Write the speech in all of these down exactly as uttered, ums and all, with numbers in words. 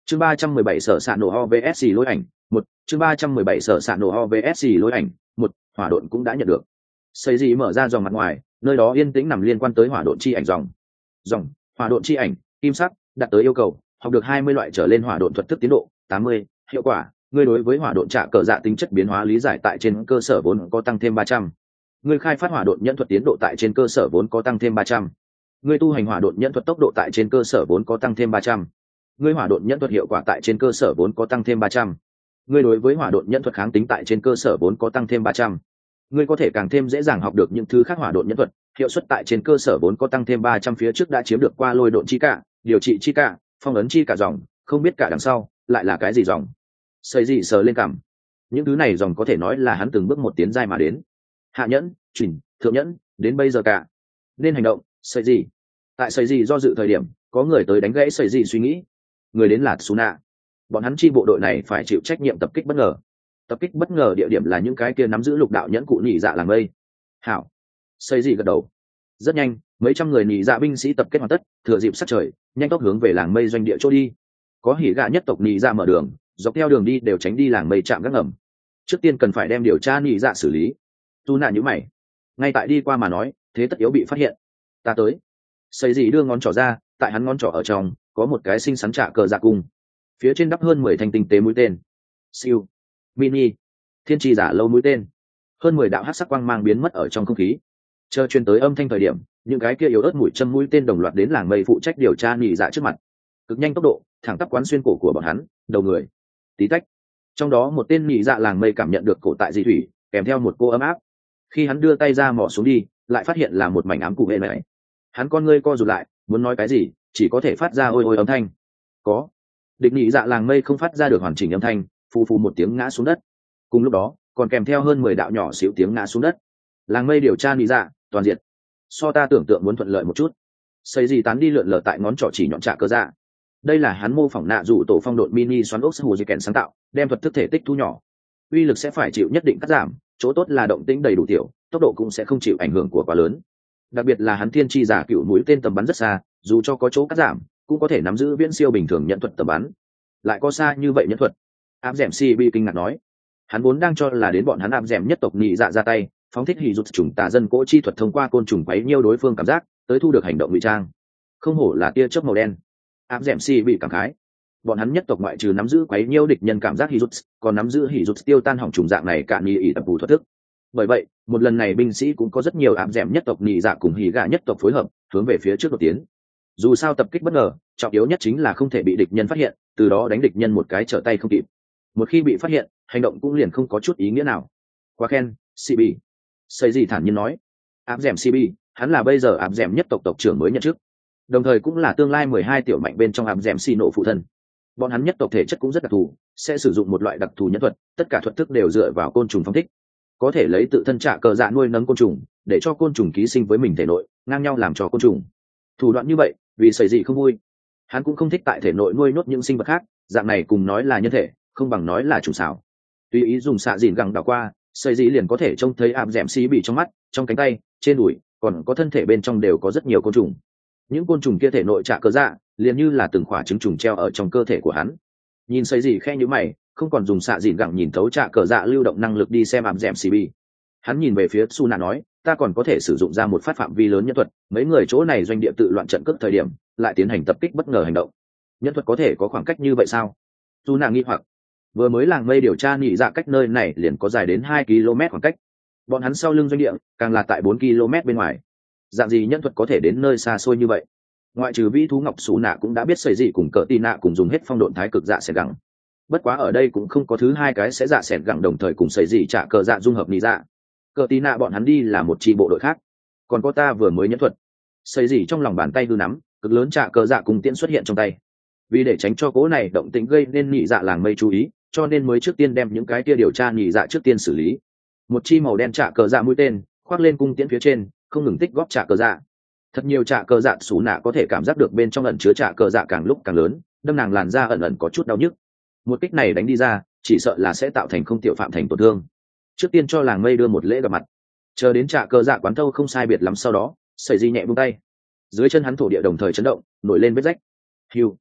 chương ba trăm mười bảy sở xạ nổ ho vs lôi ảnh một chương ba trăm mười bảy sở xạ nổ ho vs lôi ảnh một hỏa độn cũng đã nhận được. Xây gì mở ra dòng mặt ngoài, nơi đó yên tĩnh nằm liên quan tới hỏa độn chi ảnh dòng. Dòng hỏa độn chi ảnh kim sắc, đạt tới yêu cầu học được hai mươi loại trở lên hỏa độn thuật thức tiến độ tám mươi. Hiệu quả, ngươi đối với hỏa độn trả cờ dạ tính chất biến hóa lý giải tại trên cơ sở vốn có tăng thêm ba trăm. Ngươi khai phát hỏa độn nhẫn thuật tiến độ tại trên cơ sở vốn có tăng thêm ba trăm. Ngươi tu hành hỏa độn nhẫn thuật tốc độ tại trên cơ sở vốn có tăng thêm ba trăm. Ngươi hỏa độn nhẫn thuật hiệu quả tại trên cơ sở vốn có tăng thêm ba trăm. Ngươi đối với hỏa độn nhẫn thuật kháng tính tại trên cơ sở vốn có tăng thêm ba trăm. Ngươi có thể càng thêm dễ dàng học được những thứ khác hỏa độn nhẫn thuật, hiệu suất tại trên cơ sở vốn có tăng thêm ba trăm. Phía trước đã chiếm được qua lôi độn chi cả, điều trị chi cả, phong ấn chi cả dòng, không biết cả đằng sau lại là cái gì dòng. Xây gì sờ lên cảm, những thứ này dòng có thể nói là hắn từng bước một tiến giai mà đến. Hạ nhẫn, chỉnh, thượng nhẫn, đến bây giờ cả. Nên hành động, xây gì? Tại xây gì do dự thời điểm, có người tới đánh gãy xây gì suy nghĩ. Người đến là Suna. Bọn hắn chi bộ đội này phải chịu trách nhiệm tập kích bất ngờ. Tập kích bất ngờ địa điểm là những cái kia nắm giữ lục đạo nhẫn cụ nhị dạ làng mây. Hảo. Xây gì gật đầu. Rất nhanh, mấy trăm người nhị dạ binh sĩ tập kết hoàn tất, thừa dịp sát trời, nhanh tốc hướng về làng mây doanh địa chỗ đi. Có hỉ gạ nhất tộc nhị dạ mở đường, dọc theo đường đi đều tránh đi làng mây chạm gác ngầm. Trước tiên cần phải đem điều tra nhị dạ xử lý. Tu nạn như mày. Ngay tại đi qua mà nói, thế tất yếu bị phát hiện. Ta tới. Xây gì đưa ngón trỏ ra, tại hắn ngón trỏ ở trong có một cái xinh xắn trả cờ dạ cung, phía trên đắp hơn mười thanh tinh tế mũi tên. Siêu, mini, thiên trì giả lâu mũi tên, hơn mười đạo hắc sắc quang mang biến mất ở trong không khí. Chờ truyền tới âm thanh thời điểm, những cái kia yếu ớt mũi châm mũi tên đồng loạt đến làng mây phụ trách điều tra nhị dạ trước mặt. Cực nhanh tốc độ, thẳng tắp quán xuyên cổ của bọn hắn, đầu người. Tí tách. Trong đó một tên nhị dạ làng mây cảm nhận được cổ tại dị thủy, kèm theo một cô ấm áp. Khi hắn đưa tay ra mò xuống đi, lại phát hiện là một mảnh ám cụ hệ này. Hắn con ngươi co rụt lại, muốn nói cái gì, chỉ có thể phát ra ôi ôi âm thanh. Có. Địch nhị dạ làng mây không phát ra được hoàn chỉnh âm thanh, phù phù một tiếng ngã xuống đất. Cùng lúc đó, còn kèm theo hơn mười đạo nhỏ xíu tiếng ngã xuống đất. Làng mây điều tra nhị dạ, toàn diện. So ta tưởng tượng muốn thuận lợi một chút. Xây gì tán đi lượn lờ tại ngón trỏ chỉ nhọn trả cơ dạ. Đây là hắn mô phỏng nạ dụ tổ phong độn mini xoắn ốc hồ di kèn sáng tạo, đem thuật thức thể tích thu nhỏ. Uy lực sẽ phải chịu nhất định cắt giảm, chỗ tốt là động tĩnh đầy đủ tiểu, tốc độ cũng sẽ không chịu ảnh hưởng của quá lớn. Đặc biệt là hắn thiên chi giả cựu mũi tên tầm bắn rất xa, dù cho có chỗ cắt giảm, cũng có thể nắm giữ viễn siêu bình thường nhận thuật tầm bắn. Lại có xa như vậy nhận thuật. Áp dẻm si bi kinh ngạc nói, hắn vốn đang cho là đến bọn hắn áp dẻm nhất tộc nhị dạ ra tay, phóng thích hỉ rụt trùng tà dân cỗ chi thuật thông qua côn trùng quấy nhiêu đối phương cảm giác, tới thu được hành động ngụy trang. Không hổ là tia chớp màu đen. Áp dẻm si bị cảm khái. Bọn hắn nhất tộc ngoại trừ nắm giữ quấy nhiêu địch nhân cảm giác hỉ rụt, còn nắm giữ hỉ rụt tiêu tan hỏng trùng dạng này cạn nhị ỷ tập phù thuật thức. Bởi vậy, một lần này binh sĩ cũng có rất nhiều áp dẻm nhất tộc nhị dạ cùng hỉ gà nhất tộc phối hợp, hướng về phía trước đột tiến. Dù sao tập kích bất ngờ, trọng yếu nhất chính là không thể bị địch nhân phát hiện, từ đó đánh địch nhân một cái trở tay không kịp. Một khi bị phát hiện, hành động cũng liền không có chút ý nghĩa nào. Quá khen, xê bê. Xây gì thản nhiên nói, áp dẻm xê bê, hắn là bây giờ áp dẻm nhất tộc tộc trưởng mới nhận chức, đồng thời cũng là tương lai mười hai tiểu mạnh bên trong áp dẻm xì nộ phụ thân. Bọn hắn nhất tộc thể chất cũng rất đặc thù, sẽ sử dụng một loại đặc thù nhân thuật, tất cả thuật thức đều dựa vào côn trùng phong thích, có thể lấy tự thân trả cờ dạ nuôi nấng côn trùng, để cho côn trùng ký sinh với mình thể nội, ngang nhau làm cho côn trùng. Thủ đoạn như vậy, vì Xây gì không vui. Hắn cũng không thích tại thể nội nuôi nốt những sinh vật khác, dạng này cùng nói là nhân thể, không bằng nói là trùng xảo. Tùy ý dùng xạ dìn gẳng đảo qua, Xây gì liền có thể trông thấy áp dẻm xí bị trong mắt, trong cánh tay, trên đùi, còn có thân thể bên trong đều có rất nhiều côn trùng. Những côn trùng kia thể nội trả cờ dạ, liền như là từng khỏa trứng trùng treo ở trong cơ thể của hắn. Nhìn Xây gì khe nhíu mày, không còn dùng xạ dìn gẳng nhìn thấu trả cờ dạ lưu động năng lực đi xem áp dẻm xí bị. Hắn nhìn về phía Su Nạ nói, ta còn có thể sử dụng ra một phát phạm vi lớn nhân thuật, mấy người chỗ này doanh địa tự loạn trận cướp thời điểm, lại tiến hành tập kích bất ngờ hành động. Nhân thuật có thể có khoảng cách như vậy sao? Su Nạ nghi hoặc. Vừa mới làng mây điều tra nhị dạ cách nơi này liền có dài đến hai ki lô mét khoảng cách. Bọn hắn sau lưng doanh địa, càng là tại bốn ki lô mét bên ngoài. Dạng gì nhân thuật có thể đến nơi xa xôi như vậy? Ngoại trừ vĩ thú ngọc Su Nạ cũng đã biết Xây gì cùng cỡ tì nạ cùng dùng hết phong độn thái cực dạ xẻn gẳng. Bất quá ở đây cũng không có thứ hai cái sẽ dạ xẻn gẳng đồng thời cùng Xây gì trả cờ dạ dung hợp nhị dạ. Cờ tí nạ bọn hắn đi là một chi bộ đội khác, còn có ta vừa mới nhẫn thuật. Xây gì trong lòng bàn tay hư nắm, cực lớn trả cờ dạ cùng tiễn xuất hiện trong tay. Vì để tránh cho cố này động tĩnh gây nên nhị dạ làng mây chú ý, cho nên mới trước tiên đem những cái kia điều tra nhị dạ trước tiên xử lý. Một chi màu đen trả cờ dạ mũi tên khoác lên cung tiễn phía trên, không ngừng tích góp trả cờ dạ. Thật nhiều trả cờ dạ Sú Nạ có thể cảm giác được bên trong ẩn chứa trả cờ dạ càng lúc càng lớn, đâm nàng làn da ẩn ẩn có chút đau nhức. Một kích này đánh đi ra, chỉ sợ là sẽ tạo thành không tiểu phạm thành tổn thương. Trước tiên cho làng mây đưa một lễ gặp mặt, chờ đến trả cờ dạ quán thâu không sai biệt lắm, sau đó Xây gì nhẹ buông tay, dưới chân hắn thổ địa đồng thời chấn động, nổi lên vết rách. Hiu,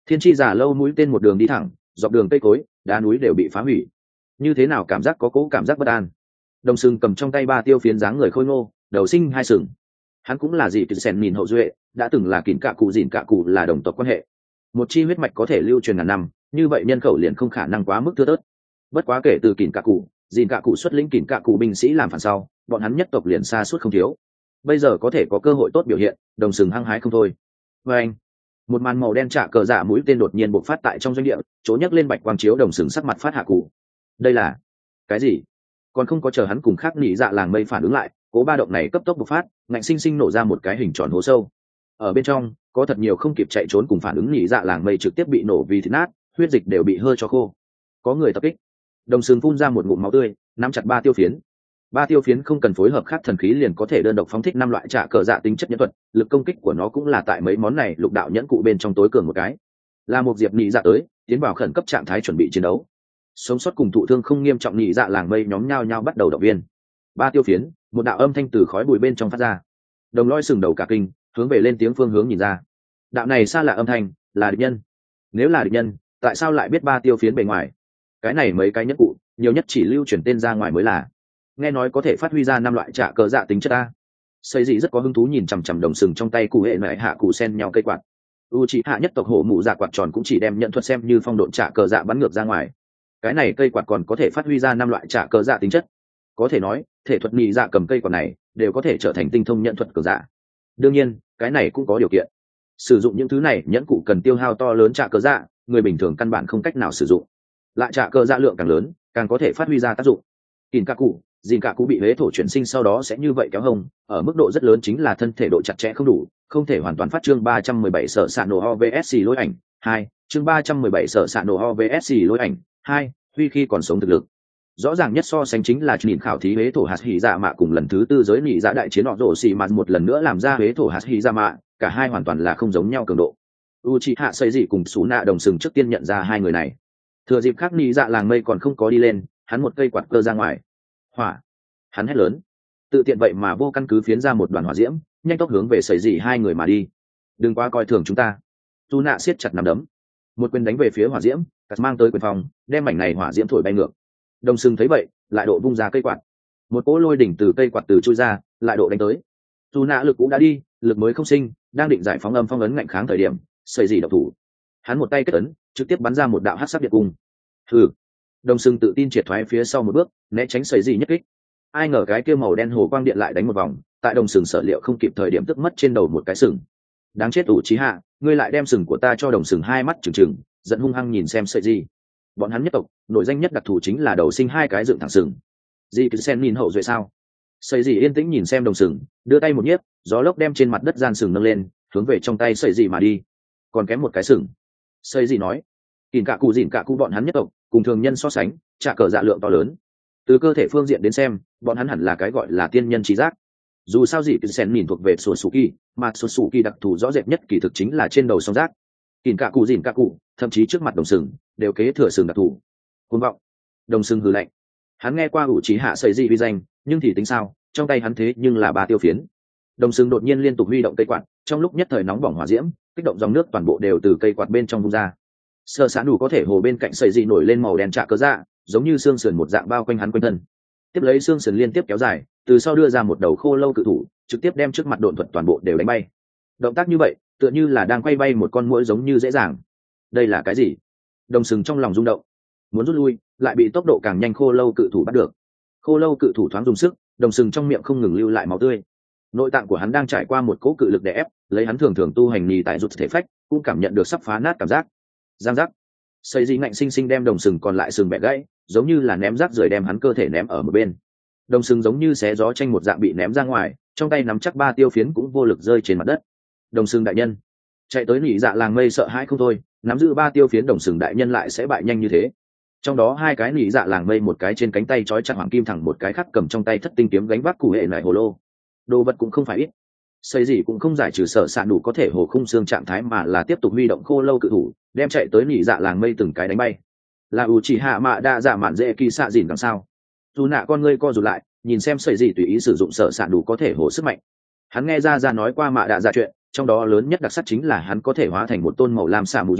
Thiên tri giả lâu mũi tên một đường đi thẳng, dọc đường cây cối đá núi đều bị phá hủy. Như thế nào cảm giác có cố cảm giác bất an. Đồng sừng cầm trong tay ba tiêu phiến dáng người khôi ngô, đầu sinh hai sừng. Hắn cũng là gì từ sen nhìn hậu duệ, đã từng là kỉn cạ cụ dìn cạ cụ là đồng tộc quan hệ. Một chi huyết mạch có thể lưu truyền ngàn năm, như vậy nhân khẩu liền không khả năng quá mức thưa thớt. Bất quá kể từ kỉn cạ cụ dìn cạ cụ xuất lĩnh kỉn cạ cụ binh sĩ làm phản sau, bọn hắn nhất tộc liền xa suốt không thiếu. Bây giờ có thể có cơ hội tốt biểu hiện, đồng sừng hăng hái không thôi. Và anh, một màn màu đen trả cờ dạ mũi tên đột nhiên bộc phát tại trong doanh địa, chỗ nhấc lên bạch quang chiếu đồng sừng sắc mặt phát hạ cụ. Đây là cái gì? Còn không có chờ hắn cùng khác nỉ dạ làng mây phản ứng lại, cố ba động này cấp tốc bộc phát, ngạnh sinh sinh nổ ra một cái hình tròn hố sâu. Ở bên trong có thật nhiều không kịp chạy trốn cùng phản ứng nỉ dạ làng mây trực tiếp bị nổ vì thịt nát, huyết dịch đều bị hơi cho khô. Có người tập kích. Đồng sừng phun ra một ngụm máu tươi, nắm chặt ba tiêu phiến. Ba tiêu phiến không cần phối hợp khác thần khí liền có thể đơn độc phóng thích năm loại trả cờ dạ tính chất nhẫn thuật, lực công kích của nó cũng là tại mấy món này lục đạo nhẫn cụ bên trong tối cường một cái. Là một diệp nhị dạ tới, tiến vào khẩn cấp trạng thái chuẩn bị chiến đấu. Sống sót cùng thụ thương không nghiêm trọng nhị dạ làng mây nhóm nhau nhau bắt đầu động viên. Ba tiêu phiến, một đạo âm thanh từ khói bụi bên trong phát ra. Đồng lôi sừng đầu cả kinh, hướng về lên tiếng phương hướng nhìn ra. Đạo này xa lạ âm thanh, là địch nhân. Nếu là địch nhân, tại sao lại biết ba tiêu phiến bề ngoài? Cái này mấy cái nhẫn cụ, nhiều nhất chỉ lưu chuyển tên ra ngoài mới là. Nghe nói có thể phát huy ra năm loại trả cờ dạ tính chất a. Xây dị rất có hứng thú nhìn chằm chằm đồng sừng trong tay cụ hệ nại hạ cụ sen nhau cây quạt. U chỉ hạ nhất tộc hổ mụ dạ quạt tròn cũng chỉ đem nhận thuật xem như phong độn trả cờ dạ bắn ngược ra ngoài. Cái này cây quạt còn có thể phát huy ra năm loại trả cờ dạ tính chất. Có thể nói thể thuật nhị dạ cầm cây quạt này đều có thể trở thành tinh thông nhận thuật cờ dạ. Đương nhiên cái này cũng có điều kiện, sử dụng những thứ này nhẫn cụ cần tiêu hao to lớn trả cờ dạ, người bình thường căn bản không cách nào sử dụng. Lại trả cờ dạ lượng càng lớn càng có thể phát huy ra tác dụng. Kìn cả cụ dìn cả cụ bị huế thổ chuyển sinh sau đó sẽ như vậy kéo hông, ở mức độ rất lớn chính là thân thể độ chặt chẽ không đủ, không thể hoàn toàn phát chương ba trăm mười bảy sở sạ nổ o vs lôi ảnh hai, chương ba trăm mười bảy sở sạ nổ o vs lôi ảnh hai, huy khi còn sống thực lực. Rõ ràng nhất so sánh chính là nhìn khảo thí huế thổ hạt hỉ dạ mạ cùng lần thứ tư giới nhị dạ đại chiến họ rổ xì mà một lần nữa làm ra huế thổ hạt hỉ dạ mạ, cả hai hoàn toàn là không giống nhau cường độ. Uchiha xây dị cùng Sú Nạ đồng sừng trước tiên nhận ra hai người này. Thừa dịp khác nhị dạ làng mây còn không có đi lên, hắn một cây quạt cơ ra ngoài. Hỏa! Hắn hét lớn, tự tiện vậy mà vô căn cứ phiến ra một đoàn hỏa diễm, nhanh tốc hướng về sẩy dị hai người mà đi. Đừng quá coi thường chúng ta. Sú Nạ siết chặt nắm đấm, một quyền đánh về phía hỏa diễm, cắt mang tới quyền phòng, đem mảnh này hỏa diễm thổi bay ngược. Đồng sừng thấy vậy lại độ vung ra cây quạt, một cỗ lôi đỉnh từ cây quạt từ chui ra, lại độ đánh tới. Dù nạ lực cũng đã đi, lực mới không sinh, đang định giải phóng âm phong ấn ngạnh kháng thời điểm sẩy dị độc thủ, hắn một tay kết ấn trực tiếp bắn ra một đạo hắc sắc điện cung. Hừ. Đồng sừng tự tin triệt thoái phía sau một bước, né tránh sẩy dị nhất kích. Ai ngờ cái kia màu đen hồ quang điện lại đánh một vòng, tại đồng sừng sở liệu không kịp thời điểm tức mất trên đầu một cái sừng. Đáng chết ủ trí hạ, ngươi lại đem sừng của ta cho đồng sừng hai mắt trừng trừng, giận hung hăng nhìn xem sẩy dị. Bọn hắn nhất tộc nội danh nhất đặc thù chính là đầu sinh hai cái dựng thẳng sừng. Dị cứ sen nhìn hậu duệ sao? Sẩy dị yên tĩnh nhìn xem đồng sừng, đưa tay một nhiếp, gió lốc đem trên mặt đất gian sừng nâng lên, hướng về trong tay sẩy dị mà đi. Còn kém một cái sừng. Sẩy dị nói, kìn cả cụ dìn cả cụ bọn hắn nhất tộc cùng thường nhân so sánh trả cờ dạ lượng to lớn, từ cơ thể phương diện đến xem bọn hắn hẳn là cái gọi là tiên nhân trí giác. Dù sao dị cứ sen nhìn thuộc về sùa sù kỳ, mà sùa sù kỳ đặc thù rõ rệt nhất kỳ thực chính là trên đầu song giác. Kìn cả cụ dìn cả cụ thậm chí trước mặt đồng sừng đều kế thừa sừng đặc thù. Cuồng vọng. Đồng sừng hừ lạnh, hắn nghe qua ủ trí hạ sẩy dị uy danh, nhưng thì tính sao, trong tay hắn thế nhưng là ba tiêu phiến. Đồng sừng đột nhiên liên tục huy động cây quạt, trong lúc nhất thời nóng bỏng hỏa diễm kích động dòng nước toàn bộ đều từ cây quạt bên trong vung ra. Sơ sán đủ có thể hồ bên cạnh sẩy dị nổi lên màu đen trạ cớ dạ, giống như xương sườn một dạng bao quanh hắn quanh thân. Tiếp lấy xương sườn liên tiếp kéo dài, từ sau đưa ra một đầu khô lâu cự thủ, trực tiếp đem trước mặt độn thuật toàn bộ đều đánh bay. Động tác như vậy tựa như là đang quay bay một con muỗi giống như dễ dàng. Đây là cái gì? Đồng sừng trong lòng rung động, muốn rút lui lại bị tốc độ càng nhanh khô lâu cự thủ bắt được. Khô lâu cự thủ thoáng dùng sức, đồng sừng trong miệng không ngừng lưu lại máu tươi. Nội tạng của hắn đang trải qua một cỗ cự lực đè ép, lấy hắn thường thường tu hành nhì tại rụt thể phách cũng cảm nhận được sắp phá nát cảm giác. Giang giác. Sẩy dị ngạnh sinh sinh đem đồng sừng còn lại sừng bẻ gãy, giống như là ném rác rưởi đem hắn cơ thể ném ở một bên. Đồng sừng giống như xé gió tranh một dạng bị ném ra ngoài, trong tay nắm chắc ba tiêu phiến cũng vô lực rơi trên mặt đất. Đồng sừng đại nhân. Chạy tới nhị dạ làng mây sợ hãi không thôi, nắm giữ ba tiêu phiến đồng sừng đại nhân lại sẽ bại nhanh như thế. Trong đó hai cái nhị dạ làng mây, một cái trên cánh tay trói chặt hoàng kim thẳng, một cái khác cầm trong tay thất tinh kiếm gánh vác cụ hệ nại hồ lô. Đồ vật cũng không phải ít. Sẩy dị cũng không giải trừ sở sạn đủ có thể hồ khung xương trạng thái, mà là tiếp tục huy động khô lâu cự thủ, đem chạy tới nhị dạ làng mây từng cái đánh bay. Là ủ chỉ hạ mạ đa dạ mạn dễ kỳ xạ dìn làm sao? Dù nạ con ngươi co rụt lại, nhìn xem sẩy dị tùy ý sử dụng sở sạn đủ có thể hồ sức mạnh. Hắn nghe ra ra nói qua mạ đa dạ chuyện, trong đó lớn nhất đặc sắc chính là hắn có thể hóa thành một tôn màu lam xạ mù dại,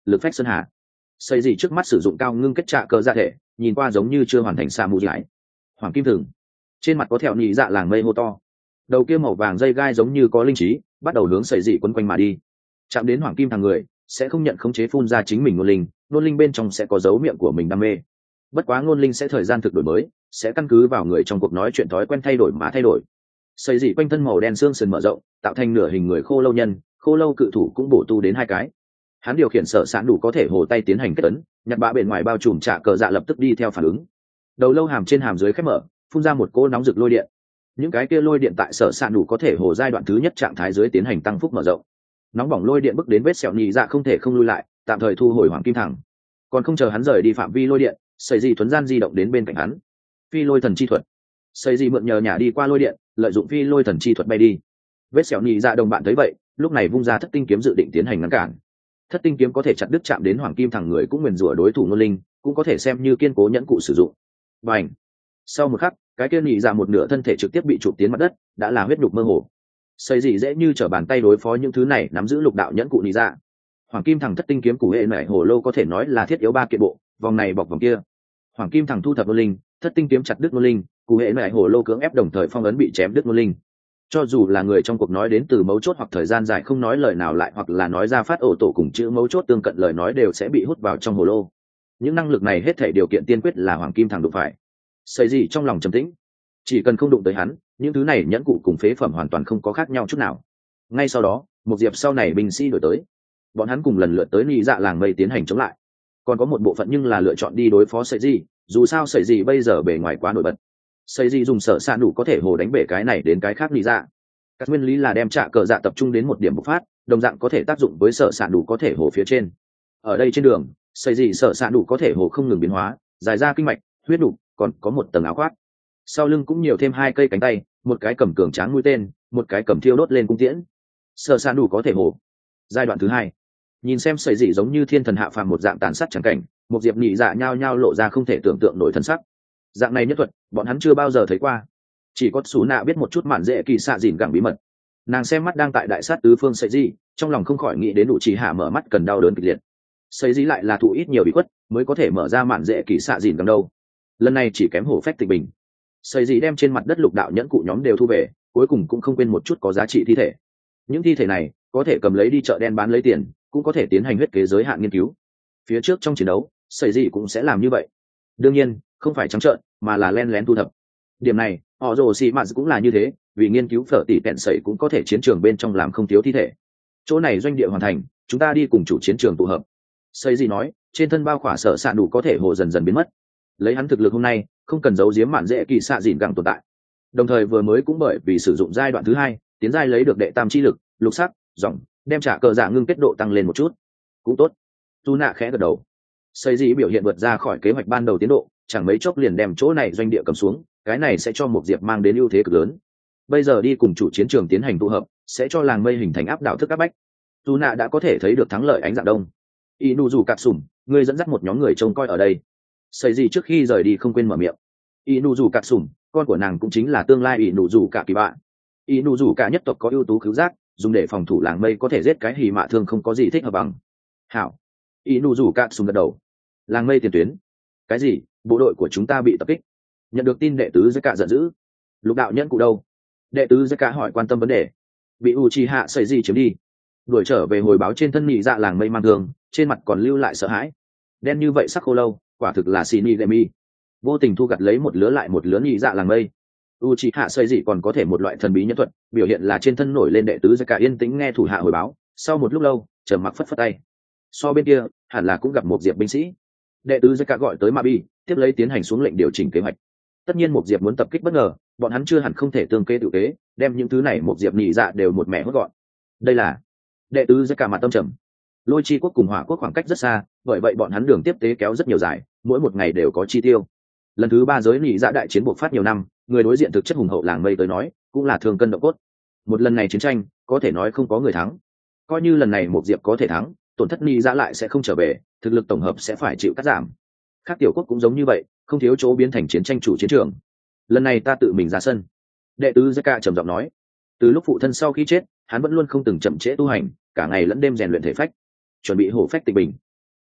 lực phách sơn hà. Xây gì trước mắt sử dụng cao ngưng kết trạ cơ dạ thể, nhìn qua giống như chưa hoàn thành sa mù giải. Hoàng kim thừng trên mặt có thẹo nhị dạ làng mây hô to, đầu kia màu vàng dây gai giống như có linh trí, bắt đầu hướng Xây dị quấn quanh mà đi. Chạm đến hoàng kim thằng người sẽ không nhận khống chế phun ra chính mình ngôn linh, ngôn linh bên trong sẽ có dấu miệng của mình đam mê. Bất quá ngôn linh sẽ thời gian thực đổi mới, sẽ căn cứ vào người trong cuộc nói chuyện thói quen thay đổi mà thay đổi. Xây dị quanh thân màu đen xương sườn mở rộng, tạo thành nửa hình người khô lâu nhân, khô lâu cự thủ cũng bổ tu đến hai cái. Hắn điều khiển sở sản đủ có thể hồ tay tiến hành kết tấn, nhặt bã bên ngoài bao trùm trả cờ dạ lập tức đi theo phản ứng. Đầu lâu hàm trên hàm dưới khép mở, phun ra một cỗ nóng rực lôi điện. Những cái kia lôi điện tại sở sản đủ có thể hồ giai đoạn thứ nhất trạng thái dưới tiến hành tăng phúc mở rộng. Nóng bỏng lôi điện bước đến vết sẹo nhị dạ không thể không lui lại, tạm thời thu hồi hoàng kim thẳng. Còn không chờ hắn rời đi phạm vi lôi điện, Xây dị thuấn gian di động đến bên cạnh hắn. Phi lôi thần chi thuật. Xây dị mượn nhờ nhả đi qua lôi điện, lợi dụng phi lôi thần chi thuật bay đi. Vết sẹo nhị dạ đồng bạn thấy vậy, lúc này vung ra thất tinh kiếm dự định tiến hành ngăn cản. Thất tinh kiếm có thể chặt đứt chạm đến hoàng kim thẳng người cũng nguyền rủa đối thủ ngôn linh, cũng có thể xem như kiên cố nhẫn cụ sử dụng. Bành! Sau một khắc, cái kia nhị dạ một nửa thân thể trực tiếp bị chụp tiến mặt đất, đã là huyết nhục mơ hồ. Xây dị dễ như trở bàn tay đối phó những thứ này nắm giữ lục đạo nhẫn cụ nhị dạ. Hoàng kim thẳng thất tinh kiếm của hệ mẹ hồ lô có thể nói là thiết yếu ba kiện bộ, vòng này bọc vòng kia. Hoàng kim thẳng thu thập ngôn linh, thất tinh kiếm chặt đứt ngôn linh, cụ hệ mẹ hồ lô cưỡng ép đồng thời phong ấn bị chém đứt ngôn linh. Cho dù là người trong cuộc nói đến từ mấu chốt hoặc thời gian dài không nói lời nào lại hoặc là nói ra phát ổ tổ cùng chữ mấu chốt tương cận lời nói đều sẽ bị hút vào trong hồ lô. Những năng lực này hết thể điều kiện tiên quyết là hoàng kim thẳng đụng phải. Xây gì trong lòng trầm tĩnh, chỉ cần không đụng tới hắn, những thứ này nhẫn cụ cùng phế phẩm hoàn toàn không có khác nhau chút nào. Ngay sau đó, một diệp sau này binh sĩ đổi tới, bọn hắn cùng lần lượt tới nhị dạ làng mây tiến hành chống lại. Còn có một bộ phận nhưng là lựa chọn đi đối phó Xây gì, dù sao Xây gì bây giờ bề ngoài quá nổi bật. Xây gì dùng sở sản đủ có thể hồ đánh bể cái này đến cái khác nhị dạ. Các nguyên lý là đem trả cờ dạ tập trung đến một điểm bộc phát, đồng dạng có thể tác dụng với sở sản đủ có thể hồ phía trên. Ở đây trên đường, Xây gì sở sản đủ có thể hồ không ngừng biến hóa, dài ra kinh mạch, huyết đủ, còn có một tầng áo khoác. Sau lưng cũng nhiều thêm hai cây cánh tay, một cái cầm cường tráng mũi tên, một cái cầm thiêu đốt lên cung tiễn. Sở sản đủ có thể hồ. Giai đoạn thứ hai, nhìn xem Xây gì giống như thiên thần hạ phàm một dạng tàn sát chẳng cảnh, một diệp nhị dạ nhao nhao lộ ra không thể tưởng tượng nổi thân sắc. Dạng này nhất thuật, bọn hắn chưa bao giờ thấy qua. Chỉ có Sú Nạ biết một chút mạn dễ kỳ xạ dìn gẳng bí mật. Nàng xem mắt đang tại đại sát tứ phương Xây gì, trong lòng không khỏi nghĩ đến đủ chỉ hạ mở mắt cần đau đớn kịch liệt. Xây gì lại là thụ ít nhiều bị khuất, mới có thể mở ra mạn dễ kỳ xạ dìn gẳng đâu. Lần này chỉ kém hổ phách tịch bình. Xây gì đem trên mặt đất lục đạo nhẫn cụ nhóm đều thu về, cuối cùng cũng không quên một chút có giá trị thi thể. Những thi thể này có thể cầm lấy đi chợ đen bán lấy tiền, cũng có thể tiến hành huyết kế giới hạn nghiên cứu. Phía trước trong chiến đấu, Xây gì cũng sẽ làm như vậy. Đương nhiên, không phải trắng trợn, mà là len lén thu thập. Điểm này, họ rồ xì mạt cũng là như thế, vì nghiên cứu phở tỷ tẹn sẩy cũng có thể chiến trường bên trong làm không thiếu thi thể. Chỗ này doanh địa hoàn thành, chúng ta đi cùng chủ chiến trường tụ hợp. Xây gì nói, trên thân bao khỏa sở sạn đủ có thể hồ dần dần biến mất. Lấy hắn thực lực hôm nay, không cần giấu giếm mạn dễ kỳ xạ dìn gẳng tồn tại. Đồng thời vừa mới cũng bởi vì sử dụng giai đoạn thứ hai, tiến giai lấy được đệ tam chi lực, lục sắc, dòng, đem trả cờ dạ ngưng kết độ tăng lên một chút. Cũng tốt. Tu nạ khẽ gật đầu. Xây gì biểu hiện vượt ra khỏi kế hoạch ban đầu tiến độ, chẳng mấy chốc liền đem chỗ này doanh địa cầm xuống, cái này sẽ cho một diệp mang đến ưu thế cực lớn. Bây giờ đi cùng chủ chiến trường tiến hành tụ hợp, sẽ cho làng mây hình thành áp đảo thức áp bách. Tu nạ đã có thể thấy được thắng lợi ánh dạng đông. Inu dù cạp sùm, ngươi dẫn dắt một nhóm người trông coi ở đây. Xây gì trước khi rời đi không quên mở miệng. Inu dù cạp sùm, con của nàng cũng chính là tương lai Inu dù cả kỳ bạn. Inu dù cả nhất tộc có ưu tú cứu giác, dùng để phòng thủ làng mây có thể giết cái hỉ mạ thương không có gì thích hợp bằng. Hảo. Inu dù cạp sùm gật đầu. Làng mây tiền tuyến. Cái gì? Bộ đội của chúng ta bị tập kích. Nhận được tin đệ tứ Zeka giận dữ. Lục đạo nhẫn cụ đâu? Đệ tứ Zeka hỏi quan tâm vấn đề. Bị Uchiha Xây gì chiếm đi. Đuổi trở về hồi báo trên thân nhị dạ làng mây mang thương, trên mặt còn lưu lại sợ hãi. Đen như vậy sắc khô lâu, quả thực là Shinigami. Vô tình thu gặt lấy một lứa lại một lứa nhị dạ làng mây. Uchiha Xây gì còn có thể một loại thần bí nhân thuật, biểu hiện là trên thân nổi lên đệ tứ Zeka yên tĩnh nghe thủ hạ hồi báo, sau một lúc lâu, trầm mặc phất phất tay. So bên kia, hẳn là cũng gặp một diệp binh sĩ. Đệ tứ Zeka gọi tới Mabi, tiếp lấy tiến hành xuống lệnh điều chỉnh kế hoạch. Tất nhiên một diệp muốn tập kích bất ngờ, bọn hắn chưa hẳn không thể tương kế tự kế, đem những thứ này một diệp nhị dạ đều một mẹ hốt gọn. Đây là đệ tứ Zeka mặt tâm trầm. Lôi chi quốc cùng hỏa quốc khoảng cách rất xa, bởi vậy bọn hắn đường tiếp tế kéo rất nhiều dài, mỗi một ngày đều có chi tiêu. Lần thứ ba giới nhị dạ đại chiến buộc phát nhiều năm, người đối diện thực chất hùng hậu làng mây tới nói, cũng là thường cân động cốt. Một lần này chiến tranh, có thể nói không có người thắng. Coi như lần này một diệp có thể thắng, tổn thất nhị dạ lại sẽ không trở về, thực lực tổng hợp sẽ phải chịu cắt giảm. Các tiểu quốc cũng giống như vậy, không thiếu chỗ biến thành chiến tranh chủ chiến trường. Lần này ta tự mình ra sân. Đệ tứ Zeka trầm giọng nói. Từ lúc phụ thân sau khi chết, hắn vẫn luôn không từng chậm trễ tu hành, cả ngày lẫn đêm rèn luyện thể phách, chuẩn bị hổ phách tịch bình.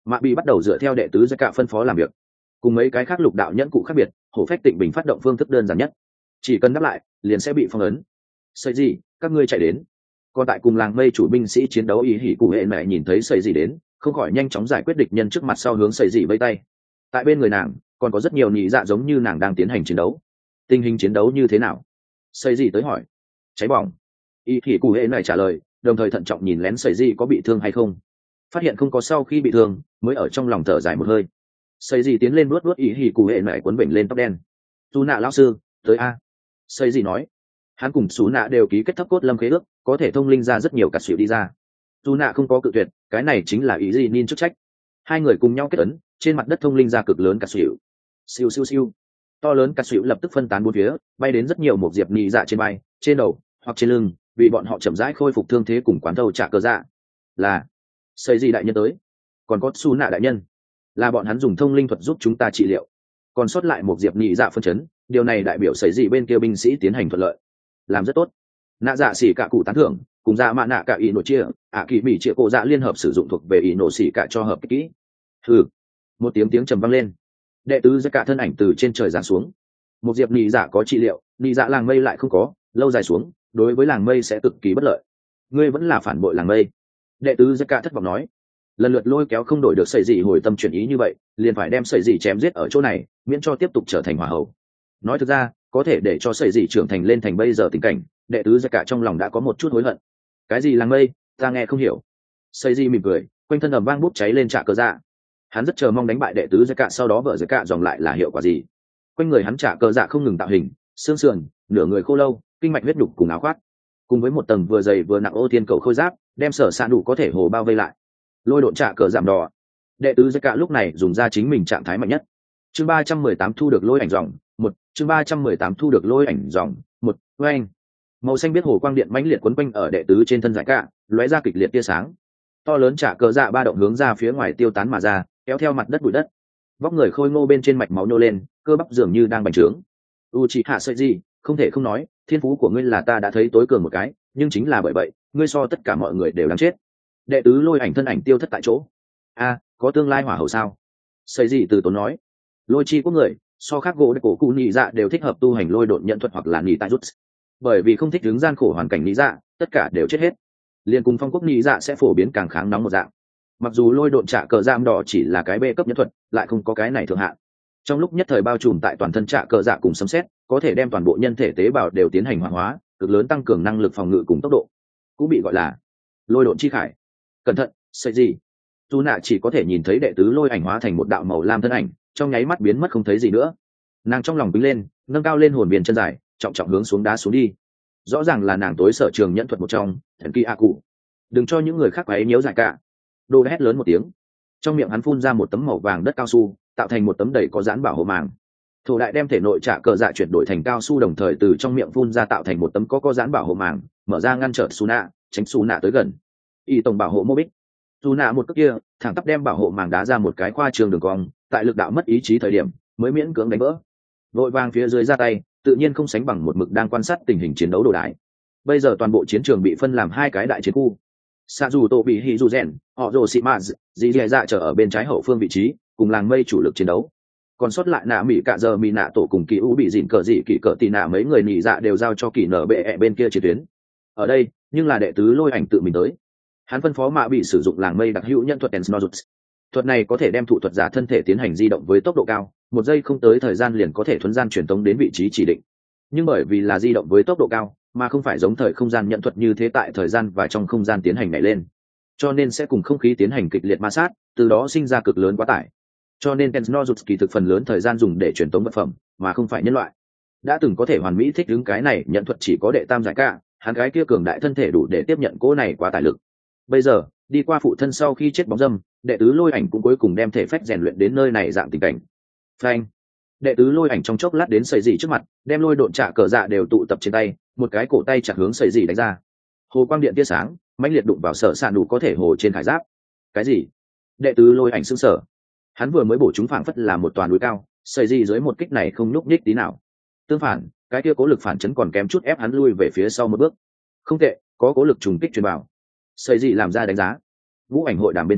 mạ bị bắt đầu dựa theo đệ tứ giai cả phân phó làm việc. Cùng mấy cái khác lục đạo nhẫn cụ khác biệt, hổ phách tịnh bình phát động phương thức đơn giản nhất, chỉ cần đáp lại liền sẽ bị phong ấn. Sợi gì các ngươi chạy đến. Còn tại cùng làng mây chủ binh sĩ chiến đấu ý hỉ cụ hệ mẹ nhìn thấy sợi gì đến, không khỏi nhanh chóng giải quyết địch nhân trước mặt sau hướng sợi gì vây tay. Tại bên người nàng còn có rất nhiều nhị dạ giống như nàng đang tiến hành chiến đấu. Tình hình chiến đấu như thế nào? Sợi gì tới hỏi. Cháy bỏng. Ý hỉ cụ hệ mẹ trả lời, đồng thời thận trọng nhìn lén sợi gì có bị thương hay không. Phát hiện không có sau khi bị thương, mới ở trong lòng thở dài một hơi. Sợi gì tiến lên nuốt nuốt ý hỉ cụ hệ mẹ cuốn bệnh lên tóc đen. Tu nạ lão sư, tới a. Sợi gì nói. Hắn cùng Sú nạ đều ký kết thấp cốt lâm khế ước, có thể thông linh ra rất nhiều cát xỉu đi ra. Tu nạ không có cự tuyệt, cái này chính là ý gì nên chức trách. Hai người cùng nhau kết ấn, trên mặt đất thông linh ra cực lớn cát xỉu. Siêu siêu siêu. To lớn cát xỉu lập tức phân tán bốn phía, bay đến rất nhiều một diệp nhị dạ trên bay, trên đầu hoặc trên lưng, vì bọn họ chậm rãi khôi phục thương thế cùng quán thầu trả cơ dạ. Là Sợi gì đại nhân tới, còn có Sú nạ đại nhân, là bọn hắn dùng thông linh thuật giúp chúng ta trị liệu. Còn sót lại một diệp nhị dạ phân chấn, điều này đại biểu Sợi gì bên kia binh sĩ tiến hành thuận lợi, làm rất tốt. Nạ dạ xỉ cả cụ tán thưởng, cùng dạ mạ nạ cả ý nổ chia, ạ kỳ mỹ chia cổ dạ liên hợp sử dụng thuộc về ý nổ xỉ cả cho hợp kỹ. Hừ. Một tiếng tiếng trầm vang lên, đệ tứ giai cả thân ảnh từ trên trời giáng xuống. Một diệp nhị dạ có trị liệu, nhị dạ làng mây lại không có, lâu dài xuống đối với làng mây sẽ cực kỳ bất lợi. Ngươi vẫn là phản bội làng mây. Đệ tứ giai cả thất vọng nói. Lần lượt lôi kéo không đổi được sợi dị hồi tâm chuyển ý như vậy, liền phải đem sợi dị chém giết ở chỗ này, miễn cho tiếp tục trở thành hỏa hậu. Nói thực ra, có thể để cho sợi dị trưởng thành lên thành bây giờ tình cảnh, đệ tứ giai cả trong lòng đã có một chút hối hận. Cái gì làng mây, ta nghe không hiểu. Sợi dị mỉm cười, quanh thân ầm vang bút cháy lên trả cờ dạ. Hắn rất chờ mong đánh bại đệ tứ giai cả, sau đó vợ giai cả dòng lại là hiệu quả gì. Quanh người hắn trả cờ dạ không ngừng tạo hình, xương sườn, nửa người khô lâu, kinh mạch huyết nhục cùng áo khoác, cùng với một tầng vừa dày vừa nặng ô thiên cầu khôi giáp, đem sở xạ đủ có thể hồ bao vây lại. Lôi độn trả cờ giảm đỏ. Đệ tứ giai cả lúc này dùng ra chính mình trạng thái mạnh nhất. Chương ba trăm mười tám thu được lôi ảnh dòng, một, chương ba trăm mười tám thu được lôi ảnh dòng, một, oeng. Màu xanh biết hồ quang điện mãnh liệt quấn quanh ở đệ tứ trên thân giải cả, lóe ra kịch liệt tia sáng. To lớn trả cờ dạ ba động hướng ra phía ngoài tiêu tán mà ra, kéo theo mặt đất bụi đất. Vóc người khôi ngô bên trên mạch máu nhô lên, cơ bắp dường như đang bành trướng. Uchiha Seiji, không thể không nói, thiên phú của ngươi là ta đã thấy tối cường một cái, nhưng chính là bởi vậy, ngươi so tất cả mọi người đều đáng chết. Đệ tứ lôi ảnh thân ảnh tiêu thất tại chỗ. A, có tương lai hỏa hậu sao? Seiji từ tốn nói. Lôi chi quốc người, so khác gỗ để cổ cụ nhị dạ đều thích hợp tu hành lôi độn nhận thuật hoặc là nhị tại rút. Bởi vì không thích đứng gian khổ hoàn cảnh nhị dạ, tất cả đều chết hết. Liên cùng phong quốc nhị dạ sẽ phổ biến càng kháng nóng một dạng. Mặc dù lôi độn trả cờ giam đỏ chỉ là cái bê cấp nhất thuật, lại không có cái này thượng hạng. Trong lúc nhất thời bao trùm tại toàn thân trả cờ dạ cùng sấm sét, có thể đem toàn bộ nhân thể tế bào đều tiến hành hoạt hóa, cực lớn tăng cường năng lực phòng ngự cùng tốc độ, cũng bị gọi là lôi độn chi khải. Cẩn thận, sợi gì? Tu nạ chỉ có thể nhìn thấy đệ tứ lôi ảnh hóa thành một đạo màu lam thân ảnh, trong nháy mắt biến mất không thấy gì nữa. Nàng trong lòng bính lên, nâng cao lên hồn biên chân dài, trọng trọng hướng xuống đá xuống đi. Rõ ràng là nàng tối sở trường nhẫn thuật một trong, thần kỳ a cụ. Đừng cho những người khác quấy nhiễu giải cả. Đô hét lớn một tiếng, trong miệng hắn phun ra một tấm màu vàng đất cao su, tạo thành một tấm đầy có dán bảo hộ màng. Thổ đại đem thể nội trả cờ dạ chuyển đổi thành cao su, đồng thời từ trong miệng phun ra tạo thành một tấm có có dán bảo hộ màng, mở ra ngăn trở Su nạ, tránh Su nạ tới gần. Y tổng bảo hộ mô bích. Su nạ một cước kia, thẳng tắp đem bảo hộ màng đá ra một cái khoa trường đường cong, tại lực đạo mất ý chí thời điểm, mới miễn cưỡng đánh vỡ. Vội vàng phía dưới ra tay, tự nhiên không sánh bằng một mực đang quan sát tình hình chiến đấu đồ đại. Bây giờ toàn bộ chiến trường bị phân làm hai cái đại chiến khu. Sa dù tổ bị hỉ dù rèn, họ rồ xị mạt, dì dì dạ trở ở bên trái hậu phương vị trí, cùng làng mây chủ lực chiến đấu. Còn sót lại nạ mỹ cả giờ mỹ nạ tổ cùng kỳ u bị dịn cờ dị kỳ cờ tì nạ mấy người nhị dạ đều giao cho kỳ nở bệ ẹ bên kia chiến tuyến. Ở đây, nhưng là đệ tứ lôi ảnh tự mình tới. Hắn phân phó mạ bị sử dụng làng mây đặc hữu nhân thuật Ensnozuts. Thuật này có thể đem thủ thuật giả thân thể tiến hành di động với tốc độ cao, một giây không tới thời gian liền có thể thuấn gian truyền tống đến vị trí chỉ định. Nhưng bởi vì là di động với tốc độ cao, mà không phải giống thời không gian nhận thuật như thế tại thời gian và trong không gian tiến hành nhảy lên, cho nên sẽ cùng không khí tiến hành kịch liệt ma sát, từ đó sinh ra cực lớn quá tải. Cho nên Ensnozuts kỳ thực phần lớn thời gian dùng để truyền tống vật phẩm, mà không phải nhân loại. Đã từng có thể hoàn mỹ thích ứng cái này nhận thuật chỉ có đệ tam giải cả, hắn gái kia cường đại thân thể đủ để tiếp nhận cỗ này quá tải lực. Bây giờ, đi qua phụ thân sau khi chết bóng dâm, đệ tứ lôi ảnh cũng cuối cùng đem thể phách rèn luyện đến nơi này dạng tình cảnh. Phanh. Đệ tứ lôi ảnh trong chốc lát đến sợi dì trước mặt, đem lôi độn trả cờ dạ đều tụ tập trên tay, một cái cổ tay chặt hướng sợi dì đánh ra. Hồ quang điện tia sáng, mãnh liệt đụng vào sở sạn đủ có thể hồ trên khải giáp. Cái gì? Đệ tứ lôi ảnh sững sờ. Hắn vừa mới bổ chúng phảng phất là một toàn núi cao, sợi dì dưới một kích này không nhúc nhích tí nào. Tương phản, cái kia cố lực phản chấn còn kém chút ép hắn lui về phía sau một bước. Không tệ, có cố lực trùng kích truyền vào. Sợi dì làm ra đánh giá. Vũ ảnh hội đàm bên trong,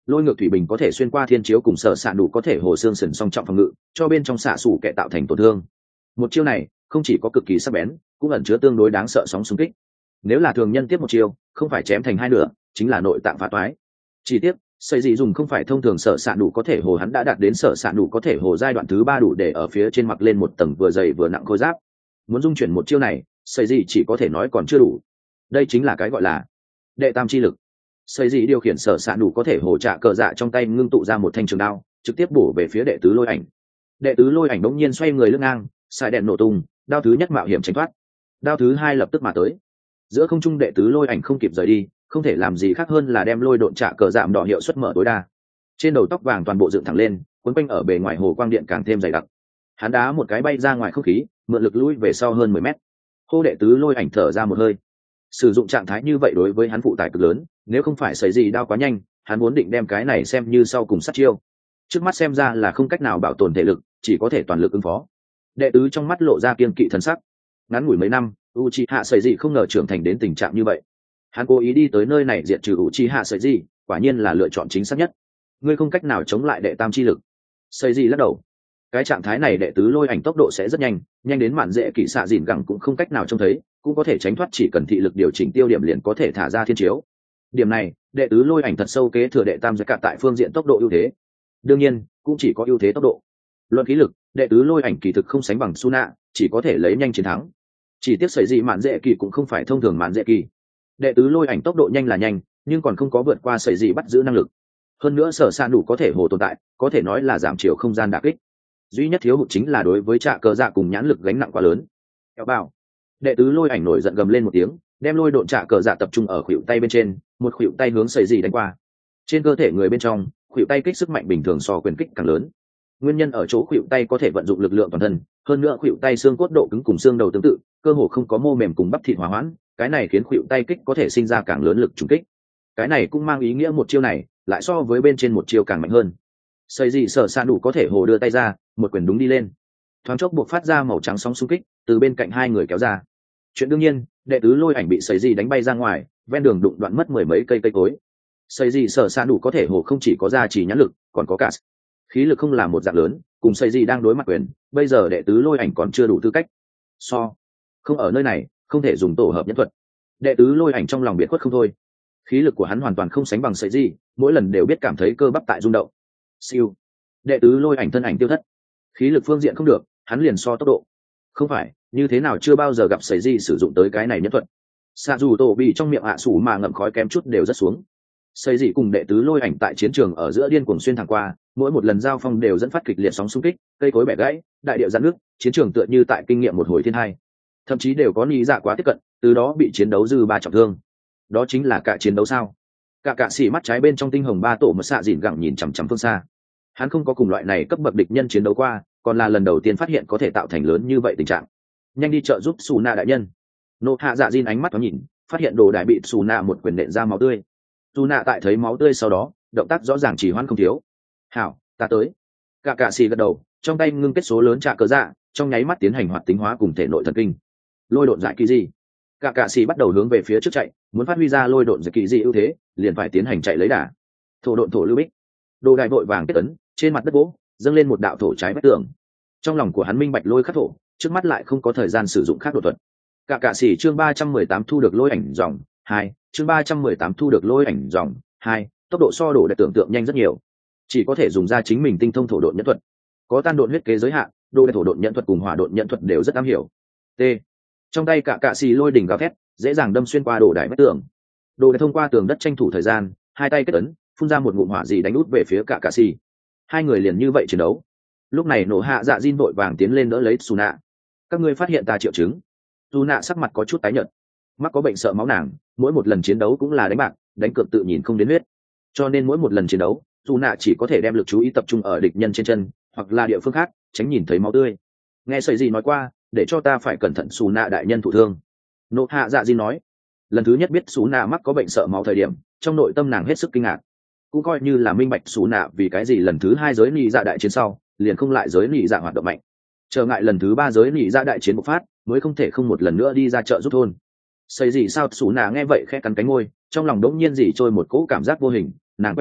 lôi ngược thủy bình có thể xuyên qua thiên chiếu cùng sở xạ đủ có thể hồ xương sần song trọng phòng ngự cho bên trong xạ xủ kẻ tạo thành tổn thương. Một chiêu này không chỉ có cực kỳ sắc bén, cũng ẩn chứa tương đối đáng sợ sóng xung kích. Nếu là thường nhân tiếp một chiêu, không phải chém thành hai nửa, chính là nội tạng phá toái. Chỉ tiếc, xây dị dùng không phải thông thường sở xạ đủ có thể hồ, hắn đã đạt đến sở xạ đủ có thể hồ giai đoạn thứ ba, đủ để ở phía trên mặc lên một tầng vừa dày vừa nặng khôi giáp. Muốn dung chuyển một chiêu này, xây dị chỉ có thể nói còn chưa đủ. Đây chính là cái gọi là đệ tam chi lực. Xây dị điều khiển sở xạ đủ có thể hồ trạ cờ dạ trong tay ngưng tụ ra một thanh trường đao, trực tiếp bổ về phía đệ tứ lôi ảnh. Đệ tứ lôi ảnh đống nhiên xoay người lưng ngang, xài đèn nổ tung, đao thứ nhất mạo hiểm tránh thoát, đao thứ hai lập tức mà tới. Giữa không trung đệ tứ lôi ảnh không kịp rời đi, không thể làm gì khác hơn là đem lôi độn trạ cờ giảm đỏ hiệu suất mở tối đa. Trên đầu tóc vàng toàn bộ dựng thẳng lên, quấn quanh ở bề ngoài hồ quang điện càng thêm dày đặc. Hắn đá một cái bay ra ngoài không khí, mượn lực lùi về sau hơn mười mét. Hô đệ tứ lôi ảnh thở ra một hơi. Sử dụng trạng thái như vậy đối với hắn phụ tải cực lớn, nếu không phải xảy gì đao quá nhanh, hắn vốn định đem cái này xem như sau cùng sát chiêu. Trước mắt xem ra là không cách nào bảo tồn thể lực, chỉ có thể toàn lực ứng phó. Đệ tứ trong mắt lộ ra kiên kỵ thần sắc. Ngắn ngủi mấy năm, Uchiha Sợi Dị không ngờ trưởng thành đến tình trạng như vậy. Hắn cố ý đi tới nơi này diệt trừ Uchiha Sợi Dị, quả nhiên là lựa chọn chính xác nhất. Ngươi không cách nào chống lại đệ tam chi lực. Sợi Dị lắc đầu. Cái trạng thái này đệ tứ lôi ảnh tốc độ sẽ rất nhanh, nhanh đến mạn dễ kỳ xạ dìn gẳng cũng không cách nào trông thấy, cũng có thể tránh thoát, chỉ cần thị lực điều chỉnh tiêu điểm liền có thể thả ra thiên chiếu. Điểm này, đệ tứ lôi ảnh thật sâu kế thừa đệ tam giới cả tại phương diện tốc độ ưu thế. Đương nhiên, cũng chỉ có ưu thế tốc độ. Luận khí lực, đệ tứ lôi ảnh kỳ thực không sánh bằng Suna, chỉ có thể lấy nhanh chiến thắng. Chỉ tiếc Sợi Dị mạn dễ kỳ cũng không phải thông thường mạn dễ kỳ. Đệ tứ lôi ảnh tốc độ nhanh là nhanh, nhưng còn không có vượt qua Sợi Dị bắt giữ năng lực. Hơn nữa sở san đủ có thể hồ tồn tại, có thể nói là giảm chiều không gian đả kích. Duy nhất thiếu hụt chính là đối với trạ cờ dạ cùng nhãn lực gánh nặng quá lớn. Kéo bảo. Đệ tứ lôi ảnh nổi giận gầm lên một tiếng, đem lôi độn trạ cờ dạ tập trung ở khuỷu tay bên trên, một khuỷu tay hướng Sợi Dị đánh qua. Trên cơ thể người bên trong, khuỷu tay kích sức mạnh bình thường so quyền kích càng lớn. Nguyên nhân ở chỗ khuỷu tay có thể vận dụng lực lượng toàn thân, hơn nữa khuỷu tay xương cốt độ cứng cùng xương đầu tương tự, cơ hồ không có mô mềm cùng bắp thịt hòa hoãn, cái này khiến khuỷu tay kích có thể sinh ra càng lớn lực trùng kích. Cái này cũng mang ý nghĩa một chiêu này lại so với bên trên một chiêu càng mạnh hơn. Sợi Dị sở san đủ có thể hồ đưa tay ra, một quyền đúng đi lên, thoáng chốc buộc phát ra màu trắng sóng xung kích từ bên cạnh hai người kéo ra. Chuyện đương nhiên, đệ tứ lôi ảnh bị Sợi Dị đánh bay ra ngoài, ven đường đụng đoạn mất mười mấy cây cây cối. Sợi Dị sở san đủ có thể hồ không chỉ có ra chỉ nhãn lực, còn có cả khí lực không là một dạng lớn, cùng Sợi Dị đang đối mặt quyền, bây giờ đệ tứ lôi ảnh còn chưa đủ tư cách. So, không ở nơi này, không thể dùng tổ hợp nhân thuật. Đệ tứ lôi ảnh trong lòng biệt khuất không thôi. Khí lực của hắn hoàn toàn không sánh bằng Sợi Dị, mỗi lần đều biết cảm thấy cơ bắp tại rung động. Siêu. Đệ tứ lôi ảnh thân ảnh tiêu thất. Khí lực phương diện không được, hắn liền so tốc độ. Không phải, như thế nào chưa bao giờ gặp Sợi Dị sử dụng tới cái này nhân thuật. Xạ dù tổ bị trong miệng hạ sủ mà ngậm khói kém chút đều rất xuống. Sợi Dị cùng đệ tứ lôi ảnh tại chiến trường ở giữa điên cuồng xuyên thẳng qua, mỗi một lần giao phong đều dẫn phát kịch liệt sóng xung kích, cây cối bẻ gãy, đại địa giãn nước, chiến trường tựa như tại kinh nghiệm một hồi thiên hai. Thậm chí đều có lý dạ quá tiếp cận, từ đó bị chiến đấu dư ba trọng thương. Đó chính là cả chiến đấu sao? Cả cạ sĩ mắt trái bên trong tinh hồng ba tổ một xạ dịn gẳng nhìn chằm chằm phương xa. Hắn không có cùng loại này cấp bậc địch nhân chiến đấu qua, còn là lần đầu tiên phát hiện có thể tạo thành lớn như vậy tình trạng. Nhanh đi trợ giúp Sù Na đại nhân. Nộ hạ dạ Jin ánh mắt thoáng nhìn, phát hiện đồ đại bị Sù Na một quyền nện ra máu tươi. Sù Na tại thấy máu tươi sau đó, động tác rõ ràng chỉ hoãn không thiếu. Hảo, ta tới. Cả cạ sĩ gật đầu, trong tay ngưng kết số lớn trạ cờ dạ, trong nháy mắt tiến hành hoạt tính hóa cùng thể nội thần kinh. Lôi độn giải kỳ gì? Cả cạ sĩ bắt đầu hướng về phía trước chạy, muốn phát huy ra lôi độn giải kỳ gì ưu thế, liền phải tiến hành chạy lấy đà. Thổ độn thổ lưu bích. Đồ đại vội vàng kết ấn, trên mặt đất gỗ dâng lên một đạo thổ trái vách tường. Trong lòng của hắn minh bạch lôi khắc thổ, trước mắt lại không có thời gian sử dụng khác đột thuật. Cả cạ sĩ chương ba trăm mười tám thu được lôi ảnh dòng hai, chương ba trăm mười tám thu được lôi ảnh dòng hai, tốc độ so đổ đại tưởng tượng nhanh rất nhiều, chỉ có thể dùng ra chính mình tinh thông thổ độn nhẫn thuật. Có tan độn huyết kế giới hạn, đồ đại thổ độn nhẫn thuật cùng hỏa độn nhẫn thuật đều rất am hiểu. T. Trong tay cả cạ sĩ lôi đỉnh gào thét, dễ dàng đâm xuyên qua đồ đại vách tường. Đồ đại thông qua tường đất tranh thủ thời gian, hai tay kết ấn, phun ra một ngụm hỏa dị đánh út về phía cả cạ sĩ. Hai người liền như vậy chiến đấu. Lúc này nổ hạ dạ Jin vội vàng tiến lên đỡ lấy Suna. Các ngươi phát hiện ta triệu chứng. Suna sắc mặt có chút tái nhợt. Mắc có bệnh sợ máu nàng, mỗi một lần chiến đấu cũng là đánh bạc, đánh cược tự nhìn không đến huyết. Cho nên mỗi một lần chiến đấu, Suna chỉ có thể đem lực chú ý tập trung ở địch nhân trên chân, hoặc là địa phương khác, tránh nhìn thấy máu tươi. Nghe sợi gì nói qua, để cho ta phải cẩn thận Suna đại nhân thụ thương. Nổ hạ dạ Jin nói. Lần thứ nhất biết Suna mắc có bệnh sợ máu thời điểm, trong nội tâm nàng hết sức kinh ngạc. Cũng coi như là minh bạch xù nạ vì cái gì lần thứ hai giới nị dạ đại chiến sau liền không lại giới nị dạ hoạt động mạnh, trở ngại lần thứ ba giới nị dạ đại chiến bộc phát mới không thể không một lần nữa đi ra chợ giúp thôn. Xây gì sao xù nạ nghe vậy khẽ cắn cánh ngôi, trong lòng đống nhiên gì trôi một cỗ cảm giác vô hình, nàng quay đầu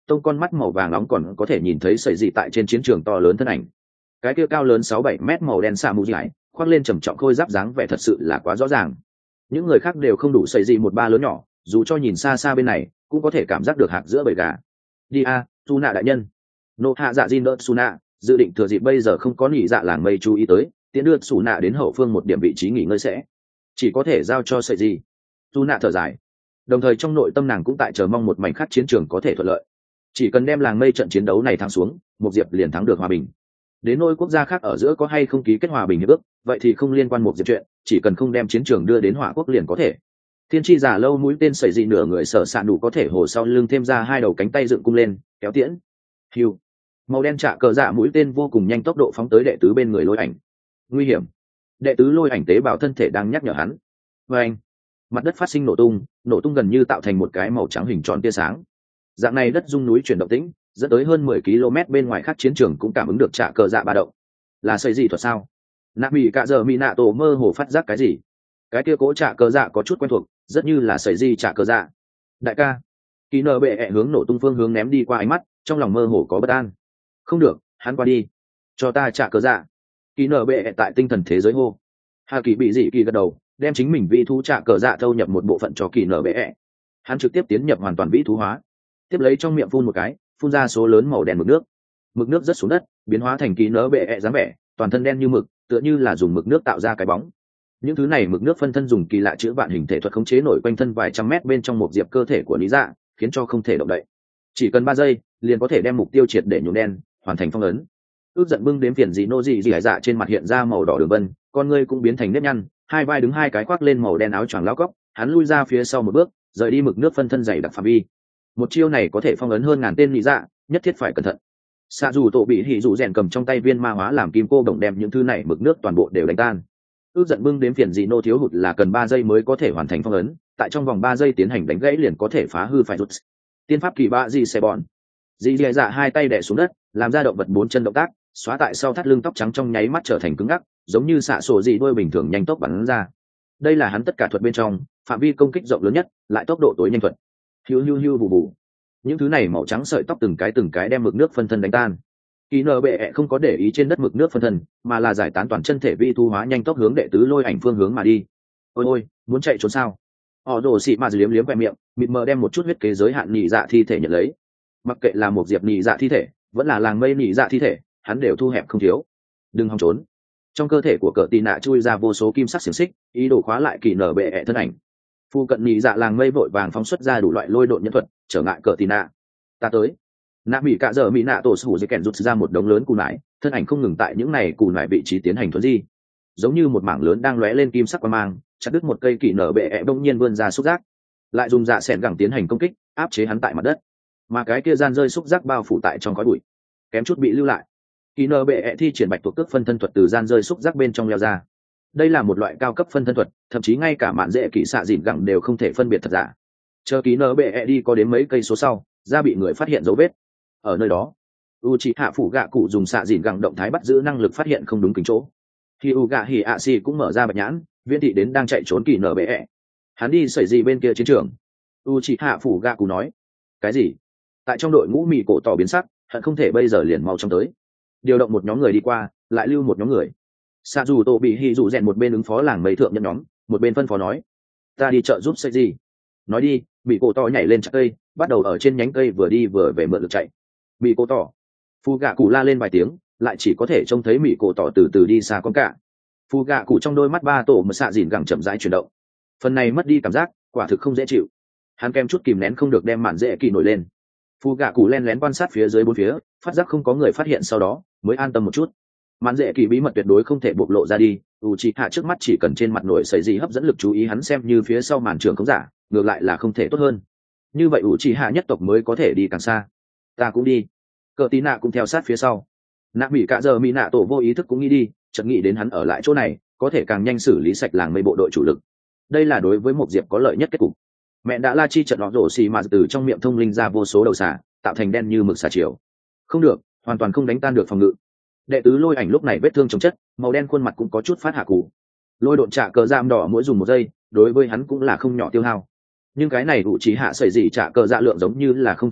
tông con mắt màu vàng nóng còn có thể nhìn thấy sợi dị tại trên chiến trường to lớn thân ảnh. Cái kia cao lớn sáu bảy mét màu đen xạ mù dài khoác lên trầm trọng khôi giáp dáng vẻ thật sự là quá rõ ràng. Những người khác đều không đủ sợi dị một ba lớn nhỏ, dù cho nhìn xa xa bên này cũng có thể cảm giác được hạc giữa bầy gà. Đi a, su nạ đại nhân. Nô hạ dạ jin đỡ su nạ, dự định thừa dịp bây giờ không có nhị dạ làng mây chú ý tới, tiến đưa su nạ đến hậu phương một điểm vị trí nghỉ ngơi sẽ chỉ có thể giao cho sợi dị. Su nạ thở dài, đồng thời trong nội tâm nàng cũng tại chờ mong một mảnh khắc chiến trường có thể thuận lợi. Chỉ cần đem làng mây trận chiến đấu này thắng xuống, một diệp liền thắng được hòa bình. Đến nỗi quốc gia khác ở giữa có hay không ký kết hòa bình hiệp ước, vậy thì không liên quan một diệp chuyện, chỉ cần không đem chiến trường đưa đến hỏa quốc liền có thể. Thiên tri giả lâu mũi tên sẩy dị nửa người sở sạn đủ có thể hồ sau lưng thêm ra hai đầu cánh tay dựng cung lên kéo tiễn. Hiu, màu đen trạ cờ dạ mũi tên vô cùng nhanh tốc độ phóng tới đệ tứ bên người lôi ảnh. Nguy hiểm. Đệ tứ lôi ảnh tế bào thân thể đang nhắc nhở hắn. Và anh, mặt đất phát sinh nổ tung, nổ tung gần như tạo thành một cái màu trắng hình tròn tia sáng. Dạng này đất rung núi chuyển động tĩnh, dẫn tới hơn mười ki lô mét bên ngoài khác chiến trường cũng cảm ứng được trạ cờ dạ ba động. Là sẩy dị thuật sao? Nạ bị cả giờ mỹ nạ tổ mơ hồ phát giác cái gì? Cái kia cố trạ cờ dạ có chút quen thuộc, rất như là sẩy dị trạ cờ dạ. Đại ca, kỳ nở bệ ẹ hướng nổ tung phương hướng ném đi qua ánh mắt, trong lòng mơ hồ có bất an. Không được, hắn qua đi, cho ta trạ cờ dạ. Kỳ nở bệ ẹ tại tinh thần thế giới hô. Hà kỳ bị dị kỳ gật đầu, đem chính mình vi thú trạ cờ dạ thâu nhập một bộ phận cho kỳ nở bệ ẹ. Hắn trực tiếp tiến nhập hoàn toàn vĩ thú hóa, tiếp lấy trong miệng phun một cái, phun ra số lớn màu đen mực nước. Mực nước rớt xuống đất, biến hóa thành kỳ nở bệ ẹ dáng vẻ, toàn thân đen như mực, tựa như là dùng mực nước tạo ra cái bóng. Những thứ này mực nước phân thân dùng kỳ lạ chữa vạn hình thể thuật khống chế nổi quanh thân vài trăm mét bên trong một diệp cơ thể của lý dạ, khiến cho không thể động đậy. Chỉ cần ba giây liền có thể đem mục tiêu triệt để nhuộm đen, hoàn thành phong ấn. Ước giận bưng đếm phiền dị nô dị dị hải dạ trên mặt hiện ra màu đỏ đường vân, con ngươi cũng biến thành nếp nhăn, hai vai đứng hai cái khoác lên màu đen áo choàng lao cóc, hắn lui ra phía sau một bước, rời đi mực nước phân thân dày đặc phạm vi. Một chiêu này có thể phong ấn hơn ngàn tên lý dạ, nhất thiết phải cẩn thận. Xạ dù tổ bị hỉ dù rèn cầm trong tay viên ma hóa làm kim cô đồng đem những thứ này mực nước toàn bộ đều đánh tan. Ước giận bưng đếm phiền dị nô thiếu hụt là cần ba giây mới có thể hoàn thành phong ấn, tại trong vòng ba giây tiến hành đánh gãy liền có thể phá hư phải rút. Tiên pháp kỳ bạ dị xe bọn. Dị dị dạ hai tay đè xuống đất, làm ra động vật bốn chân động tác, xóa tại sau thắt lưng tóc trắng trong nháy mắt trở thành cứng ngắc, giống như xạ sổ dị đuôi bình thường nhanh tốc bắn ra. Đây là hắn tất cả thuật bên trong phạm vi công kích rộng lớn nhất, lại tốc độ tối nhanh thuật. Hiu hiu hiu vù vù. Những thứ này màu trắng sợi tóc từng cái từng cái đem mực nước phân thân đánh tan. Kỳ nở bệ ẹ không có để ý trên đất mực nước phân thân, mà là giải tán toàn chân thể vi thu hóa nhanh tốc hướng đệ tứ lôi ảnh phương hướng mà đi. Ôi ôi, muốn chạy trốn sao? Họ đổ xị mà liếm liếm vẹn miệng, mịt mờ đem một chút huyết kế giới hạn nhị dạ thi thể nhận lấy. Mặc kệ là một diệp nhị dạ thi thể, vẫn là làng mây nhị dạ thi thể, hắn đều thu hẹp không thiếu. Đừng hòng trốn. Trong cơ thể của cờ tì nạ chui ra vô số kim sắc xiềng xích, ý đồ khóa lại kỳ nở bệ ẹ thân ảnh. Phu cận nhị dạ làng mây vội vàng phóng xuất ra đủ loại lôi độn nhân thuật, trở ngại cờ tì nạ. Ta tới. Nạ bị cả giờ mỹ nạ tổ sủ dây kèn rút ra một đống lớn cù nải, thân ảnh không ngừng tại những này cù nải vị trí tiến hành thuấn di, giống như một mảng lớn đang lóe lên kim sắc quang mang, chặt đứt một cây kỳ nở bệ ẹ bỗng nhiên vươn ra xúc giác, lại dùng dạ xẻn gẳng tiến hành công kích, áp chế hắn tại mặt đất, mà cái kia gian rơi xúc giác bao phủ tại trong khói bụi, kém chút bị lưu lại. Kỳ nở bệ ẹ thi triển bạch tuộc cước phân thân thuật từ gian rơi xúc giác bên trong leo ra. Đây là một loại cao cấp phân thân thuật, thậm chí ngay cả mạn dễ kỹ xạ dịn gẳng đều không thể phân biệt thật giả. Chờ kỳ nở bệ ẹ đi có đến mấy cây số sau, ra bị người phát hiện dấu vết. Ở nơi đó, Uchiha phủ gạ cụ dùng xạ dịn gẳng động thái bắt giữ năng lực phát hiện không đúng kính chỗ. Khi Uga Hỉ ạ xì cũng mở ra bạch nhãn, viễn thị đến đang chạy trốn kỳ nở bệ ẹ. Hắn đi xảy gì bên kia chiến trường? Uchiha phủ gạ cụ nói. Cái gì? Tại trong đội ngũ mì cổ tỏ biến sắc, hận không thể bây giờ liền mau trong tới. Điều động một nhóm người đi qua, lại lưu một nhóm người. Sa dù tổ bị hỉ dù rèn một bên ứng phó làng mây thượng nhân nhóm, một bên phân phó nói: ta đi chợ giúp xây gì. Nói đi, mì cổ tỏ nhảy lên chặt cây, bắt đầu ở trên nhánh cây vừa đi vừa về mượn lực chạy. Mì cổ tỏ. Phu gạ cụ la lên vài tiếng, lại chỉ có thể trông thấy mì cổ tỏ từ từ đi xa con cả. Phu gạ cụ trong đôi mắt ba tổ mà xạ dìn gẳng chậm rãi chuyển động. Phần này mất đi cảm giác, quả thực không dễ chịu. Hắn kem chút kìm nén không được đem mạn dễ kỳ nổi lên. Phu gạ cụ len lén quan sát phía dưới bốn phía, phát giác không có người phát hiện sau đó mới an tâm một chút. Mạn dễ kỳ bí mật tuyệt đối không thể bộc lộ ra đi. Uchiha trước mắt chỉ cần trên mặt nổi xảy gì hấp dẫn lực chú ý hắn xem như phía sau màn trường không giả, ngược lại là không thể tốt hơn. Như vậy Uchiha nhất tộc mới có thể đi càng xa. Ta cũng đi. Cờ tí nạ cũng theo sát phía sau. Nạ bị cả giờ mỹ nạ tổ vô ý thức cũng nghĩ đi, chợt nghĩ đến hắn ở lại chỗ này có thể càng nhanh xử lý sạch làng mây bộ đội chủ lực. Đây là đối với một diệp có lợi nhất kết cục. Mẹ đã la chi trận lọ rổ xì mà từ trong miệng thông linh ra vô số đầu xà, tạo thành đen như mực xà chiều. Không được, hoàn toàn không đánh tan được phòng ngự. Đệ tứ lôi ảnh lúc này vết thương chống chất, màu đen khuôn mặt cũng có chút phát hạ cụ. Lôi độn trả cờ giam đỏ mỗi dùng một giây, đối với hắn cũng là không nhỏ tiêu hao. Nhưng cái này ủ trí hạ sẩy gì trả cờ dạ lượng giống như là không thấy đáy,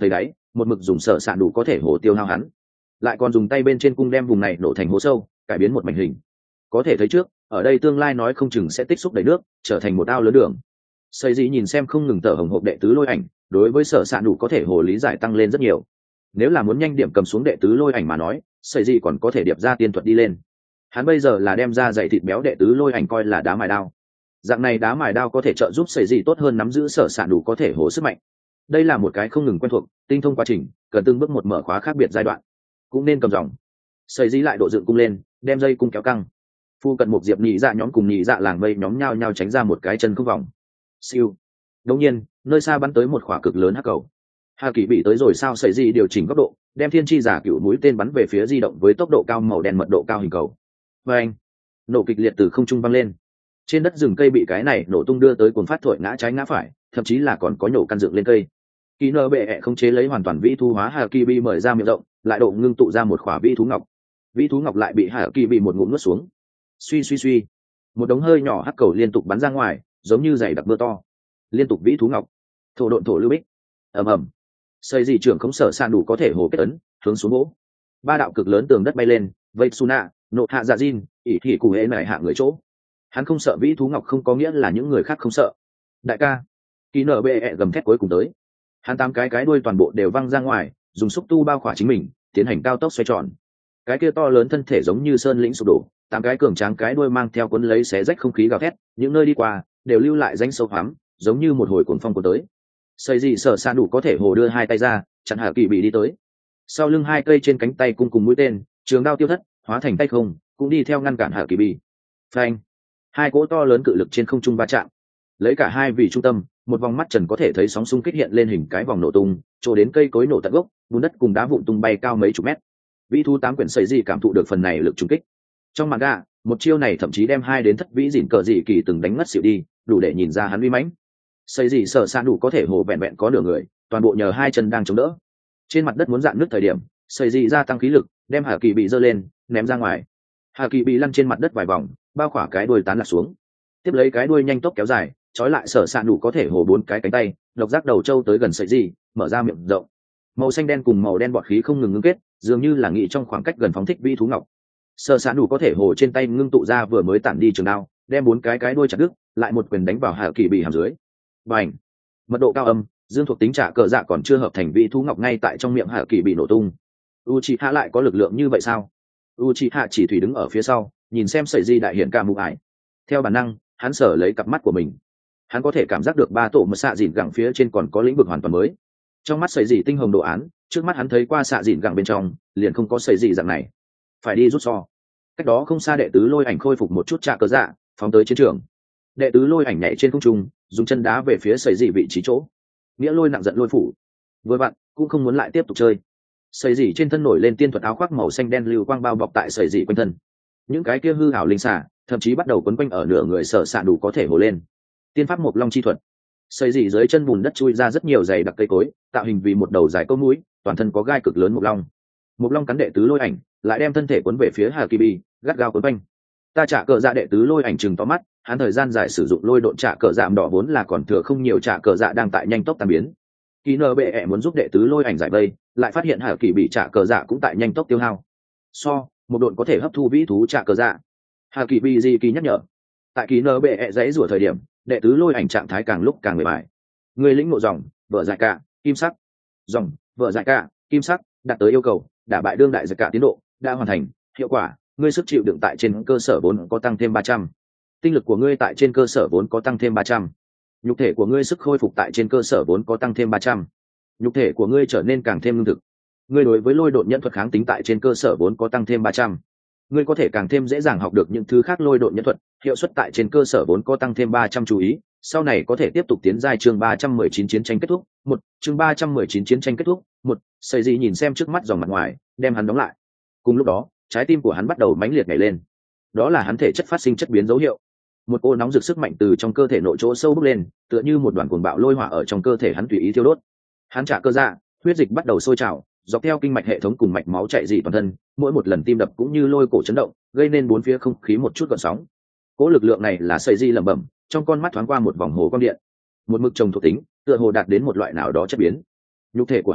một mực dùng sở s ạ nụ có thể hồ tiêu hao hắn, lại còn dùng tay bên trên cung đem vùng này nổ thành hố sâu, cải biến một mảnh hình. Có thể thấy trước ở đây tương lai nói không chừng sẽ tích xúc đầy nước, trở thành một ao lớn đường. Xây dĩ nhìn xem không ngừng tở hồng hộp đệ tứ lôi ảnh, đối với sở s ạ nụ có thể hồ lý giải tăng lên rất nhiều. Nếu là muốn nhanh điểm cầm xuống đệ tứ lôi ảnh mà nói, xây dĩ còn có thể điệp ra tiên thuật đi lên. Hắn bây giờ là đem ra dày thịt béo đệ tứ lôi ảnh coi là đá mài đao. Dạng này đá mài đao có thể trợ giúp xây dĩ tốt hơn nắm giữ sở s ạ nụ có thể hồ sức mạnh. Đây là một cái không ngừng quen thuộc, tinh thông quá trình, cần từng bước một mở khóa khác biệt giai đoạn. Cũng nên cầm dòng. Xây dĩ lại độ dựng cung lên, đem dây cung kéo căng. Phu cận một diệp nhị dạ nhóm cùng nhị dạ làng mây nhóm nhao nhao tránh ra một cái chân không vòng. Siêu. Đống nhiên, nơi xa bắn tới một khỏa cực lớn hắc cầu. Hà Kỳ bị tới rồi sao xảy gì điều chỉnh góc độ, đem thiên chi giả cựu mũi tên bắn về phía di động với tốc độ cao màu đen mật độ cao hình cầu. Và anh, nổ kịch liệt từ không trung văng lên. Trên đất rừng cây bị cái này nổ tung đưa tới cuồng phát thổi ngã trái ngã phải, thậm chí là còn có nhổ căn dựng lên cây. Kỳ nơ bệ ẹ không chế lấy hoàn toàn vĩ thu hóa Hà Kỳ bị mở ra miệng rộng, lại độ ngưng tụ ra một khỏa vĩ thú ngọc. Vĩ thú ngọc lại bị Hà Kỳ bị một ngụm nuốt xuống. Suy suy suy, một đống hơi nhỏ hắc cầu liên tục bắn ra ngoài, giống như dày đặc mưa to. Liên tục vĩ thú ngọc, thổ độn thổ lưu bích, ầm ầm. Xây dị trưởng không sở san đủ có thể hồ kết ấn, hướng xuống gỗ. Ba đạo cực lớn tường đất bay lên, vây Suna, nộ hạ dạ Jin, ỷ thị cụ hễ nảy hạ người chỗ. Hắn không sợ vĩ thú ngọc không có nghĩa là những người khác không sợ. Đại ca, kỳ nở bệ ẹ gầm thét cuối cùng tới. Hắn tám cái cái đuôi toàn bộ đều văng ra ngoài, dùng xúc tu bao khỏa chính mình, tiến hành cao tốc xoay tròn. Cái kia to lớn thân thể giống như sơn lĩnh sụp đổ, tám cái cường tráng cái đuôi mang theo cuốn lấy xé rách không khí gào thét, những nơi đi qua đều lưu lại danh sâu hoắm, giống như một hồi cuồng phong cuốn tới. Xây gì sở san đủ có thể hồ đưa hai tay ra, chặn Hạ Kỳ bị đi tới. Sau lưng hai cây trên cánh tay cung cùng mũi tên, trường đao tiêu thất, hóa thành tay không, cũng đi theo ngăn cản Hạ Kỳ bị. Phanh! Hai cỗ to lớn cự lực trên không trung va chạm. Lấy cả hai vì trung tâm, một vòng mắt trần có thể thấy sóng xung kích hiện lên hình cái vòng nổ tung, trổ đến cây cối nổ tận gốc, bùn đất cùng đá vụn tung bay cao mấy chục mét. Vĩ thú tám quyển xây gì cảm thụ được phần này lực trùng kích. Trong màn gà, một chiêu này thậm chí đem hai đến thất vĩ dỉn cờ dị kỳ từng đánh ngất xỉu đi, đủ để nhìn ra hắn uy mãnh. Xây gì sở san đủ có thể hồ vẹn vẹn có nửa người, toàn bộ nhờ hai chân đang chống đỡ. Trên mặt đất muốn dạn nước thời điểm, xây gì gia tăng khí lực, đem Hà Kỳ bị giơ lên, ném ra ngoài. Hà Kỳ bị lăn trên mặt đất vài vòng, bao khỏa cái đuôi tán lạc xuống. Tiếp lấy cái đuôi nhanh tốc kéo dài, trói lại sở san đủ có thể hồ bốn cái cánh tay, độc giác đầu trâu tới gần sợi gì, mở ra miệng rộng. Màu xanh đen cùng màu đen bọt khí không ngừng ngưng kết, dường như là nghĩ trong khoảng cách gần phóng thích vĩ thú ngọc. Sở san đủ có thể hồ trên tay ngưng tụ ra vừa mới tản đi trường đao, đem bốn cái cái đuôi chặt đứt, lại một quyền đánh vào Hà Kỳ bị hàm dưới. Bành! Mật độ cao âm, dương thuộc tính trả cờ dạ còn chưa hợp thành vĩ thú ngọc ngay tại trong miệng Hạ Kỳ bị nổ tung. Uchiha lại có lực lượng như vậy sao? Uchiha chỉ thủy đứng ở phía sau, nhìn xem sợi di đại hiện cả mục ải. Theo bản năng, hắn sở lấy cặp mắt của mình. Hắn có thể cảm giác được ba tổ một xạ dịn gẳng phía trên còn có lĩnh vực hoàn toàn mới. Trong mắt sợi di tinh hồng đồ án, trước mắt hắn thấy qua xạ dịn gẳng bên trong, liền không có sợi di dạng này. Phải đi rút so. Cách đó không xa đệ tứ lôi ảnh khôi phục một chút trả cờ dạ, phóng tới chiến trường. Đệ tứ lôi ảnh nhảy trên không trung, dùng chân đá về phía sợi dị vị trí chỗ. Nghĩa lôi nặng giận lôi phủ. Với bạn cũng không muốn lại tiếp tục chơi. Sợi dị trên thân nổi lên tiên thuật áo khoác màu xanh đen lưu quang bao bọc tại sợi dị quanh thân. Những cái kia hư ảo linh xả, thậm chí bắt đầu quấn quanh ở nửa người sở sạ đủ có thể hồ lên. Tiên pháp Mộc Long chi thuật. Sợi dị dưới chân bùn đất chui ra rất nhiều dày đặc cây cối, tạo hình vì một đầu dài câu mũi, toàn thân có gai cực lớn Mộc Long. Mộc Long cắn đệ tứ lôi ảnh, lại đem thân thể quấn về phía Hà Kỳ Bi, gắt gao quấn quanh. Ta trả cờ dạ đệ tứ lôi ảnh chừng to mắt, hắn thời gian dài sử dụng lôi độn trả cờ dạ đỏ vốn là còn thừa không nhiều trả cờ dạ đang tại nhanh tốc tan biến. Kỳ nơ bệ ẹ muốn giúp đệ tứ lôi ảnh giải vây, lại phát hiện Hà Kỳ bị trả cờ dạ cũng tại nhanh tốc tiêu hao. So, một độn có thể hấp thu vĩ thú trả cờ dạ. Hà Kỳ bị gì kỳ nhắc nhở. Tại kỳ nơ bệ ẹ dãy rủa thời điểm, đệ tứ lôi ảnh trạng thái càng lúc càng bề bài. Người lĩnh ngộ dòng, vợ giải cả, kim sắc. Dòng, vợ giải cả, kim sắc, đạt tới yêu cầu, đả bại đương đại giải cả tiến độ, đã hoàn thành, hiệu quả. Ngươi sức chịu đựng tại trên cơ sở vốn có tăng thêm ba trăm. Tinh lực của ngươi tại trên cơ sở vốn có tăng thêm ba trăm. Nhục thể của ngươi sức khôi phục tại trên cơ sở vốn có tăng thêm ba trăm. Nhục thể của ngươi trở nên càng thêm lương thực. Ngươi đối với lôi độn nhận thuật kháng tính tại trên cơ sở vốn có tăng thêm ba trăm. Ngươi có thể càng thêm dễ dàng học được những thứ khác lôi độn nhận thuật, hiệu suất tại trên cơ sở vốn có tăng thêm ba trăm. Chú ý, sau này có thể tiếp tục tiến giai chương ba trăm mười chín chiến tranh kết thúc. Một, chương ba trăm mười chín chiến tranh kết thúc. Một, Sợi Dị nhìn xem trước mắt dòng mặt ngoài, đem hắn đóng lại. Cùng lúc đó, trái tim của hắn bắt đầu mãnh liệt nhảy lên. Đó là hắn thể chất phát sinh chất biến dấu hiệu. Một cô nóng rực sức mạnh từ trong cơ thể nội chỗ sâu bốc lên, tựa như một đoàn cuồng bạo lôi hỏa ở trong cơ thể hắn tùy ý thiêu đốt. Hắn trả cơ dạ, huyết dịch bắt đầu sôi trào, dọc theo kinh mạch hệ thống cùng mạch máu chạy dị toàn thân, mỗi một lần tim đập cũng như lôi cổ chấn động, gây nên bốn phía không khí một chút gợn sóng. Cỗ lực lượng này là Sợi Dị lẩm bẩm, trong con mắt thoáng qua một vòng hồ quang điện. Một mực trồng thuộc tính, tựa hồ đạt đến một loại nào đó chất biến. Nhục thể của hắn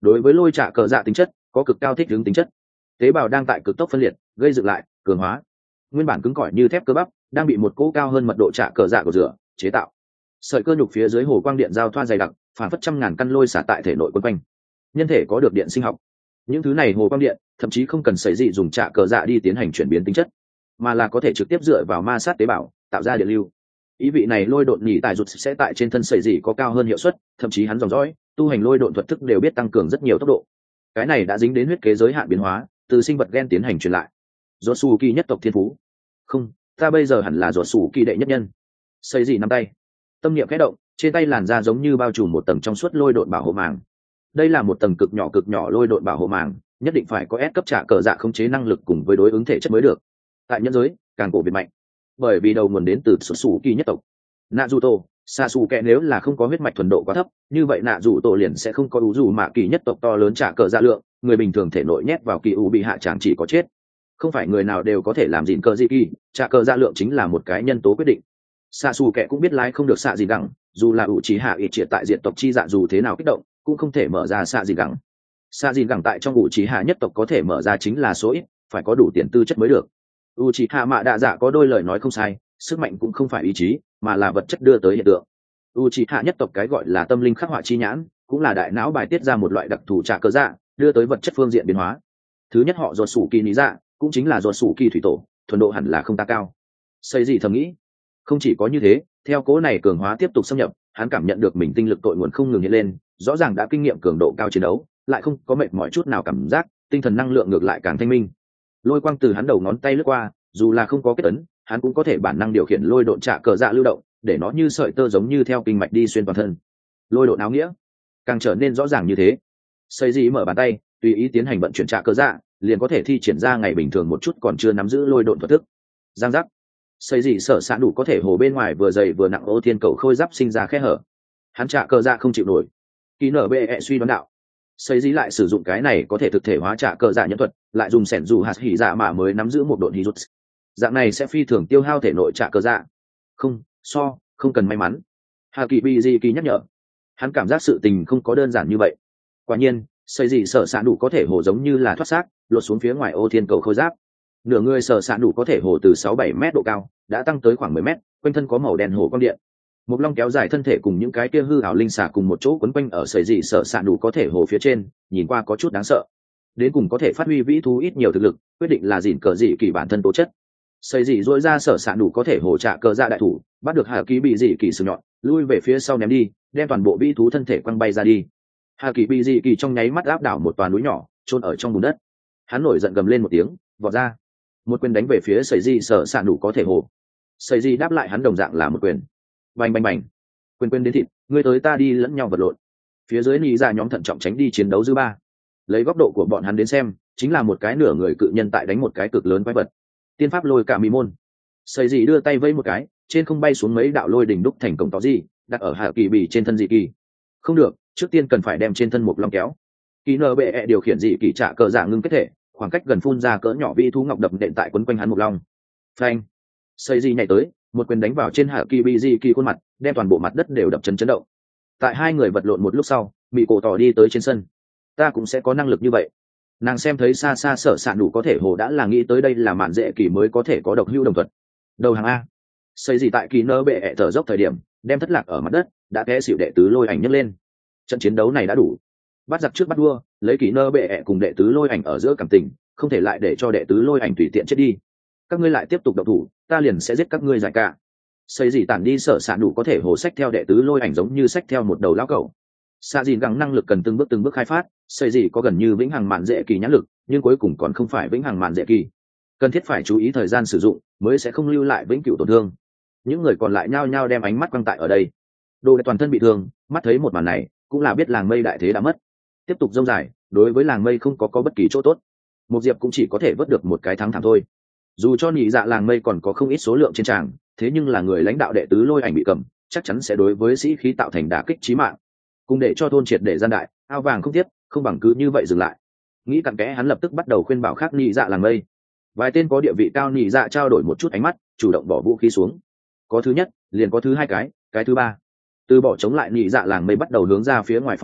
đối với lôi trả cờ dạ tính chất có cực cao thích ứng tính chất. Tế bào đang tại cực tốc phân liệt, gây dựng lại, cường hóa. Nguyên bản cứng cỏi như thép cơ bắp đang bị một cỗ cao hơn mật độ trả cờ dạ của rửa chế tạo. Sợi cơ nhục phía dưới hồ quang điện giao thoa dày đặc, phản phất trăm ngàn căn lôi xả tại thể nội quấn quanh. Nhân thể có được điện sinh học. Những thứ này hồ quang điện thậm chí không cần sấy dị dùng trả cờ dạ đi tiến hành chuyển biến tính chất, mà là có thể trực tiếp dựa vào ma sát tế bào tạo ra điện lưu. Ý vị này lôi độn nhị tài rụt sẽ tại trên thân sấy dị có cao hơn hiệu suất, thậm chí hắn dòng dõi tu hành lôi độn thuật thức đều biết tăng cường rất nhiều tốc độ. Cái này đã dính đến huyết kế giới hạn biến hóa, từ sinh vật gen tiến hành truyền lại. Rốt sủ kỳ nhất tộc thiên phú. Không, ta bây giờ hẳn là rốt sủ kỳ đệ nhất nhân. Sấy dị nắm tay, tâm niệm khẽ động, trên tay làn da giống như bao trùm một tầng trong suốt lôi độn bảo hộ màng. Đây là một tầng cực nhỏ cực nhỏ lôi độn bảo hộ màng, nhất định phải có S cấp trả cờ dạ khống chế năng lực cùng với đối ứng thể chất mới được. Tại nhân giới, càng cổ việt mạnh, bởi vì đầu nguồn đến từ xuất xù kỳ nhất tộc. Naruto, Sasuke nếu là không có huyết mạch thuần độ quá thấp, như vậy Naruto liền sẽ không có ủ dù mạ kỳ nhất tộc to lớn trả cờ dạ lượng, người bình thường thể nội nhét vào kỳ u bị hạ chẳng chỉ có chết. Không phải người nào đều có thể làm gìn cờ dị kỳ, trả cờ dạ lượng chính là một cái nhân tố quyết định. Sasuke cũng biết lái không được xạ gì gẳng, dù là ủ trí hạ ít triệt tại diện tộc chi dạ dù thế nào kích động, cũng không thể mở ra xạ gì gẳng. Xạ gì gẳng tại trong ủ trí hạ nhất tộc có thể mở ra chính là số ít, phải có đủ tiền tư chất mới được. U trí hạ mạ đạ dạ có đôi lời nói không sai, sức mạnh cũng không phải ý chí, mà là vật chất đưa tới hiện tượng. U trí hạ nhất tộc cái gọi là tâm linh khắc họa chi nhãn, cũng là đại não bài tiết ra một loại đặc thù trả cờ dạ, đưa tới vật chất phương diện biến hóa. Thứ nhất họ ruột sủ kỳ lý dạ, cũng chính là ruột sủ kỳ thủy tổ, thuần độ hẳn là không ta cao. Xây gì thầm nghĩ, không chỉ có như thế, theo cố này cường hóa tiếp tục xâm nhập, hắn cảm nhận được mình tinh lực tội nguồn không ngừng hiện lên, rõ ràng đã kinh nghiệm cường độ cao chiến đấu, lại không có mệt mỏi chút nào cảm giác, tinh thần năng lượng ngược lại càng thanh minh. Lôi quang từ hắn đầu ngón tay lướt qua, dù là không có kết ấn, hắn cũng có thể bản năng điều khiển lôi độn trả cờ dạ lưu động, để nó như sợi tơ giống như theo kinh mạch đi xuyên toàn thân. Lôi độn áo nghĩa càng trở nên rõ ràng như thế. Xây gì mở bàn tay, tùy ý tiến hành vận chuyển trả cờ dạ, liền có thể thi triển ra ngày bình thường một chút còn chưa nắm giữ lôi độn thuật thức. Giang giác. Xây gì sở xạ đủ có thể hồ bên ngoài vừa dày vừa nặng ô thiên cầu khôi giáp sinh ra khe hở. Hắn trả cờ dạ không chịu nổi. Ký nở bệ suy đoán đạo. Xây gì lại sử dụng cái này có thể thực thể hóa trả cờ dạ nhân thuật, lại dùng sẻn dù hạt hỉ dạ mà mới nắm giữ một độn hỉ rút. Dạng này sẽ phi thường tiêu hao thể nội trả cờ dạ. Không, so, không cần may mắn. Hà Kỳ Bi Di Kỳ nhắc nhở. Hắn cảm giác sự tình không có đơn giản như vậy. Quả nhiên, xây gì sở xạ đủ có thể hồ giống như là thoát xác, lột xuống phía ngoài ô thiên cầu khôi giáp. Nửa người sở xạ đủ có thể hồ từ sáu bảy mét độ cao, đã tăng tới khoảng mười mét, quanh thân có màu đen hồ quang điện. Một long kéo dài thân thể cùng những cái kia hư ảo linh xà cùng một chỗ quấn quanh ở sợi dị sở xạ đủ có thể hồ phía trên, nhìn qua có chút đáng sợ. Đến cùng có thể phát huy vĩ thú ít nhiều thực lực, quyết định là gìn cờ dị kỳ bản thân tố chất. Sợi dị dỗi ra sở xạ đủ có thể hồ trả cờ dạ đại thủ, bắt được Hà Kỳ bị dị kỳ sừng nhọn, lui về phía sau ném đi, đem toàn bộ vĩ thú thân thể quăng bay ra đi. Hà Kỳ bị dị kỳ trong nháy mắt áp đảo một toàn núi nhỏ, chôn ở trong bùn đất. Hắn nổi giận gầm lên một tiếng, vọt ra, một quyền đánh về phía sợi dị sở xạ đủ có thể hồ. Sợi dị đáp lại hắn đồng dạng là một quyền. Bành bành bành, quyền quyền đến thịt, người tới ta đi lẫn nhau vật lộn. Phía dưới nhị ra nhóm thận trọng tránh đi chiến đấu dư ba. Lấy góc độ của bọn hắn đến xem, chính là một cái nửa người cự nhân tại đánh một cái cực lớn quái vật. Tiên pháp lôi cả mì môn. Sợi dị đưa tay vẫy một cái, trên không bay xuống mấy đạo lôi đỉnh đúc thành cổng to gì, đặt ở Hạ Kỳ bì trên thân dị kỳ. Không được, trước tiên cần phải đem trên thân một long kéo. Kỳ nơ bệ -E điều khiển dị kỳ trả cờ dạng ngưng kết thể, khoảng cách gần phun ra cỡ nhỏ vi thú ngọc đập nện tại quấn quanh hắn một long. Phanh. Sợi dị nhảy tới, một quyền đánh vào trên Hạ Kỳ bị dị kỳ khuôn mặt, đem toàn bộ mặt đất đều đập chấn chấn động. Tại hai người vật lộn một lúc sau, bị cổ tỏ đi tới trên sân. Ta cũng sẽ có năng lực như vậy. Nàng xem thấy xa xa sở sạn đủ có thể hồ đã là nghĩ tới đây là mạn dễ kỳ mới có thể có độc hữu đồng thuật. Đầu hàng a. Xây gì tại kỳ nơ bệ -E thở dốc thời điểm, đem thất lạc ở mặt đất, đã té xỉu đệ tứ lôi ảnh nhấc lên. Trận chiến đấu này đã đủ. Bắt giặc trước bắt đua, lấy kỳ nơ bệ -E cùng đệ tứ lôi ảnh ở giữa cảm tình, không thể lại để cho đệ tứ lôi ảnh tùy tiện chết đi. Các ngươi lại tiếp tục động thủ, ta liền sẽ giết các ngươi giải cả. Xây gì tản đi sở sạn đủ có thể hồ sách theo đệ tứ lôi ảnh giống như sách theo một đầu lão cẩu. Xạ dìn gắng năng lực cần từng bước từng bước khai phát, xây gì có gần như vĩnh hằng mạn dễ kỳ nhãn lực, nhưng cuối cùng còn không phải vĩnh hằng mạn dễ kỳ. Cần thiết phải chú ý thời gian sử dụng, mới sẽ không lưu lại vĩnh cửu tổn thương. Những người còn lại nhao nhao đem ánh mắt quăng tại ở đây. Đồ đệ toàn thân bị thương, mắt thấy một màn này, cũng là biết làng mây đại thế đã mất. Tiếp tục rông dài, đối với làng mây không có có bất kỳ chỗ tốt. Một diệp cũng chỉ có thể vớt được một cái thắng thảm thôi. Dù cho nhị dạ làng mây còn có không ít số lượng trên tràng, thế nhưng là người lãnh đạo đệ tứ lôi ảnh bị cầm, chắc chắn sẽ đối với sĩ khí tạo thành đả kích chí mạng. Cùng để cho thôn triệt để gian đại, ao vàng không tiếp, không bằng cứ như vậy dừng lại. Nghĩ cặn kẽ hắn lập tức bắt đầu khuyên bảo khác nhị dạ làng mây. Vài tên có địa vị cao nhị dạ trao đổi một chút ánh mắt, chủ động bỏ vũ khí xuống. Có thứ nhất, liền có thứ hai cái, cái thứ ba. Từ bỏ chống lại nhị dạ làng mây bắt đầu hướng ra phía ngoài phóng xạ,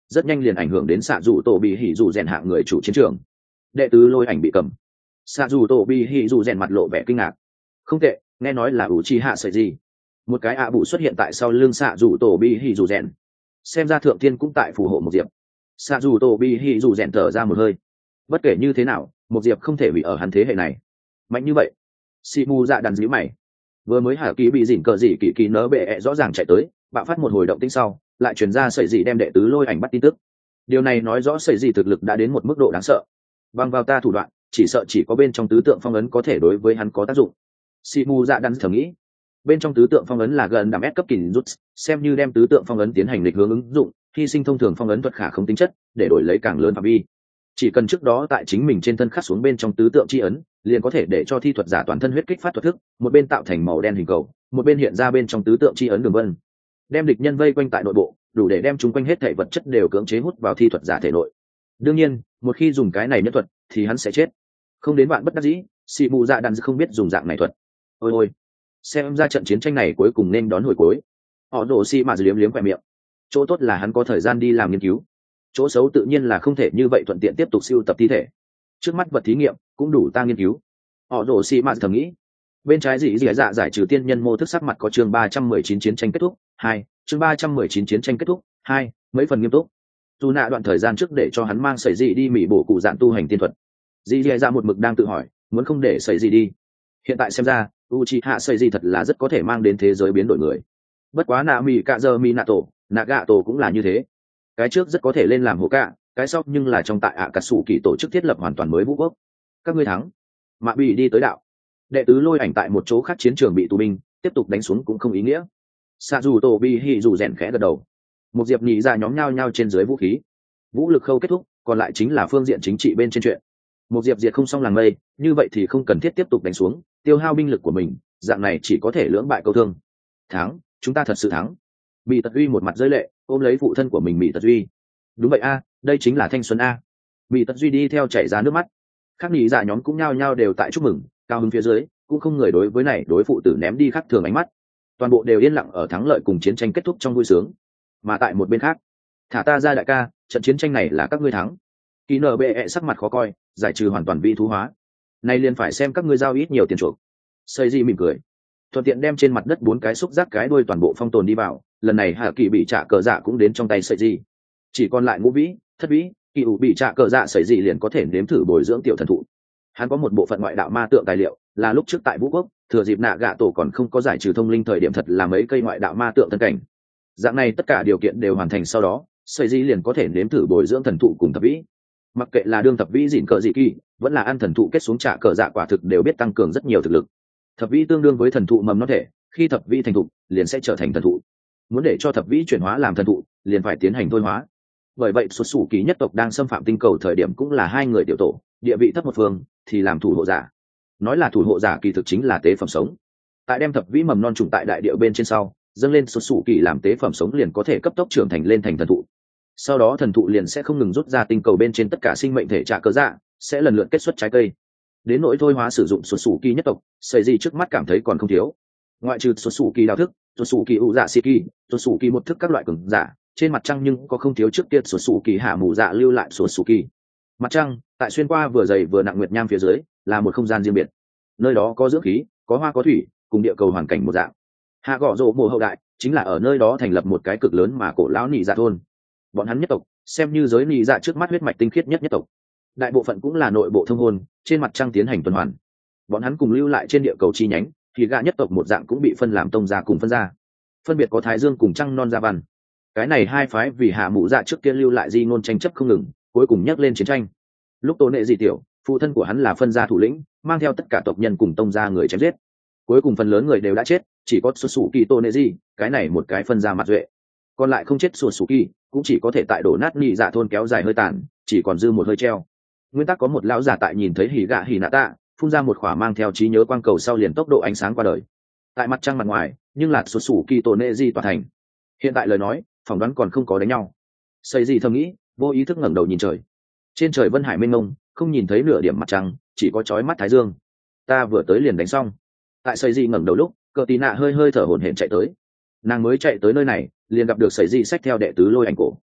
rất nhanh liền ảnh hưởng đến xạ dù tổ bị hỉ dù rèn hạng người chủ chiến trường. Đệ tứ lôi ảnh bị cầm. Xạ dù tổ bị hỉ dù rèn mặt lộ vẻ kinh ngạc. Không tệ, nghe nói là ủ chi hạ sợi gì. Một cái ạ bụ xuất hiện tại sau lưng xạ dù tổ bị hỉ dù rèn. Xem ra thượng thiên cũng tại phù hộ một diệp. Xạ dù tổ bị hỉ dù rèn thở ra một hơi. Bất kể như thế nào, một diệp không thể bị ở hắn thế hệ này. Mạnh như vậy. Si mu dạ đàn díu mày. Vừa mới hạ kỳ bị dỉn cờ dị kỳ kỳ nớ bệ ẹ rõ ràng chạy tới, bạo phát một hồi động tĩnh sau, lại truyền ra sợi dị đem đệ tứ lôi ảnh bắt tin tức. Điều này nói rõ sợi dị thực lực đã đến một mức độ đáng sợ. Bằng vào ta thủ đoạn, chỉ sợ chỉ có bên trong tứ tượng phong ấn có thể đối với hắn có tác dụng. Si mu dạ đàn thầm nghĩ. Bên trong tứ tượng phong ấn là gần đẳng ép cấp kình rút, xem như đem tứ tượng phong ấn tiến hành lịch hướng ứng dụng, hy sinh thông thường phong ấn thuật khả không tính chất, để đổi lấy càng lớn phạm vi. Chỉ cần trước đó tại chính mình trên thân khắc xuống bên trong tứ tượng chi ấn, liền có thể để cho thi thuật giả toàn thân huyết kích phát thuật thức, một bên tạo thành màu đen hình cầu, một bên hiện ra bên trong tứ tượng chi ấn đường vân, đem địch nhân vây quanh tại nội bộ, đủ để đem chúng quanh hết thể vật chất đều cưỡng chế hút vào thi thuật giả thể nội. Đương nhiên, một khi dùng cái này nhân thuật, thì hắn sẽ chết. Không đến bạn bất đắc dĩ, Sĩ Mù Dạ Đàn không biết dùng dạng này thuật. Ôi ôi, xem ra trận chiến tranh này cuối cùng nên đón hồi cuối. Họ đổ xi mà liếm liếm khỏe miệng. Chỗ tốt là hắn có thời gian đi làm nghiên cứu. Chỗ xấu tự nhiên là không thể như vậy thuận tiện tiếp tục siêu tập thi thể. Trước mắt vật thí nghiệm cũng đủ ta nghiên cứu. Họ đổ xi mà thầm nghĩ. Bên trái dị dị dạ giải trừ tiên nhân mô thức sắc mặt có chương ba trăm mười chín chiến tranh kết thúc hai, chương ba trăm mười chín chiến tranh kết thúc hai, mấy phần nghiêm túc. Dù nạ đoạn thời gian trước để cho hắn mang sẩy dị đi mỹ bổ cụ dạng tu hành tiên thuật. Dị dị dạ một mực đang tự hỏi, muốn không để sẩy dị đi. Hiện tại xem ra, Uchiha sẩy dị thật là rất có thể mang đến thế giới biến đổi người. Bất quá nạ mì cạ giờ mi nạ tổ, nạ gạ tổ cũng là như thế. Cái trước rất có thể lên làm hồ cạ, cái sau nhưng là trong tại ạ cà sủ kỳ tổ chức thiết lập hoàn toàn mới vũ quốc. Các ngươi thắng. Mạ bị đi tới đạo. Đệ tứ lôi ảnh tại một chỗ khác chiến trường bị tù binh, tiếp tục đánh xuống cũng không ý nghĩa. Sa dù tổ bi hỉ dù rèn khẽ gật đầu. Một diệp nhị ra nhóm nhau nhau trên dưới vũ khí. Vũ lực khâu kết thúc, còn lại chính là phương diện chính trị bên trên chuyện. Một diệp diệt không xong làng mây, như vậy thì không cần thiết tiếp tục đánh xuống, tiêu hao binh lực của mình, dạng này chỉ có thể lưỡng bại câu thương. Thắng, chúng ta thật sự thắng. Bị Tật Duy một mặt rơi lệ, ôm lấy phụ thân của mình Bị Tật Duy. Đúng vậy a, đây chính là thanh xuân a. Bị Tật Duy đi theo chảy ra nước mắt. Khác nhị dạ nhóm cũng nhao nhao đều tại chúc mừng, cao hứng phía dưới, cũng không người đối với này đối phụ tử ném đi khác thường ánh mắt. Toàn bộ đều yên lặng ở thắng lợi cùng chiến tranh kết thúc trong vui sướng. Mà tại một bên khác, thả ta ra đại ca, trận chiến tranh này là các ngươi thắng. Kỳ nở bệ ẹ sắc mặt khó coi, giải trừ hoàn toàn vi thú hóa. Nay liền phải xem các ngươi giao ít nhiều tiền chuộc. Xây Di mỉm cười, thuận tiện đem trên mặt đất bốn cái xúc giác cái đuôi toàn bộ phong tồn đi vào. Lần này Hạ Kỳ bị trả cờ dạ cũng đến trong tay Xây Di, chỉ còn lại ngũ vĩ, thất vĩ, Kỳ ủ bị trả cờ dạ Xây Di liền có thể nếm thử bồi dưỡng tiểu thần thụ. Hắn có một bộ phận ngoại đạo ma tượng tài liệu, là lúc trước tại Vũ Quốc, thừa dịp nạ gạ tổ còn không có giải trừ thông linh thời điểm thật là mấy cây ngoại đạo ma tượng thân cảnh. Dạng này tất cả điều kiện đều hoàn thành sau đó, Xây Di liền có thể nếm thử bồi dưỡng thần thụ cùng thập vĩ. Mặc kệ là đương thập vĩ dịn cờ dị kỳ, vẫn là ăn thần thụ kết xuống trả cờ dạ quả thực đều biết tăng cường rất nhiều thực lực. Thập vĩ tương đương với thần thụ mầm non thể, khi thập vĩ thành thụ, liền sẽ trở thành thần thụ. Muốn để cho thập vĩ chuyển hóa làm thần thụ, liền phải tiến hành thôi hóa. Bởi vậy xuất xù kỳ nhất tộc đang xâm phạm tinh cầu thời điểm cũng là hai người tiểu tổ, địa vị thấp một phương thì làm thủ hộ giả. Nói là thủ hộ giả kỳ thực chính là tế phẩm sống. Tại đem thập vĩ mầm non trùng tại đại địa bên trên sau, dâng lên xuất xù kỳ làm tế phẩm sống liền có thể cấp tốc trưởng thành lên thành thần thụ. Sau đó thần thụ liền sẽ không ngừng rút ra tinh cầu bên trên tất cả sinh mệnh thể trả cơ dạ, sẽ lần lượt kết xuất trái cây. Đến nỗi thôi hóa sử dụng xuất xù kỳ nhất tộc, xây gì trước mắt cảm thấy còn không thiếu. Ngoại trừ xuất xù kỳ đào thức, xuất xù kỳ ủ dạ xì kỳ, xuất xù kỳ một thức các loại cường giả, trên mặt trăng nhưng có không thiếu trước kia xuất xù kỳ hạ mù dạ lưu lại xuất xù kỳ. Mặt trăng tại xuyên qua vừa dày vừa nặng nguyệt nham phía dưới là một không gian riêng biệt, nơi đó có dưỡng khí, có hoa có thủy, cùng địa cầu hoàn cảnh một dạng. Hạ gõ rộ mùa hậu đại chính là ở nơi đó thành lập một cái cực lớn mà cổ lão nị dạ thôn. Bọn hắn nhất tộc xem như giới nị dạ trước mắt huyết mạch tinh khiết nhất nhất tộc, đại bộ phận cũng là nội bộ thông hôn, trên mặt trăng tiến hành tuần hoàn. Bọn hắn cùng lưu lại trên địa cầu chi nhánh thì gạ nhất tộc một dạng cũng bị phân làm tông gia cùng phân gia, phân biệt có thái dương cùng trăng non gia văn. Cái này hai phái vì hạ mụ dạ trước kia lưu lại di ngôn tranh chấp không ngừng, cuối cùng nhắc lên chiến tranh. Lúc tổ nệ dị tiểu, phụ thân của hắn là phân gia thủ lĩnh, mang theo tất cả tộc nhân cùng tông gia người chém giết. Cuối cùng phần lớn người đều đã chết, chỉ có xuất xù kỳ tổ nệ dị, cái này một cái phân gia mặt duệ. Còn lại không chết xuất xù kỳ, cũng chỉ có thể tại đổ nát nị dạ thôn kéo dài hơi tàn, chỉ còn dư một hơi treo. Nguyên tắc có một lão giả tại nhìn thấy hỉ gạ hỉ nạ tạ, phun ra một khỏa mang theo trí nhớ quang cầu sau liền tốc độ ánh sáng qua đời. Tại mặt trăng mặt ngoài, nhưng là xuất xù kỳ tổ nệ dị tỏa thành. Hiện tại lời nói, phỏng đoán còn không có đánh nhau. Xây gì thầm nghĩ, vô ý thức ngẩng đầu nhìn trời. Trên trời vân hải mênh mông, không nhìn thấy nửa điểm mặt trăng, chỉ có chói mắt thái dương. Ta vừa tới liền đánh xong. Tại Xây gì ngẩng đầu lúc, Cờ Tí Nạ hơi hơi thở hổn hển chạy tới. Nàng mới chạy tới nơi này, liền gặp được Xây gì xách theo đệ tứ lôi ảnh cổ.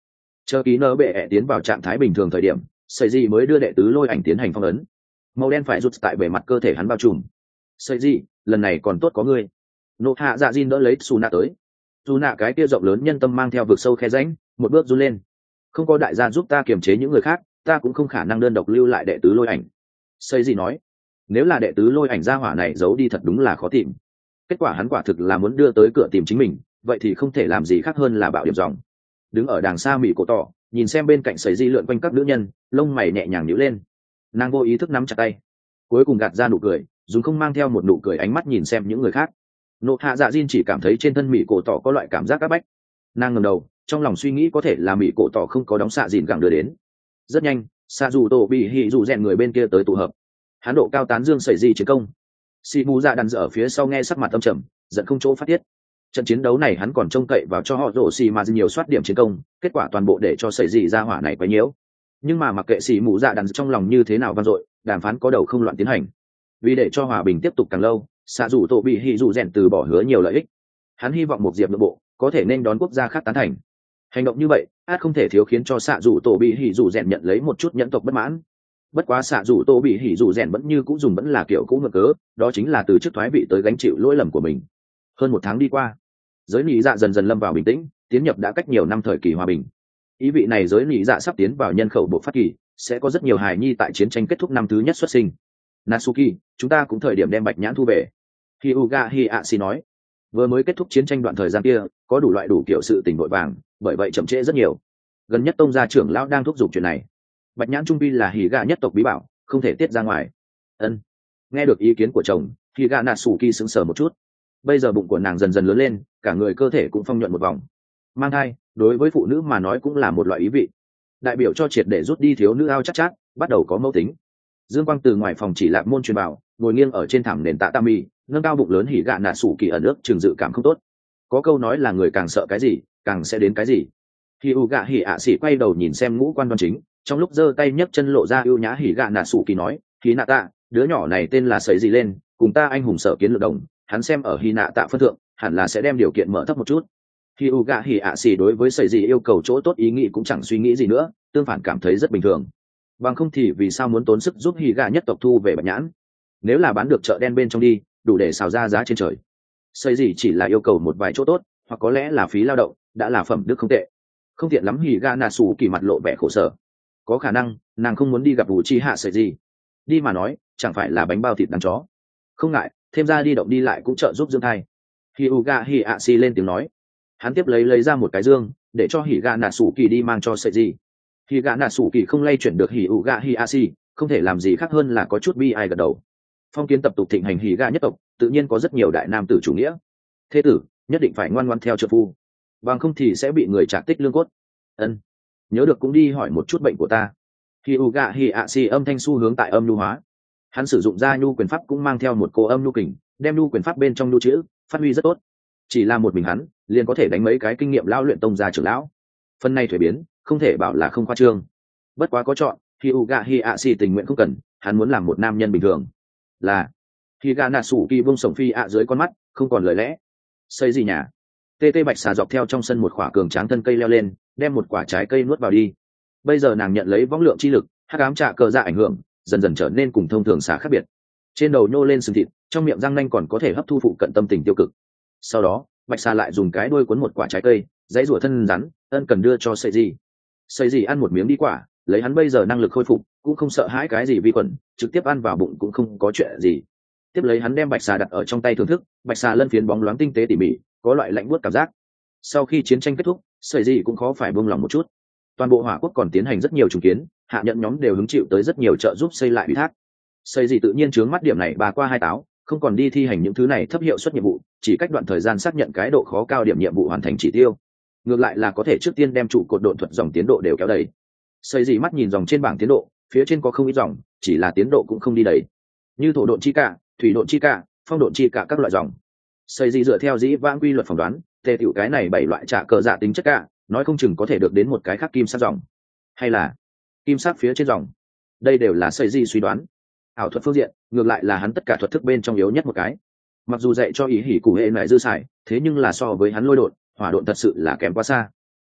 Chờ ký nở bệ ẹ tiến vào trạng thái bình thường thời điểm, sợi gì mới đưa đệ tứ lôi ảnh tiến hành phong ấn. Màu đen phải rút tại bề mặt cơ thể hắn bao trùm. Sợi gì, lần này còn tốt có ngươi. Nộ hạ dạ Jin đỡ lấy Suna tới. Suna cái kia rộng lớn nhân tâm mang theo vực sâu khe rãnh, một bước run lên. Không có đại gia giúp ta kiềm chế những người khác, ta cũng không khả năng đơn độc lưu lại đệ tứ lôi ảnh. Sợi gì nói, nếu là đệ tứ lôi ảnh gia hỏa này giấu đi thật đúng là khó tìm. Kết quả hắn quả thực là muốn đưa tới cửa tìm chính mình, vậy thì không thể làm gì khác hơn là bạo điểm dòng. Đứng ở đàng xa mỹ cổ tỏ, nhìn xem bên cạnh sợi di lượn quanh các nữ nhân, lông mày nhẹ nhàng nhíu lên. Nàng vô ý thức nắm chặt tay, cuối cùng gạt ra nụ cười, dùng không mang theo một nụ cười ánh mắt nhìn xem những người khác. Nộ hạ dạ Jin chỉ cảm thấy trên thân mỹ cổ tỏ có loại cảm giác áp bách. Nàng ngẩng đầu, trong lòng suy nghĩ có thể là mỹ cổ tỏ không có đóng xạ dìn gẳng đưa đến. Rất nhanh, xạ dù tổ bị hỉ dù rèn người bên kia tới tụ hợp. Hán độ cao tán dương sợi di chiến công. Sĩ mù dạ đàn dở ở phía sau nghe sắc mặt âm trầm, giận không chỗ phát tiết. Trận chiến đấu này hắn còn trông cậy vào cho họ rổ xì mà nhiều soát điểm chiến công, kết quả toàn bộ để cho sợi gì ra hỏa này quấy nhiễu. Nhưng mà mặc kệ sĩ mù dạ đàn trong lòng như thế nào vang dội, đàm phán có đầu không loạn tiến hành. Vì để cho hòa bình tiếp tục càng lâu, xạ dù tổ bị hỉ dù rèn từ bỏ hứa nhiều lợi ích. Hắn hy vọng một diệp nội bộ có thể nên đón quốc gia khác tán thành. Hành động như vậy, át không thể thiếu khiến cho xạ dù tổ bị hỉ dù rèn nhận lấy một chút nhẫn tộc bất mãn. Bất quá xạ dù tô bị hỉ dù rèn vẫn như cũng dùng vẫn là kiểu cũ ngược cớ, đó chính là từ chức thoái vị tới gánh chịu lỗi lầm của mình. Hơn một tháng đi qua, giới nị dạ dần dần lâm vào bình tĩnh, tiến nhập đã cách nhiều năm thời kỳ hòa bình. Ý vị này giới nị dạ sắp tiến vào nhân khẩu bộ phát kỳ, sẽ có rất nhiều hài nhi tại chiến tranh kết thúc năm thứ nhất xuất sinh. Natsuki, chúng ta cũng thời điểm đem bạch nhãn thu về. Hyuga Hiashi nói, vừa mới kết thúc chiến tranh đoạn thời gian kia, có đủ loại đủ kiểu sự tình vội vàng, bởi vậy chậm trễ rất nhiều. Gần nhất tông gia trưởng lão đang thúc giục chuyện này. Bạch nhãn trung pi là hỉ gà nhất tộc bí bảo, không thể tiết ra ngoài. Ân. Nghe được ý kiến của chồng, hỉ gà Natsuki sững sờ một chút. Bây giờ bụng của nàng dần dần lớn lên, cả người cơ thể cũng phong nhuận một vòng. Mang thai, đối với phụ nữ mà nói cũng là một loại ý vị. Đại biểu cho triệt để rút đi thiếu nữ ao chắc chát, bắt đầu có mẫu tính. Dương Quang từ ngoài phòng chỉ lạc môn truyền bảo, ngồi nghiêng ở trên thảm nền tạ tami, nâng cao bụng lớn hỉ gà Natsuki ở nước trường dự cảm không tốt. Có câu nói là người càng sợ cái gì, càng sẽ đến cái gì. Hyuga Hiashi quay đầu nhìn xem ngũ quan đoan chính, trong lúc giơ tay nhấc chân lộ ra ưu nhã hỉ gạ nà sủ kỳ nói, hí nạ tạ, đứa nhỏ này tên là sấy gì lên, cùng ta anh hùng sở kiến lược đồng, hắn xem ở hí nạ tạ phân thượng, hẳn là sẽ đem điều kiện mở thấp một chút. Khi u gạ hỉ ạ xì đối với sấy gì yêu cầu chỗ tốt ý nghĩ cũng chẳng suy nghĩ gì nữa, tương phản cảm thấy rất bình thường. Bằng không thì vì sao muốn tốn sức giúp hỉ gạ nhất tộc thu về bạch nhãn? Nếu là bán được chợ đen bên trong đi, đủ để xào ra giá trên trời. Sấy gì chỉ là yêu cầu một vài chỗ tốt, hoặc có lẽ là phí lao động, đã là phẩm đức không tệ. Không tiện lắm hỉ gạ nà sủ kỳ mặt lộ vẻ khổ sở. Có khả năng nàng không muốn đi gặp vũ chi hạ sợi gì đi mà nói chẳng phải là bánh bao thịt đàn chó. Không ngại, thêm ra đi động đi lại cũng trợ giúp dưỡng thai. Hyuga Hiashi lên tiếng nói. Hắn tiếp lấy lấy ra một cái dương để cho Higa Natsuki đi mang cho sợi gì. Higa Natsuki không lay chuyển được Hyuga Hiashi, không thể làm gì khác hơn là có chút bi ai gật đầu. Phong kiến tập tục thịnh hành Higa nhất tộc, tự nhiên có rất nhiều đại nam tử chủ nghĩa. Thế tử nhất định phải ngoan ngoãn theo trợ phu, bằng không thì sẽ bị người trả tích lương cốt. Ân, nhớ được cũng đi hỏi một chút bệnh của ta. Hyuga Hiashi âm thanh xu hướng tại âm nhu hóa. Hắn sử dụng ra nhu quyền pháp cũng mang theo một cô âm nhu kình, đem nhu quyền pháp bên trong nhu chữ phát huy rất tốt. Chỉ là một mình hắn liền có thể đánh mấy cái kinh nghiệm lão luyện tông gia trưởng lão. Phần này thuế biến không thể bảo là không khoa trương. Bất quá có chọn, Hyuga Hiashi tình nguyện không cần, hắn muốn làm một nam nhân bình thường. Là Higa Natsuki buông sổng phi ạ dưới con mắt, không còn lời lẽ. Xây gì nhà? Tê tê bạch xà dọc theo trong sân một khỏa cường tráng thân cây leo lên, đem một quả trái cây nuốt vào đi. Bây giờ nàng nhận lấy võng lượng chi lực, hắc ám trạ cờ dạ ảnh hưởng, dần dần trở nên cùng thông thường xà khác biệt. Trên đầu nhô lên sừng thịt, trong miệng răng nanh còn có thể hấp thu phụ cận tâm tình tiêu cực. Sau đó, bạch xà lại dùng cái đuôi cuốn một quả trái cây, dãy rủa thân rắn, ân cần đưa cho sợi gì. Sợi gì ăn một miếng đi quả, lấy hắn bây giờ năng lực khôi phục, cũng không sợ hãi cái gì vi khuẩn, trực tiếp ăn vào bụng cũng không có chuyện gì. Tiếp lấy hắn đem bạch xà đặt ở trong tay thưởng thức, bạch xà lân phiến bóng loáng tinh tế tỉ mỉ, có loại lạnh buốt cảm giác. Sau khi chiến tranh kết thúc, sợi gì cũng khó phải buông lòng một chút. Toàn bộ hỏa quốc còn tiến hành rất nhiều trùng kiến, hạ nhận nhóm đều hứng chịu tới rất nhiều trợ giúp xây lại ủy thác. Sợi gì tự nhiên chướng mắt điểm này bà qua hai táo, không còn đi thi hành những thứ này thấp hiệu suất nhiệm vụ, chỉ cách đoạn thời gian xác nhận cái độ khó cao điểm nhiệm vụ hoàn thành chỉ tiêu. Ngược lại là có thể trước tiên đem trụ cột độn thuật dòng tiến độ đều kéo đầy. Sợi gì mắt nhìn dòng trên bảng tiến độ, phía trên có không ít dòng, chỉ là tiến độ cũng không đi đầy. Như thổ độn chi cả, thủy độn chi cả, phong độn chi cả các loại dòng. Sợi gì dựa theo dĩ vãng quy luật phỏng đoán, tề tiểu cái này bảy loại trả cờ dạ tính chất cả, nói không chừng có thể được đến một cái khác kim sắc dòng, hay là kim sắc phía trên dòng. Đây đều là sợi gì suy đoán. Ảo thuật phương diện, ngược lại là hắn tất cả thuật thức bên trong yếu nhất một cái. Mặc dù dạy cho ý hỉ cụ hệ lại dư xài, thế nhưng là so với hắn lôi độn, hỏa độn thật sự là kém quá xa.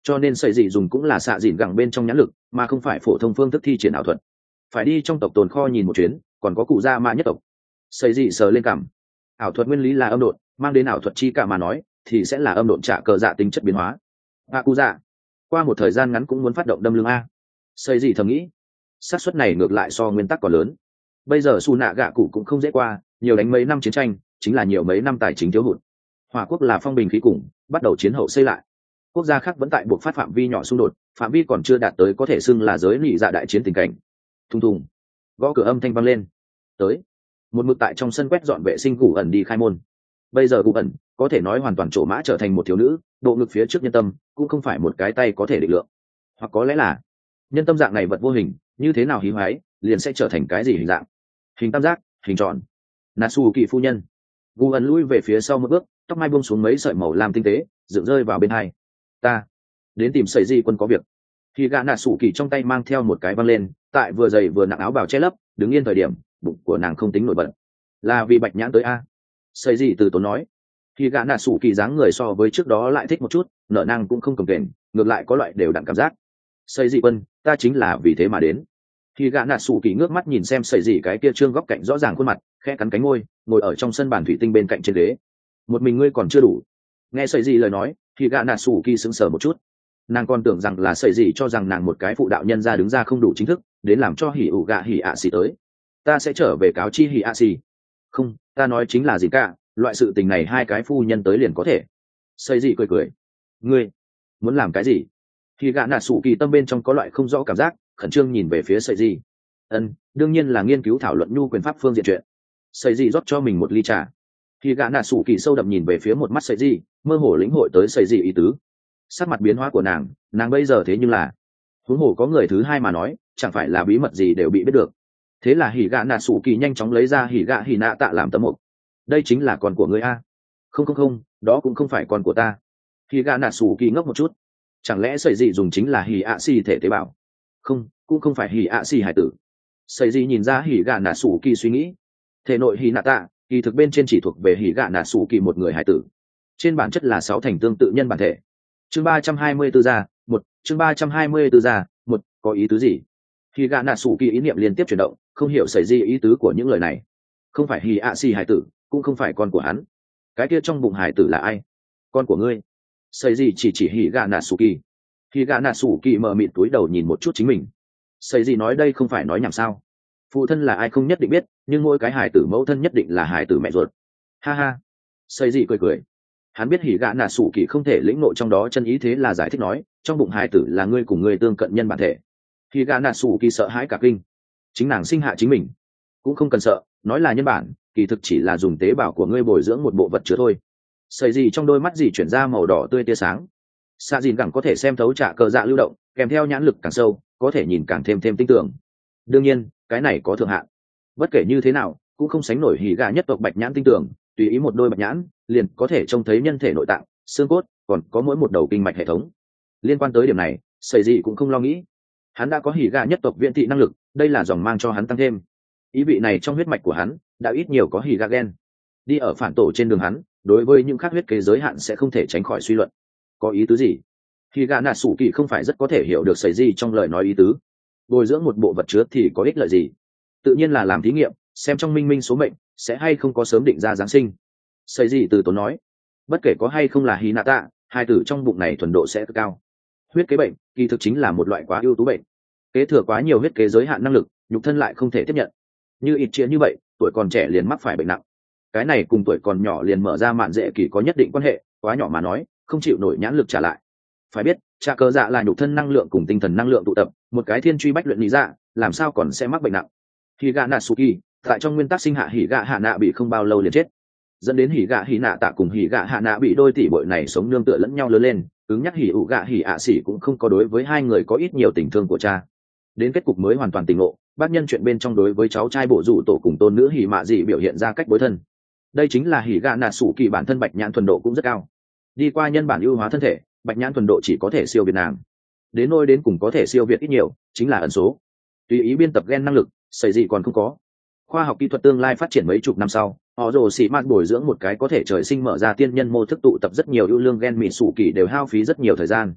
cho nên sợi dị dùng cũng là xạ dìn gẳng bên trong nhãn lực mà không phải phổ thông phương thức thi triển ảo thuật. Phải đi trong tộc tồn kho nhìn một chuyến, còn có cụ gia mã nhất tộc. Sợi dị sờ lên cảm, ảo thuật nguyên lý là âm độn, mang đến ảo thuật chi cả mà nói thì sẽ là âm độn trả cờ dạ tính chất biến hóa. a cụ dạ qua một thời gian ngắn cũng muốn phát động đâm lưng a. Sợi dị thầm nghĩ, xác suất này ngược lại so nguyên tắc còn lớn. Bây giờ su nạ gạ cụ cũng không dễ qua, nhiều đánh mấy năm chiến tranh chính là nhiều mấy năm tài chính thiếu hụt. Hỏa quốc là phong bình khí cùng, bắt đầu chiến hậu xây lại. Quốc gia khác vẫn tại buộc phát phạm vi nhỏ xung đột, phạm vi còn chưa đạt tới có thể xưng là giới lụy dạ đại chiến tình cảnh. Thùng thùng, gõ cửa âm thanh vang lên. Tới. Một mực tại trong sân quét dọn vệ sinh Gù ẩn đi khai môn. Bây giờ Gù ẩn có thể nói hoàn toàn trổ mã trở thành một thiếu nữ, độ ngực phía trước nhân tâm cũng không phải một cái tay có thể định lượng. Hoặc có lẽ là nhân tâm dạng này vật vô hình, như thế nào hí hoái liền sẽ trở thành cái gì hình dạng. Hình tam giác, hình tròn. Natsu kỳ phu nhân. Gù ẩn lui về phía sau một bước, tóc mai buông xuống mấy sợi màu lam tinh tế, dựng rơi vào bên hai. Ta đến tìm sợi di quân có việc. Khi gã nạ sủ kỳ trong tay mang theo một cái văng lên, tại vừa dày vừa nặng áo bào che lấp, đứng yên thời điểm bụng của nàng không tính nổi bật, là vì bạch nhãn tới a. Sợi di từ tốn nói. Khi gã nạ sủ kỳ dáng người so với trước đó lại thích một chút, nợ năng cũng không cầm kềnh, ngược lại có loại đều đặn cảm giác. Sợi di quân, ta chính là vì thế mà đến. Khi gã nạ sủ kỳ ngước mắt nhìn xem sợi di cái kia trương góc cạnh rõ ràng khuôn mặt, khẽ cắn cánh môi, ngồi ở trong sân bàn thủy tinh bên cạnh trên ghế. Một mình ngươi còn chưa đủ. Nghe sợi di lời nói, thì gã nạ sủ kỳ sững sờ một chút. Nàng còn tưởng rằng là sợi gì cho rằng nàng một cái phụ đạo nhân ra đứng ra không đủ chính thức đến làm cho hỉ ủ gạ hỉ ạ xì tới. Ta sẽ trở về cáo chi hỉ ạ xì. Không, ta nói chính là gì cả, loại sự tình này hai cái phu nhân tới liền có thể. Sợi gì cười cười. Ngươi muốn làm cái gì? Thì gã nạ sủ kỳ tâm bên trong có loại không rõ cảm giác, khẩn trương nhìn về phía sợi gì. Ân, đương nhiên là nghiên cứu thảo luận nhu quyền pháp phương diện chuyện. Sợi gì rót cho mình một ly trà. Thì gã nạ sủ kỳ sâu đậm nhìn về phía một mắt sợi gì, mơ hồ lĩnh hội tới sợi gì ý tứ. Sắc mặt biến hóa của nàng, nàng bây giờ thế nhưng là huống hồ có người thứ hai mà nói, chẳng phải là bí mật gì đều bị biết được. Thế là hỉ gạ nạ sủ kỳ nhanh chóng lấy ra hỉ gạ hỉ nạ tạ làm tấm mục. Đây chính là con của ngươi a? Không không không, đó cũng không phải con của ta. Hỉ gạ nạ sủ kỳ ngốc một chút. Chẳng lẽ sợi dị dùng chính là hỉ ạ xì thể tế bào? Không, cũng không phải hỉ ạ xì hải tử. Sợi dị nhìn ra hỉ gạ nạ sủ kỳ suy nghĩ. Thể nội hỉ nạ tạ kỳ thực bên trên chỉ thuộc về hỉ gạ nạ sủ kỳ một người hải tử, trên bản chất là sáu thành tương tự nhân bản thể. Chương ba trăm hai mươi tư ra một chương ba trăm hai mươi tư ra một có ý tứ gì? Khi gã nạ sủ kỳ ý niệm liên tiếp chuyển động, không hiểu xảy ra ý tứ của những lời này. Không phải hì ạ xì hải tử, cũng không phải con của hắn. Cái kia trong bụng hải tử là ai? Con của ngươi. Xảy gì chỉ chỉ hì gã nạ sủ kỳ. Khi gã nạ sủ kỳ mờ mịt túi đầu nhìn một chút chính mình. Xảy gì nói đây không phải nói nhảm sao? Phụ thân là ai không nhất định biết, nhưng mỗi cái hải tử mẫu thân nhất định là hải tử mẹ ruột. Ha ha. Xảy gì cười cười. Hắn biết hỉ gạ nạ sủ kỳ không thể lĩnh ngộ trong đó chân ý, thế là giải thích nói, trong bụng hài tử là ngươi cùng ngươi tương cận nhân bản thể. Hỉ gạ nạ sủ kỳ sợ hãi cả kinh, chính nàng sinh hạ chính mình cũng không cần sợ, nói là nhân bản kỳ thực chỉ là dùng tế bào của ngươi bồi dưỡng một bộ vật chứa thôi. Sợi gì trong đôi mắt gì chuyển ra màu đỏ tươi tia sáng. Xạ dìn càng có thể xem thấu trả cờ dạ lưu động, kèm theo nhãn lực càng sâu, có thể nhìn càng thêm thêm tinh tưởng. Đương nhiên cái này có thượng hạn, bất kể như thế nào cũng không sánh nổi hỉ gạ nhất tộc bạch nhãn tinh tưởng. Tùy ý một đôi bạch nhãn liền có thể trông thấy nhân thể nội tạng, xương cốt, còn có mỗi một đầu kinh mạch hệ thống. Liên quan tới điểm này, sợi gì cũng không lo nghĩ. Hắn đã có hỉ gạ nhất tộc viễn thị năng lực, đây là dòng mang cho hắn tăng thêm. Ý vị này trong huyết mạch của hắn đã ít nhiều có hỉ gạ gen. Đi ở phản tổ trên đường hắn, đối với những khác huyết kế giới hạn sẽ không thể tránh khỏi suy luận. Có ý tứ gì? Hỉ gạ nạ sủ kỳ không phải rất có thể hiểu được sợi gì trong lời nói ý tứ. Bồi dưỡng một bộ vật chứa thì có ích lợi gì? Tự nhiên là làm thí nghiệm, xem trong minh minh số mệnh sẽ hay không có sớm định ra giáng sinh. Sợi gì từ tốn nói, bất kể có hay không là hí nạ tạ, hai tử trong bụng này thuần độ sẽ cực cao. Huyết kế bệnh kỳ thực chính là một loại quá ưu tú bệnh, kế thừa quá nhiều huyết kế giới hạn năng lực, nhục thân lại không thể tiếp nhận. Như ít chia như vậy, tuổi còn trẻ liền mắc phải bệnh nặng, cái này cùng tuổi còn nhỏ liền mở ra mạn dễ kỳ có nhất định quan hệ, quá nhỏ mà nói không chịu nổi nhãn lực trả lại. Phải biết trà cơ dạ là nhục thân năng lượng cùng tinh thần năng lượng tụ tập, một cái thiên truy bách luyện lý dạ làm sao còn sẽ mắc bệnh nặng. Khi gạ nạ suki tại trong nguyên tắc sinh hạ hỉ gạ hạ nạ bị không bao lâu liền chết, dẫn đến hỉ gạ hỉ nạ tạ cùng hỉ gạ hạ nạ bị đôi tỷ bội này sống nương tựa lẫn nhau lớn lên, ứng nhắc hỉ ủ gạ hỉ ạ xỉ cũng không có đối với hai người có ít nhiều tình thương của cha. Đến kết cục mới hoàn toàn tình ngộ, bác nhân chuyện bên trong đối với cháu trai bộ rủ tổ cùng tôn nữ hỉ mạ dị biểu hiện ra cách bối thân. Đây chính là hỉ gạ nạ sủ kỳ bản thân bạch nhãn thuần độ cũng rất cao, đi qua nhân bản ưu hóa thân thể, bạch nhãn thuần độ chỉ có thể siêu việt nàng. Đến nôi đến cùng có thể siêu việt ít nhiều chính là ẩn số. Tùy ý biên tập gen năng lực xảy gì còn không có. Khoa học kỹ thuật tương lai phát triển mấy chục năm sau, họ rồ xì mạt bồi dưỡng một cái có thể trời sinh mở ra tiên nhân mô thức tụ tập rất nhiều ưu lương gen mịn sủ kỳ đều hao phí rất nhiều thời gian.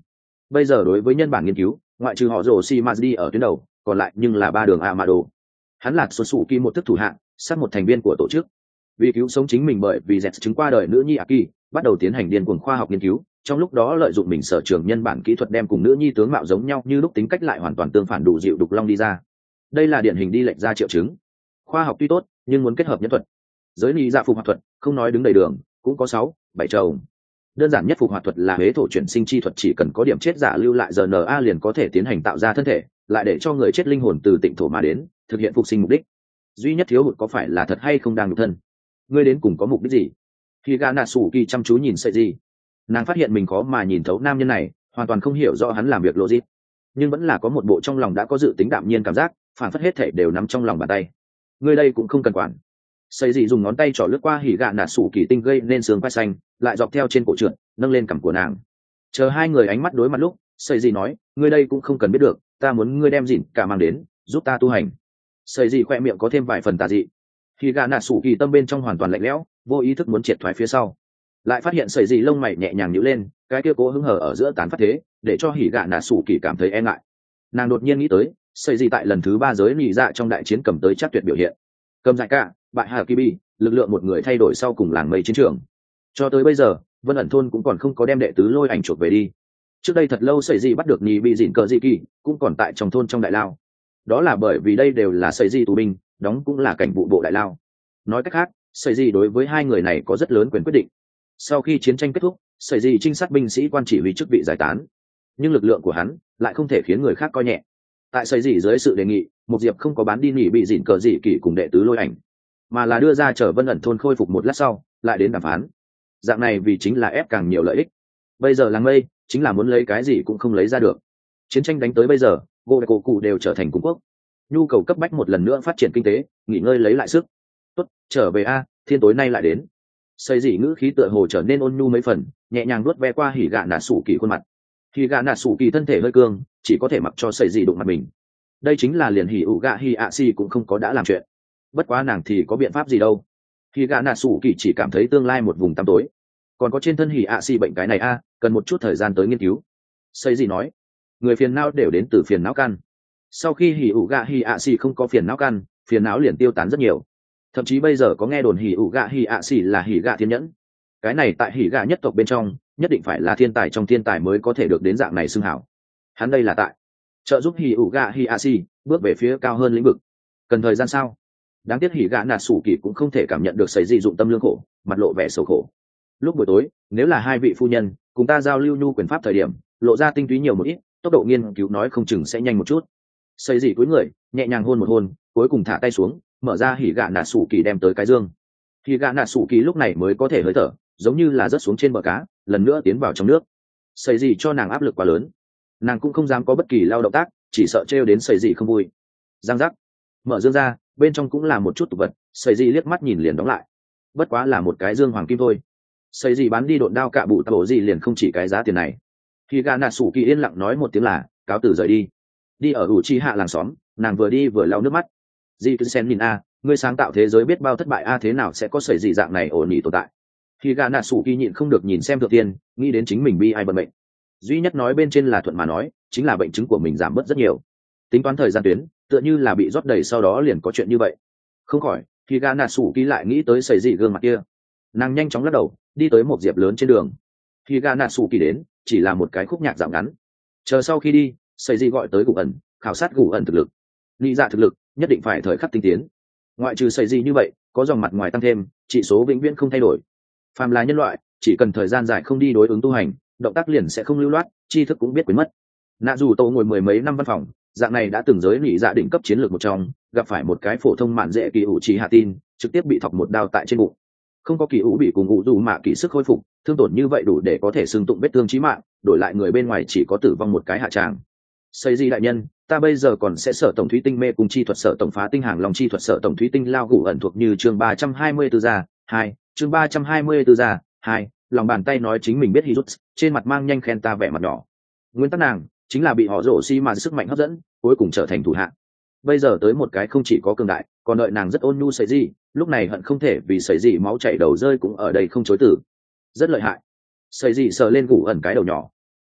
Bây giờ đối với nhân bản nghiên cứu, ngoại trừ họ rồ si mazdi ở tuyến đầu, còn lại nhưng là ba đường Amado. Hắn là xuất sủ kỳ một thức thủ hạng, sát một thành viên của tổ chức. Vì cứu sống chính mình bởi vì dẹt chứng qua đời nữ nhi Aki, bắt đầu tiến hành điên cuồng khoa học nghiên cứu, trong lúc đó lợi dụng mình sở trường nhân bản kỹ thuật đem cùng nữ nhi tướng mạo giống nhau như lúc tính cách lại hoàn toàn tương phản đủ dịu đục long đi ra. Đây là điển hình đi lệch ra triệu chứng. Khoa học tuy tốt, nhưng muốn kết hợp nhân thuật. Giới lý dạ phục hoạt thuật, không nói đứng đầy đường, cũng có sáu, bảy trầu. Đơn giản nhất phục hoạt thuật là huế thổ chuyển sinh chi thuật, chỉ cần có điểm chết giả lưu lại rờ en a liền có thể tiến hành tạo ra thân thể, lại để cho người chết linh hồn từ tịnh thổ mà đến, thực hiện phục sinh mục đích. Duy nhất thiếu hụt có phải là thật hay không đang nhục thân. Ngươi đến cùng có mục đích gì? Khi gã nạ sủ kỳ chăm chú nhìn sợi gì, nàng phát hiện mình khó mà nhìn thấu nam nhân này, hoàn toàn không hiểu rõ hắn làm việc logic, nhưng vẫn là có một bộ trong lòng đã có dự tính đạm nhiên cảm giác, phản phất hết thể đều nắm trong lòng bàn tay. Ngươi đây cũng không cần quản. Sợi gì dùng ngón tay trỏ lướt qua hỉ gạ nạ sủ kỳ tinh gây nên xương vai xanh, lại dọc theo trên cổ trượt, nâng lên cằm của nàng. Chờ hai người ánh mắt đối mặt lúc, sợi gì nói, ngươi đây cũng không cần biết được, ta muốn ngươi đem dịn cả mang đến, giúp ta tu hành. Sợi gì khoe miệng có thêm vài phần tà dị. Hỉ gạ nạ sủ kỳ tâm bên trong hoàn toàn lạnh lẽo, vô ý thức muốn triệt thoái phía sau, lại phát hiện sợi gì lông mày nhẹ nhàng nhíu lên, cái kia cố hứng hở ở giữa tán phát thế, để cho hỉ gạ nạ sủ kỳ cảm thấy e ngại. Nàng đột nhiên nghĩ tới, sợi gì tại lần thứ ba giới nhị dạ trong đại chiến cầm tới chắc tuyệt biểu hiện, cầm giải cả bại hà kibi, lực lượng một người thay đổi sau cùng làng mây chiến trường. Cho tới bây giờ Vân ẩn thôn cũng còn không có đem đệ tứ lôi ảnh chuột về đi. Trước đây thật lâu sợi gì bắt được nhị bị dịn cờ dị kỳ cũng còn tại trong thôn trong đại lao, đó là bởi vì đây đều là sợi gì tù binh, đóng cũng là cảnh vụ bộ đại lao. Nói cách khác, sợi gì đối với hai người này có rất lớn quyền quyết định. Sau khi chiến tranh kết thúc, sợi gì trinh sát binh sĩ quan chỉ huy chức vị giải tán, nhưng lực lượng của hắn lại không thể khiến người khác coi nhẹ. Tại sợi gì dưới sự đề nghị, một diệp không có bán đi nhị bị dịn cờ dị kỳ cùng đệ tứ lôi ảnh, mà là đưa ra chở Vân ẩn thôn khôi phục một lát sau lại đến đàm phán. Dạng này vì chính là ép càng nhiều lợi ích. Bây giờ làng mây chính là muốn lấy cái gì cũng không lấy ra được. Chiến tranh đánh tới bây giờ, gỗ cổ cụ đều trở thành cung quốc, nhu cầu cấp bách một lần nữa phát triển kinh tế, nghỉ ngơi lấy lại sức. Tốt, trở về a, thiên tối nay lại đến. Xây dị ngữ khí tựa hồ trở nên ôn nhu mấy phần, nhẹ nhàng nuốt ve qua hỉ gạ nạ sủ kỳ khuôn mặt. Hỉ gạ nạ sủ kỳ thân thể hơi cương, chỉ có thể mặc cho xây dị đụng mặt mình. Đây chính là liền hỉ ủ gạ hỉ ạ xì cũng không có đã làm chuyện. Bất quá nàng thì có biện pháp gì đâu. Hỉ gạ nạ sủ kỳ chỉ cảm thấy tương lai một vùng tăm tối, còn có trên thân hỉ ạ xì bệnh cái này a, cần một chút thời gian tới nghiên cứu. Xây dị nói, người phiền não đều đến từ phiền não căn. Sau khi hỉ ủ gạ hỉ ạ xì không có phiền não căn, phiền não liền tiêu tán rất nhiều. Thậm chí bây giờ có nghe đồn hỉ ủ gạ hỉ ạ xì là hỉ gạ thiên nhẫn. Cái này tại hỉ gạ nhất tộc bên trong nhất định phải là thiên tài trong thiên tài mới có thể được đến dạng này xưng hảo. Hắn đây là tại trợ giúp hỉ ủ gạ hỉ ạ xì bước về phía cao hơn lĩnh vực. Cần thời gian sao? Đáng tiếc hỉ gạ nạt sủ kỳ cũng không thể cảm nhận được sấy gì dụng tâm lương khổ, mặt lộ vẻ sầu khổ. Lúc buổi tối, nếu là hai vị phu nhân cùng ta giao lưu nhu quyền pháp thời điểm lộ ra tinh túy nhiều một ít, tốc độ nghiên cứu nói không chừng sẽ nhanh một chút. Sấy gì cúi người nhẹ nhàng hôn một hôn, cuối cùng thả tay xuống, mở ra hỉ gạ nạt sủ kỳ đem tới cái dương. Hỉ gạ nạt sủ kỳ lúc này mới có thể hơi thở, giống như là rớt xuống trên bờ cá, lần nữa tiến vào trong nước. Sấy gì cho nàng áp lực quá lớn, nàng cũng không dám có bất kỳ lao động tác, chỉ sợ trêu đến sấy gì không vui. Giang giác, mở dương ra, bên trong cũng là một chút tục vật. Sấy gì liếc mắt nhìn liền đóng lại, bất quá là một cái dương hoàng kim thôi. Sấy gì bán đi độn đao cạ bụ tabo gì liền không chỉ cái giá tiền này. Hỉ gạ nạt sủ kỳ yên lặng nói một tiếng là cáo từ rời đi. Đi ở ủ chi hạ làng xóm, nàng vừa đi vừa lau nước mắt. Di cứ sen nhìn a, ngươi sáng tạo thế giới biết bao thất bại a, thế nào sẽ có sẩy gì dạng này ổn ỉ tồn tại. Khi gà nạ sủ kỳ nhịn không được nhìn xem thượng tiên, nghĩ đến chính mình bi ai bận bệnh. Duy nhất nói bên trên là thuận mà nói, chính là bệnh chứng của mình giảm bớt rất nhiều. Tính toán thời gian tuyến, tựa như là bị rót đầy sau đó liền có chuyện như vậy. Không khỏi, khi gà nạ sủ kỳ lại nghĩ tới sẩy gì gương mặt kia. Nàng nhanh chóng lắc đầu, đi tới một diệp lớn trên đường. Khi gà nạ sủ kỳ đến, chỉ là một cái khúc nhạc dạo ngắn. Chờ sau khi đi, sẩy gì gọi tới gù ẩn, khảo sát gù ẩn thực lực. Nghĩ dạ thực lực nhất định phải thời khắc tinh tiến. Ngoại trừ sẩy gì như vậy, có dòng mặt ngoài tăng thêm, chỉ số vĩnh viễn không thay đổi. Phàm là nhân loại, chỉ cần thời gian dài không đi đối ứng tu hành, động tác liền sẽ không lưu loát, tri thức cũng biết quên mất. Nạ dù tô ngồi mười mấy năm văn phòng, dạng này đã từng giới nỉ dạ đỉnh cấp chiến lược một trong, gặp phải một cái phổ thông mạn dễ kỳ ủ trì hạ tin, trực tiếp bị thọc một đao tại trên bụng. Không có kỳ ủ bị cùng ủ dù mạ kỳ sức khôi phục, thương tổn như vậy đủ để có thể xưng tụng vết thương chí mạng, đổi lại người bên ngoài chỉ có tử vong một cái hạ tràng. Xây gì đại nhân, ta bây giờ còn sẽ sở tổng thúy tinh mê cùng chi thuật sở tổng phá tinh hàng lòng chi thuật sở tổng thúy tinh lao gù ẩn thuộc như chương ba trăm hai mươi tư ra hai chương ba trăm hai mươi tư ra hai lòng bàn tay nói chính mình biết hí rút, trên mặt mang nhanh khen ta vẻ mặt nhỏ. Nguyên tắc nàng chính là bị họ rổ xi mà sức mạnh hấp dẫn, cuối cùng trở thành thủ hạ. Bây giờ tới một cái không chỉ có cường đại, còn đợi nàng rất ôn nhu. Sấy gì lúc này hận không thể vì sấy gì máu chảy đầu rơi cũng ở đây không chối từ. Rất lợi hại. Sấy gì sờ lên gù ẩn cái đầu nhỏ.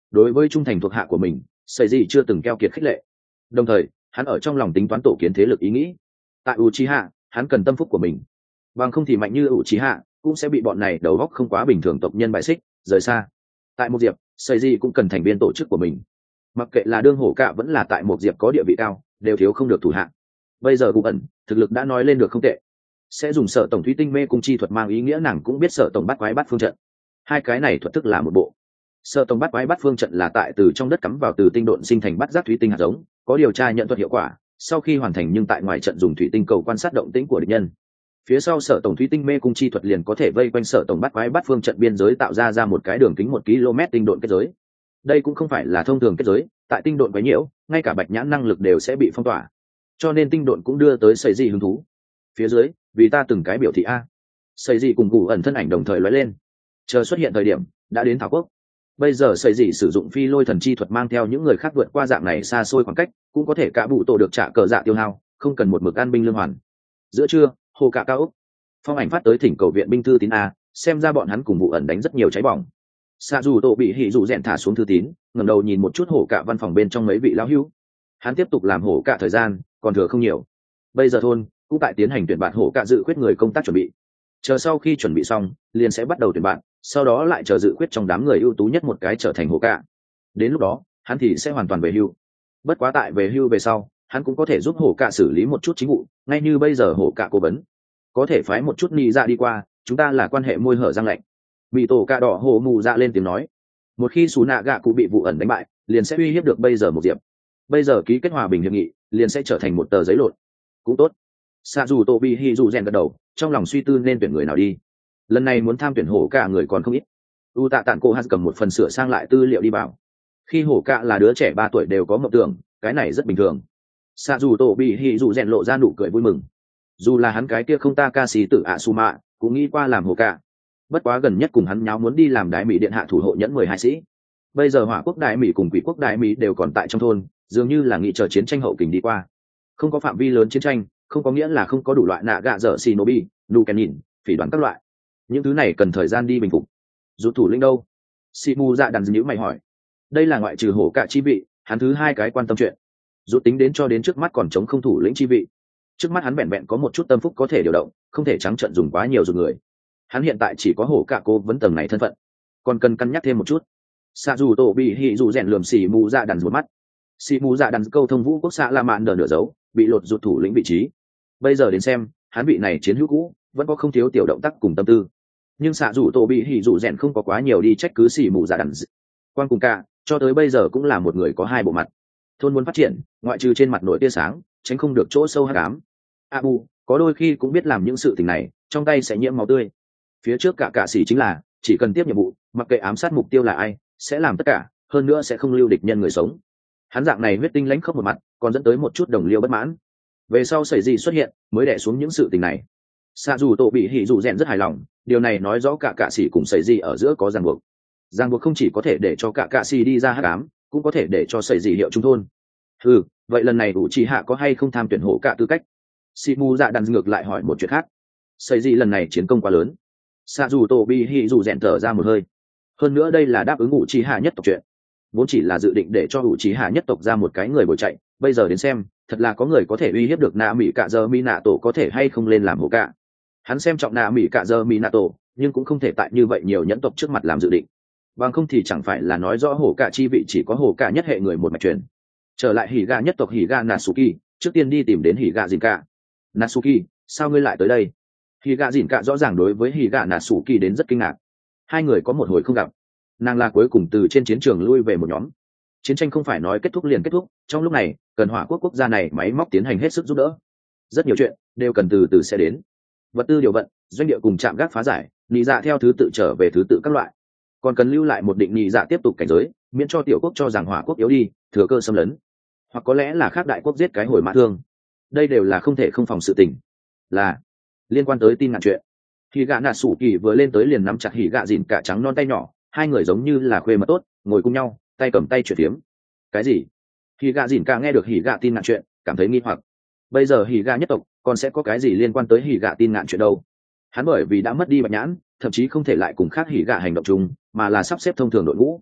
đối với trung thành thuộc hạ của mình sầy gì chưa từng keo kiệt khích lệ. Đồng thời hắn ở trong lòng tính toán tổ kiến thế lực ý nghĩ. Tại Uchiha hắn cần tâm phúc của mình, bằng không thì mạnh như Uchiha cũng sẽ bị bọn này đầu óc không quá bình thường tộc nhân bại xích rời xa. Tại một diệp sầy gì cũng cần thành viên tổ chức của mình, mặc kệ là đương hổ cạ vẫn là tại một diệp có địa vị cao đều thiếu không được thủ hạ. Bây giờ cụ ẩn thực lực đã nói lên được không tệ, sẽ dùng sở tổng thủy tinh mê cung chi thuật, mang ý nghĩa nàng cũng biết sở tổng bắt quái bắt phương trận. Hai cái này thuật thức là một bộ. Sở tổng bắt quái bắt phương trận là tại từ trong đất cắm vào từ tinh độn sinh thành bắt giác thủy tinh hạt giống, có điều tra nhận thuật hiệu quả sau khi hoàn thành, nhưng tại ngoài trận dùng thủy tinh cầu quan sát động tĩnh của địch nhân. Phía sau sở tổng thủy tinh mê cung chi thuật liền có thể vây quanh sở tổng bắt quái bắt phương trận biên giới, tạo ra ra một cái đường kính một km tinh độn kết giới. Đây cũng không phải là thông thường kết giới, tại tinh độn quấy nhiễu ngay cả bạch nhãn năng lực đều sẽ bị phong tỏa, cho nên tinh độn cũng đưa tới sầy gì hứng thú. Phía dưới vì ta từng cái biểu thị a. Sầy gì cùng cụ ẩn thân ảnh đồng thời lóe lên, chờ xuất hiện thời điểm đã đến thảo quốc. Bây giờ sầy gì sử dụng phi lôi thần chi thuật mang theo những người khác vượt qua dạng này xa xôi khoảng cách, cũng có thể cả bụ tổ được trả cờ dạ tiêu hao, không cần một mực an binh lương hoàn. Giữa trưa hồ cả cao ốc, phong ảnh phát tới thỉnh cầu viện binh thư tín a, xem ra bọn hắn cùng vụ ẩn đánh rất nhiều cháy bỏng. Xạ dù tổ bị hỉ dù rèn thả xuống thư tín, ngẩng đầu nhìn một chút hổ cả văn phòng bên trong mấy vị lão hữu. Hắn tiếp tục làm hổ cả thời gian còn thừa không nhiều. Bây giờ thôn cũng tại tiến hành tuyển bạn hổ cả dự khuyết người công tác chuẩn bị, chờ sau khi chuẩn bị xong liền sẽ bắt đầu tuyển bạn, sau đó lại chờ dự khuyết trong đám người ưu tú nhất một cái trở thành hổ cả. Đến lúc đó hắn thì sẽ hoàn toàn về hưu. Bất quá tại về hưu về sau hắn cũng có thể giúp hổ cả xử lý một chút chính vụ, ngay như bây giờ hổ cả cố vấn có thể phái một chút ni ra đi qua, chúng ta là quan hệ môi hở răng lạnh. Bị tổ cạ đỏ hồ mù dạ lên tiếng nói, một khi xù nạ gạ cụ bị vụ ẩn đánh bại liền sẽ uy hiếp được bây giờ một diệp. Bây giờ ký kết hòa bình hiệp nghị liền sẽ trở thành một tờ giấy lộn. Cũng tốt. Xạ dù tô bị hì dù rèn gật đầu, trong lòng suy tư nên tuyển người nào đi. Lần này muốn tham tuyển hổ cả người còn không ít. U tạ tản cô hát cầm một phần sửa sang lại tư liệu đi vào. Khi hổ cả là đứa trẻ ba tuổi đều có mộng tưởng, cái này rất bình thường. Xạ dù tô bị hì dù rèn lộ ra nụ cười vui mừng. Dù là hắn cái kia không ta ca sĩ tử ạ su mạ cũng nghĩ qua làm hổ cả. Bất quá gần nhất cùng hắn nháo muốn đi làm đại mỹ điện hạ thủ hộ nhẫn mười hai sĩ. Bây giờ hỏa quốc đại mỹ cùng quỷ quốc đại mỹ đều còn tại trong thôn, dường như là nghị chờ chiến tranh hậu kình đi qua. Không có phạm vi lớn chiến tranh không có nghĩa là không có đủ loại nạ gạ dở xì nô bi nu kèn nhìn phỉ đoán các loại, những thứ này cần thời gian đi bình phục. Dù thủ lĩnh đâu? Si mu dạ đàn nhữ mày hỏi. Đây là ngoại trừ hổ cả chi vị hắn thứ hai cái quan tâm chuyện. Dù tính đến cho đến trước mắt còn chống không thủ lĩnh chi vị, trước mắt hắn vẹn vẹn có một chút tâm phúc có thể điều động, không thể trắng trợn dùng quá nhiều dùng người. Hắn hiện tại chỉ có hổ cả cố vấn tầng này thân phận, còn cần cân nhắc thêm một chút. Xạ dù tổ bị hỉ dù rèn lườm xì mù dạ đàn một mắt. Xì mù dạ đàn câu thông vũ quốc xạ la mạn nở nửa dấu bị lột rụt thủ lĩnh vị trí. Bây giờ đến xem hắn vị này chiến hữu cũ vẫn có không thiếu tiểu động tác cùng tâm tư, nhưng xạ dù tổ bị hỉ dù rèn không có quá nhiều đi trách cứ xì mù dạ đàn. Quan cùng cả cho tới bây giờ cũng là một người có hai bộ mặt. Thôn muốn phát triển ngoại trừ trên mặt nổi tia sáng tránh không được chỗ sâu hắc ám. Abu có đôi khi cũng biết làm những sự tình này trong tay sẽ nhiễm máu tươi. Phía trước cả cả sĩ chính là chỉ cần tiếp nhiệm vụ, mặc kệ ám sát mục tiêu là ai sẽ làm tất cả, hơn nữa sẽ không lưu địch nhân người sống. Hắn dạng này huyết tinh lãnh khốc một mặt còn dẫn tới một chút đồng liêu bất mãn. Về sau xảy gì xuất hiện mới đè xuống những sự tình này. Xạ dù tổ bị hỉ dù rèn rất hài lòng, điều này nói rõ cả cả sĩ cùng xảy gì ở giữa có ràng buộc. Ràng buộc không chỉ có thể để cho cả cả sĩ đi ra hắc ám, cũng có thể để cho xảy gì hiệu trung thôn. Ừ, vậy lần này ủ trì hạ có hay không tham tuyển hộ cả tư cách? Simu dạ đàn ngược lại hỏi một chuyện khác. Xảy gì lần này chiến công quá lớn. Xạ dù tổ bị hỉ dù rèn thở ra một hơi. Hơn nữa đây là đáp ứng ủ trì hạ nhất tộc chuyện, vốn chỉ là dự định để cho ủ trì hạ nhất tộc ra một cái người bồi chạy, bây giờ đến xem thật là có người có thể uy hiếp được nạ mỹ cạ giờ mi nạ tổ có thể hay không lên làm hộ cả. Hắn xem trọng nạ mỹ cạ giờ mi nạ tổ, nhưng cũng không thể tại như vậy nhiều nhẫn tộc trước mặt làm dự định, bằng không thì chẳng phải là nói rõ hổ cả chi vị chỉ có hổ cả nhất hệ người một mạch truyền. Trở lại hỉ gà nhất tộc hỉ gà Natsuki, trước tiên đi tìm đến hỉ gà dìn cả. Natsuki, sao ngươi lại tới đây? Hỉ gà dìn cả rõ ràng đối với hỉ gà Natsuki đến rất kinh ngạc. Hai người có một hồi không gặp, nàng là cuối cùng từ trên chiến trường lui về một nhóm. Chiến tranh không phải nói kết thúc liền kết thúc, trong lúc này cần hỏa quốc quốc gia này máy móc tiến hành hết sức giúp đỡ, rất nhiều chuyện đều cần từ từ sẽ đến. Vật tư điều vận, doanh địa cùng trạm gác phá giải, nhị dạ theo thứ tự trở về thứ tự các loại, còn cần lưu lại một định nhị dạ tiếp tục cảnh giới, miễn cho tiểu quốc cho rằng hỏa quốc yếu đi, thừa cơ xâm lấn, hoặc có lẽ là khác đại quốc giết cái hồi mã thương. Đây đều là không thể không phòng sự tình. Là liên quan tới tin ngạn chuyện, hỉ gạ nạt sủ kỳ vừa lên tới liền nắm chặt hỉ gạ dìn cả trắng non tay nhỏ, hai người giống như là khuê mật tốt, ngồi cùng nhau tay cầm tay chuyển tiếm. Cái gì? Hỉ gạ dìn cả nghe được hỉ gạ tin ngạn chuyện cảm thấy nghi hoặc. Bây giờ hỉ gạ nhất tộc còn sẽ có cái gì liên quan tới hỉ gạ tin ngạn chuyện đâu? Hắn bởi vì đã mất đi bạch nhãn, thậm chí không thể lại cùng khác hỉ gạ hành động chung, mà là sắp xếp thông thường đội ngũ.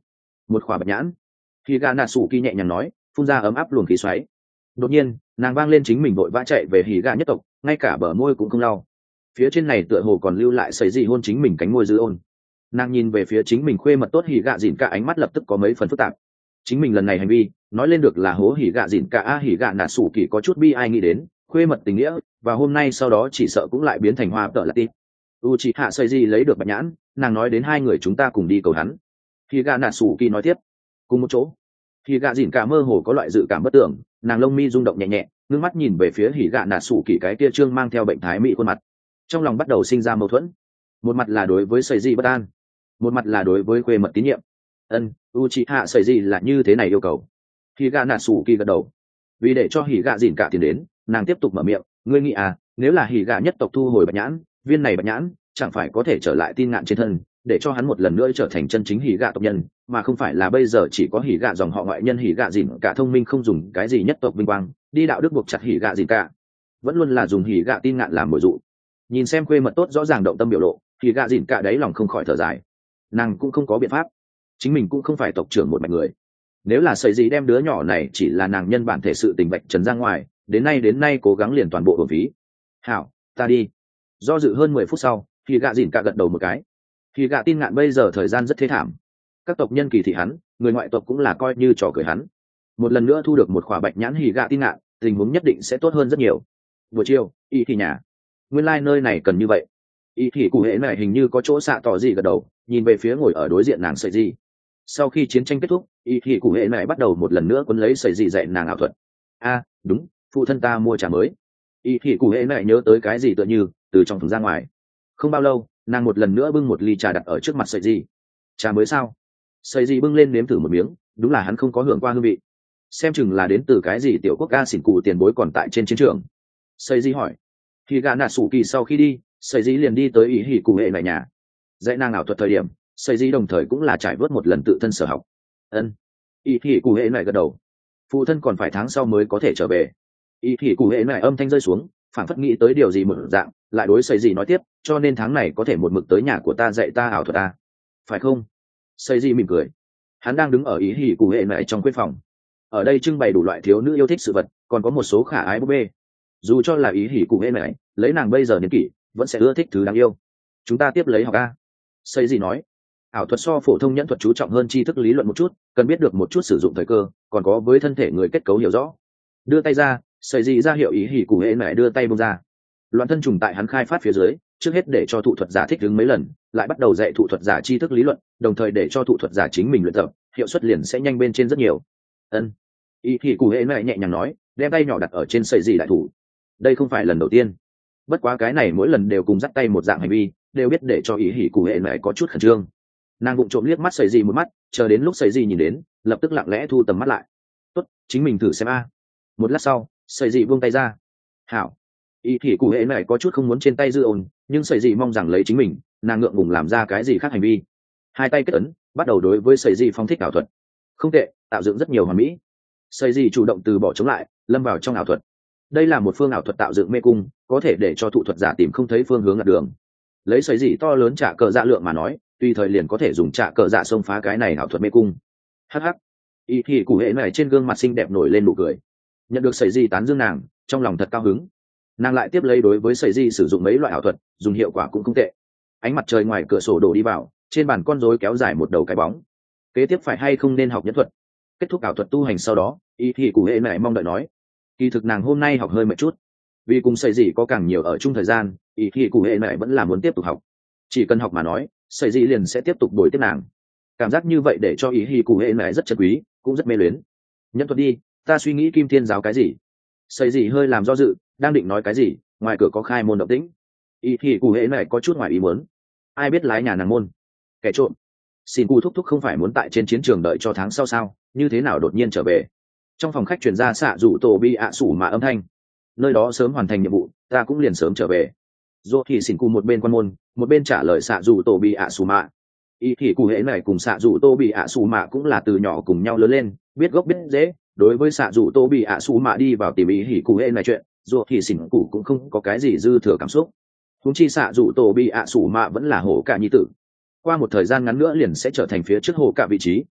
một khỏa bạch nhãn. Khi gà nạ sủ kỳ nhẹ nhàng nói, phun ra ấm áp luồng khí xoáy. Đột nhiên nàng vang lên chính mình vội vã chạy về hỉ gà nhất tộc, ngay cả bờ môi cũng không lau. Phía trên này tựa hồ còn lưu lại sấy gì hôn chính mình cánh môi dư ôn. Nàng nhìn về phía chính mình khuê mật tốt hỉ gà dịn cả, ánh mắt lập tức có mấy phần phức tạp. Chính mình lần này hành vi nói lên được là hố hỉ gà dịn cả, a hỉ gà nạ sủ kỳ có chút bi ai nghĩ đến khuê mật tình nghĩa, và hôm nay sau đó chỉ sợ cũng lại biến thành hoa tợ là tít. u chị hạ sấy gì lấy được bạch nhãn, nàng nói đến hai người chúng ta cùng đi cầu hắn. Hỉ gà nạ sủ kỳ nói tiếp, cùng một chỗ. Hỉ gà dịn cả mơ hồ có loại dự cảm bất tưởng, nàng lông mi rung động nhẹ nhẹ, ngước mắt nhìn về phía hỉ gà nạ sủ kỳ cái kia trương mang theo bệnh thái mỹ khuôn mặt, trong lòng bắt đầu sinh ra mâu thuẫn. Một mặt là đối với sấy gì bất an, một mặt là đối với khuê mật tín nhiệm. Ân, u chị hạ sấy gì là như thế này yêu cầu. Hỉ gà nạ sủ kỳ gật đầu. Vì để cho hỉ gà dịn cả tiền đến, nàng tiếp tục mở miệng, ngươi nghĩ à, nếu là hỉ gà nhất tộc thu hồi bạch nhãn, viên này bạch nhãn chẳng phải có thể trở lại tin ngạn trên thân, để cho hắn một lần nữa trở thành chân chính hỉ gà tộc nhân, mà không phải là bây giờ chỉ có hỉ gà dòng họ ngoại nhân hỉ gà dịn cả thông minh không dùng cái gì nhất tộc vinh quang đi đạo đức buộc chặt hỉ gà dịn cả, vẫn luôn là dùng hỉ gà tin ngạn làm mồi dụ. Nhìn xem khuê mật tốt rõ ràng động tâm biểu lộ, hỉ gà dịn cả đáy lòng không khỏi thở dài. Nàng cũng không có biện pháp, chính mình cũng không phải tộc trưởng một mạch người. Nếu là sấy gì đem đứa nhỏ này chỉ là nàng nhân bản thể sự tình bạch trần ra ngoài, đến nay đến nay cố gắng liền toàn bộ hưởng phí. Hảo, ta đi. Do dự hơn mười phút sau, hỉ gà dịn cả gật đầu một cái. Hỉ gà tin ngạn bây giờ thời gian rất thế thảm, các tộc nhân kỳ thị hắn, người ngoại tộc cũng là coi như trò cười hắn. Một lần nữa thu được một khỏa bạch nhãn hỉ gà tin ngạn, tình huống nhất định sẽ tốt hơn rất nhiều. Buổi chiều, y thì nhà, nguyên lai like nơi này cần như vậy. Y thì cụ hệ này hình như có chỗ xạ tỏ gì gật đầu, nhìn về phía ngồi ở đối diện nàng sợi gì. Sau khi chiến tranh kết thúc, y thì cụ hệ này bắt đầu một lần nữa quấn lấy sợi gì dạy nàng ảo thuật. A, đúng, phụ thân ta mua trà mới. Y thì cụ hệ này nhớ tới cái gì tựa như từ trong thùng ra ngoài. Không bao lâu, nàng một lần nữa bưng một ly trà đặt ở trước mặt sợi gì. Trà mới sao? Sợi gì bưng lên nếm thử một miếng, đúng là hắn không có hưởng qua hương vị. Xem chừng là đến từ cái gì tiểu quốc ca xỉn cụ tiền bối còn tại trên chiến trường. Sợi gì hỏi. Khi gã nạ sủ kỳ sau khi đi, sợi gì liền đi tới ý hỉ cụ hệ lại nhà. Dạy nàng ảo thuật thời điểm, sợi gì đồng thời cũng là trải vớt một lần tự thân sở học. Ân. Ý hỉ cụ hệ lại gật đầu. Phụ thân còn phải tháng sau mới có thể trở về. Ý hỉ cụ hệ lại âm thanh rơi xuống, phản phất nghĩ tới điều gì một dạng, lại đối sợi gì nói tiếp, cho nên tháng này có thể một mực tới nhà của ta dạy ta ảo thuật ta, phải không? Sợi gì mỉm cười. Hắn đang đứng ở ý hỉ cụ hệ lại trong khuê phòng. Ở đây trưng bày đủ loại thiếu nữ yêu thích sự vật, còn có một số khả ái búp bê. Dù cho là ý hỉ cụ hệ lại, lấy nàng bây giờ niên kỷ, vẫn sẽ ưa thích thứ đáng yêu. Chúng ta tiếp lấy học a. Sợi gì nói. Ảo thuật so phổ thông nhẫn thuật chú trọng hơn tri thức lý luận một chút, cần biết được một chút sử dụng thời cơ, còn có với thân thể người kết cấu hiểu rõ. Đưa tay ra, sợi gì ra hiệu ý hỉ cụ hệ lại đưa tay buông ra. Loạn thân trùng tại hắn khai phát phía dưới, trước hết để cho thụ thuật giả thích ứng mấy lần, lại bắt đầu dạy thụ thuật giả tri thức lý luận, đồng thời để cho thụ thuật giả chính mình luyện tập, hiệu suất liền sẽ nhanh bên trên rất nhiều. Ân. Ý thì cụ hệ mẹ nhẹ nhàng nói, đem tay nhỏ đặt ở trên sợi gì đại thủ. Đây không phải lần đầu tiên, bất quá cái này mỗi lần đều cùng dắt tay một dạng hành vi, đều biết để cho ý hỉ cụ hệ mẹ có chút khẩn trương. Nàng vụng trộm liếc mắt sợi gì một mắt, chờ đến lúc sợi gì nhìn đến, lập tức lặng lẽ thu tầm mắt lại. Tốt, chính mình thử xem a. Một lát sau, sợi gì buông tay ra. Hảo. Ý thì cụ hệ mẹ có chút không muốn trên tay dư ồn, nhưng sợi gì mong rằng lấy chính mình, nàng ngượng ngùng làm ra cái gì khác hành vi. Hai tay kết ấn, bắt đầu đối với sợi gì phong thích ảo thuật. Không tệ, tạo dựng rất nhiều hoàn mỹ. Sợi gì chủ động từ bỏ chống lại, lâm vào trong ảo thuật. Đây là một phương ảo thuật tạo dựng mê cung, có thể để cho thụ thuật giả tìm không thấy phương hướng lạc đường. Lấy sợi gì to lớn trả cờ dạ lượng mà nói, tùy thời liền có thể dùng trả cờ dạ xông phá cái này ảo thuật mê cung. Hắc hắc. Ý thì cụ hệ này trên gương mặt xinh đẹp nổi lên nụ cười. Nhận được sợi gì tán dương nàng, trong lòng thật cao hứng. Nàng lại tiếp lấy đối với sợi di sử dụng mấy loại ảo thuật, dùng hiệu quả cũng không tệ. Ánh mặt trời ngoài cửa sổ đổ đi vào, trên bàn con rối kéo dài một đầu cái bóng. Kế tiếp phải hay không nên học nhẫn thuật? Kết thúc ảo thuật tu hành sau đó, ý thì cụ hệ mẹ mong đợi nói, kỳ thực nàng hôm nay học hơi mệt chút, vì cùng sợi di có càng nhiều ở chung thời gian, ý thì cụ hệ mẹ vẫn là muốn tiếp tục học. Chỉ cần học mà nói, sợi di liền sẽ tiếp tục bồi tiếp nàng. Cảm giác như vậy để cho ý thì cụ hệ mẹ rất chân quý, cũng rất mê luyến. Nhẫn thuật đi, ta suy nghĩ kim thiên giáo cái gì? Sợi di hơi làm do dự, đang định nói cái gì, ngoài cửa có khai môn động tĩnh. Ý thì cụ hệ này có chút ngoài ý muốn. Ai biết lái nhà nàng môn? Kẻ trộm. Xin cụ thúc thúc không phải muốn tại trên chiến trường đợi cho tháng sau sao, như thế nào đột nhiên trở về? Trong phòng khách truyền ra xạ rủ tổ bi ạ sủ mà âm thanh. Nơi đó sớm hoàn thành nhiệm vụ, ta cũng liền sớm trở về. Rồi thì xin cụ một bên quan môn, một bên trả lời xạ rủ tổ bi ạ sủ mạ. Ý thì cụ hệ này cùng xạ rủ tô bị ạ sủ mạ cũng là từ nhỏ cùng nhau lớn lên, biết gốc biết dễ. Đối với xạ rủ tô bị ạ sủ mạ đi vào tìm ý hỉ cụ hệ này chuyện, dù thì xỉn cụ cũng không có cái gì dư thừa cảm xúc. Húng chi xạ rủ tổ bị ạ sủ mạ vẫn là hổ cả nhi tử, qua một thời gian ngắn nữa liền sẽ trở thành phía trước hổ cả vị trí.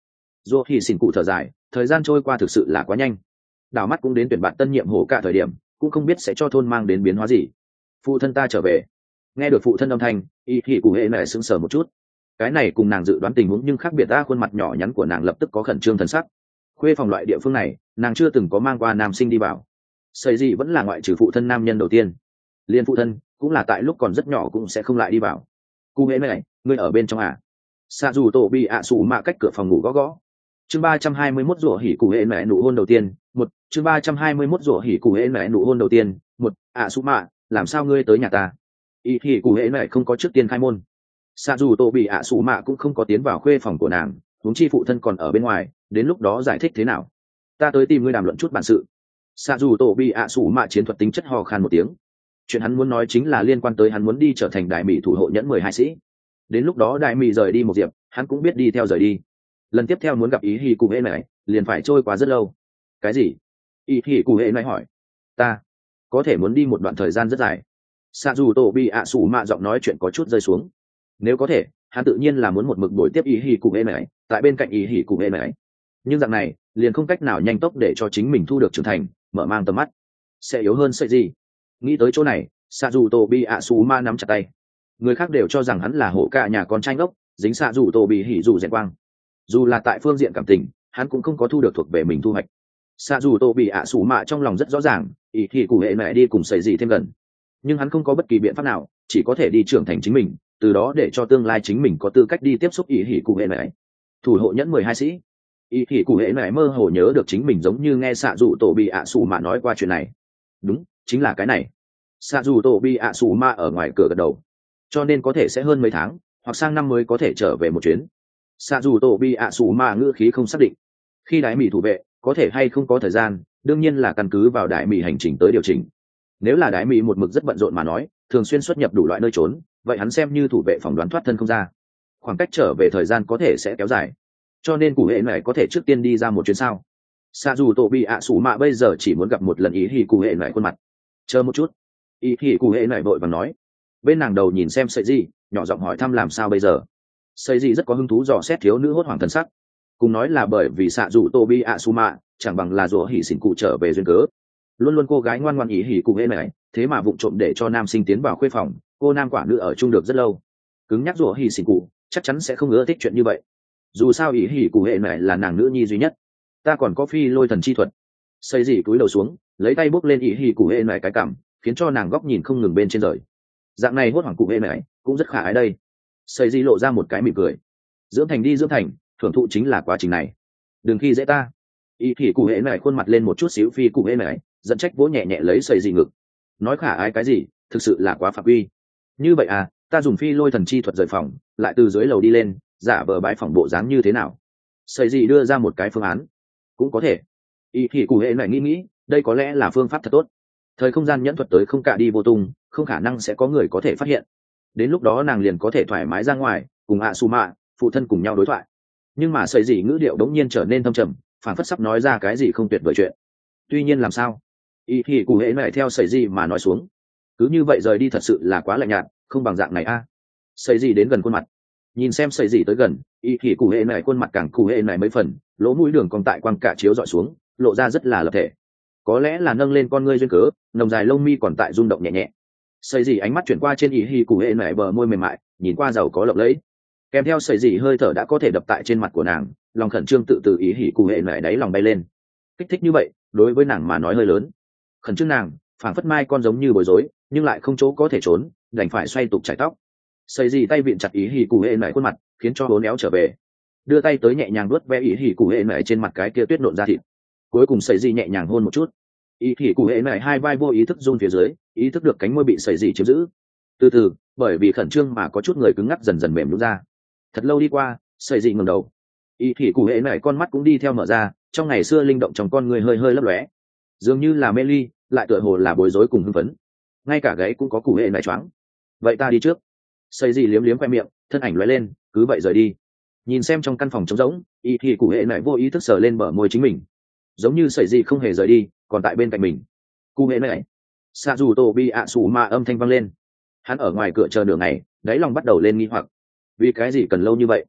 Dù thì xỉn cụ thở dài, thời gian trôi qua thực sự là quá nhanh. Đảo mắt cũng đến tuyển bạn tân nhiệm hổ cả thời điểm, cũng không biết sẽ cho thôn mang đến biến hóa gì. Phụ thân ta trở về. Nghe được phụ thân âm thanh, y thì cụ hệ mẹ sững sờ một chút. Cái này cùng nàng dự đoán tình huống nhưng khác biệt, ra khuôn mặt nhỏ nhắn của nàng lập tức có khẩn trương thần sắc. Khuê phòng loại địa phương này, nàng chưa từng có mang qua nam sinh đi vào. Sợi gì vẫn là ngoại trừ phụ thân nam nhân đầu tiên. Liên phụ thân cũng là tại lúc còn rất nhỏ cũng sẽ không lại đi vào. Cụ hệ mẹ, ngươi ở bên trong à? Sa dù tổ bị ạ sủ mạ cách cửa phòng ngủ gõ gõ. Chương ba trăm hai mươi mốt rủa hỉ cụ hệ mẹ nụ hôn đầu tiên, một chương ba trăm hai mươi mốt rủa hỉ cụ hệ mẹ nụ hôn đầu tiên, một ạ sủ mạ, làm sao ngươi tới nhà ta? Y thì cụ hệ mẹ không có trước tiên khai môn. Sa dù tổ bị ạ sủ mạ cũng không có tiến vào khuê phòng của nàng, huống chi phụ thân còn ở bên ngoài, đến lúc đó giải thích thế nào? Ta tới tìm ngươi đàm luận chút bản sự. Sa dù tổ bị ạ sủ mạ chiến thuật tính chất ho khan một tiếng. Chuyện hắn muốn nói chính là liên quan tới hắn muốn đi trở thành đại mỹ thủ hộ nhẫn mười hai sĩ. Đến lúc đó đại mỹ rời đi một diệp, hắn cũng biết đi theo rời đi. Lần tiếp theo muốn gặp ý hỉ cụ hệ này liền phải trôi qua rất lâu. Cái gì? Ý hỉ cụ hệ này hỏi. Ta có thể muốn đi một đoạn thời gian rất dài. Sa dù tổ bị ạ sủ mạ giọng nói chuyện có chút rơi xuống. Nếu có thể, hắn tự nhiên là muốn một mực buổi tiếp ý hỉ cụ hệ này tại bên cạnh ý hỉ cụ hệ này. Nhưng dạng này liền không cách nào nhanh tốc để cho chính mình thu được trưởng thành, mở mang tầm mắt, sẽ yếu hơn sợi gì. Nghĩ tới chỗ này, Sa dù tổ bị ạ sủ mạ nắm chặt tay. Người khác đều cho rằng hắn là hổ cả nhà con trai ngốc, dính Sa dù tổ bị hỉ dù rèn quang. Dù là tại phương diện cảm tình, hắn cũng không có thu được thuộc về mình thu hoạch. Sa dù tổ bị ạ sủ mạ trong lòng rất rõ ràng, ý thì cụ hệ mẹ đi cùng xảy gì thêm gần, nhưng hắn không có bất kỳ biện pháp nào, chỉ có thể đi trưởng thành chính mình, từ đó để cho tương lai chính mình có tư cách đi tiếp xúc ý hỉ cụ hệ mẹ. Thủ hộ nhẫn mười hai sĩ. Ý hỉ cụ hệ mẹ mơ hồ nhớ được chính mình giống như nghe Sa dù tổ bị ạ sủ mạ nói qua chuyện này. Đúng, chính là cái này. Sa dù tổ bị ạ sủ mạ ở ngoài cửa gật đầu. Cho nên có thể sẽ hơn mấy tháng, hoặc sang năm mới có thể trở về một chuyến. Sa dù tổ bị ạ sủ mạ ngữ khí không xác định. Khi đái mỹ thủ vệ có thể hay không có thời gian, đương nhiên là căn cứ vào đái mỹ hành trình tới điều chỉnh. Nếu là đái mỹ một mực rất bận rộn mà nói, thường xuyên xuất nhập đủ loại nơi trốn, vậy hắn xem như thủ vệ phỏng đoán thoát thân không ra, khoảng cách trở về thời gian có thể sẽ kéo dài. Cho nên cụ hệ này có thể trước tiên đi ra một chuyến sao. Sa dù tổ bị ạ sủ mạ bây giờ chỉ muốn gặp một lần ý hỉ cụ hệ này khuôn mặt. Chờ một chút. Ý hỉ cụ hệ này vội vàng nói. Bên nàng đầu nhìn xem sợi gì, nhỏ giọng hỏi thăm làm sao bây giờ. Sợi gì rất có hứng thú dò xét thiếu nữ hốt hoảng thần sắc, cùng nói là bởi vì xạ dù tô bi ạ su mạ chẳng bằng là rủa hỉ xỉn cụ trở về duyên cớ. Luôn luôn cô gái ngoan ngoan ý hỉ cụ hễ này, thế mà vụng trộm để cho nam sinh tiến vào khuê phòng, cô nam quả nữ ở chung được rất lâu. Cứng nhắc rủa hỉ xỉn cụ chắc chắn sẽ không ưa thích chuyện như vậy. Dù sao ý hỉ cụ hễ này là nàng nữ nhi duy nhất. Ta còn có phi lôi thần chi thuật. Xây gì cúi đầu xuống, lấy tay bốc lên ý hỉ cụ hễ này cái cảm, khiến cho nàng góc nhìn không ngừng bên trên rời. Dạng này hốt hoảng cụ hễ này cũng rất khả ái đây. Xây gì lộ ra một cái mỉm cười. Dưỡng thành đi dưỡng thành, thưởng thụ chính là quá trình này, đừng khi dễ ta. Ý thì cụ hễ này khuôn mặt lên một chút xíu phi cụ hễ này dẫn trách vỗ nhẹ nhẹ lấy sợi gì ngực, nói khả ái cái gì, thực sự là quá phạm quy. Như vậy à, ta dùng phi lôi thần chi thuật rời phòng, lại từ dưới lầu đi lên, giả vờ bãi phòng bộ dáng như thế nào? Sợi gì đưa ra một cái phương án, cũng có thể. Ý thì cụ hễ này nghĩ nghĩ, đây có lẽ là phương pháp thật tốt. Thời không gian nhẫn thuật tới không cả đi vô tung, không khả năng sẽ có người có thể phát hiện. Đến lúc đó nàng liền có thể thoải mái ra ngoài, cùng ạ su mạ phụ thân cùng nhau đối thoại. Nhưng mà sợi gì ngữ điệu đống nhiên trở nên thâm trầm, phản phất sắp nói ra cái gì không tuyệt vời chuyện. Tuy nhiên làm sao? Ý thì cụ hễ lại theo sợi gì mà nói xuống. Cứ như vậy rời đi thật sự là quá lạnh nhạt, không bằng dạng này a. À. Sợi gì đến gần khuôn mặt, nhìn xem sợi gì tới gần, ý thì cụ hễ này khuôn mặt càng cụ hễ này mấy phần, lỗ mũi đường còn tại quang cả chiếu dọi xuống, lộ ra rất là lập thể. Có lẽ là nâng lên con ngươi duyên cớ, nồng dài lông mi còn tại rung động nhẹ nhẹ. Sợi gì ánh mắt chuyển qua trên ý thì cụ hễ này bờ môi mềm mại, nhìn qua giàu có lộng lẫy. Kèm theo sợi dị hơi thở đã có thể đập tại trên mặt của nàng, lòng khẩn trương tự từ ý hỉ cụ hệ mẹ đáy lòng bay lên. Kích thích như vậy đối với nàng mà nói hơi lớn. Khẩn trương nàng phảng phất mai con giống như bối rối, nhưng lại không chỗ có thể trốn, đành phải xoay tục chải tóc. Sợi dị tay vịn chặt ý hỉ cụ hệ mẹ khuôn mặt, khiến cho bốn éo trở về, đưa tay tới nhẹ nhàng vuốt ve ý hỉ cụ hệ mẹ trên mặt cái kia tuyết nộn da thịt. Cuối cùng sợi dị nhẹ nhàng hôn một chút, ý hỉ cụ hệ mẹ hai vai vô ý thức run phía dưới, ý thức được cánh môi bị sợi dị chiếm giữ. Từ từ, bởi vì khẩn trương mà có chút người cứng ngắc dần dần mềm nhũn ra. Thật lâu đi qua, sợi dị ngẩng đầu, ý thì cụ hệ này con mắt cũng đi theo mở ra, trong ngày xưa linh động trong con người hơi hơi lấp lóe, dường như là mê ly, lại tựa hồ là bối rối cùng hưng phấn, ngay cả gáy cũng có cụ hệ này choáng. Vậy ta đi trước. Sợi dị liếm liếm khoe miệng, thân ảnh lóe lên, cứ vậy rời đi. Nhìn xem trong căn phòng trống rỗng, ý thì cụ hệ này vô ý thức sờ lên bờ môi chính mình, giống như sợi dị không hề rời đi, còn tại bên cạnh mình. Cụ hệ này, sa dù tô bi ạ sủ ma âm thanh vang lên. Hắn ở ngoài cửa chờ nửa ngày, đáy lòng bắt đầu lên nghi hoặc, vì cái gì cần lâu như vậy?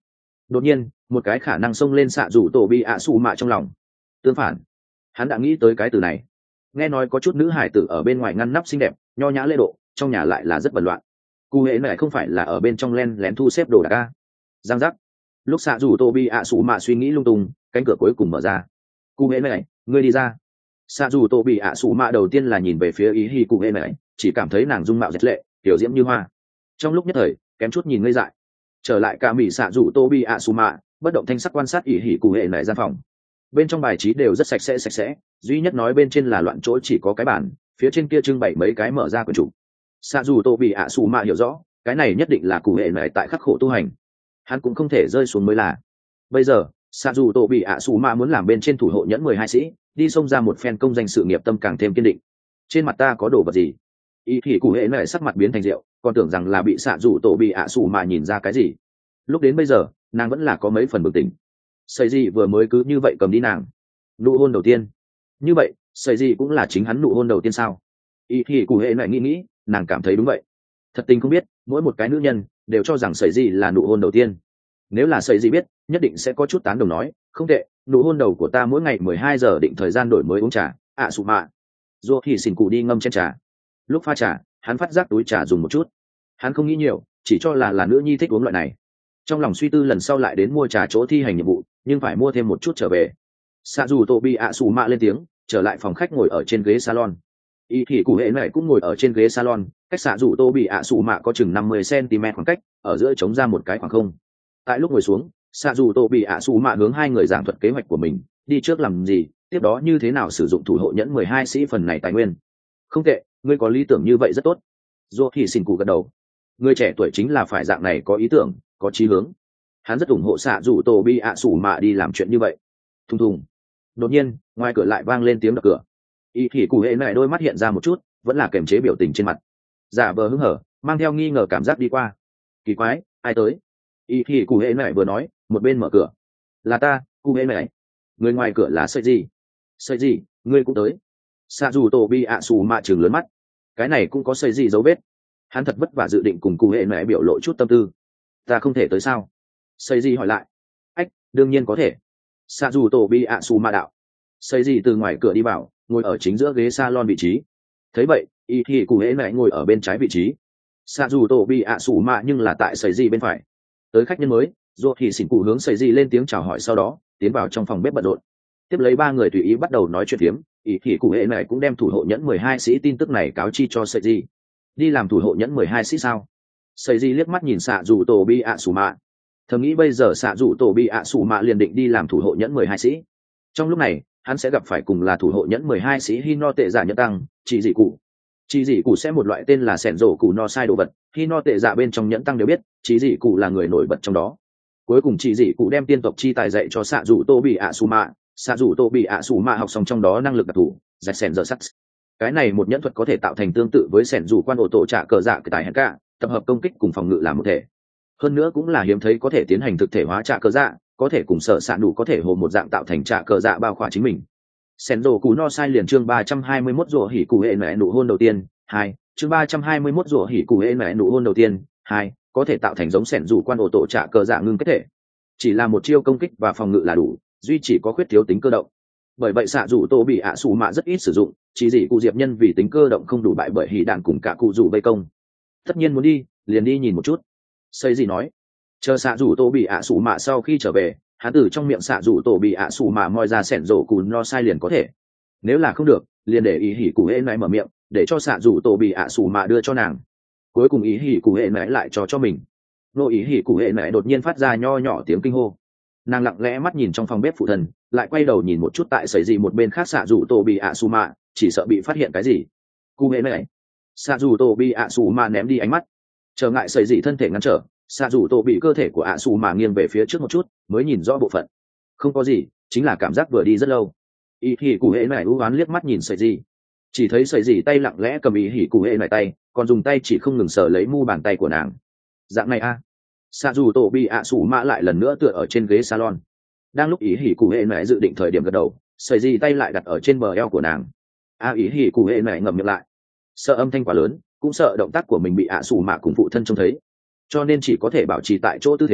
Đột nhiên một cái khả năng xông lên xạ rủ tổ bị ạ xù mạ trong lòng. Tương phản, hắn đã nghĩ tới cái từ này. Nghe nói có chút nữ hải tử ở bên ngoài ngăn nắp xinh đẹp nho nhã lễ độ, trong nhà lại là rất bẩn loạn. Cụ hệ này không phải là ở bên trong len lén thu xếp đồ đạc a. Giang giác. Lúc xạ rủ tổ bị ạ xù mạ suy nghĩ lung tung, cánh cửa cuối cùng mở ra. Cụ hệ này, ngươi đi ra. Xạ dù tổ bị ạ xù mạ đầu tiên là nhìn về phía ý hì cụ hệ này, chỉ cảm thấy nàng dung mạo rất lệ, tiểu diễm như hoa. Trong lúc nhất thời kém chút nhìn ngây dại. Trở lại cả mỹ xạ dù tô bi ạ su mạ, bất động thanh sắc quan sát ỉ hỉ cụ hệ này gian phòng. Bên trong bài trí đều rất sạch sẽ sạch sẽ, duy nhất nói bên trên là loạn chỗ chỉ có cái bàn, phía trên kia trưng bày mấy cái mở ra quyển trục. Xạ dù tô bi ạ su mạ hiểu rõ, cái này nhất định là cụ hệ này tại khắc khổ tu hành, hắn cũng không thể rơi xuống mới là. Bây giờ xạ dù tô bi ạ su mạ muốn làm bên trên thủ hộ nhẫn mười hai sĩ, đi xông ra một phen công danh sự nghiệp tâm càng thêm kiên định. Trên mặt ta có đồ vật gì? Ý thì cụ hệ này sắc mặt biến thành rượu, còn tưởng rằng là bị xạ rủ tổ bị ạ xù mà nhìn ra cái gì. Lúc đến bây giờ nàng vẫn là có mấy phần bừng tỉnh. Sợi gì vừa mới cứ như vậy cầm đi nàng nụ hôn đầu tiên, như vậy sợi gì cũng là chính hắn nụ hôn đầu tiên sao? Ý thì cụ hệ này nghĩ nghĩ, nàng cảm thấy đúng vậy. Thật tình không biết, mỗi một cái nữ nhân đều cho rằng sợi gì là nụ hôn đầu tiên. Nếu là sợi gì biết, nhất định sẽ có chút tán đồng nói, không tệ, nụ hôn đầu của ta mỗi ngày mười hai giờ định thời gian đổi mới uống trà. ạ xù mạ dù thì xin cụ đi ngâm chén trà. Lúc pha trà hắn phát giác túi trà dùng một chút, hắn không nghĩ nhiều, chỉ cho là là nữ nhi thích uống loại này. Trong lòng suy tư lần sau lại đến mua trà chỗ thi hành nhiệm vụ, nhưng phải mua thêm một chút trở về. Xạ dù tô bị ạ xù mạ lên tiếng, trở lại phòng khách ngồi ở trên ghế salon. Y thì cụ hệ này cũng ngồi ở trên ghế salon, cách xạ dù tô bị ạ xù mạ có chừng năm mươi xăng-ti-mét khoảng cách, ở giữa trống ra một cái khoảng không. Tại lúc ngồi xuống, xạ dù tô bị ạ xù mạ hướng hai người giảng thuật kế hoạch của mình, đi trước làm gì, tiếp đó như thế nào sử dụng thủ hộ nhẫn mười hai sĩ phần này tài nguyên. Không tệ, ngươi có lý tưởng như vậy rất tốt. Dù thì xin cụ gật đầu. Người trẻ tuổi chính là phải dạng này, có ý tưởng, có chí hướng. Hắn rất ủng hộ xạ dù tổ bi ạ sủ mạ đi làm chuyện như vậy. Thùng thùng. Đột nhiên ngoài cửa lại vang lên tiếng đập cửa. Y thì cụ hệ này đôi mắt hiện ra một chút, vẫn là kềm chế biểu tình trên mặt, giả vờ hứng hở, mang theo nghi ngờ cảm giác đi qua. Kỳ quái, ai tới? Y thì cụ hệ này vừa nói, một bên mở cửa. Là ta, cụ hệ này. Người ngoài cửa là sợi gì? Sợi gì, ngươi cũng tới? Xạ dù tổ bi ạ sủ mạ trừng lớn mắt. Cái này cũng có sợi gì dấu vết? Hắn thật vất vả dự định cùng cụ hệ mẹ biểu lộ chút tâm tư. Ta không thể tới sao? Sợi gì hỏi lại. Ách, đương nhiên có thể. Xạ dù tổ bi ạ sủ mạ đạo. Sợi gì từ ngoài cửa đi vào, ngồi ở chính giữa ghế salon vị trí. Thấy vậy, y thì cụ hệ mẹ ngồi ở bên trái vị trí. Xạ dù tổ bi ạ sủ mạ nhưng là tại sợi gì bên phải. Tới khách nhân mới, dù thì xỉn cụ hướng sợi gì lên tiếng chào hỏi, sau đó tiến vào trong phòng bếp bận rộn. Tiếp lấy ba người tùy ý bắt đầu nói chuyện phiếm. Ý thì cụ hệ này cũng đem thủ hộ nhẫn mười hai sĩ tin tức này cáo chi cho sợi gì. Đi làm thủ hộ nhẫn mười hai sĩ sao? Sợi gì liếc mắt nhìn xạ dù tổ bi ạ sủ mạ, thầm nghĩ bây giờ xạ dù tổ bi ạ sủ mạ liền định đi làm thủ hộ nhẫn mười hai sĩ. Trong lúc này hắn sẽ gặp phải cùng là thủ hộ nhẫn mười hai sĩ Hino tệ giả nhẫn tăng chỉ dị cụ. Chỉ dị cụ sẽ một loại tên là sẻn rổ cụ no sai đồ vật, Hino tệ giả bên trong nhẫn tăng đều biết chỉ dị cụ là người nổi bật trong đó. Cuối cùng chỉ dị cụ đem tiên tộc chi tài dạy cho xạ dù tô bị ạ sủ mạ. Xạ dù tô bị ạ sủ mạ học xong trong đó năng lực đặc thù dạch sẻn giờ sắt. Cái này một nhẫn thuật có thể tạo thành tương tự với sẻn dù quan ổ tổ trả cờ dạ cái tài hẹn cả, tập hợp công kích cùng phòng ngự làm một thể. Hơn nữa cũng là hiếm thấy có thể tiến hành thực thể hóa trả cờ dạ, có thể cùng sở xạ đủ có thể hồ một dạng tạo thành trả cờ dạ bao khỏa chính mình. Sẻn rổ cú no sai liền chương ba trăm hai mươi mốt rổ hỉ cụ hệ mẹ nụ hôn đầu tiên hai, chương ba trăm hai mươi mốt rổ hỉ cụ hệ mẹ nụ hôn đầu tiên hai, có thể tạo thành giống sẻn dù quan ổ tổ trả cờ dạ ngưng kết thể. Chỉ là một chiêu công kích và phòng ngự là đủ, duy chỉ có khuyết thiếu tính cơ động. Bởi vậy xạ dù tô bị ạ sủ mạ rất ít sử dụng, chỉ dị cụ diệp nhân vì tính cơ động không đủ bại bởi hỉ đạn cùng cả cụ rủ vây công. Tất nhiên muốn đi liền đi nhìn một chút, xây gì nói. Chờ xạ dù tô bị ạ sủ mạ sau khi trở về, hắn từ trong miệng xạ dù tô bị ạ sủ mạ moi ra sẻn rổ cù no sai liền có thể. Nếu là không được liền để ý hỉ cụ hệ này mở miệng, để cho xạ dù tô bị ạ sủ mạ đưa cho nàng. Cuối cùng ý hỉ cụ hệ này lại cho cho mình. Nô ý hỉ cụ hệ này đột nhiên phát ra nho nhỏ tiếng kinh hô. Nàng lặng lẽ mắt nhìn trong phòng bếp phụ thần, lại quay đầu nhìn một chút tại sấy gì một bên khác xạ dù tô bị ạ su mạ, chỉ sợ bị phát hiện cái gì. Cụ hệ này xạ dù tô bị ạ su mạ ném đi ánh mắt, trở ngại sấy gì thân thể ngăn trở, xạ dù tô bị cơ thể của ạ su mạ nghiêng về phía trước một chút mới nhìn rõ bộ phận. Không có gì, chính là cảm giác vừa đi rất lâu. Ý thì cụ hệ này u oán liếc mắt nhìn sấy gì, chỉ thấy sấy gì tay lặng lẽ cầm ý hỉ cụ hệ này tay, còn dùng tay chỉ không ngừng sờ lấy mu bàn tay của nàng. Dạng này a à. Xạ dù tổ bị ạ sủ mạ lại lần nữa tựa ở trên ghế salon. Đang lúc ý hỉ cụ hệ mẹ dự định thời điểm gật đầu, sợi gì tay lại đặt ở trên bờ eo của nàng. A à, ý hỉ cụ hệ mẹ ngậm miệng lại, sợ âm thanh quá lớn, cũng sợ động tác của mình bị ạ sủ mạ cùng phụ thân trông thấy, cho nên chỉ có thể bảo trì tại chỗ tư thế,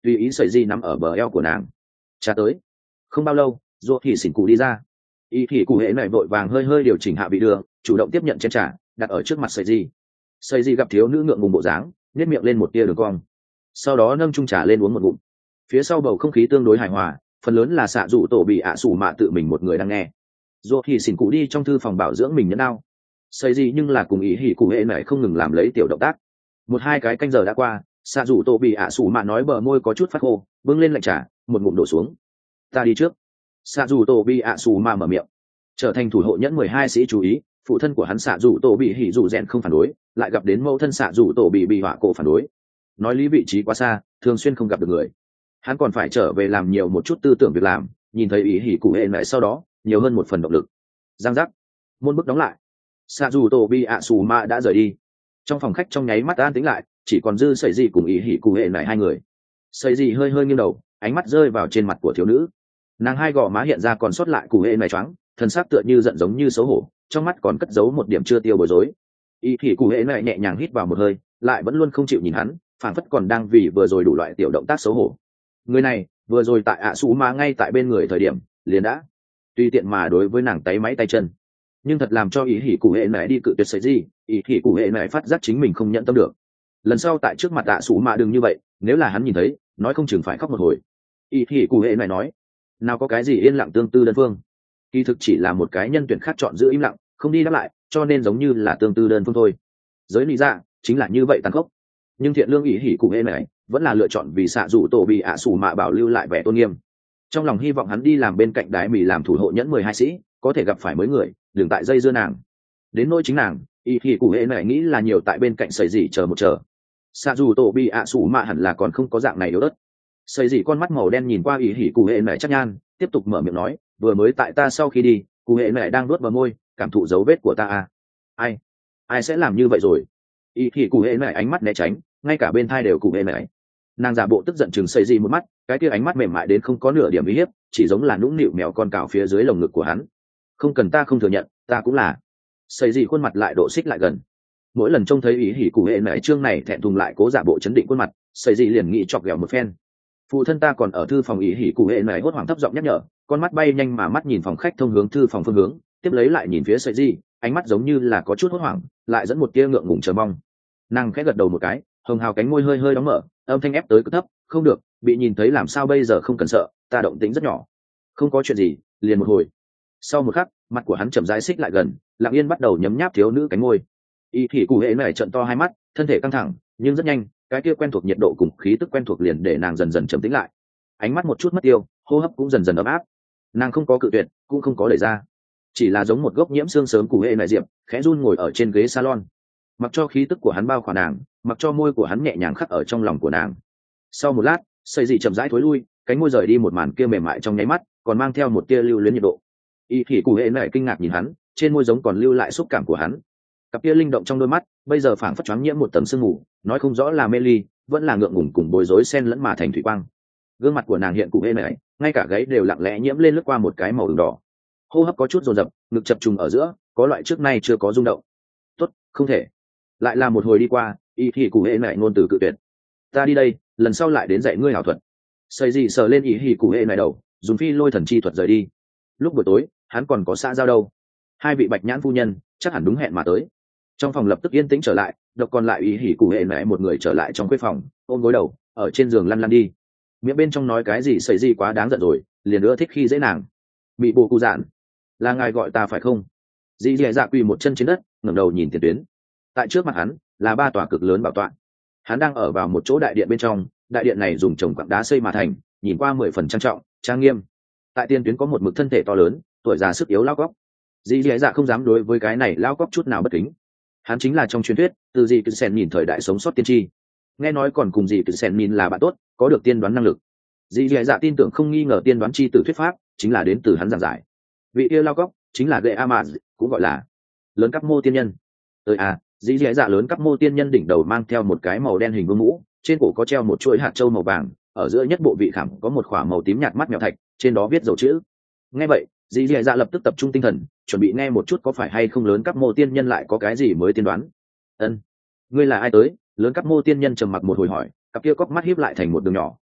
tùy ý sợi di nắm ở bờ eo của nàng. Cha tới. Không bao lâu, ruột thì xỉn cụ đi ra. Y thì cụ hệ này vội vàng hơi hơi điều chỉnh hạ vị đường, chủ động tiếp nhận chén trà, đặt ở trước mặt sợi di. Sợi di gặp thiếu nữ ngượng ngùng bộ dáng, nhếch miệng lên một tia đường cong, sau đó nâng chung trà lên uống một ngụm. Phía sau bầu không khí tương đối hài hòa, phần lớn là xạ dụ tổ bị ạ à sủ mạ tự mình một người đang nghe. Ruột thì xỉn cụ đi trong thư phòng bảo dưỡng mình nhẫn đau. Sợi di nhưng là cùng ý hỉ cụ hệ này không ngừng làm lấy tiểu động tác. Một hai cái canh giờ đã qua, xạ dụ tổ bị ạ à sủ mạ nói bờ môi có chút phát khô, bưng lên lạnh trà, một ngụm đổ xuống. Ta đi trước. Xạ dù tổ bị ạ xù mà mở miệng, trở thành thủ hộ nhẫn mười hai sĩ chú ý. Phụ thân của hắn xạ dù tổ bị hỉ dù rèn không phản đối, lại gặp đến mẫu thân xạ dù tổ bị bị họa cổ phản đối. Nói lý vị trí quá xa, thường xuyên không gặp được người, hắn còn phải trở về làm nhiều một chút tư tưởng việc làm. Nhìn thấy ý hỉ cụ hệ lại sau đó nhiều hơn một phần động lực. Giang giác, môn bức đóng lại, xạ dù tổ bị ạ xù mà đã rời đi. Trong phòng khách trong nháy mắt an tĩnh lại, chỉ còn dư sẩy gì cùng ý hỉ cụ hệ lại hai người. Sẩy gì hơi hơi nghiêng đầu, ánh mắt rơi vào trên mặt của thiếu nữ. Nàng hai gò má hiện ra còn sót lại cụ hệ này choáng, thân xác tựa như giận giống như xấu hổ, trong mắt còn cất giấu một điểm chưa tiêu bối rối. Y thì cụ hệ này nhẹ nhàng hít vào một hơi, lại vẫn luôn không chịu nhìn hắn, phảng phất còn đang vì vừa rồi đủ loại tiểu động tác xấu hổ. Người này vừa rồi tại ạ xù mà ngay tại bên người thời điểm liền đã tùy tiện mà đối với nàng tay máy tay chân, nhưng thật làm cho ý hỉ cụ hệ này đi cự tuyệt sợi gì. Ý hỉ cụ hệ này phát giác chính mình không nhận tâm được, lần sau tại trước mặt ạ xù mà đừng như vậy, nếu là hắn nhìn thấy nói không chừng phải khóc một hồi. Ý hỉ cụ hệ này nói, nào có cái gì yên lặng tương tư đơn phương, kỳ thực chỉ là một cái nhân tuyển khác chọn giữ im lặng không đi đáp lại, cho nên giống như là tương tư đơn phương thôi. Giới lý ra chính là như vậy tàn khốc, nhưng thiện lương ý hỉ cụ hệ này vẫn là lựa chọn vì xạ dù tổ bị ạ xù mạ bảo lưu lại vẻ tôn nghiêm. Trong lòng hy vọng hắn đi làm bên cạnh đái mì làm thủ hộ nhẫn mười hai sĩ, có thể gặp phải mới người, đừng tại dây dưa nàng. Đến nỗi chính nàng, ý hỉ cụ hệ này nghĩ là nhiều tại bên cạnh sầy gì chờ một chờ. Xạ dù tổ bị ạ xù mạ hẳn là còn không có dạng này yếu đất. Sầy gì con mắt màu đen nhìn qua ý hỉ cụ hệ này chắc nhan, tiếp tục mở miệng nói, vừa mới tại ta sau khi đi, cụ hệ này đang nuốt vào môi, cảm thụ dấu vết của ta à. Ai? Ai sẽ làm như vậy rồi? Ý hỉ cụ hệ này ánh mắt né tránh, ngay cả bên thai đều cụ hệ này. Nàng giả bộ tức giận chừng sầy gì một mắt, cái kia ánh mắt mềm mại đến không có nửa điểm uy hiếp, chỉ giống là nũng nịu mèo con cào phía dưới lồng ngực của hắn. Không cần ta không thừa nhận, ta cũng là. Sầy gì khuôn mặt lại độ xích lại gần. Mỗi lần trông thấy ý hỉ cụ hệ này trương này thẹn thùng lại cố giả bộ chấn định khuôn mặt, sầy gì liền nghĩ chọc ghẹo một phen. Phụ thân ta còn ở thư phòng, ý hỉ cụ hệ này hốt hoảng thấp giọng nhắc nhở, con mắt bay nhanh mà mắt nhìn phòng khách thông hướng thư phòng phương hướng, tiếp lấy lại nhìn phía sợi di, ánh mắt giống như là có chút hốt hoảng, lại dẫn một tia ngượng ngùng chờ mong. Nàng khẽ gật đầu một cái, hồng hào cánh môi hơi hơi đóng mở, âm thanh ép tới cực thấp, không được, bị nhìn thấy làm sao bây giờ, không cần sợ, ta động tĩnh rất nhỏ, không có chuyện gì. Liền một hồi sau một khắc, mặt của hắn chậm rãi xích lại gần, lặng yên bắt đầu nhấm nháp thiếu nữ cánh môi. Y hỉ cụ hệ này trợn to hai mắt, thân thể căng thẳng, nhưng rất nhanh cái kia quen thuộc nhiệt độ cùng khí tức quen thuộc liền để nàng dần dần trầm tĩnh lại, ánh mắt một chút mất tiêu, hô hấp cũng dần dần ấm áp. Nàng không có cự tuyệt, cũng không có đẩy ra, chỉ là giống một gốc nhiễm xương sớm cụ hệ này diệp khẽ run ngồi ở trên ghế salon, mặc cho khí tức của hắn bao khỏa nàng, mặc cho môi của hắn nhẹ nhàng khắc ở trong lòng của nàng. Sau một lát, sợi dị chậm rãi thối lui, cánh môi rời đi một màn kia mềm mại trong nháy mắt, còn mang theo một tia lưu luyến nhiệt độ. Y thì cụ hệ này kinh ngạc nhìn hắn, trên môi giống còn lưu lại xúc cảm của hắn, cặp kia linh động trong đôi mắt bây giờ phảng phất choáng nhiễm một tầng sương mù, nói không rõ là mê ly vẫn là ngượng ngùng cùng bối rối xen lẫn mà thành thủy quang. Gương mặt của nàng hiện cụ hệ này, ngay cả gáy đều lặng lẽ nhiễm lên lướt qua một cái màu ửng đỏ, hô hấp có chút dồn dập, ngực chập trùng ở giữa, có loại trước nay chưa có rung động. Tốt, không thể. Lại là một hồi đi qua, y thì cụ hệ này ngôn từ cự tuyệt. Ta đi đây, lần sau lại đến dạy ngươi hảo thuật. Xây gì sờ lên y thì cụ hệ này đầu, dùng phi lôi thần chi thuật rời đi. Lúc buổi tối, hắn còn có xã giao đâu. Hai vị bạch nhãn phu nhân chắc hẳn đúng hẹn mà tới. Trong phòng lập tức yên tĩnh trở lại, độc còn lại ý hỉ cụ hệ mẹ một người trở lại trong khuê phòng, ôm gối đầu ở trên giường lăn lăn đi, miệng bên trong nói cái gì xảy gì quá đáng giận rồi, liền nữa thích khi dễ nàng. Bị bồ cụ dạn, là ngài gọi ta phải không? Dì dì dạ quỳ một chân trên đất, ngẩng đầu nhìn tiền tuyến. Tại trước mặt hắn là ba tòa cực lớn bảo tọa, hắn đang ở vào một chỗ đại điện bên trong. Đại điện này dùng trồng quặng đá xây mà thành, nhìn qua mười phần trang trọng trang nghiêm. Tại tiền tuyến có một mực thân thể to lớn, tuổi già sức yếu lao cóc. Dì dì dạ không dám đối với cái này lao cóc chút nào bất kính. Hắn chính là trong truyền thuyết từ dì cứ sen nhìn thời đại sống sót tiên tri, nghe nói còn cùng dì cứ sen nhìn là bạn tốt, có được tiên đoán năng lực. Dì dì dạ tin tưởng không nghi ngờ tiên đoán chi từ thuyết pháp chính là đến từ hắn giảng giải. Vị yêu lao cóc chính là gậy Amaz, cũng gọi là lớn cấp mô tiên nhân. Tới à, dì dì dạ lớn cấp mô tiên nhân đỉnh đầu mang theo một cái màu đen hình vương mũ, trên cổ có treo một chuỗi hạt châu màu vàng, ở giữa nhất bộ vị khảm có một khỏa màu tím nhạt mắt mèo thạch, trên đó viết dấu chữ. Nghe vậy, dì dì dạ lập tức tập trung tinh thần, chuẩn bị nghe một chút có phải hay không lớn cấp mô tiên nhân lại có cái gì mới tiên đoán. Ân, ngươi là ai tới? Lớn cấp mô tiên nhân trầm mặc một hồi hỏi, cặp kia cóc mắt híp lại thành một đường nhỏ,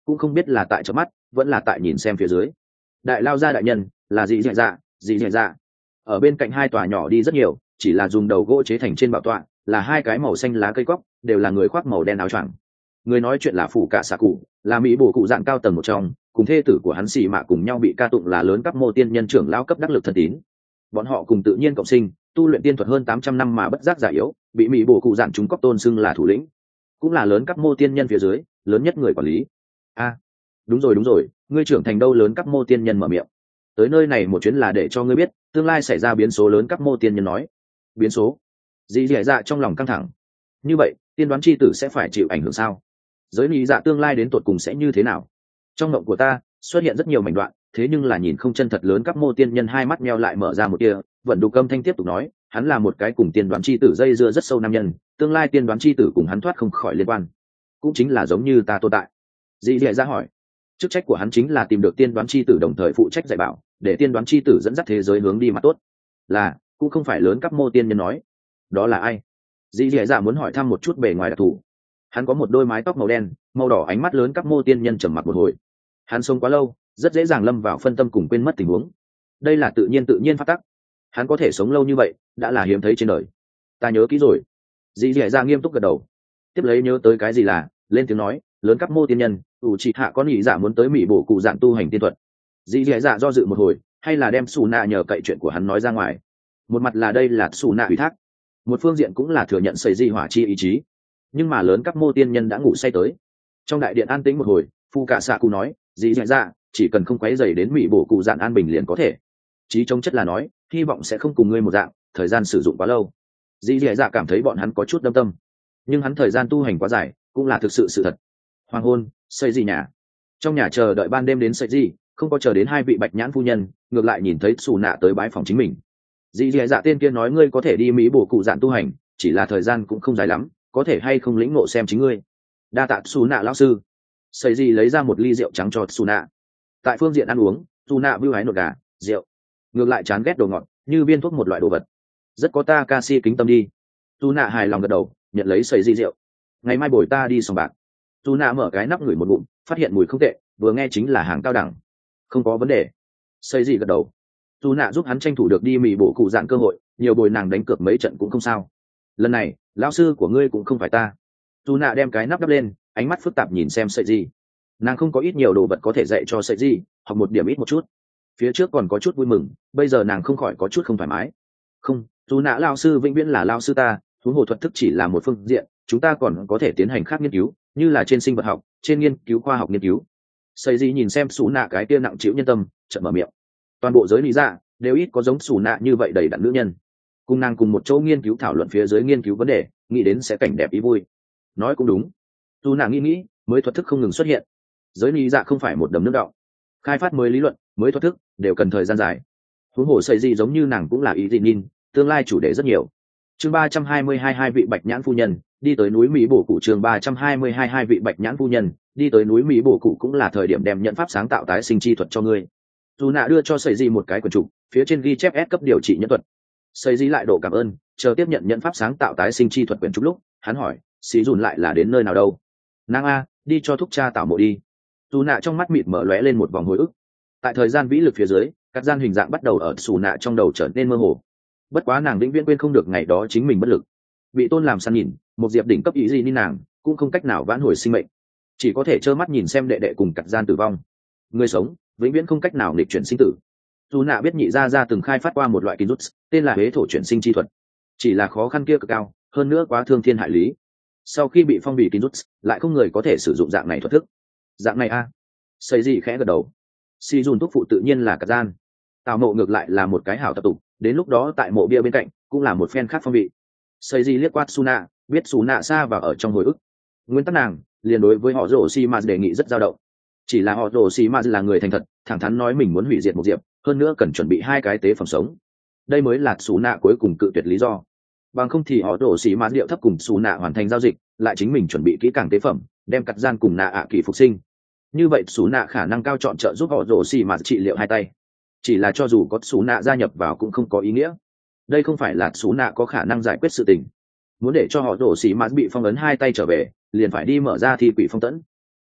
cũng không biết là tại chớp mắt vẫn là tại nhìn xem phía dưới. Đại lao ra đại nhân, là gì dạy dạ gì dạy dạ. Ở bên cạnh hai tòa nhỏ đi rất nhiều, chỉ là dùng đầu gỗ chế thành trên bảo tọa, là hai cái màu xanh lá cây cóc, đều là người khoác màu đen áo choàng. Người nói chuyện là phủ cả xạ cụ, là mỹ bổ cụ dạng cao tầng một trong, cùng thê tử của hắn xì mạ cùng nhau bị ca tụng là lớn cấp mô tiên nhân trưởng lao cấp đắc lực thân tín. Bọn họ cùng tự nhiên cộng sinh, tu luyện tiên thuật hơn tám trăm năm mà bất giác giả yếu, bị mỹ bổ cụ dạng chúng cóc tôn xưng là thủ lĩnh, cũng là lớn cấp mô tiên nhân phía dưới lớn nhất người quản lý. A, đúng rồi đúng rồi, ngươi trưởng thành đâu? Lớn cấp mô tiên nhân mở miệng. Tới nơi này một chuyến là để cho ngươi biết tương lai xảy ra biến số. Lớn cấp mô tiên nhân nói. Biến số? Dì dì dạ trong lòng căng thẳng. Như vậy tiên đoán chi tử sẽ phải chịu ảnh hưởng sao? Giới lý dạ tương lai đến tột cùng sẽ như thế nào? Trong mộng của ta xuất hiện rất nhiều mảnh đoạn, thế nhưng là nhìn không chân thật. Lớn cấp mô tiên nhân hai mắt meo lại mở ra một tia, vẫn đủ âm thanh tiếp tục nói, hắn là một cái cùng tiên đoán chi tử dây dưa rất sâu nam nhân, tương lai tiên đoán chi tử cùng hắn thoát không khỏi liên quan, cũng chính là giống như ta tồn tại. Dì dì dạ hỏi. Chức trách của hắn chính là tìm được tiên đoán chi tử, đồng thời phụ trách dạy bảo, để tiên đoán chi tử dẫn dắt thế giới hướng đi mà tốt. Là, cũng không phải lớn cấp mô tiên nhân nói. Đó là ai? Dì dì dạ muốn hỏi thăm một chút bề ngoài đặc thù. Hắn có một đôi mái tóc màu đen, màu đỏ, ánh mắt. Lớn cấp mô tiên nhân trầm mặc một hồi. Hắn sống quá lâu, rất dễ dàng lâm vào phân tâm cùng quên mất tình huống. Đây là tự nhiên tự nhiên phát tắc. Hắn có thể sống lâu như vậy, đã là hiếm thấy trên đời. Ta nhớ kỹ rồi. Dì dì dạ nghiêm túc gật đầu. Tiếp lấy nhớ tới cái gì là lên tiếng nói, lớn cấp mô tiên nhân ủ trị hạ con nhị dạ muốn tới mỹ bổ cụ dạng tu hành tiên thuật. Dì dì dạ do dự một hồi, hay là đem xù nạ nhờ cậy chuyện của hắn nói ra ngoài. Một mặt là đây là xù nạ ủy thác, một phương diện cũng là thừa nhận xây di hỏa chi ý chí. Nhưng mà lớn cấp mô tiên nhân đã ngủ say tới. Trong đại điện an tĩnh một hồi, phu cả xạ cụ nói, dì dì dạ chỉ cần không quấy dày đến mỹ bổ cụ dạng an bình liền có thể. Chí chống chất là nói, hy vọng sẽ không cùng ngươi một dạng thời gian sử dụng quá lâu. Dì dì dạ cảm thấy bọn hắn có chút đâm tâm, nhưng hắn thời gian tu hành quá dài cũng là thực sự sự thật. Hoàng hôn, xây gì nhà trong nhà chờ đợi ban đêm đến xây gì, không có chờ đến hai vị bạch nhãn phu nhân, ngược lại nhìn thấy xù nạ tới bái phòng chính mình. Dì dì dạ tên kia nói, ngươi có thể đi mỹ bổ cụ dạng tu hành, chỉ là thời gian cũng không dài lắm, có thể hay không lĩnh ngộ xem chính ngươi. Đa tạ xù nạ lão sư. Xây gì lấy ra một ly rượu trắng cho xù nạ. Tại phương diện ăn uống, xù nạ bưu hái nột gà rượu, ngược lại chán ghét đồ ngọt, như viên thuốc một loại đồ vật. Rất có ta ca si kính tâm đi. Xù nạ hài lòng gật đầu, nhận lấy xây gì rượu. Ngày mai bồi ta đi sòng bạc. Xù nạ mở cái nắp ngửi một ngụm, phát hiện mùi không tệ, vừa nghe chính là hàng cao đẳng. Không có vấn đề. Xây gì gật đầu. Xù nạ giúp hắn tranh thủ được đi mỹ bổ cụ dạng cơ hội, nhiều bồi nàng đánh cược mấy trận cũng không sao. Lần này lão sư của ngươi cũng không phải ta. Xù nạ đem cái nắp đắp lên, ánh mắt phức tạp nhìn xem sợi gì. Nàng không có ít nhiều đồ vật có thể dạy cho sợi gì, học một điểm ít một chút. Phía trước còn có chút vui mừng, bây giờ nàng không khỏi có chút không thoải mái. Không, Xù nạ lão sư vĩnh viễn là lão sư ta, huống hồ thuật thức chỉ là một phương diện, chúng ta còn có thể tiến hành khác nghiên cứu, như là trên sinh vật học, trên nghiên cứu khoa học nghiên cứu. Sợi gì nhìn xem Xù nạ cái kia nặng chịu nhân tâm, chợt mở miệng. Toàn bộ giới lý dạ đều ít có giống Xù nạ như vậy đầy đặn nữ nhân. Cùng nàng cùng một chỗ nghiên cứu thảo luận phía dưới nghiên cứu vấn đề, nghĩ đến sẽ cảnh đẹp ý vui. Nói cũng đúng. Xù nạ nghĩ nghĩ, mới thuật thức không ngừng xuất hiện. Giới lý dạ không phải một đầm nước đọng, khai phát mới lý luận, mới thuật thức đều cần thời gian dài. Huống hồ sợi gì giống như nàng cũng là ý gì nhìn, tương lai chủ đề rất nhiều. Chương ba trăm hai mươi hai hai vị bạch nhãn phu nhân đi tới núi Mỹ bổ cụ. Chương ba trăm hai mươi hai hai vị bạch nhãn phu nhân đi tới núi Mỹ bổ cụ, cũng là thời điểm đem nhận pháp sáng tạo tái sinh chi thuật cho ngươi. Dù nạ đưa cho sợi gì một cái quyển trục, phía trên ghi chép S cấp điều trị nhân thuật. Sợi gì lại độ cảm ơn, chờ tiếp nhận nhận pháp sáng tạo tái sinh chi thuật quyển trục lúc, hắn hỏi, xí dùn lại là đến nơi nào đâu? Nàng a, đi cho thúc cha tạo mộ đi. Dù nạ trong mắt mịt mở lóe lên một vòng hồi ức. Tại thời gian vĩ lực phía dưới, các gian hình dạng bắt đầu ở xù nạ trong đầu trở nên mơ hồ. Bất quá nàng vĩnh viễn quên không được ngày đó chính mình bất lực, bị tôn làm săn nhìn, một diệp đỉnh cấp ý gì nên nàng cũng không cách nào vãn hồi sinh mệnh, chỉ có thể trơ mắt nhìn xem đệ đệ cùng cặt gian tử vong. Người sống vĩnh viễn không cách nào nghịch chuyển sinh tử. Dù nạ biết nhị gia gia từng khai phát qua một loại kiến rút tên là huế thổ chuyển sinh chi thuật, chỉ là khó khăn kia cực cao, hơn nữa quá thương thiên hại lý. Sau khi bị phong bì kiến rút, lại không người có thể sử dụng dạng này thuật thức. Dạng này a à? Xây gì khẽ gật đầu. Si dùn thúc phụ tự nhiên là cặt gian, tào mộ ngược lại là một cái hảo tập tục, đến lúc đó tại mộ bia bên cạnh cũng là một phen khác phong vị. Xây gì liếc quát Suna, biết Suna xa và ở trong hồi ức. Nguyên tắc nàng liền đối với họ rổ xi ma đề nghị rất dao động, chỉ là họ rổ xi ma là người thành thật, thẳng thắn nói mình muốn hủy diệt một diệp, hơn nữa cần chuẩn bị hai cái tế phẩm sống. Đây mới là Suna cuối cùng cự tuyệt lý do. Bằng không thì họ rổ xi ma điệu thấp cùng Suna hoàn thành giao dịch, lại chính mình chuẩn bị kỹ càng tế phẩm, đem cắt gian cùng nạ ạ kỳ phục sinh. Như vậy Suna khả năng cao chọn trợ giúp họ rổ xi ma trị liệu hai tay. Chỉ là cho dù có xú nạ gia nhập vào cũng không có ý nghĩa, đây không phải là xú nạ có khả năng giải quyết sự tình. Muốn để cho họ rổ xì mạt bị phong ấn hai tay trở về, liền phải đi mở ra thi quỷ phong tẫn.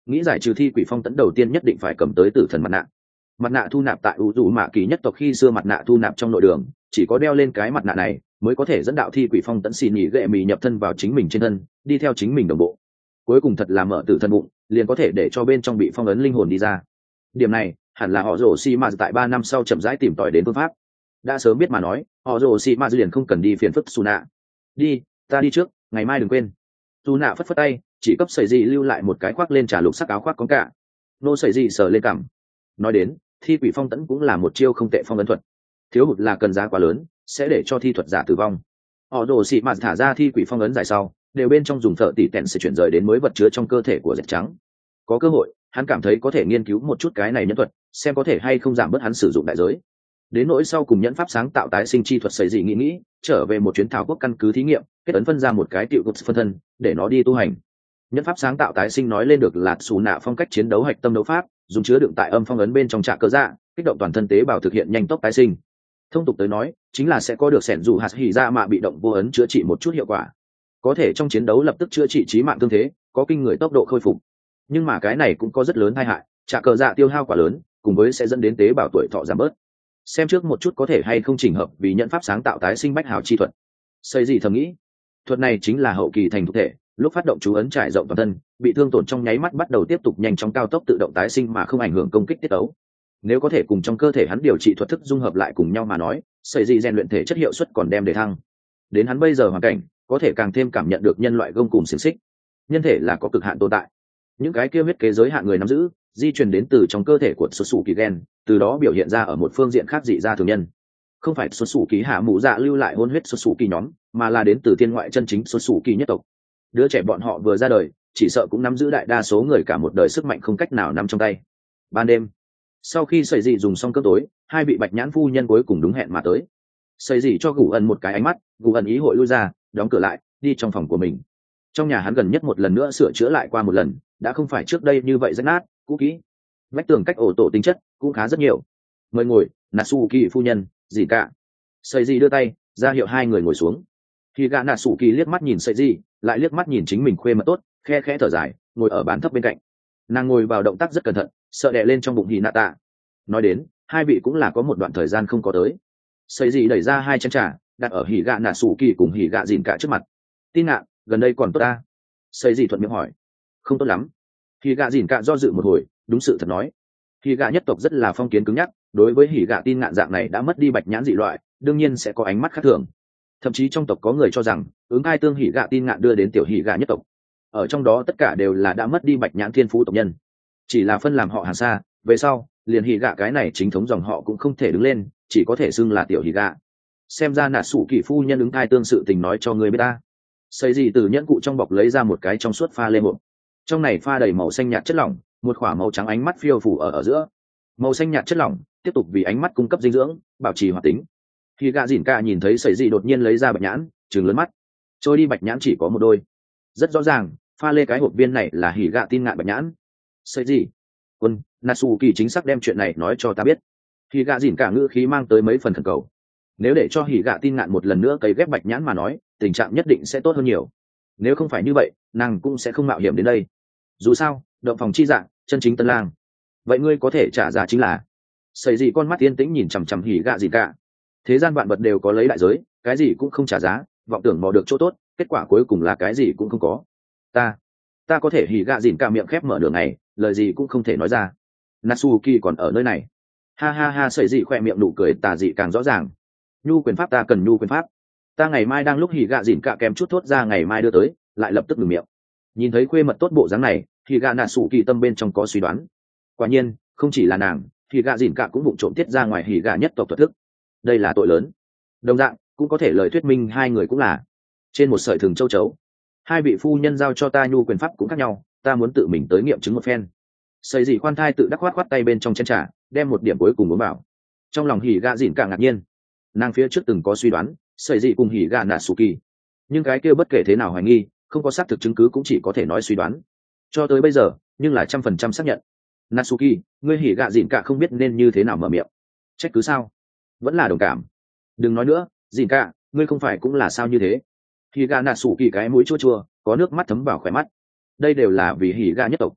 nghĩ giải trừ thi quỷ phong tấn đầu tiên nhất định phải cầm tới tử thần mặt nạ. Mặt nạ thu nạp tại u dù mạ kỳ nhất tộc khi xưa mặt nạ thu nạp trong nội đường, chỉ có đeo lên cái mặt nạ này mới có thể dẫn đạo thi quỷ phong tấn xì nhị gệ mì nhập thân vào chính mình trên thân, đi theo chính mình đồng bộ. Cuối cùng thật là mở tử thần bụng, liền có thể để cho bên trong bị phong ấn linh hồn đi ra. Điểm này hẳn là họ rồ xi mà tại ba năm sau chậm rãi tìm tòi đến phương pháp. Đã sớm biết mà nói, họ rồ xi mà liền không cần đi phiền phức Su nạ. Đi, ta đi trước, ngày mai đừng quên. Su nạ phất phất tay, chỉ cấp sợi gì lưu lại một cái khoác lên trà lục sắc áo khoác có cả. Nô sợi gì sờ lên cằm. Nói đến, thi quỷ phong tấn cũng là một chiêu không tệ phong ấn thuật. Thiếu hụt là cần giá quá lớn, sẽ để cho thi thuật giả tử vong. Họ rồ xi mà thả ra thi quỷ phong ấn dài sau, đều bên trong dùng thợ tỉ tẹn sẽ chuyển rời đến mới vật chứa trong cơ thể của dệt trắng. Có cơ hội, hắn cảm thấy có thể nghiên cứu một chút cái này nhân thuật, xem có thể hay không giảm bớt hắn sử dụng đại giới. Đến nỗi sau cùng nhẫn pháp sáng tạo tái sinh chi thuật sấy gì nghĩ nghĩ, trở về một chuyến thảo quốc căn cứ thí nghiệm, kết ấn phân ra một cái tiểu cục phân thân, để nó đi tu hành. Nhẫn pháp sáng tạo tái sinh nói lên được là xù nạ phong cách chiến đấu hạch tâm đấu pháp, dùng chứa đựng tại âm phong ấn bên trong trạ cơ dạ, kích động toàn thân tế bào thực hiện nhanh tốc tái sinh. Thông tục tới nói, chính là sẽ có được sẻn dù hạt hỉ ra mà bị động vô ấn chữa trị một chút hiệu quả, có thể trong chiến đấu lập tức chữa trị chí mạng thương thế, có kinh người tốc độ khôi phục. Nhưng mà cái này cũng có rất lớn tai hại, trả cờ dạ tiêu hao quá lớn, cùng với sẽ dẫn đến tế bào tuổi thọ giảm bớt. Xem trước một chút có thể hay không chỉnh hợp vì nhận pháp sáng tạo tái sinh bách hào chi thuật. Xây gì thầm nghĩ, thuật này chính là hậu kỳ thành thục thể, lúc phát động chú ấn trải rộng toàn thân, bị thương tổn trong nháy mắt bắt đầu tiếp tục nhanh chóng cao tốc tự động tái sinh mà không ảnh hưởng công kích tiết ấu. Nếu có thể cùng trong cơ thể hắn điều trị thuật thức dung hợp lại cùng nhau mà nói, xây gì rèn luyện thể chất hiệu suất còn đem để thăng. Đến hắn bây giờ hoàn cảnh, có thể càng thêm cảm nhận được nhân loại gông cùng xiềng xích. Nhân thể là có cực hạn tồn tại, những cái kia huyết kế giới hạn người nắm giữ, di truyền đến từ trong cơ thể của xuất xù kỳ gen, từ đó biểu hiện ra ở một phương diện khác dị ra thường nhân. Không phải xuất xù kỳ hạ mũ dạ lưu lại hôn huyết xuất xù kỳ nhóm, mà là đến từ thiên ngoại chân chính xuất xù kỳ nhất tộc. Đứa trẻ bọn họ vừa ra đời, chỉ sợ cũng nắm giữ đại đa số người cả một đời sức mạnh không cách nào nắm trong tay. Ban đêm, sau khi sẩy dị dùng xong cơm tối, hai vị bạch nhãn phu nhân cuối cùng đúng hẹn mà tới. Sẩy dị cho Gù Ẩn một cái ánh mắt, Gù Ẩn ý hội lui ra, đóng cửa lại, đi trong phòng của mình. Trong nhà hắn gần nhất một lần nữa sửa chữa lại qua một lần, đã không phải trước đây như vậy rách nát, cũ kỹ. Vách tường cách ổ tổ tính chất cũng khá rất nhiều. Mời ngồi, Natsuki phu nhân, gì cả. Sẩy dị đưa tay ra hiệu hai người ngồi xuống. Khi gã Natsuki liếc mắt nhìn Sẩy dị, lại liếc mắt nhìn chính mình khuê mật tốt, khe khẽ thở dài, ngồi ở bàn thấp bên cạnh. Nàng ngồi vào động tác rất cẩn thận, sợ đè lên trong bụng Hinata. Nói đến, hai vị cũng là có một đoạn thời gian không có tới. Sẩy dị đẩy ra hai chén trà, đặt ở hỉ gạ Natsuki cùng hỉ gạ dìn cả trước mặt. Tin ạ, gần đây còn tốt ta? Sẩy dị thuận miệng hỏi. Không tốt lắm. Hỉ gạ dìn cả do dự một hồi, đúng sự thật nói. Hỉ gạ nhất tộc rất là phong kiến cứng nhắc, đối với hỉ gạ tin ngạn dạng này đã mất đi bạch nhãn dị loại, đương nhiên sẽ có ánh mắt khác thường. Thậm chí trong tộc có người cho rằng, ứng ai tương hỉ gạ tin ngạn đưa đến tiểu hỉ gạ nhất tộc. Ở trong đó tất cả đều là đã mất đi bạch nhãn thiên phú tộc nhân, chỉ là phân làm họ hàng xa. Về sau, liền hỉ gạ cái này chính thống dòng họ cũng không thể đứng lên, chỉ có thể xưng là tiểu hỉ gạ. Xem ra nạt sủ kỳ phu nhân ứng thai tương sự tình nói cho người biết ta. Xây gì từ nhẫn cụ trong bọc lấy ra một cái trong suốt pha lê hộp, trong này pha đầy màu xanh nhạt chất lỏng, một khỏa màu trắng ánh mắt phiêu phủ ở ở giữa. Màu xanh nhạt chất lỏng tiếp tục vì ánh mắt cung cấp dinh dưỡng, bảo trì hoạt tính. Khi gạ dìn cả nhìn thấy Sẩy dị đột nhiên lấy ra bạch nhãn, trừng lớn mắt. Trôi đi bạch nhãn chỉ có một đôi, rất rõ ràng pha lê cái hộp viên này là hỉ gạ tin ngạn bạch nhãn. Sẩy dị, quân Natsuki chính xác đem chuyện này nói cho ta biết. Khi gạ dìn cả ngữ khí mang tới mấy phần khẩn cầu. Nếu để cho hỉ gạ tin ngạn một lần nữa cấy ghép bạch nhãn mà nói, tình trạng nhất định sẽ tốt hơn nhiều. Nếu không phải như vậy, nàng cũng sẽ không mạo hiểm đến đây. Dù sao, động phòng chi dạng, chân chính tân lang. Vậy ngươi có thể trả giá chính là. Sẩy dị con mắt yên tĩnh nhìn chằm chằm hỉ gạ dìn cả. Thế gian vạn vật đều có lấy đại giới, cái gì cũng không trả giá, vọng tưởng mò được chỗ tốt, kết quả cuối cùng là cái gì cũng không có. Ta, ta có thể hỉ gạ dìn cả miệng khép mở đường này, lời gì cũng không thể nói ra. Natsuki còn ở nơi này. Ha ha ha, Sẩy dị khoe miệng nụ cười tà dị càng rõ ràng. Nhu quyền pháp ta cần nhu quyền pháp. Ta ngày mai đang lúc hỉ gạ dìn cả kèm chút thốt ra ngày mai đưa tới, lại lập tức ngừng miệng. Nhìn thấy khuê mật tốt bộ dáng này, hỉ gạ Natsuki tâm bên trong có suy đoán. Quả nhiên, không chỉ là nàng, hỉ gạ dìn cả cũng vụng trộm tiết ra ngoài hỉ gạ nhất tộc thuật thức. Đây là tội lớn. Đồng dạng, cũng có thể lời thuyết minh hai người cũng là trên một sợi thừng châu chấu. Hai vị phu nhân giao cho ta nhu quyền pháp cũng khác nhau, ta muốn tự mình tới nghiệm chứng một phen. Sẩy dị khoan thai tự đắc khoát khoát tay bên trong chén trà, đem một điểm cuối cùng uống vào. Trong lòng hỉ gạ dìn cả ngạc nhiên, nàng phía trước từng có suy đoán Sẩy dị cùng hỉ gạ Natsuki, nhưng cái kia bất kể thế nào hoài nghi, không có xác thực chứng cứ cũng chỉ có thể nói suy đoán. Cho tới bây giờ, nhưng là trăm phần trăm xác nhận. Natsuki, ngươi hỉ gạ dìn cả không biết nên như thế nào mở miệng. Trách cứ sao? Vẫn là đồng cảm. Đừng nói nữa, dìn cả, ngươi không phải cũng là sao như thế. Hỉ gạ Natsuki cái mũi chua chua, có nước mắt thấm vào khóe mắt. Đây đều là vì hỉ gạ nhất tộc.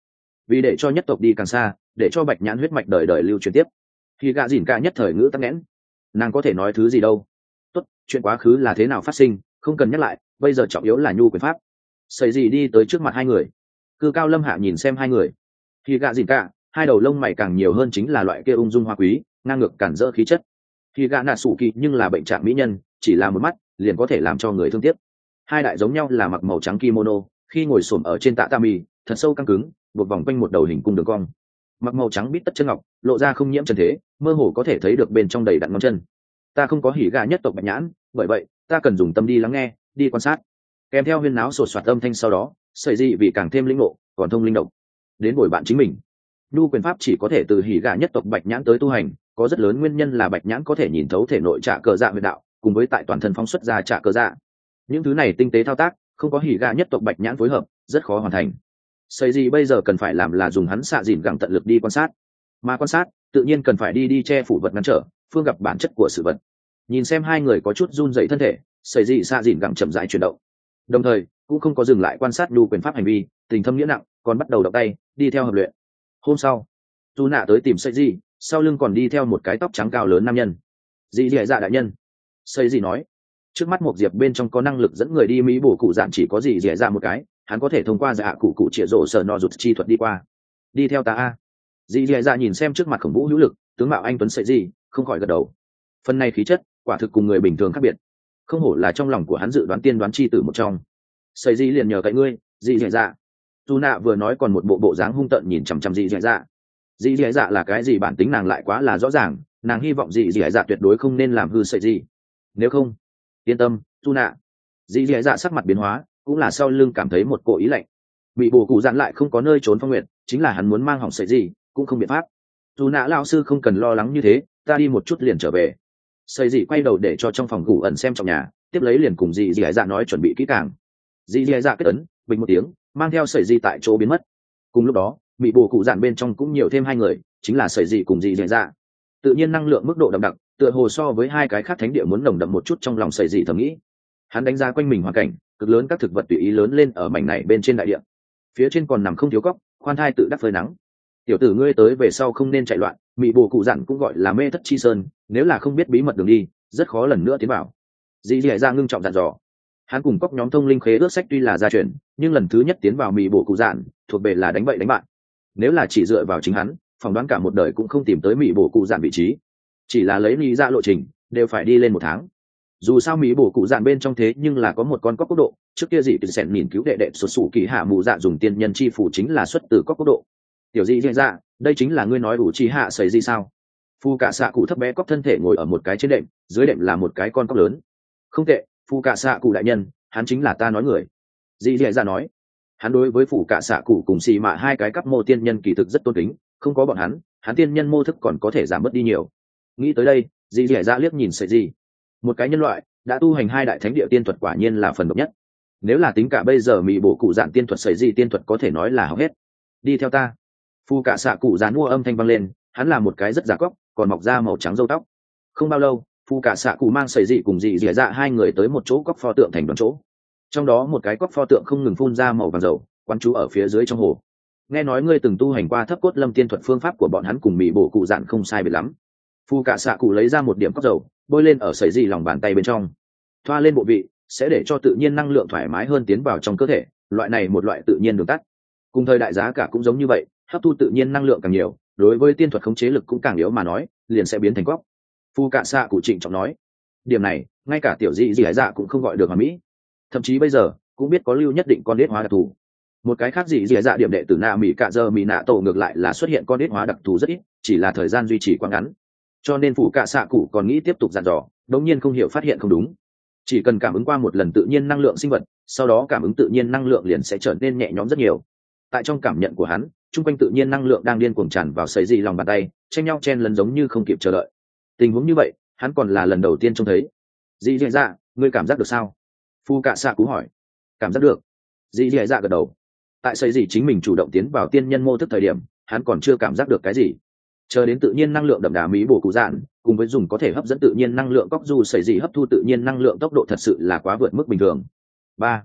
vì để cho nhất tộc đi càng xa, để cho bạch nhãn huyết mạch đời đời lưu truyền tiếp. Khi gạ dìn cả nhất thời ngữ tắc nghẽn, nàng có thể nói thứ gì đâu. Tốt, chuyện quá khứ là thế nào phát sinh không cần nhắc lại, bây giờ trọng yếu là nhu quyền pháp. Sẩy gì đi tới trước mặt hai người, cư cao lâm hạ nhìn xem hai người. Khi gạ dìn cả, hai đầu lông mày càng nhiều hơn chính là loại kia ung dung hoa quý, ngang ngược cản rỡ khí chất. Khi gạ nạ sủ kỳ nhưng là bệnh trạng mỹ nhân, chỉ là một mắt liền có thể làm cho người thương tiếc. Hai đại giống nhau là mặc màu trắng kimono, khi ngồi xổm ở trên tạ tami, thật sâu căng cứng, buộc vòng quanh một đầu hình cung đường cong. Mặc màu trắng bít tất chân ngọc, lộ ra không nhiễm trần thế, mơ hồ có thể thấy được bên trong đầy đặn ngón chân. Ta không có hỉ gà nhất tộc bạch nhãn, bởi vậy ta cần dùng tâm đi lắng nghe, đi quan sát. Kèm theo huyên náo sột soạt âm thanh sau đó, sợi dị vì càng thêm linh ngộ, còn thông linh động, đến bồi bạn chính mình. Nhu quyền pháp chỉ có thể từ hỉ gà nhất tộc bạch nhãn tới tu hành, có rất lớn nguyên nhân là bạch nhãn có thể nhìn thấu thể nội trả cờ dạ huyệt đạo, cùng với tại toàn thân phóng xuất ra trả cờ dạ. Những thứ này tinh tế thao tác, không có hỉ gà nhất tộc bạch nhãn phối hợp, rất khó hoàn thành. Sợi gì bây giờ cần phải làm là dùng hắn xạ dìn gẳng tận lực đi quan sát, mà quan sát tự nhiên cần phải đi đi che phủ vật ngăn trở phương gặp bản chất của sự vật. Nhìn xem hai người có chút run dậy thân thể, sợi gì xạ dìn gẳng chậm rãi chuyển động, đồng thời cũng không có dừng lại quan sát nhu quyền pháp hành vi, tình thâm nghĩa nặng, còn bắt đầu động tay đi theo hợp luyện. Hôm sau, tu nạ tới tìm sợi gì, sau lưng còn đi theo một cái tóc trắng cao lớn nam nhân. Dị dị dạ đại nhân, sợi gì nói, trước mắt một diệp bên trong có năng lực dẫn người đi mỹ bổ cụ dạn chỉ có dị dị dạ một cái, hắn có thể thông qua dạ cụ cụ chĩa rổ sở nọ rụt chi thuật đi qua. Đi theo ta a. Dị dị dạ nhìn xem trước mặt khổng vũ hữu lực tướng mạo anh tuấn sợi gì, không khỏi gật đầu. Phần này khí chất quả thực cùng người bình thường khác biệt, không hổ là trong lòng của hắn dự đoán tiên đoán chi tử một trong. Sợi gì liền nhờ cậy ngươi, dị dị dạ. Tu nạ vừa nói còn một bộ bộ dáng hung tợn nhìn chằm chằm dị dị dạ. Dị dị dạ là cái gì bản tính nàng lại quá là rõ ràng, nàng hy vọng dị dị dạ tuyệt đối không nên làm hư sợi gì, nếu không yên tâm tu nạ. Dị dị dạ sắc mặt biến hóa, cũng là sau lưng cảm thấy một cỗ ý lạnh. Bị bổ cụ dặn lại không có nơi trốn phong nguyện, chính là hắn muốn mang hỏng sợi gì cũng không biện pháp. Dù nã lao sư không cần lo lắng như thế, ta đi một chút liền trở về. Sợi gì quay đầu để cho trong phòng ngủ ẩn xem trong nhà, tiếp lấy liền cùng dị dị dạ nói chuẩn bị kỹ càng. Dị dị dạ kết ấn bình một tiếng, mang theo sợi gì tại chỗ biến mất. Cùng lúc đó bị bổ cụ dặn bên trong cũng nhiều thêm hai người, chính là sợi gì cùng dị dị dạ. Tự nhiên năng lượng mức độ đậm đặc, tựa hồ so với hai cái khác thánh địa muốn nồng đậm một chút trong lòng sợi gì thầm nghĩ. Hắn đánh giá quanh mình hoàn cảnh, cực lớn các thực vật tùy ý lớn lên ở mảnh này bên trên đại địa, phía trên còn nằm không thiếu góc khoan thai tự đắc phơi nắng. Tiểu tử ngươi tới về sau không nên chạy loạn, mị bồ cụ dặn cũng gọi là mê thất chi sơn, nếu là không biết bí mật đường đi rất khó lần nữa tiến vào. Dĩ dẻ ra ngưng trọng dặn dò. Hắn cùng cóc nhóm thông linh khế ước sách tuy là gia truyền, nhưng lần thứ nhất tiến vào mị bồ cụ dặn thuộc về là đánh bậy đánh bạn. Nếu là chỉ dựa vào chính hắn, phỏng đoán cả một đời cũng không tìm tới mị bồ cụ dặn vị trí, chỉ là lấy lý ra lộ trình đều phải đi lên một tháng. Dù sao mỹ bổ cụ dạn bên trong thế nhưng là có một con cóc quốc độ, trước kia dị sẹn nhìn cứu đệ đệ xuất xù kỳ hạ mù dạ dùng tiên nhân chi phủ chính là xuất từ cóc quốc độ. Tiểu dị dị dạ, đây chính là ngươi nói đủ chi hạ sấy gì sao? Phu cả xạ cụ thấp bé cóc thân thể ngồi ở một cái trên đệm, dưới đệm là một cái con cóc lớn. Không tệ, phu cả xạ cụ đại nhân, hắn chính là ta nói người. Dị dị dạ nói, hắn đối với phủ cả xạ cụ cùng xì mạ hai cái cấp mô tiên nhân kỳ thực rất tôn kính, không có bọn hắn, hắn tiên nhân mô thức còn có thể giảm bớt đi nhiều. Nghĩ tới đây, dị dị dạ liếc nhìn sấy gì. Một cái nhân loại đã tu hành hai đại thánh địa tiên thuật quả nhiên là phần độc nhất. Nếu là tính cả bây giờ mỹ bổ cụ dạn tiên thuật sấy gì tiên thuật có thể nói là hỏng hết. Đi theo ta. Phu cả xạ cụ dán mua âm thanh vang lên, hắn là một cái rất giả cóc, còn mọc ra màu trắng râu tóc. Không bao lâu, phu cả xạ cụ mang sấy dị cùng dị dẻ dạ hai người tới một chỗ cóc pho tượng thành đoàn chỗ. Trong đó một cái cóc pho tượng không ngừng phun ra màu vàng dầu, quán chú ở phía dưới trong hồ. Nghe nói ngươi từng tu hành qua thấp cốt lâm tiên thuật, phương pháp của bọn hắn cùng mỹ bổ cụ dạn không sai biệt lắm. Phu cả xạ cụ lấy ra một điểm cóc dầu, bôi lên ở sấy dị lòng bàn tay bên trong, thoa lên bộ vị, sẽ để cho tự nhiên năng lượng thoải mái hơn tiến vào trong cơ thể. Loại này một loại tự nhiên đường tắt, cùng thời đại giá cả cũng giống như vậy, hấp thu tự nhiên năng lượng càng nhiều, đối với tiên thuật khống chế lực cũng càng yếu mà nói, liền sẽ biến thành cóc. Phu cạ xạ cụ trịnh trọng nói, điểm này ngay cả tiểu dị dị dạ cũng không gọi được hoàn mỹ, thậm chí bây giờ cũng biết có lưu nhất định con đế hóa đặc thù. Một cái khác dị dị dạ điểm đệ tử nạ mỹ cạ giờ mỹ nạ tổ ngược lại là xuất hiện con đế hóa đặc thù rất ít, chỉ là thời gian duy trì quá ngắn, cho nên phủ cạ xạ cụ còn nghĩ tiếp tục dặn dò, đống nhiên không hiểu phát hiện không đúng. Chỉ cần cảm ứng qua một lần tự nhiên năng lượng sinh vật, sau đó cảm ứng tự nhiên năng lượng liền sẽ trở nên nhẹ nhõm rất nhiều. Tại trong cảm nhận của hắn, chung quanh tự nhiên năng lượng đang điên cuồng tràn vào sấy dị lòng bàn tay, tranh nhau chen lấn giống như không kịp chờ đợi. Tình huống như vậy hắn còn là lần đầu tiên trông thấy. Dị dị dạ, ngươi cảm giác được sao? Phu cạ xạ cú hỏi. Cảm giác được. Dị dị dạ gật đầu. Tại sấy dị chính mình chủ động tiến vào tiên nhân mô thức thời điểm, hắn còn chưa cảm giác được cái gì. Chờ đến tự nhiên năng lượng đậm đà mỹ bổ cụ dạn, cùng với dùng có thể hấp dẫn tự nhiên năng lượng cóc du sấy dị hấp thu tự nhiên năng lượng tốc độ thật sự là quá vượt mức bình thường. Ba.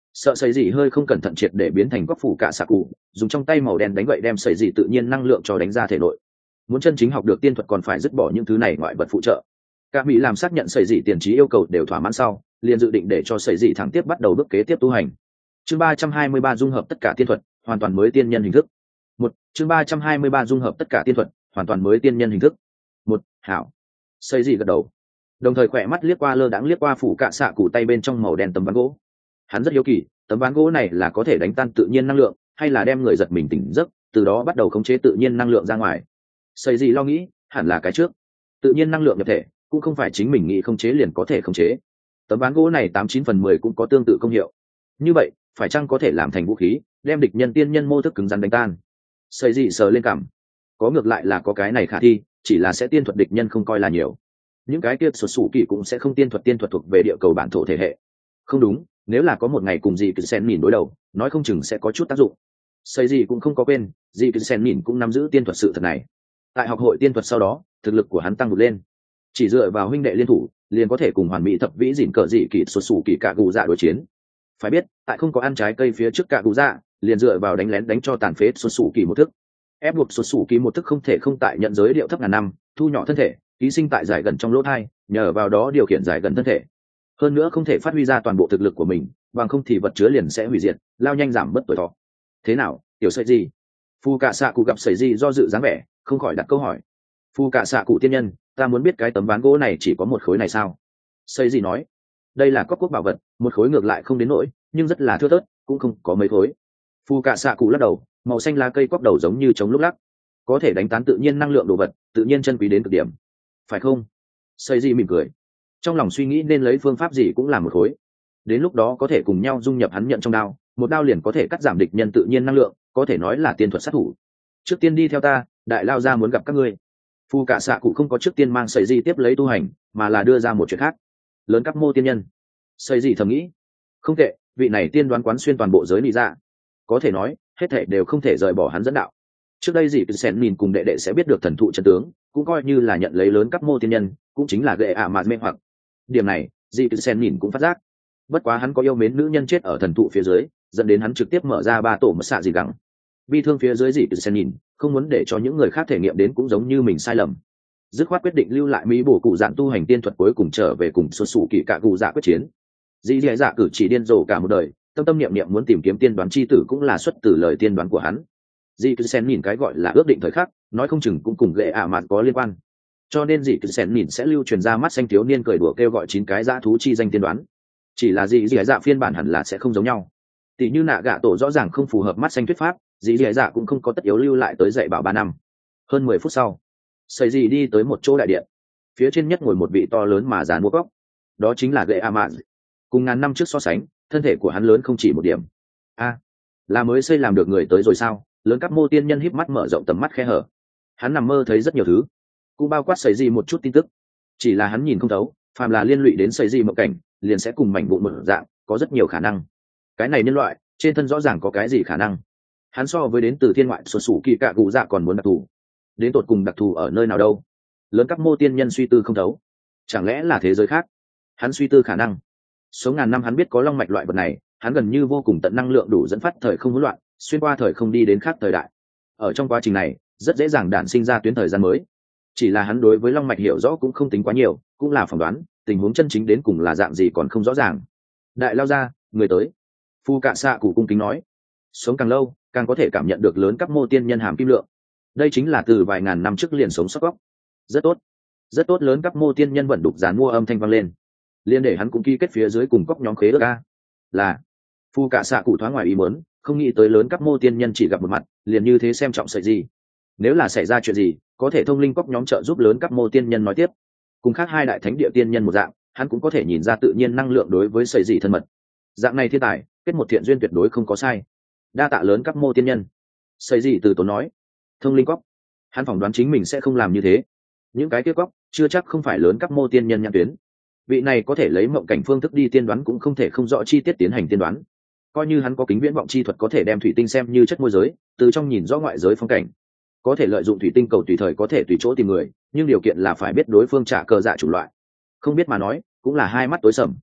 sợ sấy gì hơi không cẩn thận triệt để biến thành góc phủ cả xạ cụ, dùng trong tay màu đen đánh gậy đem sấy gì tự nhiên năng lượng cho đánh ra thể nội. Muốn chân chính học được tiên thuật còn phải dứt bỏ những thứ này ngoại vật phụ trợ. Cả mỹ làm xác nhận sấy gì tiền trí yêu cầu đều thỏa mãn sau, liền dự định để cho sấy gì thẳng tiếp bắt đầu bước kế tiếp tu hành. Chương ba trăm hai mươi ba dung hợp tất cả tiên thuật, hoàn toàn mới tiên nhân hình thức. Một, chương ba trăm hai mươi ba dung hợp tất cả tiên thuật, hoàn toàn mới tiên nhân hình thức. Một, hảo. Sấy gì gật đầu, đồng thời khỏe mắt liếc qua lơ đãng liếc qua phủ cạ xạ cụ tay bên trong màu đen tấm ván gỗ. Hắn rất hiếu kỳ, tấm ván gỗ này là có thể đánh tan tự nhiên năng lượng, hay là đem người giật mình tỉnh giấc, từ đó bắt đầu khống chế tự nhiên năng lượng ra ngoài. Sấy gì lo nghĩ, hẳn là cái trước. Tự nhiên năng lượng nhập thể, cũng không phải chính mình nghĩ khống chế liền có thể khống chế. Tấm ván gỗ này tám chín phần mười cũng có tương tự công hiệu. Như vậy, phải chăng có thể làm thành vũ khí, đem địch nhân tiên nhân mô thức cứng rắn đánh tan? Sấy gì sờ lên cằm. Có ngược lại là có cái này khả thi, chỉ là sẽ tiên thuật địch nhân không coi là nhiều. Những cái kia sụt sủ kỳ cũng sẽ không tiên thuật tiên thuật thuộc về địa cầu bản thổ thể hệ. Không đúng, nếu là có một ngày cùng dì cứ sen nhìn đối đầu, nói không chừng sẽ có chút tác dụng. Xây gì cũng không có quên, dì cứ sen nhìn cũng nắm giữ tiên thuật sự thật này. Tại học hội tiên thuật sau đó, thực lực của hắn tăng vụt lên. Chỉ dựa vào huynh đệ liên thủ, liền có thể cùng hoàn mỹ thập vĩ dịn cờ dị kỳ sụt sủ kỳ cả gù dạ đối chiến. Phải biết, tại không có ăn trái cây phía trước cả gù dạ, liền dựa vào đánh lén đánh cho tàn phế sụt sủ kỳ một thức. Ép buộc sụt sủ kỳ một thức không thể không tại nhận giới điệu thấp ngàn năm, thu nhỏ thân thể, ký sinh tại giải gần trong lỗ thai, nhờ vào đó điều khiển giải gần thân thể. Hơn nữa không thể phát huy ra toàn bộ thực lực của mình, bằng không thì vật chứa liền sẽ hủy diệt, lao nhanh giảm bớt tuổi thọ. Thế nào, tiểu sợi gì? Phu cạ xạ cụ gặp sợi gì do dự dáng vẻ, không khỏi đặt câu hỏi. Phu cạ xạ cụ tiên nhân, ta muốn biết cái tấm ván gỗ này chỉ có một khối này sao? Sợi gì nói, đây là cóc quốc bảo vật, một khối ngược lại không đến nỗi, nhưng rất là thưa thớt, cũng không có mấy khối. Phu cạ xạ cụ lắc đầu, màu xanh lá cây cóc đầu giống như trống lúc lắc, có thể đánh tán tự nhiên năng lượng đồ vật, tự nhiên chân quý đến cực điểm, phải không? Sợi gì mỉm cười, trong lòng suy nghĩ nên lấy phương pháp gì cũng làm một khối, đến lúc đó có thể cùng nhau dung nhập hắn nhận trong đao, một đao liền có thể cắt giảm địch nhân tự nhiên năng lượng, có thể nói là tiên thuật sát thủ. Trước tiên đi theo ta, đại lao ra muốn gặp các ngươi. Phu cạ xạ cụ không có trước tiên mang sợi gì tiếp lấy tu hành, mà là đưa ra một chuyện khác. Lớn cấp mô tiên nhân. Sợi gì thầm nghĩ, không tệ, vị này tiên đoán quán xuyên toàn bộ giới lý ra, có thể nói hết thảy đều không thể rời bỏ hắn dẫn đạo. Trước đây gì sen nhìn cùng đệ đệ sẽ biết được thần thụ chân tướng, cũng coi như là nhận lấy lớn cấp mô tiên nhân, cũng chính là gệ ạ mạt mê hoặc. Điểm này gì sen nhìn cũng phát giác. Bất quá hắn có yêu mến nữ nhân chết ở thần thụ phía dưới, dẫn đến hắn trực tiếp mở ra ba tổ mất xạ gì gắng. Bi thương phía dưới gì sen nhìn, không muốn để cho những người khác thể nghiệm đến cũng giống như mình sai lầm, dứt khoát quyết định lưu lại mỹ bổ cụ dạng tu hành tiên thuật, cuối cùng trở về cùng xuất sủ kỳ cả cụ dạ quyết chiến. Dĩ dẻ dạ cử chỉ điên rồ cả một đời, tâm tâm niệm niệm muốn tìm kiếm tiên đoán chi tử cũng là xuất từ lời tiên đoán của hắn. Dì cứ sen nhìn cái gọi là ước định thời khắc, nói không chừng cũng cùng ghệ ả mạt có liên quan, cho nên dì cứ sen nhìn sẽ lưu truyền ra mắt xanh thiếu niên cười đùa kêu gọi chín cái dã thú chi danh tiên đoán. Chỉ là dì dẻ dạ phiên bản hẳn là sẽ không giống nhau, tỷ như nạ gạ tổ rõ ràng không phù hợp mắt xanh thuyết pháp, dì dẻ dạ cũng không có tất yếu lưu lại tới dạy bảo ba năm. Hơn mười phút sau, sầy dì đi tới một chỗ đại điện, phía trên nhất ngồi một vị to lớn mà giàn mua góc, đó chính là ghệ ả mạt. Cùng ngàn năm trước so sánh, thân thể của hắn lớn không chỉ một điểm. A, là mới xây làm được người tới rồi sao? Lớn cấp mô tiên nhân híp mắt mở rộng tầm mắt khe hở, hắn nằm mơ thấy rất nhiều thứ, cũng bao quát sấy gì một chút tin tức, chỉ là hắn nhìn không thấu, phàm là liên lụy đến sấy gì mộng cảnh liền sẽ cùng mảnh vụn một dạng, có rất nhiều khả năng. Cái này nhân loại trên thân rõ ràng có cái gì khả năng, hắn so với đến từ thiên ngoại xuất xù kỳ cạ cụ dạ còn muốn đặc thù, đến tột cùng đặc thù ở nơi nào đâu? Lớn cấp mô tiên nhân suy tư không thấu, chẳng lẽ là thế giới khác? Hắn suy tư khả năng, số ngàn năm hắn biết có long mạch loại vật này, hắn gần như vô cùng tận năng lượng đủ dẫn phát thời không hỗn loạn, xuyên qua thời không đi đến khác thời đại. Ở trong quá trình này rất dễ dàng đản sinh ra tuyến thời gian mới, chỉ là hắn đối với long mạch hiểu rõ cũng không tính quá nhiều, cũng là phỏng đoán, tình huống chân chính đến cùng là dạng gì còn không rõ ràng. Đại lao ra, người tới. Phu cạ xạ cụ cung kính nói, sống càng lâu càng có thể cảm nhận được lớn cấp mô tiên nhân hàm kim lượng, đây chính là từ vài ngàn năm trước liền sống sót góc. Rất tốt, rất tốt. Lớn cấp mô tiên nhân vẫn đục dán mua âm thanh vang lên, liên để hắn cũng ký kết phía dưới cùng cóc nhóm khế ước a. Là phu cạ xạ cụ thoáng ngoài ý muốn, không nghĩ tới lớn cấp mô tiên nhân chỉ gặp một mặt liền như thế xem trọng sợi gì. Nếu là xảy ra chuyện gì, có thể thông linh cóc nhóm trợ giúp lớn cấp mô tiên nhân nói tiếp, cùng khác hai đại thánh địa tiên nhân một dạng, hắn cũng có thể nhìn ra tự nhiên năng lượng đối với sợi gì thân mật. Dạng này thiên tài kết một thiện duyên tuyệt đối không có sai. Đa tạ lớn cấp mô tiên nhân. Sợi gì từ tốn nói, thông linh cóc, hắn phỏng đoán chính mình sẽ không làm như thế. Những cái kia cóc chưa chắc không phải lớn cấp mô tiên nhân nhãn tuyến, vị này có thể lấy mộng cảnh phương thức đi tiên đoán cũng không thể không rõ chi tiết tiến hành tiên đoán. Coi như hắn có kính viễn vọng chi thuật có thể đem thủy tinh xem như chất môi giới, từ trong nhìn rõ ngoại giới phong cảnh, có thể lợi dụng thủy tinh cầu tùy thời có thể tùy chỗ tìm người, nhưng điều kiện là phải biết đối phương trả cờ dạ chủng loại, không biết mà nói cũng là hai mắt tối sầm.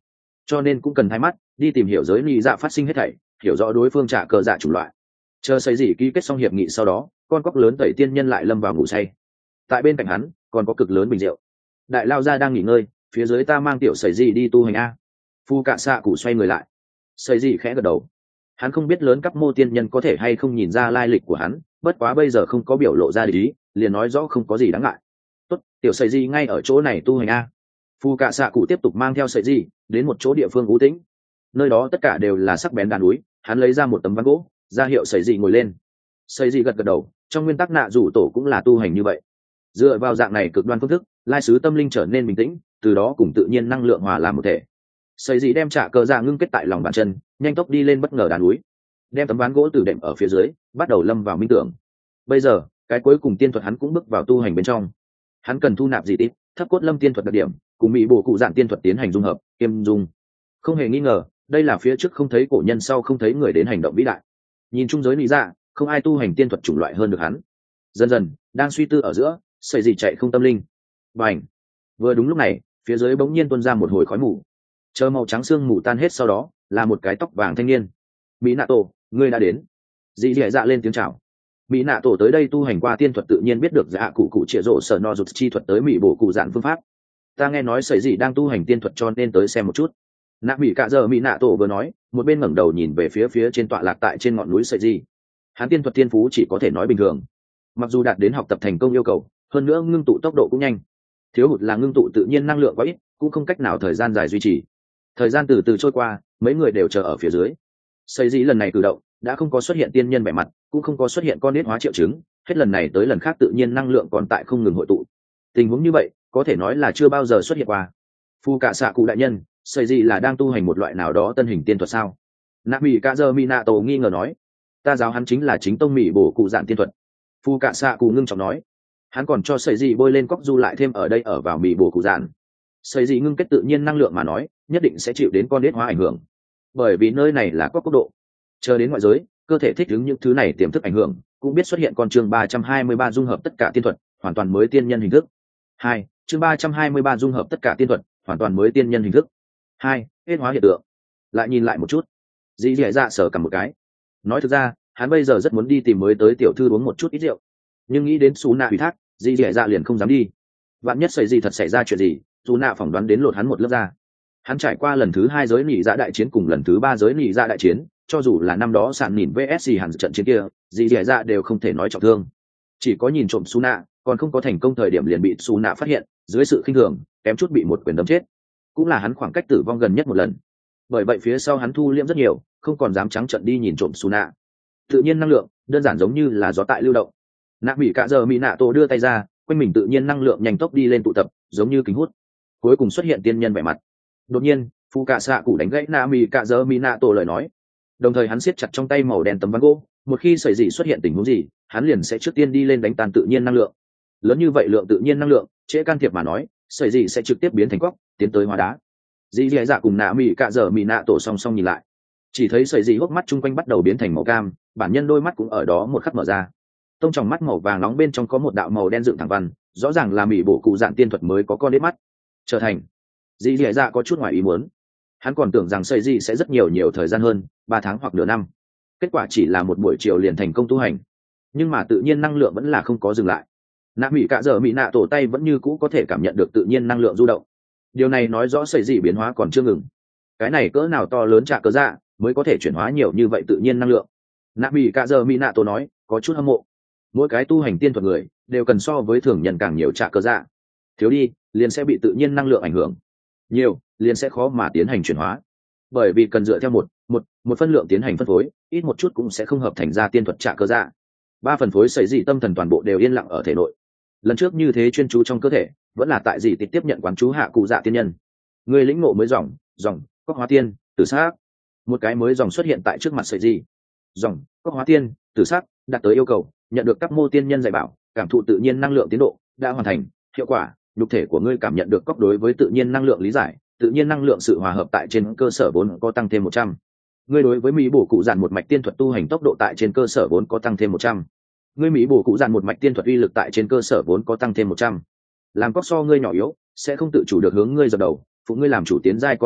cho nên cũng cần thay mắt đi tìm hiểu giới lý dạ phát sinh hết thảy, hiểu rõ đối phương trả cờ dạ chủng loại. Chờ xây gì ký kết xong hiệp nghị sau đó, con cóc lớn tẩy tiên nhân lại lâm vào ngủ say. Tại bên cạnh hắn còn có cực lớn bình rượu. Đại lao ra đang nghỉ ngơi, phía dưới ta mang tiểu sẩy gì đi tu hành a. Phu cạ xạ cụ xoay người lại, sẩy gì khẽ gật đầu. Hắn không biết lớn cấp mô tiên nhân có thể hay không nhìn ra lai lịch của hắn, bất quá bây giờ không có biểu lộ ra ý, liền nói rõ không có gì đáng ngại. Tốt, tiểu sẩy gì ngay ở chỗ này tu hành a. Phu cạ xạ cụ tiếp tục mang theo sẩy gì đến một chỗ địa phương u tĩnh. Nơi đó tất cả đều là sắc bén đá núi, hắn lấy ra một tấm ván gỗ, ra hiệu sẩy gì ngồi lên. Sẩy gì gật gật đầu, trong nguyên tắc nạ rủ tổ cũng là tu hành như vậy. Dựa vào dạng này cực đoan phương thức, lai sứ tâm linh trở nên bình tĩnh, từ đó cùng tự nhiên năng lượng hòa làm một thể. Sẩy gì đem trả cờ dạ ngưng kết tại lòng bàn chân, nhanh tốc đi lên bất ngờ đá núi, đem tấm ván gỗ từ đệm ở phía dưới, bắt đầu lâm vào minh tưởng. Bây giờ, cái cuối cùng tiên thuật hắn cũng bước vào tu hành bên trong. Hắn cần thu nạp dị tích, thấp cốt lâm tiên thuật đặc điểm, cùng mỹ bổ cụ dạng tiên thuật tiến hành dung hợp, kiêm dung. Không hề nghi ngờ, đây là phía trước không thấy cổ nhân sau không thấy người đến hành động vĩ đại. Nhìn chung giới lý dạ, không ai tu hành tiên thuật chủng loại hơn được hắn. Dần dần, đang suy tư ở giữa, sẩy gì chạy không tâm linh. Bành! Vừa đúng lúc này, phía dưới bỗng nhiên tuôn ra một hồi khói mù. Chờ màu trắng xương mù tan hết sau đó, là một cái tóc vàng thanh niên. Mỹ nạ tổ, ngươi đã đến. Dì dì dạ lên tiếng chào. Mỹ nạ tổ tới đây tu hành qua tiên thuật tự nhiên biết được dạ cụ cụ trịa rộ sở no rụt chi thuật tới mỹ bổ cụ dạn phương pháp. Ta nghe nói sẩy gì đang tu hành tiên thuật cho nên tới xem một chút. Nạ mỹ cạ giờ mỹ nạ tổ vừa nói, một bên ngẩng đầu nhìn về phía phía trên tọa lạc tại trên ngọn núi sẩy gì. Hắn tiên thuật tiên phú chỉ có thể nói bình thường, mặc dù đạt đến học tập thành công yêu cầu, hơn nữa ngưng tụ tốc độ cũng nhanh, thiếu hụt là ngưng tụ tự nhiên năng lượng quá ít, cũng không cách nào thời gian dài duy trì. Thời gian từ từ trôi qua, mấy người đều chờ ở phía dưới. Sẩy gì lần này cử động đã không có xuất hiện tiên nhân vẻ mặt, cũng không có xuất hiện con nết hóa triệu chứng, hết lần này tới lần khác tự nhiên năng lượng còn tại không ngừng hội tụ. Tình huống như vậy có thể nói là chưa bao giờ xuất hiện qua. Phu cạ xạ cụ đại nhân, sẩy gì là đang tu hành một loại nào đó tân hình tiên thuật sao? Nạ mỹ cạ giờ mỹ nạ tổ nghi ngờ nói. Ta giáo hắn chính là chính tông mỹ bổ cụ dạn tiên thuật. Phu cạ xạ cụ ngưng trọng nói. Hắn còn cho sẩy gì bôi lên cóc du lại thêm ở đây ở vào mỹ bổ cụ dạn. Sẩy gì ngưng kết tự nhiên năng lượng mà nói, nhất định sẽ chịu đến con nết hóa ảnh hưởng, bởi vì nơi này là cóc quốc độ. Chờ đến ngoại giới, cơ thể thích ứng những thứ này tiềm thức ảnh hưởng, cũng biết xuất hiện con chương ba trăm hai mươi ba dung hợp tất cả tiên thuật, hoàn toàn mới tiên nhân hình thức. Hai, chương ba trăm hai mươi ba dung hợp tất cả tiên thuật, hoàn toàn mới tiên nhân hình thức. Hai, hết hóa hiện tượng. Lại nhìn lại một chút, dì dì dạ sở cầm một cái. Nói thực ra, hắn bây giờ rất muốn đi tìm mới tới tiểu thư uống một chút ít rượu, nhưng nghĩ đến xú nạ ủy thác, dì dì dạ liền không dám đi. Vạn nhất xảy gì thật xảy ra chuyện gì, xú nạ phỏng đoán đến lột hắn một lớp ra. Hắn trải qua lần thứ hai giới nỉ dạ đại chiến cùng lần thứ ba giới nỉ dạ đại chiến, cho dù là năm đó sàn nhìn vs hẳn trận chiến kia, dì dì dạ đều không thể nói trọng thương. Chỉ có nhìn trộm xú nạ, còn không có thành công thời điểm liền bị xú nạ phát hiện, dưới sự khinh thường, kém chút bị một quyền đấm chết. Cũng là hắn khoảng cách tử vong gần nhất một lần. Bởi vậy phía sau hắn thu liễm rất nhiều, không còn dám trắng trận đi nhìn trộm xú nạ. Tự nhiên năng lượng đơn giản giống như là gió tại lưu động. Nạ mỹ cả giờ mỹ nạ tổ đưa tay ra, quanh mình tự nhiên năng lượng nhanh tốc đi lên tụ tập, giống như kính hút. Cuối cùng xuất hiện tiên nhân vẻ mặt. Đột nhiên, phu cạ xạ cụ đánh gãy nạ mỹ cả giờ mỹ nạ tổ lời nói, đồng thời hắn siết chặt trong tay màu đen tấm ván gỗ, một khi xảy gì xuất hiện tình huống gì, hắn liền sẽ trước tiên đi lên đánh tan tự nhiên năng lượng. Lớn như vậy lượng tự nhiên năng lượng, trễ can thiệp mà nói, xảy gì sẽ trực tiếp biến thành cóc, tiến tới hóa đá. Dì dì dạ cùng nạ mỹ cạ giờ mỹ nạ tổ song song nhìn lại, chỉ thấy sợi dì hốc mắt chung quanh bắt đầu biến thành màu cam, bản nhân đôi mắt cũng ở đó một khắc mở ra. Tông trong mắt màu vàng nóng bên trong có một đạo màu đen dựng thẳng văn, rõ ràng là mỹ bổ cụ dạng tiên thuật mới có con đế mắt trở thành. Dì dì dạ có chút ngoài ý muốn, hắn còn tưởng rằng sợi dì sẽ rất nhiều nhiều thời gian hơn, ba tháng hoặc nửa năm. Kết quả chỉ là một buổi chiều liền thành công tu hành, nhưng mà tự nhiên năng lượng vẫn là không có dừng lại. Nạ mỹ cạ giờ mỹ nạ tổ tay vẫn như cũ có thể cảm nhận được tự nhiên năng lượng du động. Điều này nói rõ sợi dị biến hóa còn chưa ngừng. Cái này cỡ nào to lớn trả cớ dạ mới có thể chuyển hóa nhiều như vậy tự nhiên năng lượng. Nạ mỹ cạ giờ mỹ nạ tổ nói, có chút hâm mộ. Mỗi cái tu hành tiên thuật người đều cần so với thường nhân càng nhiều trả cớ dạ. Thiếu đi liền sẽ bị tự nhiên năng lượng ảnh hưởng, nhiều liền sẽ khó mà tiến hành chuyển hóa, bởi vì cần dựa theo một một một phân lượng tiến hành phân phối, ít một chút cũng sẽ không hợp thành ra tiên thuật trả cớ dạ. Ba phần phối sợi dị tâm thần toàn bộ đều yên lặng ở thể nội. Lần trước như thế chuyên chú trong cơ thể, vẫn là tại dị tịch tiếp nhận quán chú hạ cụ dạ tiên nhân. Người lĩnh ngộ mới dòng dòng cóc hóa tiên tử sắc, một cái mới dòng xuất hiện tại trước mặt sợi dị. Dòng cóc hóa tiên tử sắc đạt tới yêu cầu, nhận được các mô tiên nhân dạy bảo, cảm thụ tự nhiên năng lượng tiến độ đã hoàn thành. Hiệu quả, nhục thể của ngươi cảm nhận được cóc đối với tự nhiên năng lượng lý giải, tự nhiên năng lượng sự hòa hợp tại trên cơ sở vốn có tăng thêm một trăm. Ngươi đối với mỹ bổ cụ giản một mạch tiên thuật tu hành tốc độ tại trên cơ sở vốn có tăng thêm một trăm. Ngươi mỹ bổ cụ giản một mạch tiên thuật uy lực tại trên cơ sở vốn có tăng thêm một trăm. Làm cóc so ngươi nhỏ yếu, sẽ không tự chủ được hướng ngươi dập đầu, phụ ngươi làm chủ tiến giai con đường một,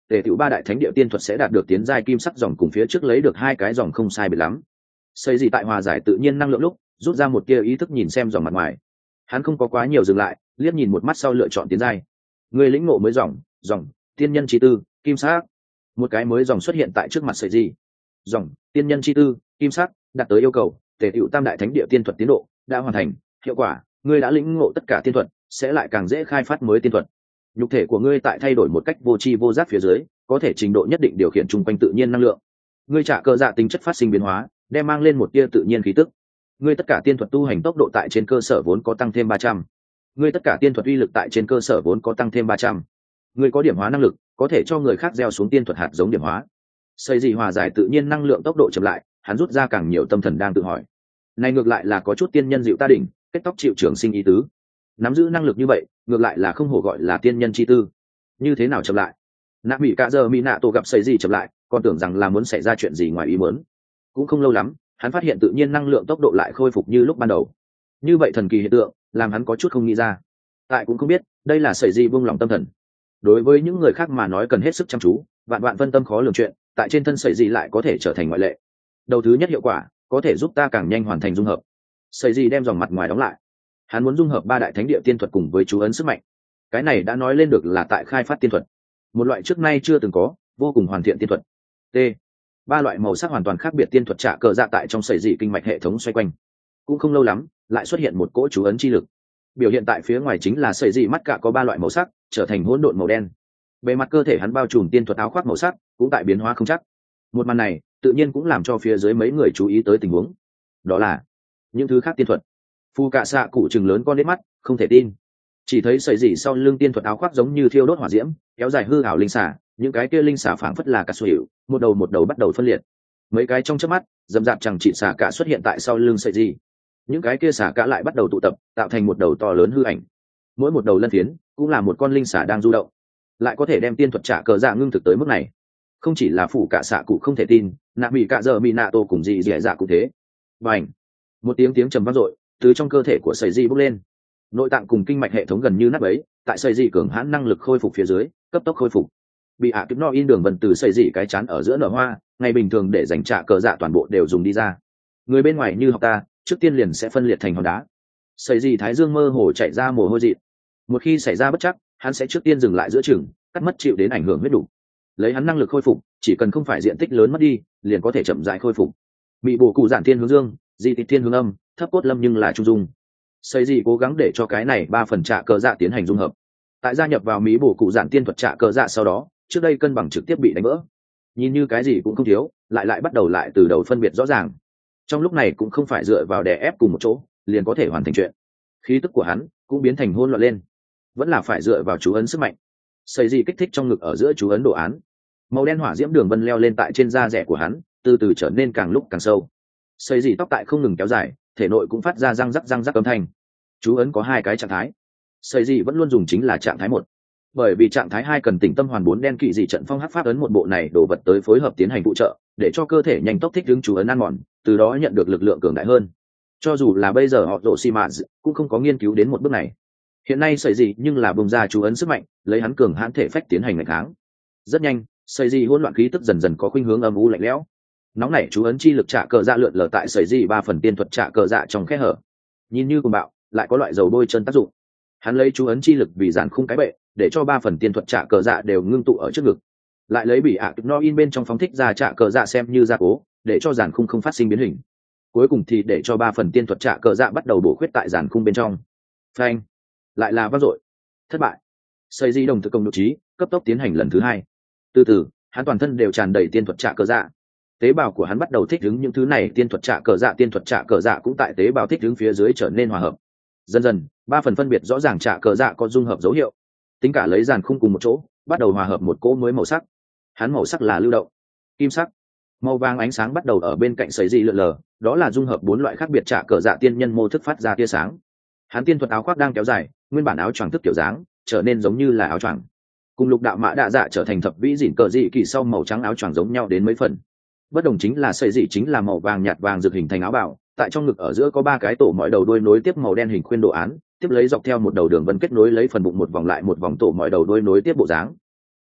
tề tiểu ba đại thánh địa tiên thuật sẽ đạt được tiến giai kim sắc dòng, cùng phía trước lấy được hai cái dòng không sai biệt lắm. Xây gì tại hòa giải tự nhiên năng lượng lúc rút ra một tia ý thức nhìn xem dòng mặt ngoài, hắn không có quá nhiều dừng lại, liếc nhìn một mắt sau lựa chọn tiến giai. Người lĩnh ngộ mới dòng dòng tiên nhân chi tư kim sắc, một cái mới dòng xuất hiện tại trước mặt sợi gì. Dòng tiên nhân chi tư kim sắc đạt tới yêu cầu, tề tiểu tam đại thánh địa tiên thuật tiến độ đã hoàn thành. Hiệu quả, ngươi đã lĩnh ngộ tất cả tiên thuật, sẽ lại càng dễ khai phát mới tiên thuật. Nhục thể của ngươi tại thay đổi một cách vô tri vô giác phía dưới, có thể trình độ nhất định điều khiển chung quanh tự nhiên năng lượng. Ngươi trả cơ dạ tính chất phát sinh biến hóa, đem mang lên một tia tự nhiên khí tức. Ngươi tất cả tiên thuật tu hành tốc độ tại trên cơ sở vốn có tăng thêm ba trăm. Ngươi tất cả tiên thuật uy lực tại trên cơ sở vốn có tăng thêm ba trăm. Ngươi có điểm hóa năng lực, có thể cho người khác gieo xuống tiên thuật hạt giống điểm hóa. Xây gì hòa giải tự nhiên năng lượng tốc độ chậm lại, hắn rút ra càng nhiều tâm thần đang tự hỏi. Này ngược lại là có chút tiên nhân dịu ta đỉnh, kết tóc chịu trường sinh ý tứ. Nắm giữ năng lực như vậy, ngược lại là không hổ gọi là tiên nhân chi tư. Như thế nào chậm lại? Nạ Mỹ cả giờ Mỹ nạ tổ gặp xây gì chậm lại, còn tưởng rằng là muốn xảy ra chuyện gì ngoài ý muốn. Cũng không lâu lắm, hắn phát hiện tự nhiên năng lượng tốc độ lại khôi phục như lúc ban đầu. Như vậy thần kỳ hiện tượng, làm hắn có chút không nghĩ ra. Tại cũng không biết, đây là sợi gì buông lòng tâm thần. Đối với những người khác mà nói cần hết sức chăm chú, vạn vạn phân tâm khó lường chuyện, tại trên thân sợi gì lại có thể trở thành ngoại lệ. Đầu thứ nhất hiệu quả, có thể giúp ta càng nhanh hoàn thành dung hợp. Sợi gì đem dòng mặt ngoài đóng lại. Hắn muốn dung hợp ba đại thánh địa tiên thuật cùng với chú ấn sức mạnh. Cái này đã nói lên được là tại khai phát tiên thuật, một loại trước nay chưa từng có, vô cùng hoàn thiện tiên thuật. T. Ba loại màu sắc hoàn toàn khác biệt tiên thuật trả cờ dạ tại trong sợi dị kinh mạch hệ thống xoay quanh. Cũng không lâu lắm, lại xuất hiện một cỗ chú ấn chi lực. Biểu hiện tại phía ngoài chính là sợi dị mắt cả có ba loại màu sắc, trở thành hỗn độn màu đen. Bề mặt cơ thể hắn bao trùm tiên thuật áo khoác màu sắc, cũng tại biến hóa không chắc. Một màn này, tự nhiên cũng làm cho phía dưới mấy người chú ý tới tình huống. Đó là những thứ khác tiên thuật. Phu cạ xạ cụ trừng lớn con nết mắt, không thể tin. Chỉ thấy sợi dị sau lưng tiên thuật áo khoác giống như thiêu đốt hỏa diễm, kéo dài hư ảo linh xả, những cái kia linh xả phảng phất là cả sủi, một đầu một đầu bắt đầu phân liệt. Mấy cái trong chớp mắt, dầm dạp chẳng chỉ xả cả xuất hiện tại sau lưng sợi dị. Những cái kia xả cả lại bắt đầu tụ tập, tạo thành một đầu to lớn hư ảnh. Mỗi một đầu lân phiến cũng là một con linh xả đang du động. Lại có thể đem tiên thuật trả cờ dạ ngưng thực tới mức này. Không chỉ là phủ cả xạ cụ không thể tin, nạ bị cả giờ bị nạ tô cùng dị dị dạ cũng thế. Bành! Một tiếng tiếng trầm vang dội từ trong cơ thể của sợi dị bốc lên. Nội tạng cùng kinh mạch hệ thống gần như nát bấy, tại sợi dị cường hãn năng lực khôi phục phía dưới, cấp tốc khôi phục. Bị ạ kiếp no in đường vần từ sợi dị cái chán ở giữa nở hoa, ngày bình thường để dành trả cờ dạ toàn bộ đều dùng đi ra. Người bên ngoài như học ta, trước tiên liền sẽ phân liệt thành hòn đá. Sợi dị thái dương mơ hồ chạy ra mồ hôi dị. Một khi xảy ra bất chắc, hắn sẽ trước tiên dừng lại giữa chừng, cắt mất chịu đến ảnh hưởng huyết đủ. Lấy hắn năng lực khôi phục, chỉ cần không phải diện tích lớn mất đi, liền có thể chậm rãi khôi phục. Mị bổ cụ giản thiên hướng dương, di tịch thiên hướng âm, thấp cốt lâm nhưng là trung dung. Xây gì cố gắng để cho cái này ba phần trạ cờ dạ tiến hành dung hợp. Tại gia nhập vào mỹ bổ cụ giản tiên thuật trạ cờ dạ sau đó, trước đây cân bằng trực tiếp bị đánh vỡ. Nhìn như cái gì cũng không thiếu, lại lại bắt đầu lại từ đầu phân biệt rõ ràng. Trong lúc này cũng không phải dựa vào đè ép cùng một chỗ, liền có thể hoàn thành chuyện. Khí tức của hắn cũng biến thành hỗn loạn lên, vẫn là phải dựa vào chú ấn sức mạnh. Xây gì kích thích trong ngực ở giữa chú ấn đồ án, màu đen hỏa diễm đường vân leo lên tại trên da rẻ của hắn, từ từ trở nên càng lúc càng sâu. Xây gì tóc tại không ngừng kéo dài, thể nội cũng phát ra răng rắc răng rắc âm thanh. Chú ấn có hai cái trạng thái, xây gì vẫn luôn dùng chính là trạng thái một, bởi vì trạng thái hai cần tỉnh tâm hoàn bốn đen kỵ dị trận phong hắc pháp ấn một bộ này đồ vật tới phối hợp tiến hành phụ trợ, để cho cơ thể nhanh tốc thích ứng chú ấn ăn mòn, từ đó nhận được lực lượng cường đại hơn. Cho dù là bây giờ họ rộ xi mã cũng không có nghiên cứu đến một bước này. Hiện nay xây gì nhưng là bùng ra chú ấn sức mạnh, lấy hắn cường hãn thể phách tiến hành ngày kháng. Rất nhanh, xây gì hỗn loạn khí tức dần dần có khuynh hướng âm u lạnh lẽo. Nóng nảy chú ấn chi lực trả cờ dạ lượn lờ tại sợi dị ba phần tiên thuật trả cờ dạ trong khe hở, nhìn như cuồng bạo, lại có loại dầu bôi chân tác dụng. Hắn lấy chú ấn chi lực vì giàn khung cái bệ, để cho ba phần tiên thuật trả cờ dạ đều ngưng tụ ở trước ngực, lại lấy bị ạ no in bên trong phóng thích ra trả cờ dạ xem như gia cố, để cho giàn khung không phát sinh biến hình. Cuối cùng thì để cho ba phần tiên thuật trả cờ dạ bắt đầu bổ khuyết tại giàn khung bên trong. Phanh! Lại là vang dội. Thất bại. Sợi dị đồng thực công nội trí, cấp tốc tiến hành lần thứ hai. Từ từ, hắn toàn thân đều tràn đầy tiên thuật trả cờ dạ. Tế bào của hắn bắt đầu thích ứng những thứ này, tiên thuật trả cờ dạ tiên thuật trả cờ dạ cũng tại tế bào thích ứng phía dưới trở nên hòa hợp. Dần dần, ba phần phân biệt rõ ràng trả cờ dạ có dung hợp dấu hiệu. Tính cả lấy dàn khung cùng một chỗ, bắt đầu hòa hợp một cỗ mới màu sắc. Hắn màu sắc là lưu động, kim sắc. Màu vàng ánh sáng bắt đầu ở bên cạnh sợi dị lượn lờ, đó là dung hợp bốn loại khác biệt trả cờ dạ tiên nhân mô thức phát ra tia sáng. Hắn tiên thuật áo khoác đang kéo dài, nguyên bản áo choàng thức kiểu dáng trở nên giống như là áo choàng. Cùng lục đạo mã đạ dạ trở thành thập vĩ dỉn cờ dị kỳ sau màu trắng áo choàng giống nhau đến mấy phần. Bất đồng chính là sợi dị chính là màu vàng nhạt vàng rực hình thành áo bào, tại trong ngực ở giữa có ba cái tổ mọi đầu đuôi nối tiếp màu đen hình khuyên đồ án, tiếp lấy dọc theo một đầu đường vân kết nối lấy phần bụng một vòng lại một vòng tổ mọi đầu đuôi nối tiếp bộ dáng.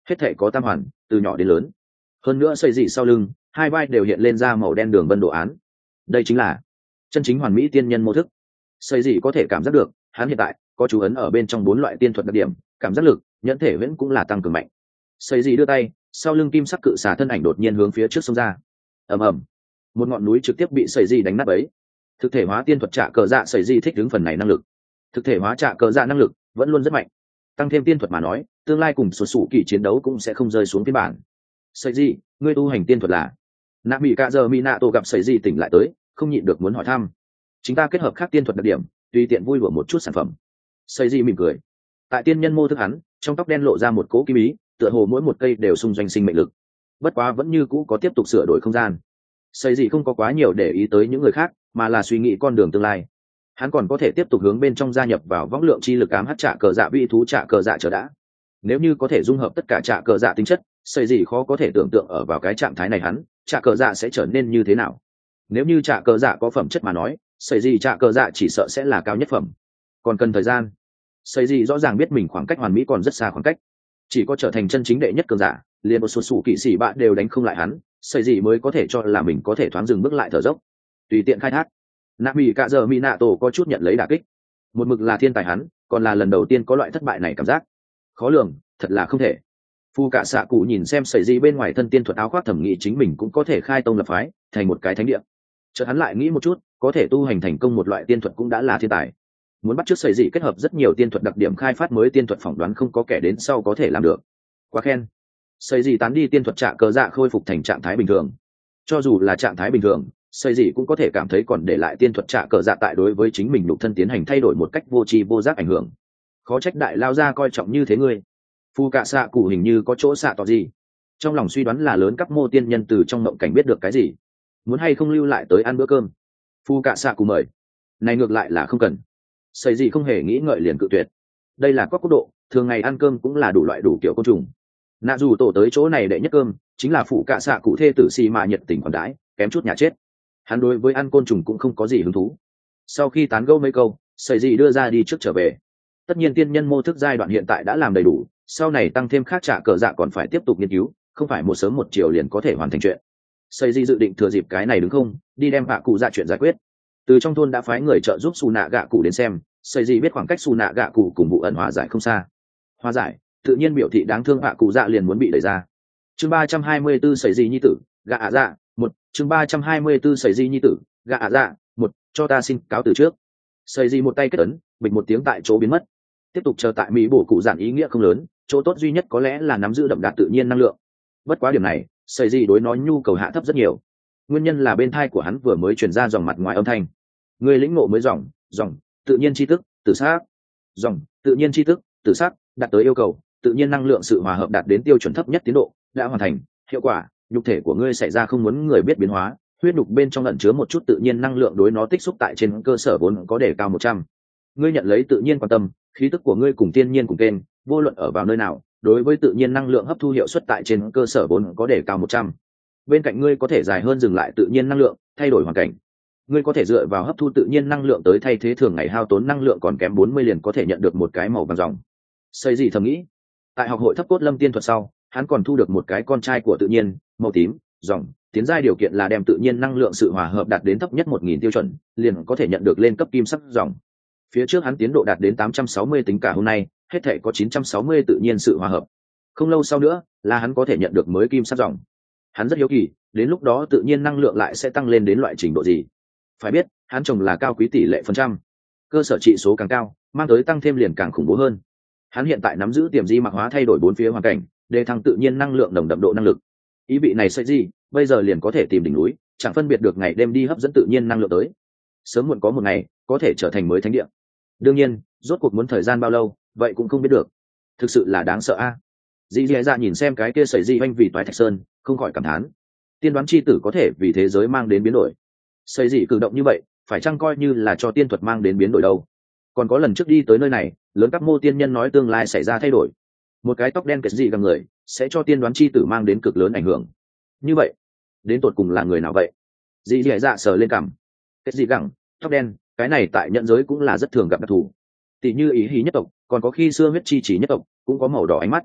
hết thể có tam hoàn, từ nhỏ đến lớn. Hơn nữa xây dị sau lưng hai vai đều hiện lên ra màu đen đường vân đồ án, đây chính là chân chính hoàn mỹ tiên nhân mô thức. Xây dị có thể cảm giác được hắn hiện tại có chú ấn ở bên trong bốn loại tiên thuật đặc điểm, cảm giác lực, nhẫn thể huyễn cũng là tăng cường mạnh. Xây dị đưa tay, sau lưng kim sắc cự xà thân ảnh đột nhiên hướng phía trước xông ra. Ầm ầm, một ngọn núi trực tiếp bị xây dị đánh nát bấy. Thực thể hóa tiên thuật trạ cờ dạ xây dị thích ứng phần này năng lực. Thực thể hóa trạ cờ dạ năng lực vẫn luôn rất mạnh, tăng thêm tiên thuật mà nói, tương lai cùng số sủ kỳ chiến đấu cũng sẽ không rơi xuống phiên bản. Xây dị, ngươi tu hành tiên thuật là? Nạ bị cả giờ mỹ nạ tổ gặp xây dị tỉnh lại tới, không nhịn được muốn hỏi thăm. Chúng ta kết hợp khác tiên thuật đặc điểm, tùy tiện vui đùa một chút sản phẩm. Xây dị mỉm cười. Tại tiên nhân mô thức hắn, trong tóc đen lộ ra một cỗ kim ý, tựa hồ mỗi một cây đều xung doanh sinh mệnh lực. Bất quá vẫn như cũ có tiếp tục sửa đổi không gian. Xây dị không có quá nhiều để ý tới những người khác, mà là suy nghĩ con đường tương lai. Hắn còn có thể tiếp tục hướng bên trong gia nhập vào võng lượng chi lực ám hắc trạ cờ dạ vị thú trạ cờ dạ trở đã. Nếu như có thể dung hợp tất cả trạ cờ dạ tính chất, xây dị khó có thể tưởng tượng ở vào cái trạng thái này hắn trạ cờ dạ sẽ trở nên như thế nào. Nếu như trạ cờ dạ có phẩm chất mà nói, xây dị trạ cờ dạ chỉ sợ sẽ là cao nhất phẩm. Còn cần thời gian. Xây dị rõ ràng biết mình khoảng cách hoàn mỹ còn rất xa khoảng cách, chỉ có trở thành chân chính đệ nhất cường giả, liền một số sủ kỵ sĩ bạn đều đánh không lại hắn, xây dị mới có thể cho là mình có thể thoáng dừng bước lại thở dốc, tùy tiện khai thác. Nạ mỹ cả giờ mỹ nạ tổ có chút nhận lấy đả kích, một mực là thiên tài hắn, còn là lần đầu tiên có loại thất bại này cảm giác khó lường, thật là không thể. Phu cả xạ cụ nhìn xem sợi gì bên ngoài thân tiên thuật áo khoác, thẩm nghĩ chính mình cũng có thể khai tông lập phái thành một cái thánh địa. Chợt hắn lại nghĩ một chút, có thể tu hành thành công một loại tiên thuật cũng đã là thiên tài, muốn bắt chước sợi gì kết hợp rất nhiều tiên thuật đặc điểm khai phát mới tiên thuật, phỏng đoán không có kẻ đến sau có thể làm được. Quá khen. Sợi gì tán đi tiên thuật trạ cờ dạ khôi phục thành trạng thái bình thường. Cho dù là trạng thái bình thường, xây gì cũng có thể cảm thấy còn để lại tiên thuật trạ cờ dạ tại đối với chính mình nhục thân tiến hành thay đổi một cách vô tri vô giác ảnh hưởng. Khó trách đại lao ra coi trọng như thế ngươi. Phu cạ xạ cụ hình như có chỗ xạ tỏ gì, trong lòng suy đoán là lớn cấp mô tiên nhân từ trong mộng cảnh biết được cái gì, muốn hay không lưu lại tới ăn bữa cơm. Phu cạ xạ cụ mời, này ngược lại là không cần. Xây gì không hề nghĩ ngợi liền cự tuyệt. Đây là quốc quốc độ, thường ngày ăn cơm cũng là đủ loại đủ kiểu côn trùng. Nạ dù tổ tới chỗ này đệ nhất cơm chính là phụ cạ xạ cụ thê tử xì mà nhiệt tình còn đãi, kém chút nhà chết. Hắn đối với ăn côn trùng cũng không có gì hứng thú. Sau khi tán gẫu mấy câu, sợi gì đưa ra đi trước trở về. Tất nhiên tiên nhân mô thức giai đoạn hiện tại đã làm đầy đủ, sau này tăng thêm khác trả cờ dạ còn phải tiếp tục nghiên cứu, không phải một sớm một chiều liền có thể hoàn thành chuyện. Sợi gì dự định thừa dịp cái này đứng không, đi đem hạ cụ dạ chuyện giải quyết. Từ trong thôn đã phái người trợ giúp Su Nạ Gạ cụ đến xem, sợi gì biết khoảng cách Su Nạ Gạ cụ cùng vụ ẩn hòa giải không xa. Hòa giải, tự nhiên biểu thị đáng thương hạ cụ dạ liền muốn bị đẩy ra. Chương ba trăm hai mươi sợi gì nhi tử, gạ ạ dạ. Một chương ba trăm hai mươi sợi di nhi tử, gạ ạ dạ. Một, cho ta xin cáo từ trước. Sợi di một tay kết ấn, bịch một tiếng tại chỗ biến mất. Tiếp tục chờ tại mỹ bổ cụ giản ý nghĩa không lớn, chỗ tốt duy nhất có lẽ là nắm giữ đậm đà tự nhiên năng lượng. Bất quá điểm này, sợi di đối nói nhu cầu hạ thấp rất nhiều. Nguyên nhân là bên thai của hắn vừa mới truyền ra dòng mặt ngoài âm thanh. Người lĩnh ngộ mới dòng, dòng, tự nhiên tri thức, tự xác. Dòng, tự nhiên tri thức, tự xác, đạt tới yêu cầu, tự nhiên năng lượng sự hòa hợp đạt đến tiêu chuẩn thấp nhất tiến độ, đã hoàn thành, hiệu quả. Nhục thể của ngươi xảy ra không muốn người biết biến hóa, huyết nhục bên trong ẩn chứa một chút tự nhiên năng lượng đối nó tích xúc tại trên cơ sở vốn có đề cao một trăm. Ngươi nhận lấy tự nhiên quan tâm, khí tức của ngươi cùng thiên nhiên cùng kênh, vô luận ở vào nơi nào, đối với tự nhiên năng lượng hấp thu hiệu suất tại trên cơ sở vốn có đề cao một trăm. Bên cạnh ngươi có thể dài hơn dừng lại tự nhiên năng lượng, thay đổi hoàn cảnh. Ngươi có thể dựa vào hấp thu tự nhiên năng lượng tới thay thế thường ngày hao tốn năng lượng còn kém bốn mươi liền có thể nhận được một cái màu vàng dòng. Xây gì thầm nghĩ, tại học hội thấp cốt lâm tiên thuật sau, hắn còn thu được một cái con trai của tự nhiên, màu tím, dòng, tiến giai điều kiện là đem tự nhiên năng lượng sự hòa hợp đạt đến thấp nhất một nghìn tiêu chuẩn, liền có thể nhận được lên cấp kim sắc dòng. Phía trước hắn tiến độ đạt đến tám trăm sáu mươi tính cả hôm nay, hết thể có chín trăm sáu mươi tự nhiên sự hòa hợp. Không lâu sau nữa, là hắn có thể nhận được mới kim sắc dòng. Hắn rất hiếu kỳ, đến lúc đó tự nhiên năng lượng lại sẽ tăng lên đến loại trình độ gì. Phải biết, hắn trồng là cao quý tỷ lệ phần trăm. Cơ sở trị số càng cao, mang tới tăng thêm liền càng khủng bố hơn. Hắn hiện tại nắm giữ tiềm di mạc hóa thay đổi bốn phía hoàn cảnh, để thăng tự nhiên năng lượng nồng đậm độ năng lực. Ý vị này sợi gì, bây giờ liền có thể tìm đỉnh núi, chẳng phân biệt được ngày đêm đi hấp dẫn tự nhiên năng lượng tới. Sớm muộn có một ngày, có thể trở thành mới thánh địa. Đương nhiên, rốt cuộc muốn thời gian bao lâu, vậy cũng không biết được. Thực sự là đáng sợ a. À? Dĩ dẻ dạ nhìn xem cái kia sợi gì oanh vì toái thạch sơn, không khỏi cảm thán. Tiên đoán chi tử có thể vì thế giới mang đến biến đổi. Sợi gì cử động như vậy, phải chăng coi như là cho tiên thuật mang đến biến đổi đâu? Còn có lần trước đi tới nơi này, lớn các mô tiên nhân nói tương lai xảy ra thay đổi. Một cái tóc đen kết dị gầm người sẽ cho tiên đoán chi tử mang đến cực lớn ảnh hưởng. Như vậy, đến tột cùng là người nào vậy? Dĩ dẻ dạ sờ lên cằm. Kết dị gẳng, tóc đen, cái này tại nhận giới cũng là rất thường gặp đặc thù. Tỷ như ý hí nhất tộc, còn có khi xưa huyết chi chỉ nhất tộc cũng có màu đỏ ánh mắt.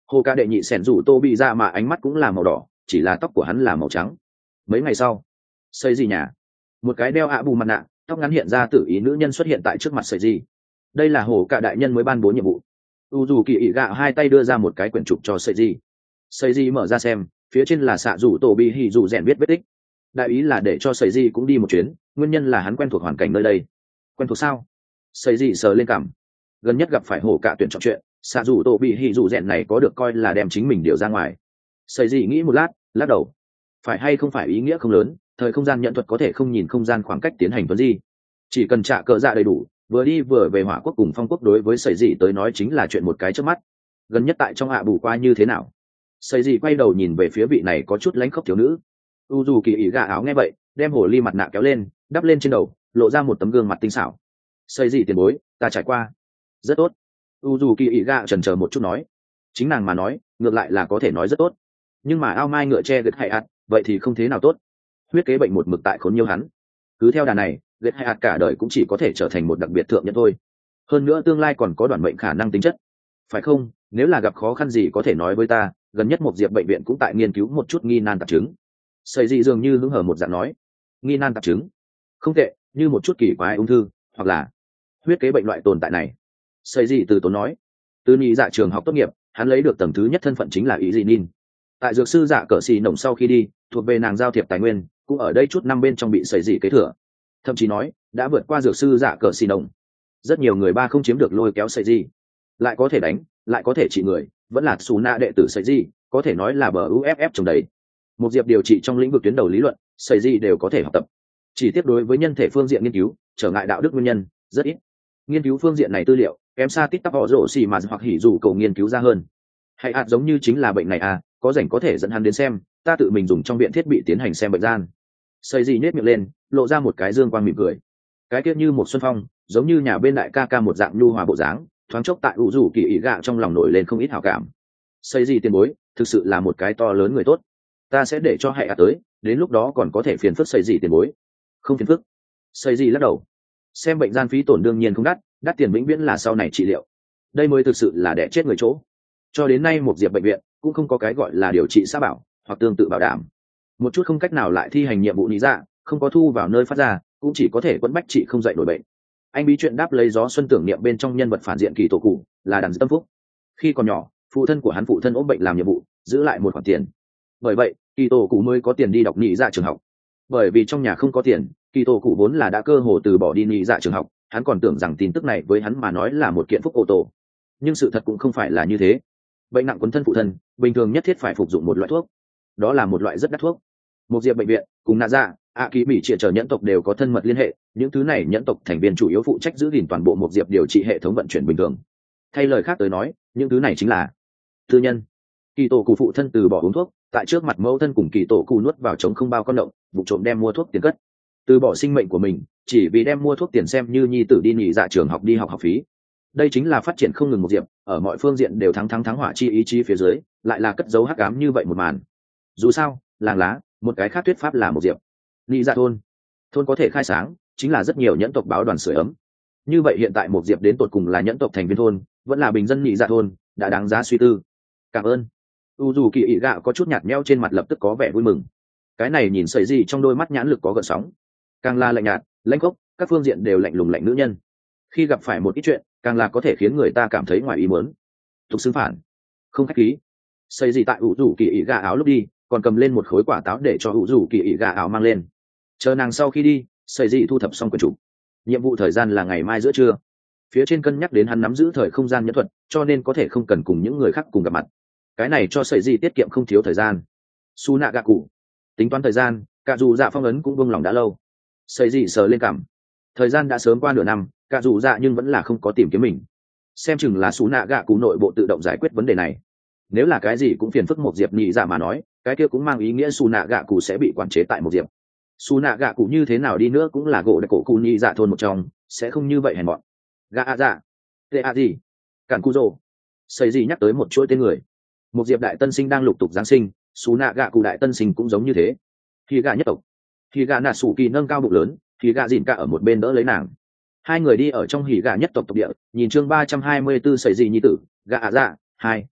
hồ ca đệ nhị sẻn rủ tô bị ra mà ánh mắt cũng là màu đỏ, chỉ là tóc của hắn là màu trắng. Mấy ngày sau, xây gì nhà, một cái đeo ạ bù mặt nạ, tóc ngắn hiện ra tự ý nữ nhân xuất hiện tại trước mặt xây gì. Đây là hồ ca đại nhân mới ban bố nhiệm vụ. u dù kỳ ỉ gạ hai tay đưa ra một cái quyển trục cho xây gì. Xây gì mở ra xem, phía trên là xạ rủ tổ bị hỉ rủ rèn viết vết tích. Đại ý là để cho xây gì cũng đi một chuyến, nguyên nhân là hắn quen thuộc hoàn cảnh nơi đây. Quen thuộc sao? Xây gì sờ lên cằm. Gần nhất gặp phải hồ cả tuyển chọn chuyện, xạ rủ tổ bị hỉ rủ rèn này có được coi là đem chính mình điều ra ngoài. Xây gì nghĩ một lát, lắc đầu. Phải hay không phải ý nghĩa không lớn, thời không gian nhận thuật có thể không nhìn không gian khoảng cách tiến hành tuấn gì. Chỉ cần trả cờ dạ đầy đủ, vừa đi vừa về hỏa quốc cùng phong quốc đối với sẩy dị tới nói chính là chuyện một cái trước mắt. Gần nhất tại trong hạ bù qua như thế nào? Sẩy dị quay đầu nhìn về phía vị này có chút lánh khóc thiếu nữ. U dù kỳ ỉ gà áo nghe vậy, đem hồ ly mặt nạ kéo lên, đắp lên trên đầu, lộ ra một tấm gương mặt tinh xảo. Sẩy dị tiền bối, ta trải qua rất tốt. U dù kỳ ỉ gà chần chờ một chút nói, chính nàng mà nói, ngược lại là có thể nói rất tốt. Nhưng mà ao mai ngựa che gật hay ạt, vậy thì không thế nào tốt. Huyết kế bệnh một mực tại khốn nhiều hắn. Cứ theo đà này, ghét hay ạt cả đời cũng chỉ có thể trở thành một đặc biệt thượng nhân thôi. Hơn nữa tương lai còn có đoạn mệnh khả năng tính chất, phải không? Nếu là gặp khó khăn gì có thể nói với ta, gần nhất một diệp bệnh viện cũng tại nghiên cứu một chút nghi nan tạp chứng. Sầy dị dường như hứng hở một dạng nói, nghi nan tạp chứng không tệ, như một chút kỳ quái ung thư hoặc là huyết kế bệnh loại tồn tại này. Sầy dị từ tốn nói, từ nhị dạ trường học tốt nghiệp, hắn lấy được tầng thứ nhất thân phận chính là ý dị nin. Tại dược sư dạ cỡ xì nồng sau khi đi, thuộc về nàng giao thiệp tài nguyên, cũng ở đây chút năm bên trong bị sầy dị kế thừa, thậm chí nói đã vượt qua dược sư dạ cờ xì nồng. Rất nhiều người ba không chiếm được lôi kéo sợi gì, lại có thể đánh, lại có thể trị người, vẫn là xù nạ đệ tử sợi gì, có thể nói là bờ uff trồng đầy. Một diệp điều trị trong lĩnh vực tuyến đầu lý luận, sợi gì đều có thể học tập. Chỉ tiếp đối với nhân thể phương diện nghiên cứu, trở ngại đạo đức nguyên nhân rất ít. Nghiên cứu phương diện này tư liệu kém xa tích tắc họ rổ xì mà hoặc hỉ dù cầu nghiên cứu ra hơn. Hay hạt giống như chính là bệnh này à, có rảnh có thể dẫn hắn đến xem, ta tự mình dùng trong viện thiết bị tiến hành xem bệnh gian. Sầy gì nhếch miệng lên, lộ ra một cái dương quang mỉm cười. Cái tiết như một xuân phong, giống như nhà bên đại ca ca một dạng nhu hòa bộ dáng, thoáng chốc tại ủ rủ kỳ ý gạ trong lòng nổi lên không ít hảo cảm. Sầy gì tiền bối, thực sự là một cái to lớn người tốt. Ta sẽ để cho hệ hạ tới, đến lúc đó còn có thể phiền phức sầy gì tiền bối. Không phiền phức. Sầy gì lắc đầu. Xem bệnh gian phí tổn đương nhiên không đắt, đắt tiền vĩnh viễn là sau này trị liệu. Đây mới thực sự là đẻ chết người chỗ. Cho đến nay một diệp bệnh viện cũng không có cái gọi là điều trị xã bảo hoặc tương tự bảo đảm. Một chút không cách nào lại thi hành nhiệm vụ lý dạ, không có thu vào nơi phát ra, cũng chỉ có thể quẫn bách trị không dậy nổi bệnh. Anh bí chuyện đáp lấy gió xuân tưởng niệm bên trong nhân vật phản diện kỳ tổ cụ là đàn tâm phúc. Khi còn nhỏ, phụ thân của hắn phụ thân ốm bệnh làm nhiệm vụ, giữ lại một khoản tiền. Bởi vậy, kỳ tổ cụ mới có tiền đi đọc nhị dạ trường học. Bởi vì trong nhà không có tiền, kỳ tổ cụ vốn là đã cơ hồ từ bỏ đi nhị dạ trường học, hắn còn tưởng rằng tin tức này với hắn mà nói là một kiện phúc ô tô. Nhưng sự thật cũng không phải là như thế. Bệnh nặng quấn thân phụ thân, bình thường nhất thiết phải phục dụng một loại thuốc. Đó là một loại rất đắt thuốc. Một diệp bệnh viện cùng nạ dạ ạ kỳ mỹ triệt trở nhẫn tộc đều có thân mật liên hệ, những thứ này nhẫn tộc thành viên chủ yếu phụ trách giữ gìn toàn bộ một diệp điều trị hệ thống vận chuyển bình thường. Thay lời khác tới nói, những thứ này chính là tư nhân. Kỳ tổ cụ phụ thân từ bỏ uống thuốc, tại trước mặt mẫu thân cùng kỳ tổ cụ nuốt vào trống không bao con động, vụ trộm đem mua thuốc tiền cất, từ bỏ sinh mệnh của mình chỉ vì đem mua thuốc tiền xem như nhi tử đi nghỉ dạ trường học đi học học phí. Đây chính là phát triển không ngừng một diệp, ở mọi phương diện đều thắng thắng thắng hỏa chi ý chí phía dưới, lại là cất dấu hắc ám như vậy một màn. Dù sao, làng lá, một cái khác thuyết pháp là một diệp. Nghỉ dạ thôn, thôn có thể khai sáng, chính là rất nhiều nhẫn tộc báo đoàn sưởi ấm. Như vậy hiện tại một diệp đến tột cùng là nhẫn tộc thành viên thôn, vẫn là bình dân nghỉ dạ thôn, đã đáng giá suy tư. Cảm ơn. U dù kỳ ị gạo có chút nhạt nhẽo trên mặt lập tức có vẻ vui mừng. Cái này nhìn sợi gì trong đôi mắt nhãn lực có gợn sóng. Càng là lạnh nhạt, lãnh khốc, các phương diện đều lạnh lùng lạnh nữ nhân. Khi gặp phải một ít chuyện, càng là có thể khiến người ta cảm thấy ngoài ý muốn. Tục xứng phản, không khách khí. Sợi gì tại u dù kỳ ị gạ áo lúc đi, còn cầm lên một khối quả táo để cho u dù kỳ ị gạ áo mang lên. Chờ nàng sau khi đi, sợi gì thu thập xong quyển trục. Nhiệm vụ thời gian là ngày mai giữa trưa. Phía trên cân nhắc đến hắn nắm giữ thời không gian nhẫn thuật, cho nên có thể không cần cùng những người khác cùng gặp mặt. Cái này cho sợi gì tiết kiệm không thiếu thời gian. Su nạ gạ cụ tính toán thời gian, cả dù dạ phong ấn cũng buông lòng đã lâu. Sợi gì sờ lên cằm, thời gian đã sớm qua nửa năm, cả dù dạ nhưng vẫn là không có tìm kiếm mình. Xem chừng là Su nạ gạ cụ nội bộ tự động giải quyết vấn đề này. Nếu là cái gì cũng phiền phức một diệp nhị dạ mà nói, cái kia cũng mang ý nghĩa Su nạ gạ cụ sẽ bị quản chế tại một diệp. Su nạ gạ cụ như thế nào đi nữa cũng là gỗ đại cổ cụ nhị dạ thôn một trong, sẽ không như vậy hèn mọn. Gạ a dạ, tệ a gì, cản cu rồ. Sợi gì nhắc tới một chuỗi tên người. Một diệp đại tân sinh đang lục tục giáng sinh, Su nạ gạ cụ đại tân sinh cũng giống như thế. Khi gạ nhất tộc, khi gạ nà sủ kỳ nâng cao bụng lớn, khi gạ dìn cả ở một bên đỡ lấy nàng. Hai người đi ở trong hỉ gạ nhất tộc tộc địa, nhìn chương ba trăm hai mươi 4 sợi gì nhi tử, gạ a dạ, hai,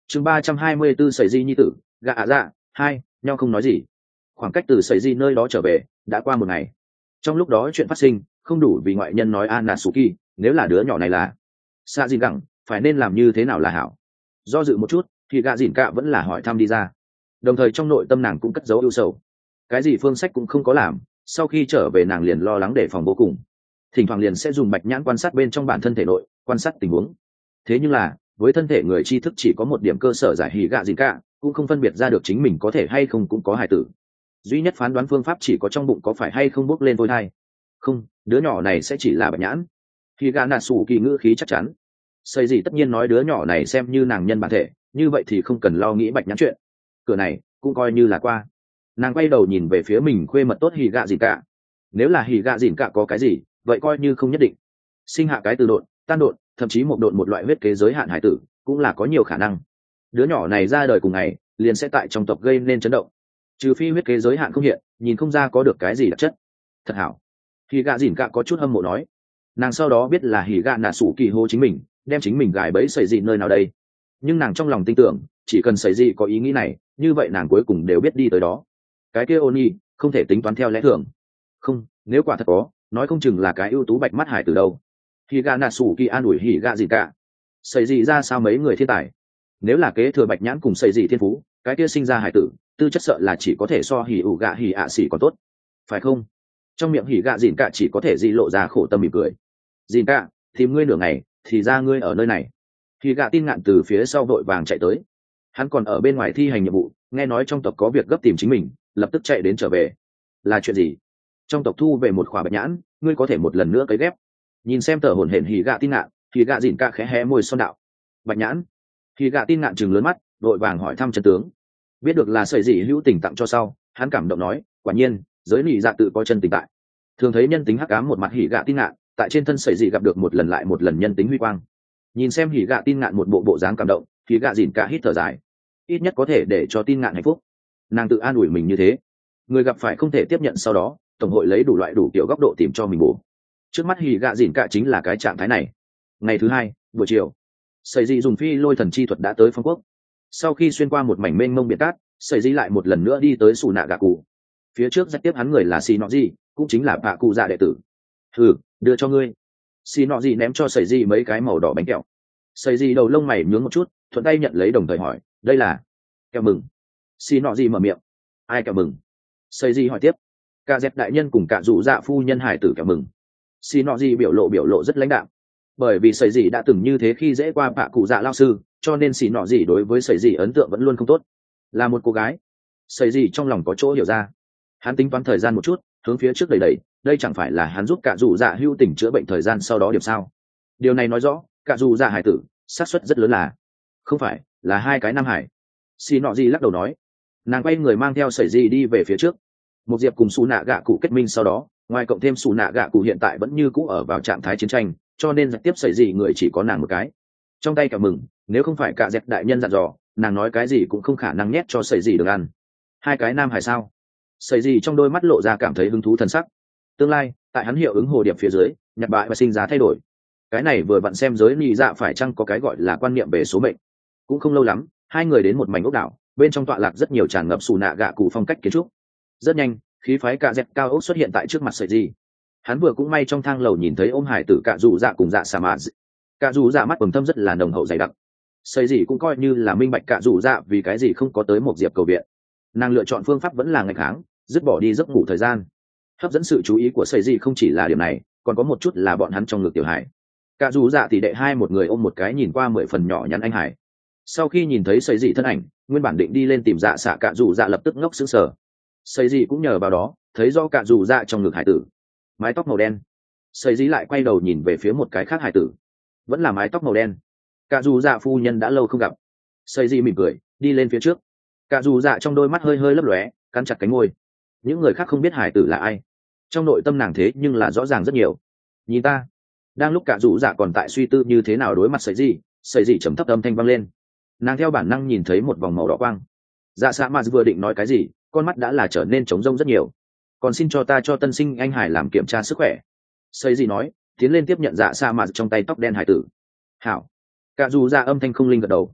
chương ba trăm hai mươi 324 sẩy di nhi tử gạ ạ dạ hai nhau không nói gì. Khoảng cách từ sẩy di nơi đó trở về đã qua một ngày. Trong lúc đó chuyện phát sinh không đủ vì ngoại nhân nói Anatsuki nếu là đứa nhỏ này là xạ dìn gẳng phải nên làm như thế nào là hảo. Do dự một chút thì gạ dìn cạ vẫn là hỏi thăm đi ra, đồng thời trong nội tâm nàng cũng cất giấu ưu sầu. Cái gì phương sách cũng không có làm, sau khi trở về nàng liền lo lắng đề phòng vô cùng, thỉnh thoảng liền sẽ dùng bạch nhãn quan sát bên trong bản thân thể nội, quan sát tình huống. Thế nhưng là với thân thể người tri thức chỉ có một điểm cơ sở giải hỉ gạ dìn cạ cũng không phân biệt ra được chính mình có thể hay không cũng có hài tử. Duy nhất phán đoán phương pháp chỉ có trong bụng có phải hay không bốc lên vôi thai. Không, đứa nhỏ này sẽ chỉ là bạch nhãn. Khi gạ nạt sủ kỳ ngữ khí chắc chắn. Xây gì tất nhiên nói đứa nhỏ này xem như nàng nhân bản thể, như vậy thì không cần lo nghĩ bạch nhãn chuyện. Cửa này cũng coi như là qua. Nàng quay đầu nhìn về phía mình khuê mật tốt hỉ gạ dìn cạ. Nếu là hỉ gạ dìn cạ có cái gì, vậy coi như không nhất định. Sinh hạ cái từ độn, tan độn, thậm chí một độn một loại huyết kế giới hạn hải tử, cũng là có nhiều khả năng. Đứa nhỏ này ra đời cùng ngày, liền sẽ tại trong tộc gây nên chấn động. Trừ phi huyết kế giới hạn không hiện, nhìn không ra có được cái gì đặc chất. Thật hảo. Hỉ gạ dìn cạ có chút hâm mộ nói. Nàng sau đó biết là hỉ gạ nạ sủ kỳ hô chính mình, đem chính mình gài bẫy sẩy dị nơi nào đây. Nhưng nàng trong lòng tin tưởng, chỉ cần sẩy dị có ý nghĩ này, như vậy nàng cuối cùng đều biết đi tới đó. Cái kia ôn nhi không thể tính toán theo lẽ thường. Không, nếu quả thật có, nói không chừng là cái ưu tú bạch mắt hải từ đâu. Hỉ gạ nạ sủ kỳ an ủi hỉ gạ dìn cạ. Sẩy dị ra sao mấy người thiên tài, nếu là kế thừa bạch nhãn cùng sẩy dị thiên phú, cái kia sinh ra hải tử tư chất sợ là chỉ có thể so hỉ ủ gạ hỉ ạ xỉ còn tốt, phải không? Trong miệng hỉ gạ dìn cạ chỉ có thể dị lộ ra khổ tâm mỉm cười. Dìn cạ, tìm ngươi nửa ngày thì ra ngươi ở nơi này. Hỉ gạ tin ngạn từ phía sau vội vàng chạy tới, hắn còn ở bên ngoài thi hành nhiệm vụ, nghe nói trong tộc có việc gấp tìm chính mình, lập tức chạy đến trở về. Là chuyện gì? Trong tộc thu về một khỏa bạch nhãn, ngươi có thể một lần nữa cấy ghép. Nhìn xem tờ hổn hển hỉ gạ tin ngạn, hỉ gạ dìn cạ khẽ hé môi son đạo. Bạch nhãn? Hỉ gạ tin ngạn trừng lớn mắt, vội vàng hỏi thăm chân tướng. Biết được là sẩy dị hữu tình tặng cho sau, hắn cảm động nói, quả nhiên giới nị dạ tự có chân tình tại. Thường thấy nhân tính hắc ám một mặt hỉ gạ tin ngạn, tại trên thân sẩy dị gặp được một lần lại một lần nhân tính huy quang. Nhìn xem hỉ gạ tin ngạn một bộ bộ dáng cảm động, hỉ gạ dìn cả hít thở dài, ít nhất có thể để cho tin ngạn hạnh phúc. Nàng tự an ủi mình như thế, người gặp phải không thể tiếp nhận, sau đó tổng hội lấy đủ loại đủ kiểu góc độ tìm cho mình bổ. Trước mắt hỉ gạ dìn cả chính là cái trạng thái này. Ngày thứ hai buổi chiều, sẩy dị dùng phi lôi thần chi thuật đã tới phong quốc. Sau khi xuyên qua một mảnh mênh mông biển cát, sẩy dị lại một lần nữa đi tới Sù Nạ Gạ Cụ. Phía trước dắt tiếp hắn người là xì nọ gì, cũng chính là bạ cụ dạ đệ tử. Thử đưa cho ngươi. Xì nọ gì ném cho sẩy dị mấy cái màu đỏ bánh kẹo. Sẩy dị đầu lông mày nhướng một chút, thuận tay nhận lấy, đồng thời hỏi, đây là kẹo mừng. Xì nọ gì mở miệng, ai kẹo mừng? Sẩy dị hỏi tiếp, cả dẹp đại nhân cùng cả dụ dạ phu nhân hải tử kẹo mừng. Xì nọ gì biểu lộ biểu lộ rất lãnh đạm, bởi vì sẩy dị đã từng như thế khi dễ qua bạ cụ dạ lao sư, cho nên xì nọ gì đối với sẩy dị ấn tượng vẫn luôn không tốt. Là một cô gái. Sẩy dị trong lòng có chỗ hiểu ra, hắn tính toán thời gian một chút, hướng phía trước đẩy đẩy, đây chẳng phải là hắn giúp cả dù dạ hưu tình chữa bệnh thời gian sau đó điểm sao? Điều này nói rõ cả dù dạ hải tử xác suất rất lớn là không phải là hai cái nam hải. Xì nọ gì lắc đầu nói. Nàng quay người mang theo sẩy dị đi về phía trước. Một diệp cùng Sù Nạ Gạ Cụ kết minh sau đó, ngoài cộng thêm Sù Nạ Gạ Cụ hiện tại vẫn như cũ ở vào trạng thái chiến tranh, cho nên giặc tiếp sẩy dị người chỉ có nàng một cái. Trong tay kẹo mừng, nếu không phải cả dẹp đại nhân dặn dò, nàng nói cái gì cũng không khả năng nhét cho sẩy dị được ăn. Hai cái nam hải sao? Sẩy dị trong đôi mắt lộ ra cảm thấy hứng thú thần sắc. Tương lai tại hắn hiệu ứng hồ điệp phía dưới, nhặt bại và sinh giá thay đổi. Cái này vừa vặn xem giới nị dạ phải chăng có cái gọi là quan niệm về số mệnh. Cũng không lâu lắm, hai người đến một mảnh ốc đảo, bên trong tọa lạc rất nhiều tràn ngập Sù Nạ Gạ Cụ phong cách kiến trúc. Rất nhanh, khí phái cạ dẹt cao ốc xuất hiện tại trước mặt sẩy dị. Hắn vừa cũng may trong thang lầu nhìn thấy ôm hải tử cạ dù dạ cùng dạ xà mạ. Cạ dù dạ mắt bầm thâm rất là nồng hậu dày đặc. Sẩy dị cũng coi như là minh bạch cạ dù dạ vì cái gì không có tới một diệp cầu viện. Nàng lựa chọn phương pháp vẫn là ngày kháng, dứt bỏ đi giấc ngủ thời gian. Hấp dẫn sự chú ý của sẩy dị không chỉ là điểm này, còn có một chút là bọn hắn trong ngực tiểu hải. Cạ dù dạ tỷ đệ hai một người ôm một cái nhìn qua mười phần nhỏ nhắn anh hải. Sau khi nhìn thấy sẩy dị thân ảnh, nguyên bản định đi lên tìm dạ xạ cạ dù dạ lập tức ngốc sững sờ. Sẩy dị cũng nhờ vào đó thấy do cạ dù dạ trong ngực hải tử, mái tóc màu đen. Sẩy dị lại quay đầu nhìn về phía một cái khác hải tử, vẫn là mái tóc màu đen. Cạ dù dạ phu nhân đã lâu không gặp. Sẩy dị mỉm cười đi lên phía trước. Cạ dù dạ trong đôi mắt hơi hơi lấp lóe, cắn chặt cánh môi. Những người khác không biết hải tử là ai, trong nội tâm nàng thế nhưng là rõ ràng rất nhiều. Nhìn ta. Đang lúc Cạ dù dạ còn tại suy tư như thế nào đối mặt sẩy dị, sẩy dị trầm thấp âm thanh vang lên. Nàng theo bản năng nhìn thấy một vòng màu đỏ quang. Dạ xạ mà vừa định nói cái gì, con mắt đã là trở nên trống rông rất nhiều. Còn xin cho ta cho tân sinh anh hải làm kiểm tra sức khỏe. Sẩy dị nói, tiến lên tiếp nhận dạ xạ mà trong tay tóc đen hải tử. Hảo. Cạ dù dạ âm thanh không linh gật đầu.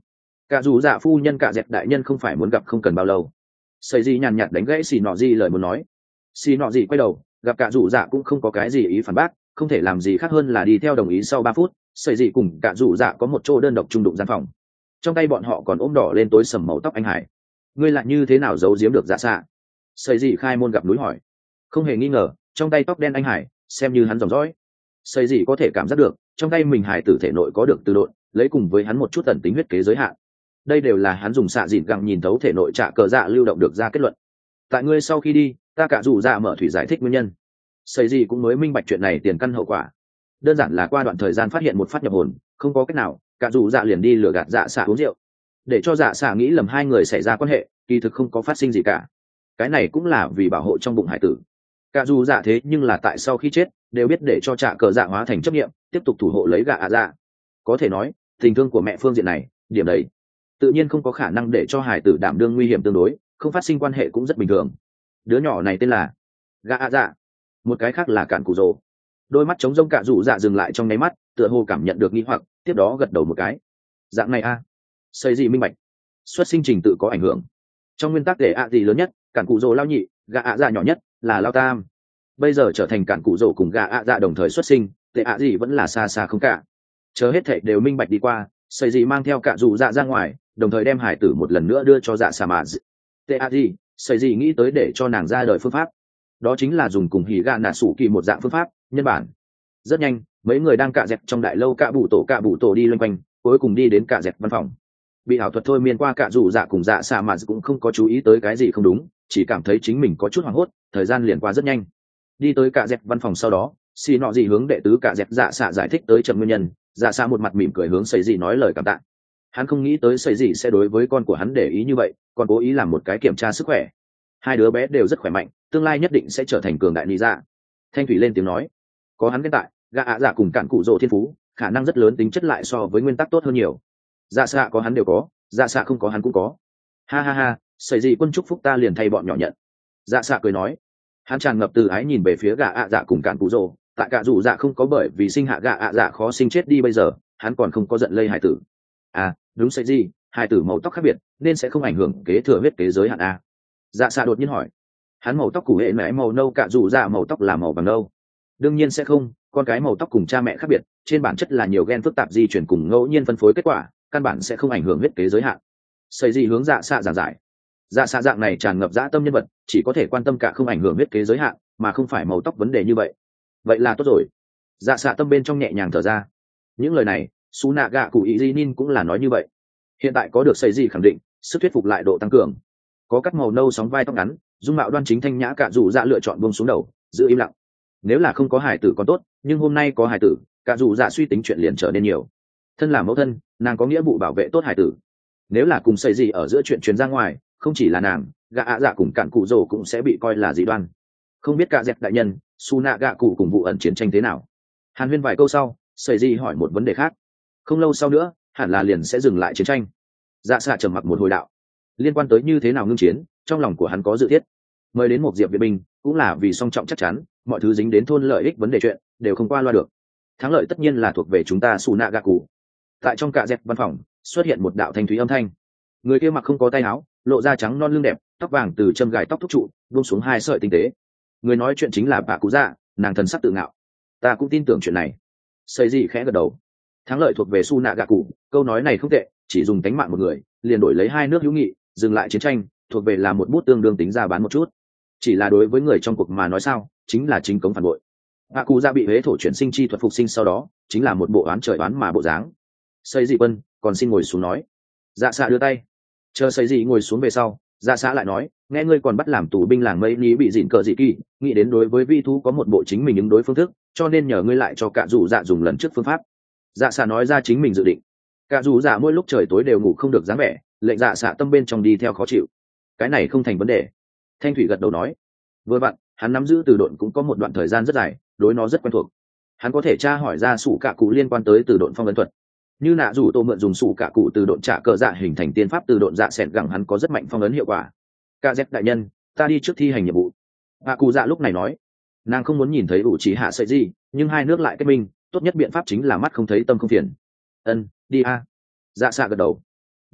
cả dù dạ phu nhân cả dẹp đại nhân không phải muốn gặp không cần bao lâu. Sấy gì nhàn nhạt đánh gãy xì nọ gì lời muốn nói. Xì nọ gì quay đầu, gặp cả dù dạ cũng không có cái gì ý phản bác, không thể làm gì khác hơn là đi theo đồng ý. Sau ba phút, Sấy gì cùng cả dù dạ có một chỗ đơn độc trung đụng gian phòng. Trong tay bọn họ còn ôm đỏ lên tối sầm màu tóc anh Hải. Ngươi lại như thế nào giấu giếm được dạ xạ? Sấy gì khai môn gặp núi hỏi. Không hề nghi ngờ, trong tay tóc đen anh Hải, xem như hắn dòng dõi. Sấy gì có thể cảm giác được, trong tay mình Hải tử thể nội có được từ độn, lấy cùng với hắn một chút tần tính huyết kế giới hạn. Đây đều là hắn dùng xạ dịn gặng nhìn thấu thể nội trạ cờ dạ lưu động được ra kết luận. Tại ngươi sau khi đi, ta cả dù dạ mở thủy giải thích nguyên nhân. Sấy gì cũng mới minh bạch chuyện này tiền căn hậu quả. Đơn giản là qua đoạn thời gian phát hiện một phát nhập hồn, không có cách nào, cả dù dạ liền đi lừa gạt dạ xạ uống rượu, để cho dạ xạ nghĩ lầm hai người xảy ra quan hệ, kỳ thực không có phát sinh gì cả. Cái này cũng là vì bảo hộ trong bụng hải tử. Cả dù dạ thế nhưng là tại sau khi chết đều biết để cho trạ cờ dạ hóa thành chấp nghiệm, tiếp tục thủ hộ lấy gạ ạ dạ. Có thể nói tình thương của mẹ phương diện này, điểm đấy tự nhiên không có khả năng để cho hải tử đảm đương nguy hiểm tương đối, không phát sinh quan hệ cũng rất bình thường. Đứa nhỏ này tên là gạ ạ dạ, một cái khác là cạn cụ rồ. Đôi mắt trống rông cả dù dạ dừng lại trong nháy mắt, tựa hồ cảm nhận được nghi hoặc, tiếp đó gật đầu một cái. Dạng này a à? Xây gì minh bạch, xuất sinh trình tự có ảnh hưởng. Trong nguyên tắc để ạ gì lớn nhất, cạn cụ rồ lao nhị, gạ ạ dạ nhỏ nhất là lao tam. Bây giờ trở thành cạn cụ rồ cùng gạ ạ dạ đồng thời xuất sinh, tệ ạ gì vẫn là xa xa không cả. Chờ hết thảy đều minh bạch đi qua, xây gì mang theo cả dù dạ ra ngoài, đồng thời đem hải tử một lần nữa đưa cho dạ xà mà. Tệ ạ gì, xây gì nghĩ tới để cho nàng ra đời phương pháp, đó chính là dùng cùng hỉ gạ nạ sủ kỳ một dạng phương pháp nhân bản. Rất nhanh, mấy người đang cạ dẹp trong đại lâu cạ bụ tổ cạ bụ tổ đi loanh quanh, cuối cùng đi đến cạ dẹp văn phòng. Bị ảo thuật thôi miên qua cạ dù dạ cùng dạ xạ mà cũng không có chú ý tới cái gì không đúng, chỉ cảm thấy chính mình có chút hoảng hốt, thời gian liền qua rất nhanh. Đi tới cạ dẹp văn phòng sau đó, xì nọ gì hướng đệ tứ cạ dẹp dạ xạ giải thích tới chậm nguyên nhân. Dạ xạ một mặt mỉm cười hướng sấy gì nói lời cảm tạ. Hắn không nghĩ tới sấy gì sẽ đối với con của hắn để ý như vậy, còn cố ý làm một cái kiểm tra sức khỏe. Hai đứa bé đều rất khỏe mạnh, tương lai nhất định sẽ trở thành cường đại lý dạ. Thanh thủy lên tiếng nói, có hắn hiện tại, gạ ạ dạ cùng cạn cụ rồ thiên phú khả năng rất lớn tính chất lại so với nguyên tắc tốt hơn nhiều. Dạ xạ có hắn đều có, dạ xạ không có hắn cũng có. Ha ha ha, sấy gì quân chúc phúc ta liền thay bọn nhỏ nhận. Dạ xạ cười nói. Hắn tràn ngập từ ái nhìn về phía gạ ạ dạ cùng cạn cụ rồ. Tại cả dù dạ không có bởi vì sinh hạ gạ ạ dạ khó sinh chết đi bây giờ, hắn còn không có giận lây hải tử. À đúng, sấy gì hải tử màu tóc khác biệt nên sẽ không ảnh hưởng kế thừa huyết kế giới hạn a. Dạ xạ đột nhiên hỏi. Hắn màu tóc cụ hệ mẹ màu nâu, cả dù dạ màu tóc là màu vàng nâu. Đương nhiên sẽ không, con cái màu tóc cùng cha mẹ khác biệt, trên bản chất là nhiều gen phức tạp di chuyển cùng ngẫu nhiên phân phối kết quả, căn bản sẽ không ảnh hưởng huyết kế giới hạn. Sấy gì hướng dạ xạ giảng giải. Dạ xạ dạng này tràn ngập dã tâm nhân vật, chỉ có thể quan tâm cả không ảnh hưởng huyết kế giới hạn, mà không phải màu tóc vấn đề như vậy. Vậy là tốt rồi. Dạ xạ tâm bên trong nhẹ nhàng thở ra. Những lời này su nạ gạ cụ ý nin cũng là nói như vậy. Hiện tại có được sấy gì khẳng định, sức thuyết phục lại độ tăng cường. Có cắt màu nâu sóng vai tóc ngắn, dung mạo đoan chính thanh nhã, cả dù dạ lựa chọn buông xuống đầu, giữ im lặng. Nếu là không có hải tử còn tốt, nhưng hôm nay có hải tử, cả dù dạ suy tính chuyện liền trở nên nhiều. Thân là mẫu thân, nàng có nghĩa vụ bảo vệ tốt hải tử. Nếu là cùng xây gì ở giữa chuyện truyền ra ngoài, không chỉ là nàng, gạ ạ dạ cùng cạn cụ rồ cũng sẽ bị coi là dị đoan. Không biết cả dẹp đại nhân su nạ gạ cụ cùng vụ ẩn chiến tranh thế nào. Hàn huyên vài câu sau, xây gì hỏi một vấn đề khác. Không lâu sau nữa hẳn là liền sẽ dừng lại chiến tranh. Dạ xạ trầm mặc một hồi đạo. Liên quan tới như thế nào ngưng chiến, trong lòng của hắn có dự thiết. Mời đến một diệp viện binh cũng là vì song trọng chắc chắn, mọi thứ dính đến thôn lợi ích vấn đề chuyện đều không qua loa được. Thắng lợi tất nhiên là thuộc về chúng ta su nạ gạ cụ. Tại trong cạ dẹp văn phòng xuất hiện một đạo thanh thúy âm thanh. Người kia mặc không có tay áo, lộ da trắng non lưng đẹp, tóc vàng từ châm gài tóc thúc trụ buông xuống hai sợi tinh tế. Người nói chuyện chính là bà cụ dạ, nàng thần sắc tự ngạo. Ta cũng tin tưởng chuyện này. Xây gì khẽ gật đầu. Thắng lợi thuộc về su nạ gạ cụ, câu nói này không tệ, chỉ dùng tánh mạng một người liền đổi lấy hai nước hữu nghị, dừng lại chiến tranh, thuộc về là một bút tương đương tính ra bán một chút. Chỉ là đối với người trong cuộc mà nói sao, chính là chính cống phản bội. Bà cụ dạ bị huế thổ chuyển sinh chi thuật phục sinh sau đó, chính là một bộ oán trời oán mà bộ dáng. Xây dị quân còn xin ngồi xuống nói. Dạ xạ đưa tay. Chờ xây dị ngồi xuống về sau, dạ xạ lại nói, nghe ngươi còn bắt làm tù binh làng mây ní bị dịn cờ dị kỳ, nghĩ đến đối với vi thú có một bộ chính mình ứng đối phương thức, cho nên nhờ ngươi lại cho cả dù dạ dùng lần trước phương pháp. Dạ xạ nói ra chính mình dự định. Cả dù dạ mỗi lúc trời tối đều ngủ không được dáng vẻ, lệnh dạ xạ tâm bên trong đi theo khó chịu. Cái này không thành vấn đề. Thanh thủy gật đầu nói. Vừa vặn hắn nắm giữ từ độn cũng có một đoạn thời gian rất dài, đối nó rất quen thuộc. Hắn có thể tra hỏi ra sủ cả cụ liên quan tới từ độn phong ấn thuật. Như nạ rủ tô mượn dùng sủ cả cụ từ độn trả cờ dạ hình thành tiên pháp từ độn dạ sẹt gẳng, hắn có rất mạnh phong ấn hiệu quả. Cả dép đại nhân, ta đi trước thi hành nhiệm vụ. Bà cụ dạ lúc này nói. Nàng không muốn nhìn thấy ủ trí hạ sợi gì, nhưng hai nước lại kết minh, tốt nhất biện pháp chính là mắt không thấy tâm không phiền. Ân, đi a. Dạ xạ gật đầu.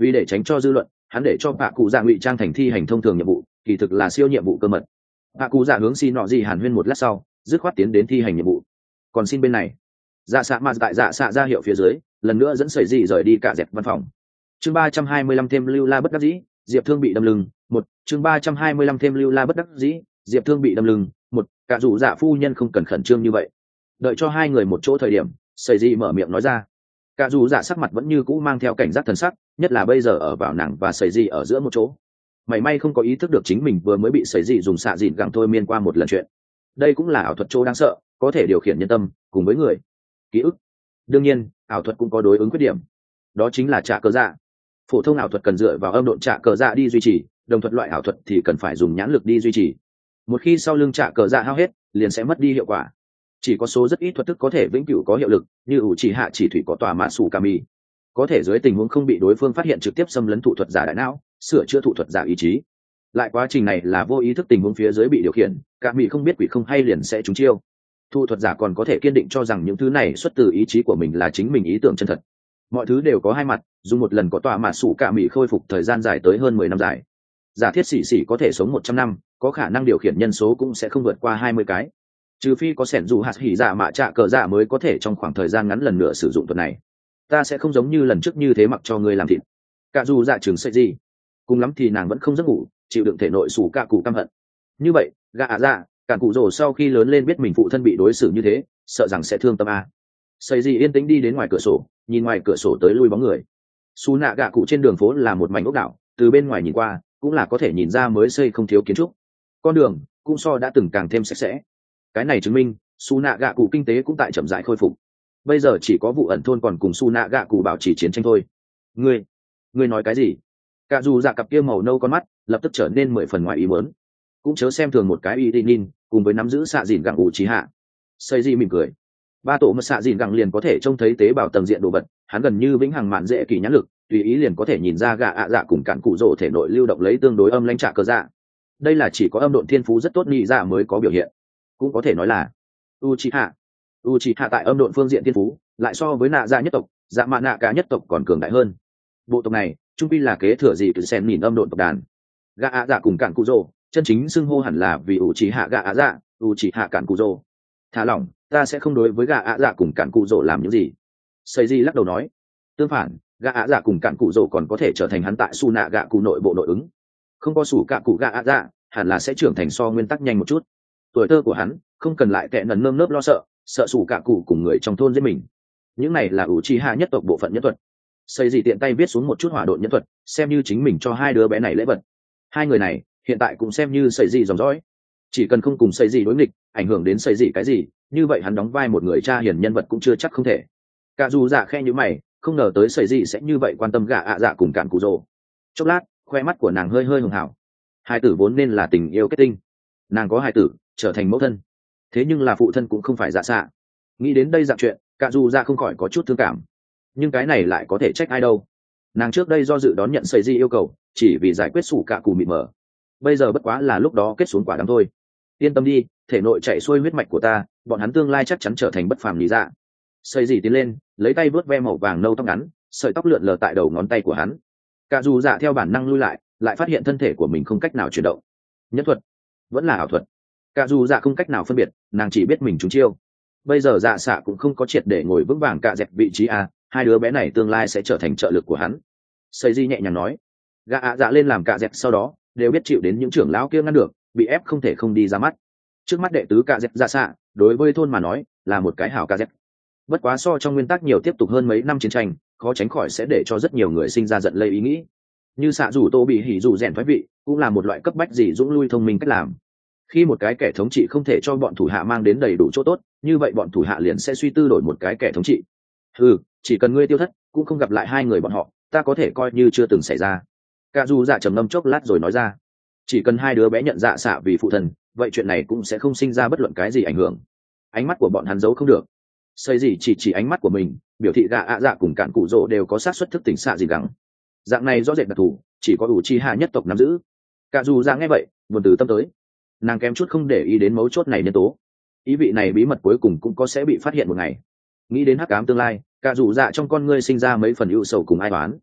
Vì để tránh cho dư luận, hắn để cho bạ cụ dạ ngụy trang thành thi hành thông thường nhiệm vụ, kỳ thực là siêu nhiệm vụ cơ mật. Bạ cụ dạ hướng xin nọ gì hàn huyên một lát sau, dứt khoát tiến đến thi hành nhiệm vụ. Còn xin bên này, dạ xạ mà tại dạ xạ ra hiệu phía dưới, lần nữa dẫn sợi gì rời đi cả dẹp văn phòng. Chương ba trăm hai mươi lăm thêm lưu la bất đắc dĩ, Diệp Thương bị đâm lưng. Một chương ba trăm hai mươi lăm thêm lưu la bất đắc dĩ, Diệp Thương bị đâm lưng. Một cả dù dạ phu nhân không cần khẩn trương như vậy. Đợi cho hai người một chỗ thời điểm, sợi gì mở miệng nói ra. Cả dù dạ sắc mặt vẫn như cũ mang theo cảnh giác thần sắc, nhất là bây giờ ở vào nàng và sợi gì ở giữa một chỗ. Mảy may không có ý thức được chính mình vừa mới bị sợi gì dùng xạ dịn gặng thôi miên qua một lần chuyện. Đây cũng là ảo thuật chỗ đáng sợ, có thể điều khiển nhân tâm cùng với người ký ức. Đương nhiên ảo thuật cũng có đối ứng khuyết điểm, đó chính là trả cờ dạ. Phổ thông ảo thuật cần dựa vào âm độn trả cờ dạ đi duy trì, đồng thuật loại ảo thuật thì cần phải dùng nhãn lực đi duy trì. Một khi sau lưng trả cờ dạ hao hết, liền sẽ mất đi hiệu quả. Chỉ có số rất ít thuật thức có thể vĩnh cửu có hiệu lực, như ủ chỉ hạ chỉ thủy có tòa mã sủ kami, có thể dưới tình huống không bị đối phương phát hiện trực tiếp xâm lấn thủ thuật giả đại não, sửa chữa thủ thuật giả ý chí. Lại quá trình này là vô ý thức tình huống phía dưới bị điều khiển, cả mỹ không biết quỷ không hay liền sẽ trúng chiêu. Thủ thuật giả còn có thể kiên định cho rằng những thứ này xuất từ ý chí của mình là chính mình ý tưởng chân thật. Mọi thứ đều có hai mặt, dùng một lần có tòa mã sủ cả mỹ khôi phục thời gian dài tới hơn mười năm dài. Giả thiết xỉ xỉ có thể sống một trăm năm, có khả năng điều khiển nhân số cũng sẽ không vượt qua hai mươi cái. Trừ phi có sẻn dù hạt hỉ dạ mạ trạ cờ dạ mới có thể trong khoảng thời gian ngắn lần nữa sử dụng thuật này. Ta sẽ không giống như lần trước như thế mặc cho ngươi làm thịt. Cả dù dạ trường sẽ gì, cùng lắm thì nàng vẫn không giấc ngủ, chịu đựng thể nội sủ cả cụ căm hận. Như vậy gạ ạ dạ cản cụ rồ sau khi lớn lên biết mình phụ thân bị đối xử như thế, sợ rằng sẽ thương tâm a. Xây gì yên tĩnh đi đến ngoài cửa sổ, nhìn ngoài cửa sổ tới lui bóng người. Su nạ gạ cụ trên đường phố là một mảnh ốc đảo, từ bên ngoài nhìn qua cũng là có thể nhìn ra mới xây không thiếu kiến trúc. Con đường cũng so đã từng càng thêm sạch sẽ. Cái này chứng minh su nạ gạ cụ kinh tế cũng tại chậm rãi khôi phục. Bây giờ chỉ có vụ ẩn thôn còn cùng su nạ gạ cụ bảo trì chiến tranh thôi. Ngươi, ngươi nói cái gì? Cả dù dạ cặp kia màu nâu con mắt lập tức trở nên mười phần ngoài ý muốn. Cũng chớ xem thường một cái y tin nhìn, cùng với nắm giữ xạ dìn gặng ủ trí hạ. Xây gì mỉm cười. Ba tổ mà xạ dìn gặng liền có thể trông thấy tế bào tầng diện đồ vật, hắn gần như vĩnh hằng mạn dễ kỳ nhãn lực, tùy ý liền có thể nhìn ra gạ ạ dạ cùng cản cụ rổ thể nội lưu động lấy tương đối âm lãnh trả cờ dạ. Đây là chỉ có âm độn thiên phú rất tốt nhị dạ mới có biểu hiện. Cũng có thể nói là Uchiha. Uchiha tại âm độn phương diện thiên phú lại so với nạ dạ nhất tộc, dạ mạ nạ cả nhất tộc còn cường đại hơn. Bộ tộc này trung pi là kế thừa gì từ sen nhìn âm độn tộc đàn. Gạ ạ dạ cùng cản cụ rổ chân chính xưng hô hẳn là vì Uchiha gạ ạ dạ, Uchiha cản cụ rổ. Thả lỏng, ta sẽ không đối với gạ ạ dạ cùng cản cụ rổ làm những gì. Seiji lắc đầu nói. Tương phản, gạ ạ dạ cùng cản cụ rổ còn có thể trở thành hắn tại su nạ gạ cụ nội bộ nội ứng. Không có sủ cạ cụ gạ ạ dạ, hẳn là sẽ trưởng thành so nguyên tắc nhanh một chút. Tuổi thơ của hắn không cần lại tệ nần nơm nớp lo sợ, sợ sủ cạ cụ cùng người trong thôn giết mình. Những này là Uchiha nhất tộc bộ phận nhân thuật. Xây gì tiện tay viết xuống một chút hỏa độn nhân thuật, xem như chính mình cho hai đứa bé này lễ vật. Hai người này hiện tại cũng xem như xây gì dòng dõi. Chỉ cần không cùng xây gì đối nghịch, ảnh hưởng đến xây gì cái gì, như vậy hắn đóng vai một người cha hiền nhân vật cũng chưa chắc không thể. Cả dù dạ khe như mày, không ngờ tới xây gì sẽ như vậy quan tâm gạ ạ dạ cùng cản cụ rồ. Chốc lát, khoe mắt của nàng hơi hơi hường hảo. Hai tử vốn nên là tình yêu kết tinh, nàng có hai tử trở thành mẫu thân, thế nhưng là phụ thân cũng không phải dạ xạ. Nghĩ đến đây dạng chuyện, cả dù dạ không khỏi có chút thương cảm, nhưng cái này lại có thể trách ai đâu. Nàng trước đây do dự đón nhận xây di yêu cầu chỉ vì giải quyết sủ cả cù mịt mờ, bây giờ bất quá là lúc đó kết xuống quả đắng thôi. Yên tâm đi, thể nội chạy xuôi huyết mạch của ta, bọn hắn tương lai chắc chắn trở thành bất phàm lý dạ. Xây gì tiến lên, lấy tay vớt ve màu vàng nâu tóc ngắn, sợi tóc lượn lờ tại đầu ngón tay của hắn. Cả dù dạ theo bản năng lui lại, lại phát hiện thân thể của mình không cách nào chuyển động. Nhất thuật vẫn là ảo thuật, cả dù dạ không cách nào phân biệt, nàng chỉ biết mình trúng chiêu. Bây giờ dạ xạ cũng không có triệt để ngồi vững vàng cả dẹp vị trí a, hai đứa bé này tương lai sẽ trở thành trợ lực của hắn. Xây di nhẹ nhàng nói. Gã ạ dạ lên làm cả dẹp sau đó đều biết chịu đến những trưởng lão kia ngăn được, bị ép không thể không đi ra mắt. Trước mắt đệ tứ cả dẹp dạ xạ đối với thôn mà nói là một cái hảo cả dẹp. Bất quá so trong nguyên tắc nhiều tiếp tục hơn mấy năm chiến tranh, khó tránh khỏi sẽ để cho rất nhiều người sinh ra giận lây ý nghĩ. Như xạ rủ tô bị hỉ rủ rèn thoái vị cũng là một loại cấp bách gì dũng lui thông minh cách làm. Khi một cái kẻ thống trị không thể cho bọn thủ hạ mang đến đầy đủ chỗ tốt, như vậy bọn thủ hạ liền sẽ suy tư đổi một cái kẻ thống trị. Ừ, chỉ cần ngươi tiêu thất cũng không gặp lại hai người bọn họ, ta có thể coi như chưa từng xảy ra. Cả dù dạ trầm ngâm chốc lát rồi nói ra, chỉ cần hai đứa bé nhận dạ xạ vì phụ thần, vậy chuyện này cũng sẽ không sinh ra bất luận cái gì ảnh hưởng. Ánh mắt của bọn hắn giấu không được. Xây gì chỉ chỉ ánh mắt của mình, biểu thị gạ ạ dạ cùng cản cụ rỗ đều có xác suất thức tỉnh xạ gì gắng. Dạng này rõ rệt đặc thù, chỉ có ủ chi hạ nhất tộc nắm giữ. Cả dù dạ nghe vậy buồn từ tâm tới, nàng kém chút không để ý đến mấu chốt này nhân tố. Ý vị này bí mật cuối cùng cũng có sẽ bị phát hiện một ngày. Nghĩ đến hắc ám tương lai, cả dù dạ trong con ngươi sinh ra mấy phần ưu sầu cùng ai toán.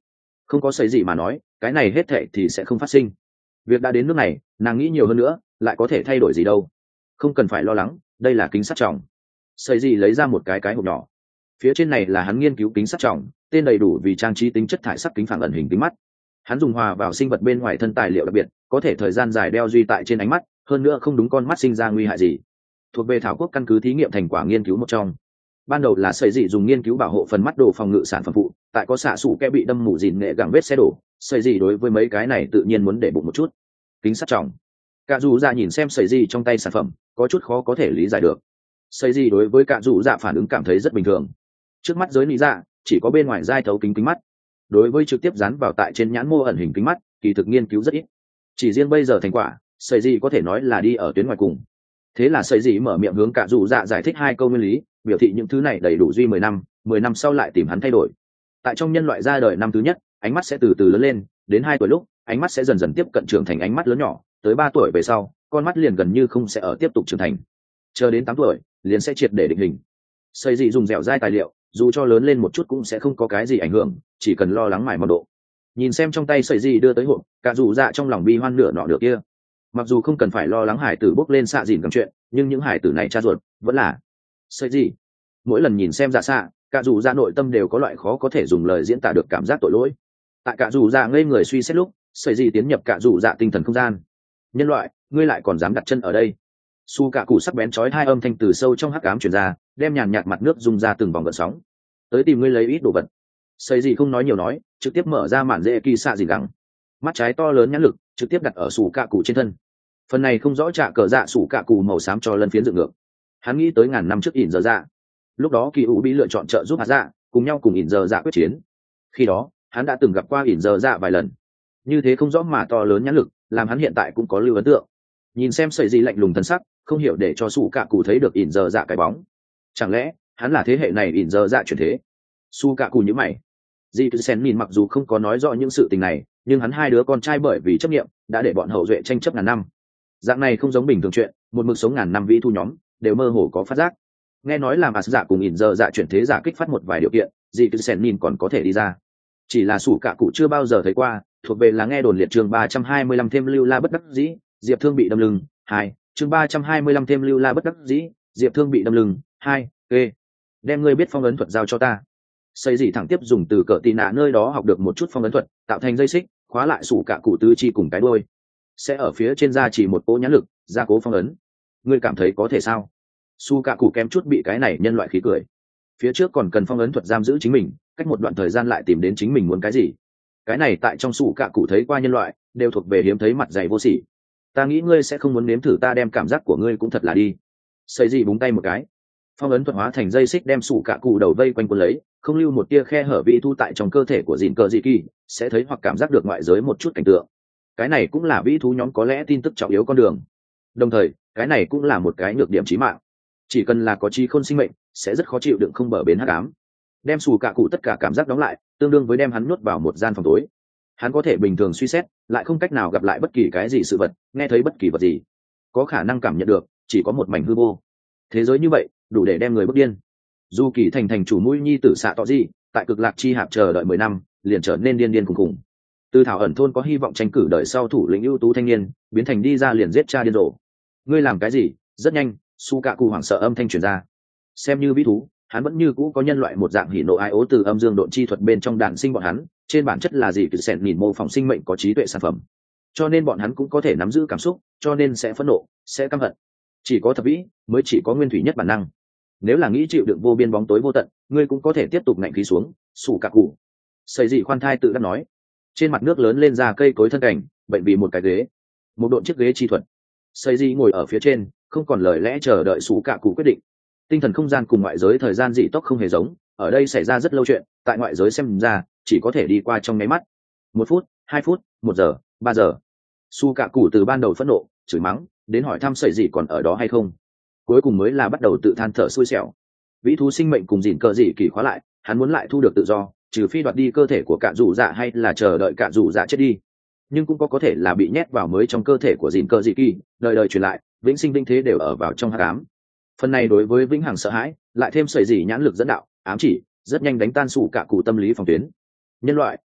Không có sấy gì mà nói cái này hết thệ thì sẽ không phát sinh. Việc đã đến nước này nàng nghĩ nhiều hơn nữa lại có thể thay đổi gì đâu. Không cần phải lo lắng, đây là kính sắt tròng. Sấy gì lấy ra một cái cái hộp nhỏ, phía trên này là hắn nghiên cứu kính sắt tròng, tên đầy đủ vì trang trí tính chất thải sắc kính phản ẩn hình kính mắt. Hắn dùng hòa vào sinh vật bên ngoài thân tài liệu đặc biệt, có thể thời gian dài đeo duy tại trên ánh mắt, hơn nữa không đúng con mắt sinh ra nguy hại gì. Thuộc về thảo quốc căn cứ thí nghiệm thành quả nghiên cứu một trong. Ban đầu là sợi dị dùng nghiên cứu bảo hộ phần mắt đồ phòng ngự sản phẩm phụ, tại có xạ sủ kẽ bị đâm mủ dìn nghệ gẳng vết xe đổ, sợi dị đối với mấy cái này tự nhiên muốn để bụng một chút. Kính sắt tròng. Cả dù dạ nhìn xem sợi dị trong tay sản phẩm, có chút khó có thể lý giải được. Sợi dị đối với cả dù dạ phản ứng cảm thấy rất bình thường. Trước mắt giới lý dạ chỉ có bên ngoài dai thấu kính kính mắt, đối với trực tiếp dán vào tại trên nhãn mô ẩn hình kính mắt kỳ thực nghiên cứu rất ít. Chỉ riêng bây giờ thành quả sợi dị có thể nói là đi ở tuyến ngoài cùng. Thế là sợi dị mở miệng hướng cả dù dạ giải thích hai câu nguyên lý, biểu thị những thứ này đầy đủ duy mười năm, mười năm sau lại tìm hắn thay đổi. Tại trong nhân loại ra đời năm thứ nhất, ánh mắt sẽ từ từ lớn lên, đến hai tuổi lúc ánh mắt sẽ dần dần tiếp cận trưởng thành ánh mắt lớn nhỏ, tới ba tuổi về sau con mắt liền gần như không sẽ ở tiếp tục trưởng thành, chờ đến tám tuổi liền sẽ triệt để định hình. Sợi dị dùng dẻo dai tài liệu, dù cho lớn lên một chút cũng sẽ không có cái gì ảnh hưởng, chỉ cần lo lắng mài mòn độ. Nhìn xem trong tay sợi dị đưa tới hộp, cả dù dạ trong lòng bi hoan nửa nọ được kia. Mặc dù không cần phải lo lắng hải tử bốc lên xạ dìn cầm chuyện, nhưng những hải tử này cha ruột vẫn là sợi dị. Mỗi lần nhìn xem dạ xạ, cả dù dạ nội tâm đều có loại khó có thể dùng lời diễn tả được cảm giác tội lỗi. Tại cả dù dạ ngây người suy xét lúc, sợi dị tiến nhập cả dù dạ tinh thần không gian. Nhân loại, ngươi lại còn dám đặt chân ở đây? Su cả cụ sắc bén chói hai âm thanh từ sâu trong hắc ám truyền ra, đem nhàn nhạt mặt nước rung ra từng vòng gợn sóng. Tới tìm ngươi lấy ít đồ vật. Sợi dị không nói nhiều nói, trực tiếp mở ra màn dễ kỳ xạ dìn gẳng. Mắt trái to lớn nhãn lực trực tiếp đặt ở sủ cạ cụ trên thân. Phần này không rõ trả cờ dạ sủ cạ cụ màu xám cho lân phiến dựng ngược. Hắn nghĩ tới ngàn năm trước ỉn giờ dạ, lúc đó kỳ ủ bị lựa chọn trợ giúp hạt dạ cùng nhau cùng ỉn giờ dạ quyết chiến. Khi đó hắn đã từng gặp qua ỉn giờ dạ vài lần, như thế không rõ mà to lớn nhãn lực làm hắn hiện tại cũng có lưu ấn tượng. Nhìn xem sợi gì lạnh lùng thần sắc, không hiểu để cho sủ cạ cụ thấy được ỉn giờ dạ cái bóng. Chẳng lẽ hắn là thế hệ này ỉn giờ dạ chuyển thế? Su cạ cụ nhíu mày. Di Tư Sen nhìn mặc dù không có nói rõ những sự tình này, nhưng hắn hai đứa con trai bởi vì chấp nghiệm đã để bọn hậu duệ tranh chấp ngàn năm. Dạng này không giống bình thường chuyện, một mực sống ngàn năm vĩ thu nhóm đều mơ hồ có phát giác. Nghe nói là Mạt Dạ cùng ỉn giờ dạ chuyển thế giả kích phát một vài điều kiện, Di Tư Sen nhìn còn có thể đi ra. Chỉ là sủ cạ cụ chưa bao giờ thấy qua, thuộc về là nghe đồn liệt chương ba trăm hai mươi lăm thêm lưu la bất đắc dĩ, Diệp Thương bị đâm lưng, hai, chương ba trăm hai mươi lăm thêm lưu la bất đắc dĩ, Diệp Thương bị đâm lưng, hai, ê. Đem ngươi biết phong ấn thuật giao cho ta. Xây gì thẳng tiếp dùng từ cỡ tì nạ nơi đó học được một chút phong ấn thuật, tạo thành dây xích, khóa lại sủ cạ cụ tứ chi cùng cái đuôi. Sẽ ở phía trên da chỉ một cỗ nhãn lực, gia cố phong ấn. Ngươi cảm thấy có thể sao? Su cạ cụ kém chút bị cái này nhân loại khí cười. Phía trước còn cần phong ấn thuật giam giữ chính mình, cách một đoạn thời gian lại tìm đến chính mình muốn cái gì. Cái này tại trong sủ cạ cụ thấy qua nhân loại, đều thuộc về hiếm thấy mặt dày vô sỉ. Ta nghĩ ngươi sẽ không muốn nếm thử ta đem cảm giác của ngươi cũng thật là đi. Xây gì búng tay một cái, phong ấn thuật hóa thành dây xích đem sủ cạ cụ đầu vây quanh quân lấy, không lưu một tia khe hở vĩ thu tại trong cơ thể của dìn cờ dị kỳ, sẽ thấy hoặc cảm giác được ngoại giới một chút cảnh tượng. Cái này cũng là vĩ thú nhóm có lẽ tin tức trọng yếu con đường. Đồng thời cái này cũng là một cái nhược điểm chí mạng, chỉ cần là có trí khôn sinh mệnh sẽ rất khó chịu đựng không bờ bến hắc ám. Đem sủ cạ cụ tất cả cảm giác đóng lại, tương đương với đem hắn nuốt vào một gian phòng tối. Hắn có thể bình thường suy xét, lại không cách nào gặp lại bất kỳ cái gì sự vật, nghe thấy bất kỳ vật gì, có khả năng cảm nhận được chỉ có một mảnh hư vô. Thế giới như vậy đủ để đem người bức điên. Dù kỳ thành thành chủ mũi nhi tử xạ tọ gì, tại cực lạc chi hạp chờ đợi mười năm liền trở nên điên điên khùng khùng. Từ thảo ẩn thôn có hy vọng tranh cử đợi sau thủ lĩnh ưu tú thanh niên, biến thành đi ra liền giết cha điên rồ. Ngươi làm cái gì? Rất nhanh su cạ cụ hoảng sợ âm thanh truyền ra. Xem như vĩ thú, hắn vẫn như cũ có nhân loại một dạng hỉ nộ ai ố từ âm dương độn chi thuật bên trong đàn sinh bọn hắn, trên bản chất là gì cứ sẹn nhìn mô phỏng sinh mệnh có trí tuệ sản phẩm, cho nên bọn hắn cũng có thể nắm giữ cảm xúc, cho nên sẽ phẫn nộ, sẽ căm hận. Chỉ có thập vĩ mới chỉ có nguyên thủy nhất bản năng. Nếu là nghĩ chịu đựng vô biên bóng tối vô tận, ngươi cũng có thể tiếp tục ngạnh khí xuống. Sủ cạ cụ xây dị khoan thai tự đắc nói. Trên mặt nước lớn lên ra cây cối thân cảnh, bệnh vì một cái ghế, một độn chiếc ghế chi thuật. Xây dị ngồi ở phía trên, không còn lời lẽ chờ đợi sủ cạ cụ quyết định. Tinh thần không gian cùng ngoại giới thời gian dị tốc không hề giống, ở đây xảy ra rất lâu chuyện, tại ngoại giới xem ra chỉ có thể đi qua trong nháy mắt. Một phút, hai phút, một giờ, ba giờ. Su cạ cụ từ ban đầu phẫn nộ, chửi mắng, đến hỏi thăm sẩy gì còn ở đó hay không, cuối cùng mới là bắt đầu tự than thở xui xẻo. Vĩ thú sinh mệnh cùng dìn cờ dị kỳ khóa lại, hắn muốn lại thu được tự do, trừ phi đoạt đi cơ thể của cạ rủ dạ hay là chờ đợi cạ rủ dạ chết đi, nhưng cũng có có thể là bị nhét vào mới trong cơ thể của dìn cờ dị kỳ, đời đời truyền lại, vĩnh sinh vĩnh thế đều ở vào trong hắc ám. Phần này đối với vĩnh hằng sợ hãi, lại thêm sẩy dị nhãn lực dẫn đạo ám chỉ, rất nhanh đánh tan sủ cạ cụ tâm lý phòng tuyến. Nhân loại,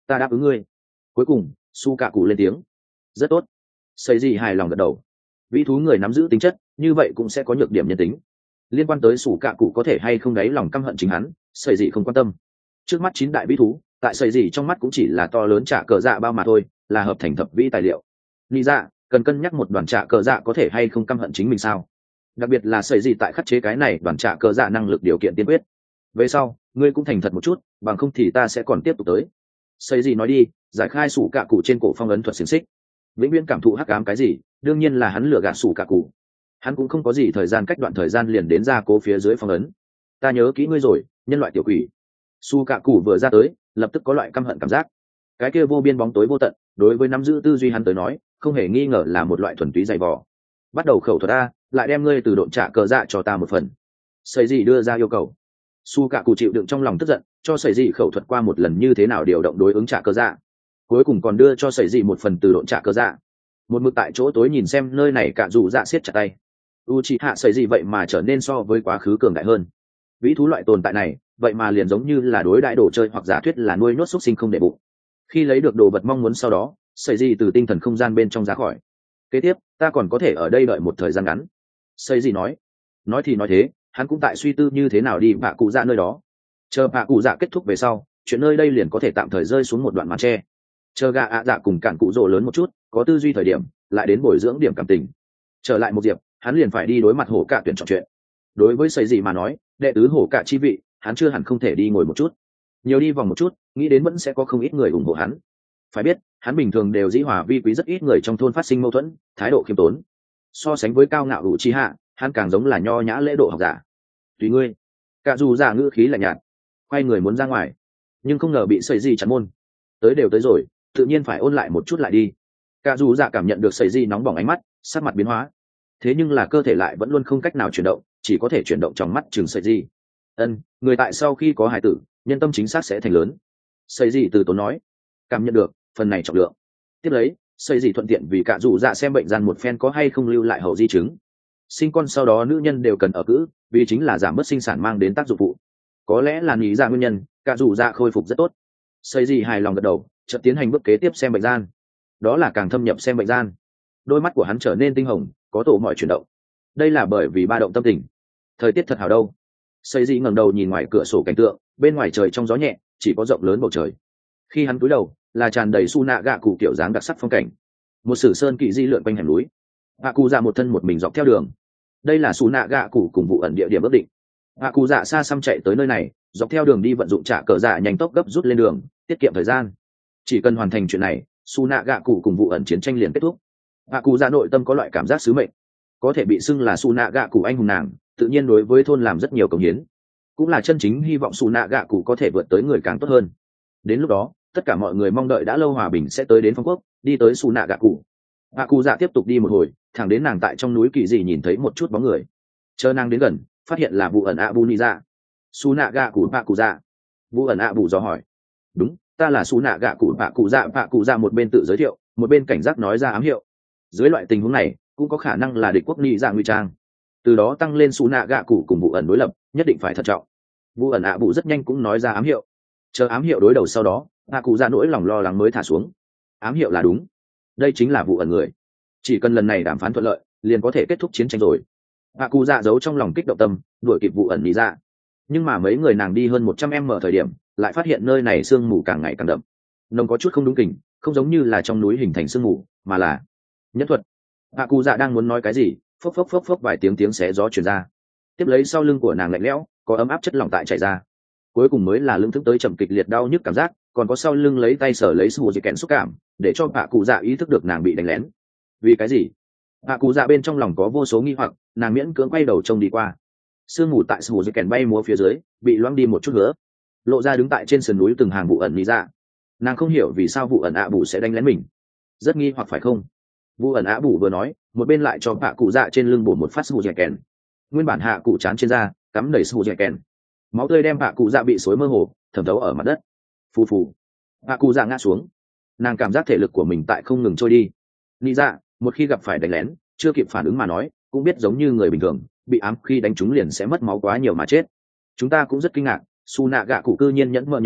ta đáp ứng ngươi. Cuối cùng su cạ cụ lên tiếng. Rất tốt. Xây gì hài lòng gật đầu. Vĩ thú người nắm giữ tính chất như vậy cũng sẽ có nhược điểm nhân tính. Liên quan tới sủ cạ cụ có thể hay không đáy lòng căm hận chính hắn, xây gì không quan tâm. Trước mắt chín đại vĩ thú, tại xây gì trong mắt cũng chỉ là to lớn trả cờ dạ bao mà thôi, là hợp thành thập vĩ tài liệu. Lý dạ cần cân nhắc một đoàn trả cờ dạ có thể hay không căm hận chính mình sao, đặc biệt là xây gì tại khắc chế cái này đoàn trả cờ dạ năng lực điều kiện tiên quyết. Về sau ngươi cũng thành thật một chút, bằng không thì ta sẽ còn tiếp tục tới. Xây gì nói đi, giải khai sủ cạ cụ trên cổ phong ấn thuật xiềng xích. Vĩnh viễn cảm thụ hắc ám cái gì, đương nhiên là hắn lừa gạt sủ cạ cụ. Hắn cũng không có gì thời gian cách đoạn thời gian liền đến ra cố phía dưới phong ấn. Ta nhớ kỹ ngươi rồi, nhân loại tiểu quỷ. Su cạ cụ vừa ra tới, lập tức có loại căm hận cảm giác. Cái kia vô biên bóng tối vô tận, đối với nắm giữ tư duy hắn tới nói, không hề nghi ngờ là một loại thuần túy dày vò. Bắt đầu khẩu thuật a, lại đem ngươi từ độn trả cờ dạ cho ta một phần. Sẩy gì đưa ra yêu cầu. Su cạ cụ chịu đựng trong lòng tức giận, cho sẩy gì khẩu thuật qua một lần như thế nào điều động đối ứng trả cờ dạ. Cuối cùng còn đưa cho sẩy gì một phần từ độn trả cờ dạ. Một mực tại chỗ tối nhìn xem nơi này cả dù dạ siết chặt tay. Uchiha sẩy gì vậy mà trở nên so với quá khứ cường đại hơn. Vĩ thú loại tồn tại này, vậy mà liền giống như là đối đại đồ chơi hoặc giả thuyết là nuôi nhốt xúc sinh không để bụng. Khi lấy được đồ vật mong muốn sau đó, sẩy gì từ tinh thần không gian bên trong ra khỏi. Kế tiếp, ta còn có thể ở đây đợi một thời gian ngắn. Sẩy gì nói. Nói thì nói thế, hắn cũng tại suy tư như thế nào đi bạ cụ dạ nơi đó. Chờ bạ cụ dạ kết thúc về sau, chuyện nơi đây liền có thể tạm thời rơi xuống một đoạn màn tre. Chờ gà ạ dạ cùng cản cụ rồ lớn một chút, có tư duy thời điểm, lại đến bồi dưỡng điểm cảm tình. Trở lại một diệp, hắn liền phải đi đối mặt hổ cả tuyển chọn chuyện. Đối với sẩy gì mà nói, đệ tứ hổ cả chi vị, hắn chưa hẳn không thể đi ngồi một chút. Nhiều đi vòng một chút, nghĩ đến vẫn sẽ có không ít người ủng hộ hắn. Phải biết, hắn bình thường đều dĩ hòa vi quý, rất ít người trong thôn phát sinh mâu thuẫn, thái độ khiêm tốn. So sánh với cao ngạo đủ chi hạ, hắn càng giống là nho nhã lễ độ học giả. Tùy ngươi. Cả dù giả ngữ khí lạnh nhạt, quay người muốn ra ngoài, nhưng không ngờ bị sẩy gì chặn môn. Tới đều tới rồi, tự nhiên phải ôn lại một chút lại đi. Cả dù giả cảm nhận được sẩy gì nóng bỏng ánh mắt, sắc mặt biến hóa. Thế nhưng là cơ thể lại vẫn luôn không cách nào chuyển động, chỉ có thể chuyển động trong mắt chừng sẩy gì. Ân, người tại sau khi có hài tử, nhân tâm chính xác sẽ thành lớn. Sẩy gì từ tốn nói, cảm nhận được phần này trọng lượng. Tiếp lấy, sẩy gì thuận tiện vì cả dù dạ xem bệnh gian một phen có hay không lưu lại hậu di chứng. Sinh con sau đó nữ nhân đều cần ở cữ, vì chính là giảm bớt sinh sản mang đến tác dụng phụ. Có lẽ là nghĩ ra nguyên nhân, cả dù dạ khôi phục rất tốt. Sẩy gì hài lòng gật đầu, chợt tiến hành bước kế tiếp xem bệnh gian. Đó là càng thâm nhập xem bệnh gian. Đôi mắt của hắn trở nên tinh hồng, có tổ mọi chuyển động. Đây là bởi vì ba động tâm tình. Thời tiết thật hảo đâu. Sẩy gì ngẩng đầu nhìn ngoài cửa sổ cảnh tượng, bên ngoài trời trong gió nhẹ, chỉ có rộng lớn bầu trời. Khi hắn cúi đầu, là tràn đầy su nạ gạ cụ kiểu dáng đặc sắc phong cảnh. Một sử sơn kỵ di lượn quanh hẻm núi. Hạ cụ dạ một thân một mình dọc theo đường. Đây là su nạ gạ cụ cùng vụ ẩn địa điểm ước định. Hạ cụ dạ xa xăm chạy tới nơi này, dọc theo đường đi vận dụng trả cờ dạ nhanh tốc gấp rút lên đường, tiết kiệm thời gian. Chỉ cần hoàn thành chuyện này, su nạ gạ cụ cùng vụ ẩn chiến tranh liền kết thúc. Hạ cụ dạ nội tâm có loại cảm giác sứ mệnh, có thể bị xưng là su nạ gạ cụ anh hùng nàng, tự nhiên đối với thôn làm rất nhiều công hiến, cũng là chân chính hy vọng su nạ gạ cụ có thể vượt tới người càng tốt hơn. Đến lúc đó, tất cả mọi người mong đợi đã lâu hòa bình sẽ tới đến phong quốc, đi tới su nạ gạ cụ. Hạ cụ dạ tiếp tục đi một hồi, thẳng đến nàng tại trong núi kỳ dị nhìn thấy một chút bóng người. Chờ nàng đến gần, phát hiện là vụ ẩn ạ bù nị dạ. Su nạ gạ cụ hạ cụ dạ. Vụ ẩn ạ bù dò hỏi, đúng, ta là su nạ gạ cụ hạ cụ dạ. Hạ cụ dạ một bên tự giới thiệu, một bên cảnh giác nói ra ám hiệu. Dưới loại tình huống này, cũng có khả năng là địch quốc nị dạ ngụy trang, từ đó tăng lên su nạ gạ cụ cùng vụ ẩn đối lập, nhất định phải thận trọng. Vụ ẩn ạ bù rất nhanh cũng nói ra ám hiệu. Chờ ám hiệu đối đầu sau đó, hạ cụ dạ nỗi lòng lo lắng mới thả xuống. Ám hiệu là đúng, đây chính là vụ ẩn người. Chỉ cần lần này đàm phán thuận lợi, liền có thể kết thúc chiến tranh rồi. Hạ cụ dạ giấu trong lòng kích động tâm, đuổi kịp vụ ẩn nị dạ. Nhưng mà mấy người nàng đi hơn một trăm em mở thời điểm, lại phát hiện nơi này sương mù càng ngày càng đậm. Nông có chút không đúng kình, không giống như là trong núi hình thành sương mù, mà là nhất thuật. Hạ cụ dạ đang muốn nói cái gì, phốc phốc phốc phốc vài tiếng tiếng xé gió truyền ra. Tiếp lấy sau lưng của nàng lạnh lẽo, có ấm áp chất lỏng tại chảy ra. Cuối cùng mới là lưng thức tới chậm kịch liệt đau nhức cảm giác, còn có sau lưng lấy tay sờ lấy sù dị kẹn xúc cảm, để cho hạ cụ dạ ý thức được nàng bị đánh lén. Vì cái gì? Hạ cụ dạ bên trong lòng có vô số nghi hoặc, nàng miễn cưỡng quay đầu trông đi qua. Sương mù tại sù dị kẹn bay múa phía dưới, bị loãng đi một chút nữa, lộ ra đứng tại trên sườn núi từng hàng vụ ẩn lý dạ. Nàng không hiểu vì sao vụ ẩn ạ bù sẽ đánh lén mình, rất nghi hoặc phải không? Vụ ẩn ạ bù vừa nói, một bên lại cho hạ cụ dạ trên lưng bổ một phát sù dị kẹn. Nguyên bản hạ cụ chán trên da cắm đầy sù dị kẹn, máu tươi đem hạ cụ dạ bị xối mơ hồ, thẩm thấu ở mặt đất. Phù phù, hạ cụ dạ ngã xuống. Nàng cảm giác thể lực của mình tại không ngừng trôi đi. Lý dạ, một khi gặp phải đánh lén, chưa kịp phản ứng mà nói, cũng biết giống như người bình thường, bị ám khi đánh trúng liền sẽ mất máu quá nhiều mà chết. Chúng ta cũng rất kinh ngạc, su nạ gạ cụ cư nhiên nhẫn mợ như vậy,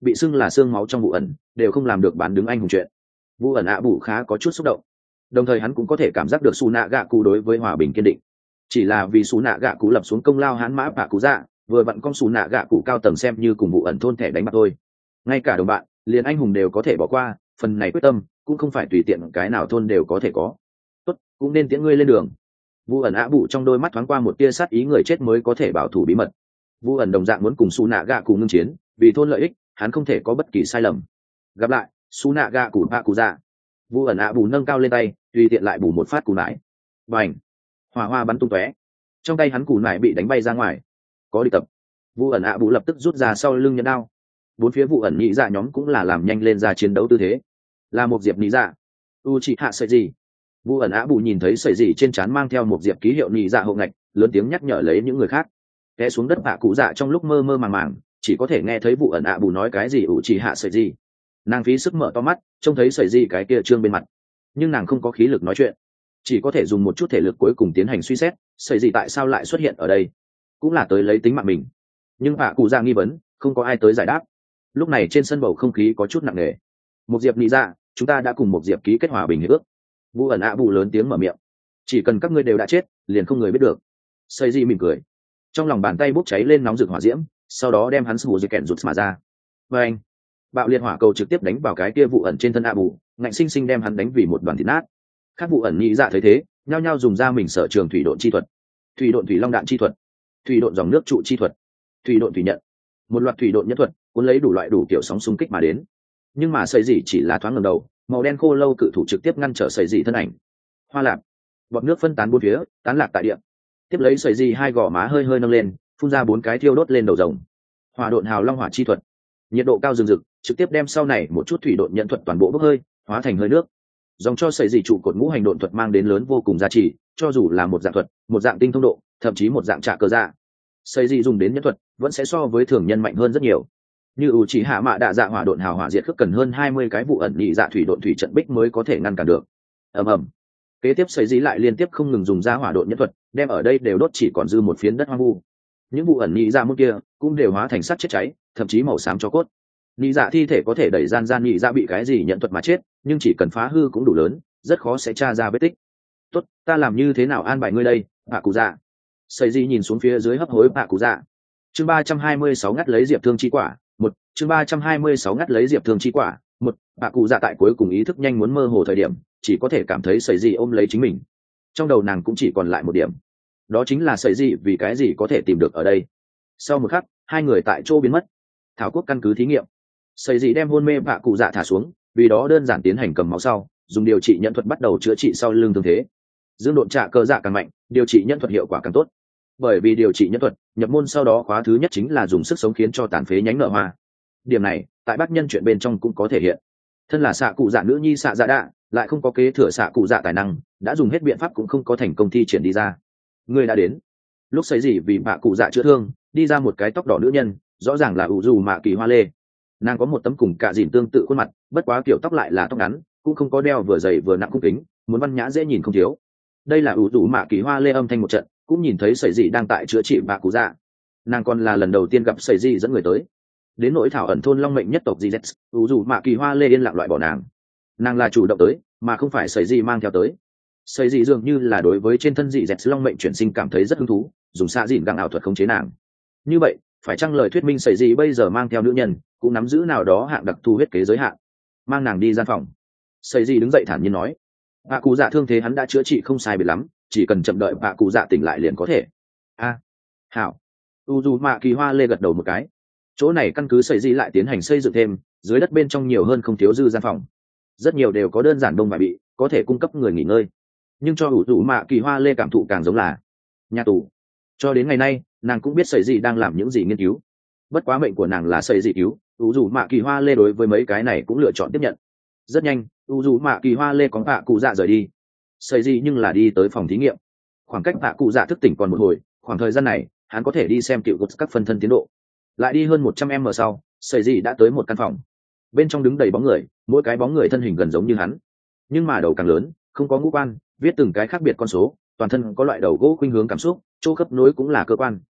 bị xưng là xương máu trong vụ ẩn đều không làm được bán đứng anh hùng chuyện. Vụ ẩn ạ bù khá có chút xúc động, đồng thời hắn cũng có thể cảm giác được xù nạ gạ cụ đối với hòa bình kiên định. Chỉ là vì xù nạ gạ cụ lập xuống công lao hãn mã bạ cụ dạ, vừa vặn con xù nạ gạ cụ cao tầng xem như cùng vụ ẩn thôn thẻ đánh mặt thôi. Ngay cả đồng bạn liền anh hùng đều có thể bỏ qua, phần này quyết tâm cũng không phải tùy tiện cái nào thôn đều có thể có. Tốt, cũng nên tiễn ngươi lên đường. Vụ ẩn ạ bụ trong đôi mắt thoáng qua một tia sát ý người chết mới có thể bảo thủ bí mật. Vụ ẩn đồng dạng muốn cùng xù nạ gạ cụ ngưng chiến, vì thôn lợi ích hắn không thể có bất kỳ sai lầm. Gặp lại xù nạ gạ cụ bạ cụ dạ. Vụ ẩn ạ bù nâng cao lên tay, tùy tiện lại bù một phát cù nải. Bành! Hỏa hoa bắn tung tóe, trong tay hắn cù nải bị đánh bay ra ngoài. Có đi tập. Vụ ẩn ạ bù lập tức rút ra sau lưng nhẫn đao. Bốn phía vụ ẩn nhị dạ nhóm cũng là làm nhanh lên ra chiến đấu tư thế. Là một diệp nhị dạ. U chỉ hạ sợi gì? Vụ ẩn ạ bù nhìn thấy sợi gì trên trán mang theo một diệp ký hiệu nhị dạ hộ ngạch, lớn tiếng nhắc nhở lấy những người khác. Té xuống đất bạ cụ dạ trong lúc mơ mơ màng màng, chỉ có thể nghe thấy vụ ẩn ạ bù nói cái gì u chỉ hạ sợi gì. Nàng phí sức mở to mắt, trông thấy sợi gì cái kia trương bên mặt, nhưng nàng không có khí lực nói chuyện, chỉ có thể dùng một chút thể lực cuối cùng tiến hành suy xét sợi gì tại sao lại xuất hiện ở đây, cũng là tới lấy tính mạng mình. Nhưng bạ cụ dạ nghi vấn, không có ai tới giải đáp. Lúc này trên sân bầu không khí có chút nặng nề. Một diệp nghĩ ra, chúng ta đã cùng một diệp ký kết hòa bình hiệp ước. Vụ ẩn ạ bù lớn tiếng mở miệng. Chỉ cần các ngươi đều đã chết, liền không người biết được. Sợi gì mỉm cười, trong lòng bàn tay bốc cháy lên nóng rực hỏa diễm, sau đó đem hắn sù dây kẹn rụt mà ra. Và anh, bạo liệt hỏa cầu trực tiếp đánh vào cái kia vụ ẩn trên thân ạ bù, ngạnh sinh sinh đem hắn đánh vì một đoàn thịt nát. Các vụ ẩn nghĩ dạ thấy thế, nhao nhao dùng ra mình sở trường thủy độn chi thuật, thủy độn thủy long đạn chi thuật, thủy độn dòng nước trụ chi thuật, thủy độn thủy nhận, một loạt thủy độn nhất thuật cuốn lấy đủ loại đủ kiểu sóng xung kích mà đến. Nhưng mà sợi dị chỉ là thoáng ngẩng đầu, màu đen khô lâu cự thủ trực tiếp ngăn trở sợi dị thân ảnh. Hoa lạp, bọt nước phân tán bốn phía, tán lạc tại địa. Tiếp lấy sợi dị hai gò má hơi hơi nâng lên, phun ra bốn cái thiêu đốt lên đầu rồng. Hỏa độn hào long hỏa chi thuật, nhiệt độ cao rừng rực, trực tiếp đem sau này một chút thủy độn nhận thuật toàn bộ bốc hơi, hóa thành hơi nước. Dòng cho sợi dị trụ cột ngũ hành độn thuật mang đến lớn vô cùng giá trị, cho dù là một dạng thuật, một dạng tinh thông độ, thậm chí một dạng trả cơ dạ, sợi dị dùng đến nhân thuật vẫn sẽ so với thường nhân mạnh hơn rất nhiều. Như ủ chỉ hạ mạ đạ dạ hỏa độn hào hỏa diệt khước cần hơn hai mươi cái vụ ẩn nhị dạ thủy độn thủy trận bích mới có thể ngăn cản được. Ầm ầm. Kế tiếp sợi dị lại liên tiếp không ngừng dùng ra hỏa độn nhân thuật, đem ở đây đều đốt chỉ còn dư một phiến đất hoang vu. Những vụ ẩn nhị dạ môn kia cũng đều hóa thành sắt chết cháy, thậm chí màu xám cho cốt. Nhị dạ thi thể có thể đẩy gian gian nhị dạ bị cái gì nhận thuật mà chết, nhưng chỉ cần phá hư cũng đủ lớn, rất khó sẽ tra ra vết tích. Tốt, ta làm như thế nào an bài ngươi đây, bạ cụ dạ? Sợi dị nhìn xuống phía dưới hấp hối bạ cụ dạ. Chương ba trăm hai mươi sáu ngắt lấy diệp thương chi quả, một. Chương ba trăm hai mươi sáu ngắt lấy diệp thương chi quả, một. Bạ cụ dạ tại cuối cùng ý thức nhanh muốn mơ hồ thời điểm, chỉ có thể cảm thấy sợi dị ôm lấy chính mình. Trong đầu nàng cũng chỉ còn lại một điểm, đó chính là sợi dị vì cái gì có thể tìm được ở đây. Sau một khắc, hai người tại chỗ biến mất. Thảo quốc căn cứ thí nghiệm, sợi dị đem hôn mê bạ cụ dạ thả xuống, vì đó đơn giản tiến hành cầm máu sau, dùng điều trị nhân thuật bắt đầu chữa trị sau lưng thương thế. Dương độn trạ cơ dạ càng mạnh, điều trị nhân thuật hiệu quả càng tốt. Bởi vì điều trị nhân thuật nhập môn sau đó khóa thứ nhất chính là dùng sức sống khiến cho tàn phế nhánh nợ hoa. Điểm này tại bác nhân chuyện bên trong cũng có thể hiện. Thân là xạ cụ dạ nữ nhi xạ dạ đạ, lại không có kế thừa xạ cụ dạ tài năng, đã dùng hết biện pháp cũng không có thành công thi triển đi ra. Người đã đến. Lúc xảy gì vì bạ cụ dạ chữa thương, đi ra một cái tóc đỏ nữ nhân, rõ ràng là ủ dù mạ kỳ hoa lê. Nàng có một tấm cùng cạ dìn tương tự khuôn mặt, bất quá kiểu tóc lại là tóc ngắn, cũng không có đeo vừa dày vừa nặng cung kính, muốn văn nhã dễ nhìn không thiếu. Đây là ủ dù mạ kỳ hoa lê âm thanh một trận, cũng nhìn thấy sẩy dị đang tại chữa trị bạ cụ dạ. Nàng còn là lần đầu tiên gặp sẩy dị dẫn người tới. Đến nỗi thảo ẩn thôn long mệnh nhất tộc Gz, ủ dù mạ kỳ hoa lê yên lặng loại bỏ nàng. Nàng là chủ động tới, mà không phải sẩy dị mang theo tới. Sẩy dị dường như là đối với trên thân dị Gz long mệnh chuyển sinh cảm thấy rất hứng thú, dùng xạ dịn găng ảo thuật khống chế nàng. Như vậy, phải chăng lời thuyết minh sẩy dị bây giờ mang theo nữ nhân, cũng nắm giữ nào đó hạng đặc thù huyết kế giới hạn. Mang nàng đi gian phòng. Sẩy dị đứng dậy thản nhiên nói, bạ cụ dạ thương thế hắn đã chữa trị không sai biệt lắm, chỉ cần chậm đợi bạ cụ dạ tỉnh lại liền có thể. A, à, hảo. u dù mạ kỳ hoa lê gật đầu một cái. Chỗ này căn cứ sẩy dị lại tiến hành xây dựng thêm, dưới đất bên trong nhiều hơn không thiếu dư gian phòng, rất nhiều đều có đơn giản đông vải bị, có thể cung cấp người nghỉ ngơi. Nhưng cho u dù mạ kỳ hoa lê cảm thụ càng giống là nhà tù. Cho đến ngày nay, nàng cũng biết sẩy dị đang làm những gì nghiên cứu. Bất quá mệnh của nàng là sẩy dị cứu, u dù mạ kỳ hoa lê đối với mấy cái này cũng lựa chọn tiếp nhận. Rất nhanh, u dù mạ kỳ hoa lê có bạ cụ dạ rời đi. Sẩy dị nhưng là đi tới phòng thí nghiệm. Khoảng cách bạ cụ dạ thức tỉnh còn một hồi, khoảng thời gian này hắn có thể đi xem cựu gốc các phân thân tiến độ. Lại đi hơn một trăm m sau, sẩy dị đã tới một căn phòng. Bên trong đứng đầy bóng người, mỗi cái bóng người thân hình gần giống như hắn, nhưng mà đầu càng lớn, không có ngũ quan, viết từng cái khác biệt con số, toàn thân có loại đầu gỗ khuynh hướng cảm xúc, chỗ khớp nối cũng là cơ quan.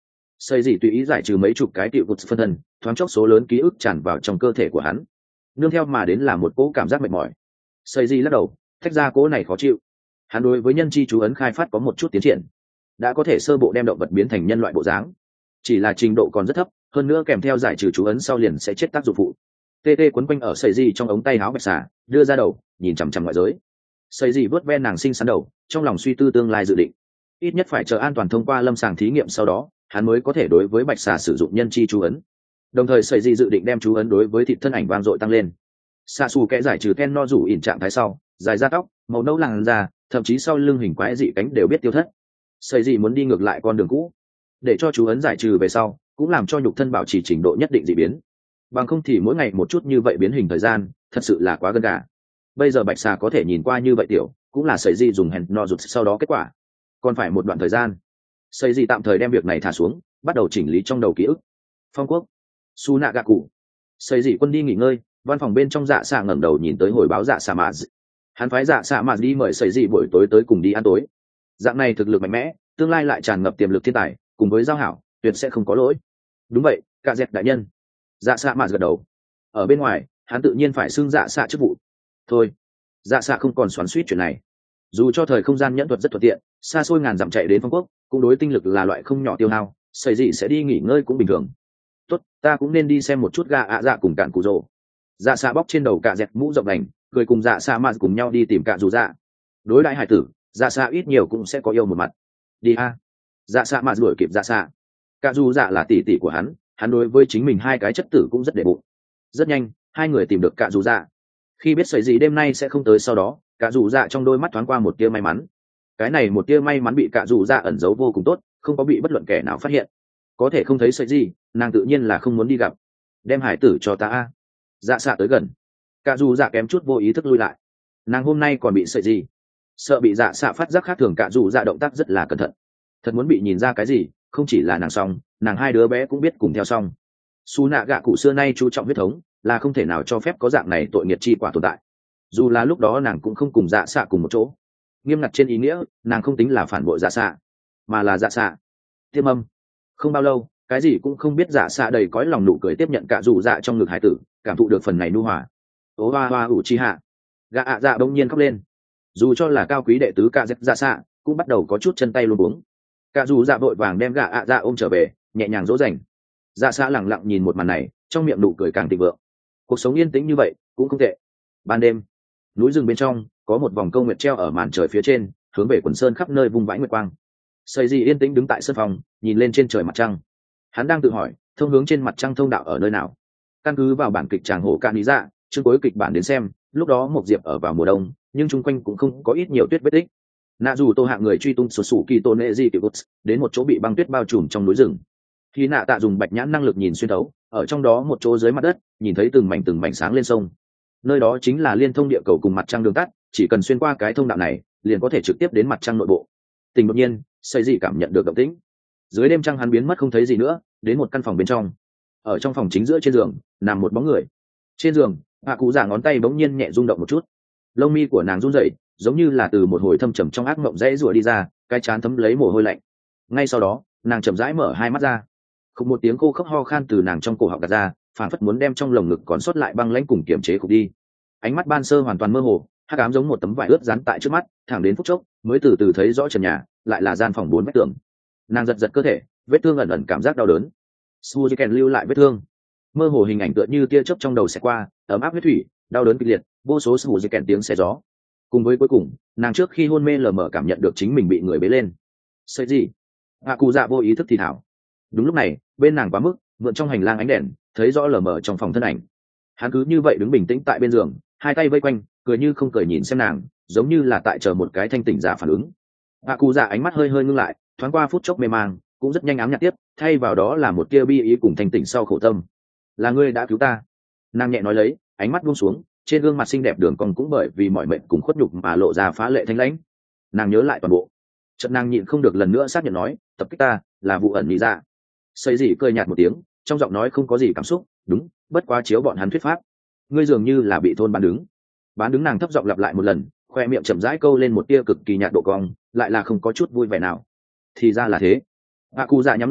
Xây gì tùy ý giải trừ mấy chục cái tiểu vật phân thân, thoáng chốc số lớn ký ức tràn vào trong cơ thể của hắn. Nương theo mà đến là một cỗ cảm giác mệt mỏi. Xây gì lắc đầu, tách ra cỗ này khó chịu. Hắn đối với nhân chi chú ấn khai phát có một chút tiến triển, đã có thể sơ bộ đem động vật biến thành nhân loại bộ dáng, chỉ là trình độ còn rất thấp, hơn nữa kèm theo giải trừ chú ấn sau liền sẽ chết tác dụng phụ. Tê tê quấn quanh ở Xây gì trong ống tay áo bạch xà, đưa ra đầu, nhìn chằm chằm ngoại giới. Xây gì vớt ve nàng xinh xắn đầu, trong lòng suy tư tương lai dự định. Ít nhất phải chờ an toàn thông qua lâm sàng thí nghiệm sau đó, hắn mới có thể đối với bạch xà sử dụng nhân chi chú ấn. Đồng thời Xây gì dự định đem chú ấn đối với thịt thân ảnh vang dội tăng lên. Xạ xù kẽ giải trừ ken no rủ ỉn trạng thái sau, dài da tóc, màu nâu làn da, thậm chí sau lưng hình quái dị cánh đều biết tiêu thất. Xây gì muốn đi ngược lại con đường cũ, để cho chú ấn giải trừ về sau, cũng làm cho nhục thân bảo trì trình độ nhất định dị biến. Bằng không thì mỗi ngày một chút như vậy biến hình thời gian, thật sự là quá gần gà. Bây giờ bạch xà có thể nhìn qua như vậy tiểu, cũng là Xây gì dùng hèn no rụt sau đó kết quả. Còn phải một đoạn thời gian. Xây gì tạm thời đem việc này thả xuống, bắt đầu chỉnh lý trong đầu ký ức. Phong quốc, su nạ gạ cụ. Xây gì quân đi nghỉ ngơi, văn phòng bên trong dạ xạ ngẩng đầu nhìn tới hồi báo dạ xạ mà hắn phái dạ xạ mà đi mời Xây gì buổi tối tới cùng đi ăn tối. Dạng này thực lực mạnh mẽ, tương lai lại tràn ngập tiềm lực thiên tài, cùng với giao hảo tuyệt sẽ không có lỗi. Đúng vậy, cả dẹt đại nhân. Dạ xạ mà gật đầu. Ở bên ngoài hắn tự nhiên phải xưng dạ xạ chức vụ. Thôi, dạ xạ không còn xoắn xuýt chuyện này. Dù cho thời không gian nhẫn thuật rất thuận tiện, xa xôi ngàn dặm chạy đến phong quốc cũng đối tinh lực là loại không nhỏ tiêu hao, Xây gì sẽ đi nghỉ ngơi cũng bình thường. Tốt, ta cũng nên đi xem một chút gà ạ dạ cùng cạn cụ rồ. Dạ xạ bóc trên đầu cả dẹt mũ rộng đành, cười cùng dạ xạ mà cùng nhau đi tìm cạn dù dạ. Đối đại hải tử, dạ xạ ít nhiều cũng sẽ có yêu một mặt. Đi a. Dạ xạ mà đuổi kịp dạ xạ. Cạn dù dạ là tỷ tỷ của hắn, hắn đối với chính mình hai cái chất tử cũng rất để bụng. Rất nhanh hai người tìm được cạn dù dạ. Khi biết Xây gì đêm nay sẽ không tới sau đó, cạn dù dạ trong đôi mắt thoáng qua một tia may mắn. Cái này một tia may mắn bị cạn dù dạ ẩn giấu vô cùng tốt, không có bị bất luận kẻ nào phát hiện. Có thể không thấy Xây gì, nàng tự nhiên là không muốn đi gặp. Đem hải tử cho ta a. Dạ xạ tới gần, cạn dù dạ kém chút vô ý thức lui lại. Nàng hôm nay còn bị Xây gì, sợ bị dạ xạ phát giác khác thường, cạn dù dạ động tác rất là cẩn thận. Thật muốn bị nhìn ra cái gì, không chỉ là nàng xong, nàng hai đứa bé cũng biết cùng theo xong. Su nạ gạ cụ xưa nay chú trọng huyết thống, là không thể nào cho phép có dạng này tội nghiệt chi quả tồn tại. Dù là lúc đó nàng cũng không cùng dạ xạ cùng một chỗ. Nghiêm ngặt trên ý nghĩa, nàng không tính là phản bội dạ xạ, mà là dạ xạ. Tiêm âm. Không bao lâu, cái gì cũng không biết dạ xạ đầy cõi lòng nụ cười tiếp nhận cả dù dạ trong ngực hải tử, cảm thụ được phần này nu hòa. Ố hoa hoa ủ chi hạ. Gạ ạ dạ đông nhiên khóc lên. Dù cho là cao quý đệ tứ cả dẹp dạ xạ, cũng bắt đầu có chút chân tay luống cuống. Cả dù dạ vội vàng đem gạ ạ dạ ôm trở về, nhẹ nhàng dỗ dành. Dạ xạ lẳng lặng nhìn một màn này, trong miệng nụ cười càng thịnh vượng. Cuộc sống yên tĩnh như vậy cũng không tệ. Ban đêm, núi rừng bên trong có một vòng câu nguyệt treo ở màn trời phía trên, hướng về quần sơn khắp nơi vung vãi nguyệt quang. Xây gì yên tĩnh đứng tại sân phòng, nhìn lên trên trời mặt trăng. Hắn đang tự hỏi, thông hướng trên mặt trăng thông đạo ở nơi nào. Căn cứ vào bản kịch tràng hổ ca lý dạ, chương cuối kịch bản đến xem, lúc đó một diệp ở vào mùa đông, nhưng chung quanh cũng không có ít nhiều tuyết vết tích. Nạ dù tô hạng người truy tung sụt sủ kỳ tôn nệ di tiểu bút đến một chỗ bị băng tuyết bao trùm trong núi rừng. Khi nạ tạ dùng bạch nhãn năng lực nhìn xuyên thấu, ở trong đó một chỗ dưới mặt đất, nhìn thấy từng mảnh từng mảnh sáng lên sông. Nơi đó chính là liên thông địa cầu cùng mặt trăng đường tắt, chỉ cần xuyên qua cái thông đạo này, liền có thể trực tiếp đến mặt trăng nội bộ. Tình đột nhiên, Xây gì cảm nhận được động tĩnh. Dưới đêm trăng hắn biến mất không thấy gì nữa, đến một căn phòng bên trong. Ở trong phòng chính giữa trên giường, nằm một bóng người. Trên giường, hạ cụ giả ngón tay bỗng nhiên nhẹ rung động một chút. Lông mi của nàng run rẩy, giống như là từ một hồi thâm trầm trong ác mộng rẽ rủa đi ra, cái trán thấm lấy mồ hôi lạnh. Ngay sau đó, nàng chậm rãi mở hai mắt ra. Không một tiếng khô khốc ho khan từ nàng trong cổ họng gạt ra, phản phất muốn đem trong lồng ngực còn sót lại băng lãnh cùng kiềm chế cục đi. Ánh mắt ban sơ hoàn toàn mơ hồ, hắc ám giống một tấm vải ướt dán tại trước mắt, thẳng đến phút chốc mới từ từ thấy rõ trần nhà, lại là gian phòng bốn vách tường. Nàng giật giật cơ thể, vết thương ẩn ẩn cảm giác đau đớn. Suzuken lưu lại vết thương, mơ hồ hình ảnh tựa như tia chớp trong đầu sẽ qua, ấm áp huyết thủy, đau đớn kịch liệt, vô số Suzuken tiếng xé gió. Cùng với cuối cùng, nàng trước khi hôn mê lờ mờ cảm nhận được chính mình bị người bế lên. Sợi gì? Hạ cụ dạ vô ý thức thì thảo. Đúng lúc này, bên nàng quá mức, mượn trong hành lang ánh đèn, thấy rõ lờ mờ trong phòng thân ảnh. Hắn cứ như vậy đứng bình tĩnh tại bên giường, hai tay vây quanh, cười như không cười nhìn xem nàng, giống như là tại chờ một cái thanh tỉnh giả phản ứng. Hạ cụ dạ ánh mắt hơi hơi ngưng lại, thoáng qua phút chốc mê mang, cũng rất nhanh ám nhạt tiếp, thay vào đó là một tia bi ý cùng thanh tỉnh sau khổ tâm. Là ngươi đã cứu ta. Nàng nhẹ nói lấy, ánh mắt buông xuống, trên gương mặt xinh đẹp đường cong cũng bởi vì mọi mệnh cùng khuất nhục mà lộ ra phá lệ thanh lãnh. Nàng nhớ lại toàn bộ, chợt nàng nhịn không được lần nữa xác nhận nói, tập kích ta là vụ ẩn lý ra. Xây gì cười nhạt một tiếng, trong giọng nói không có gì cảm xúc. Đúng, bất quá chiếu bọn hắn thuyết pháp, ngươi dường như là bị thôn bán đứng. Bán đứng nàng thấp giọng lặp lại một lần, khoe miệng chậm rãi câu lên một tia cực kỳ nhạt độ cong, lại là không có chút vui vẻ nào. Thì ra là thế. Hạ cụ dạ nhắm lại mắt,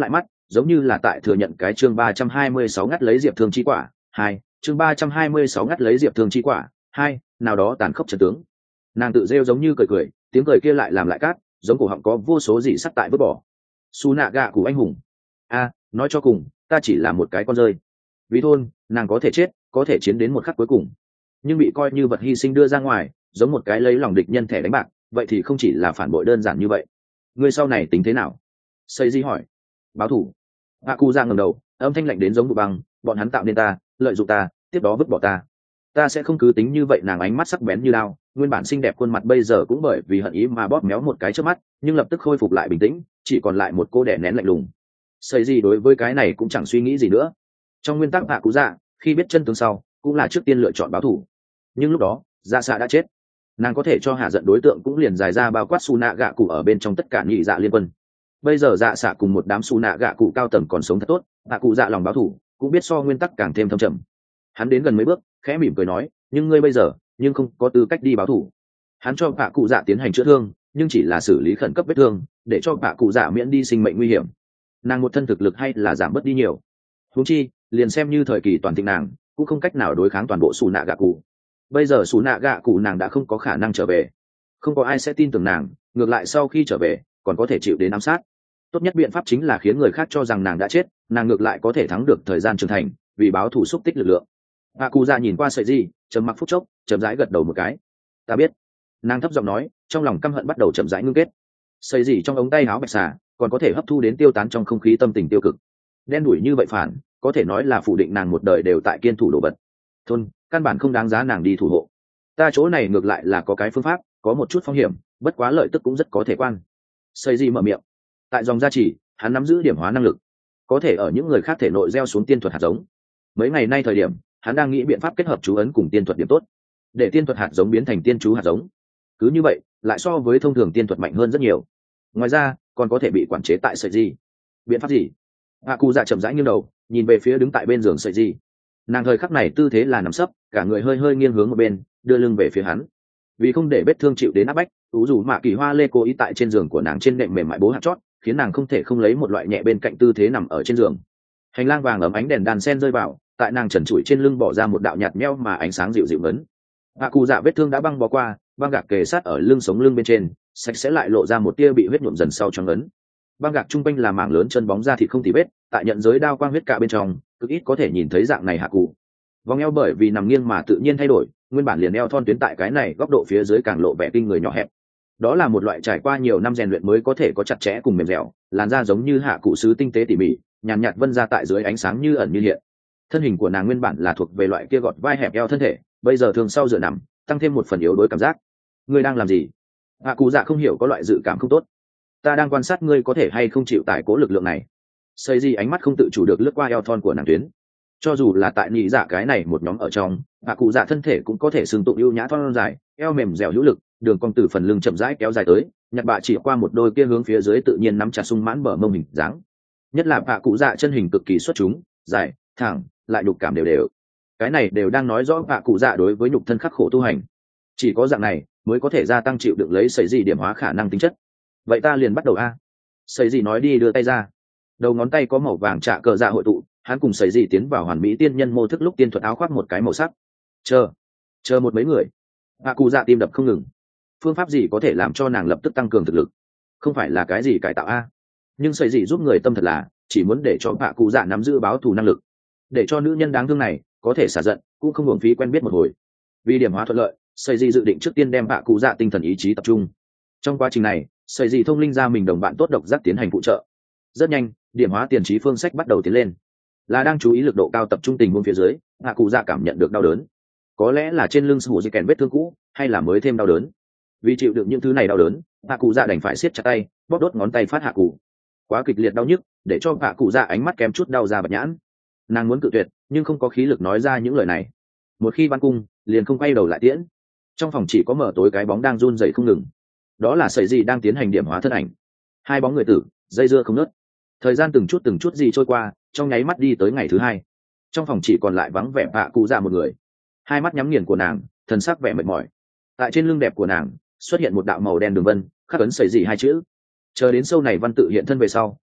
giống như là tại thừa nhận cái chương ba trăm hai mươi sáu ngắt lấy diệp thương chi quả hai chương ba trăm hai mươi sáu ngắt lấy diệp thương chi quả hai nào đó tàn khốc trận tướng. Nàng tự rêu giống như cười cười, tiếng cười kia lại làm lại cát, giống cổ họng có vô số dị sắc tại vứt bỏ. Su nạ gạ của anh hùng. A, nói cho cùng, ta chỉ là một cái con rơi. Vì thôn, nàng có thể chết, có thể chiến đến một khắc cuối cùng, nhưng bị coi như vật hy sinh đưa ra ngoài, giống một cái lấy lòng địch nhân thẻ đánh bạc, vậy thì không chỉ là phản bội đơn giản như vậy. Ngươi sau này tính thế nào? Xây Di hỏi. Báo thủ. Hạ Cụ Dạ ngẩng đầu, âm thanh lạnh đến giống vụ băng, bọn hắn tạo nên ta, lợi dụng ta, tiếp đó vứt bỏ ta. Ta sẽ không cứ tính như vậy. Nàng ánh mắt sắc bén như lao, nguyên bản xinh đẹp khuôn mặt bây giờ cũng bởi vì hận ý mà bóp méo một cái trước mắt, nhưng lập tức khôi phục lại bình tĩnh, chỉ còn lại một cô đẻ nén lạnh lùng. Xây Di đối với cái này cũng chẳng suy nghĩ gì nữa. Trong nguyên tắc Hạ Cụ Dạ, khi biết chân tướng sau, cũng là trước tiên lựa chọn báo thủ. Nhưng lúc đó, Dạ Xạ đã chết, nàng có thể cho hạ giận đối tượng cũng liền dài ra bao quát Su nạ gạ cụ ở bên trong tất cả nhị dạ liên quân. Bây giờ Dạ Xạ cùng một đám Su nạ gạ cụ cao tầng còn sống thật tốt, Hạ Cụ Dạ lòng báo thủ cũng biết so nguyên tắc càng thêm thâm trầm. Hắn đến gần mấy bước, khẽ mỉm cười nói, nhưng ngươi bây giờ nhưng không có tư cách đi báo thủ. Hắn cho Hạ Cụ Dạ tiến hành chữa thương, nhưng chỉ là xử lý khẩn cấp vết thương, để cho Hạ Cụ Dạ miễn đi sinh mệnh nguy hiểm. Nàng một thân thực lực hay là giảm bớt đi nhiều. Huống chi, liền xem như thời kỳ toàn thịnh nàng cũng không cách nào đối kháng toàn bộ Su nạ gạ cụ. Bây giờ Su nạ gạ cụ nàng đã không có khả năng trở về, không có ai sẽ tin tưởng nàng, ngược lại sau khi trở về còn có thể chịu đến ám sát. Tốt nhất biện pháp chính là khiến người khác cho rằng nàng đã chết, nàng ngược lại có thể thắng được thời gian trưởng thành, vì báo thù xúc tích lực lượng. Hạ Cụ Dạ nhìn qua Sợi Di, trầm mặc phút chốc, chậm rãi gật đầu một cái. Ta biết. Nàng thấp giọng nói, trong lòng căm hận bắt đầu chậm rãi ngưng kết. Sợi Di trong ống tay áo bạch xà còn có thể hấp thu đến tiêu tán trong không khí tâm tình tiêu cực. Đen đủi như vậy phản, có thể nói là phủ định nàng một đời đều tại kiên thủ đồ vật. Thôn, căn bản không đáng giá nàng đi thủ hộ. Ta chỗ này ngược lại là có cái phương pháp, có một chút phong hiểm, bất quá lợi tức cũng rất có thể quan. Sợi Di mở miệng. Tại dòng gia chỉ, hắn nắm giữ điểm hóa năng lực, có thể ở những người khác thể nội gieo xuống tiên thuật hạt giống. Mấy ngày nay thời điểm, hắn đang nghĩ biện pháp kết hợp chú ấn cùng tiên thuật điểm tốt, để tiên thuật hạt giống biến thành tiên chú hạt giống. Cứ như vậy, lại so với thông thường tiên thuật mạnh hơn rất nhiều. Ngoài ra, còn có thể bị quản chế tại Sợi Di. Biện pháp gì? Hạ Cụ Dạ chậm rãi nghiêng đầu, nhìn về phía đứng tại bên giường Sợi Di. Nàng thời khắc này tư thế là nằm sấp, cả người hơi hơi nghiêng hướng một bên, đưa lưng về phía hắn. Vì không để vết thương chịu đến áp bách, ủ dù mạ kỳ hoa lê cố ý tại trên giường của nàng trên nệm mềm mại bố hạt chót, khiến nàng không thể không lấy một loại nhẹ bên cạnh tư thế nằm ở trên giường. Hành lang vàng ấm ánh đèn đàn sen rơi vào, tại nàng trần trụi trên lưng bỏ ra một đạo nhạt nhẽo mà ánh sáng dịu dịu ngấn. Hạ Cụ Dạ vết thương đã băng bó qua, băng gạc kề sát ở lưng sống lưng bên trên, sạch sẽ lại lộ ra một tia bị huyết nhuộm dần sau trong ngấn. Băng gạc trung quanh là mảng lớn chân bóng da thịt không tì vết, tại nhận giới đao quang huyết cả bên trong, cực ít có thể nhìn thấy dạng này Hạ Cụ. Vòng eo bởi vì nằm nghiêng mà tự nhiên thay đổi, nguyên bản liền eo thon tuyến tại cái này góc độ phía dưới càng lộ vẻ kinh người nhỏ hẹp. Đó là một loại trải qua nhiều năm rèn luyện mới có thể có chặt chẽ cùng mềm dẻo, làn da giống như Hạ Cụ sứ tinh tế tỉ mỉ, nhàn nhạt vân ra tại dưới ánh sáng như ẩn như hiện. Thân hình của nàng nguyên bản là thuộc về loại kia gọt vai hẹp eo thân thể, bây giờ thường sau dựa nằm, tăng thêm một phần yếu đuối cảm giác. Ngươi đang làm gì? Hạ Cụ Dạ không hiểu có loại dự cảm không tốt. Ta đang quan sát ngươi có thể hay không chịu tải cố lực lượng này. Xây Di ánh mắt không tự chủ được lướt qua eo thon của nàng tuyến. Cho dù là tại nhị dạ cái này một nhóm ở trong, Hạ Cụ Dạ thân thể cũng có thể xương tụng ưu nhã thon dài, eo mềm dẻo hữu lực, đường cong từ phần lưng chậm rãi kéo dài tới, nhặt bạ chỉ qua một đôi kia hướng phía dưới tự nhiên nắm chặt sung mãn bờ mông hình dáng. Nhất là Hạ Cụ Dạ chân hình cực kỳ xuất chúng, dài, thẳng, lại nhục cảm đều đều. Cái này đều đang nói rõ Hạ Cụ Dạ đối với nhục thân khắc khổ tu hành. Chỉ có dạng này mới có thể gia tăng chịu đựng lấy Sợi Di điểm hóa khả năng tính chất. Vậy ta liền bắt đầu a. Sợi Di nói đi đưa tay ra. Đầu ngón tay có màu vàng trạ cờ dạ hội tụ, hắn cùng Sợi Di tiến vào hoàn mỹ tiên nhân mô thức lúc tiên thuật áo khoác một cái màu sắc. Chờ, chờ một mấy người. Hạ Cụ Dạ tim đập không ngừng. Phương pháp gì có thể làm cho nàng lập tức tăng cường thực lực? Không phải là cái gì cải tạo a. Nhưng Sợi Di giúp người tâm thật là chỉ muốn để cho Hạ Cụ Dạ nắm giữ báo thù năng lực, để cho nữ nhân đáng thương này có thể xả giận, cũng không hưởng phí quen biết một hồi. Vì điểm hóa thuận lợi, Sợi Di dự định trước tiên đem Hạ Cụ Dạ tinh thần ý chí tập trung. Trong quá trình này, Sợi Di thông linh ra mình đồng bạn tốt độc giác tiến hành phụ trợ. Rất nhanh, điểm hóa tiền trí phương sách bắt đầu tiến lên. Là đang chú ý lực độ cao tập trung tình huống phía dưới, Hạ Cụ Dạ cảm nhận được đau đớn. Có lẽ là trên lưng sủ di kèn vết thương cũ, hay là mới thêm đau đớn. Vì chịu được những thứ này đau đớn, Hạ Cụ Dạ đành phải siết chặt tay, bóp đốt ngón tay phát Hạ Cụ. Quá kịch liệt đau nhức, để cho Hạ Cụ Dạ ánh mắt kém chút đau ra bật nhãn. Nàng muốn cự tuyệt, nhưng không có khí lực nói ra những lời này. Một khi ban cung, liền không quay đầu lại tiễn. Trong phòng chỉ có mở tối cái bóng đang run rẩy không ngừng. Đó là Sợi Di đang tiến hành điểm hóa thân ảnh. Hai bóng người tử, dây dưa không ngớt. Thời gian từng chút từng chút gì trôi qua, trong nháy mắt đi tới ngày thứ hai. Trong phòng chỉ còn lại vắng vẻ Hạ Cụ Dạ một người. Hai mắt nhắm nghiền của nàng, thần sắc vẻ mệt mỏi. Tại trên lưng đẹp của nàng xuất hiện một đạo màu đen đường vân, khắc ấn Sợi Di hai chữ. Chờ đến sâu này văn tự hiện thân về sau,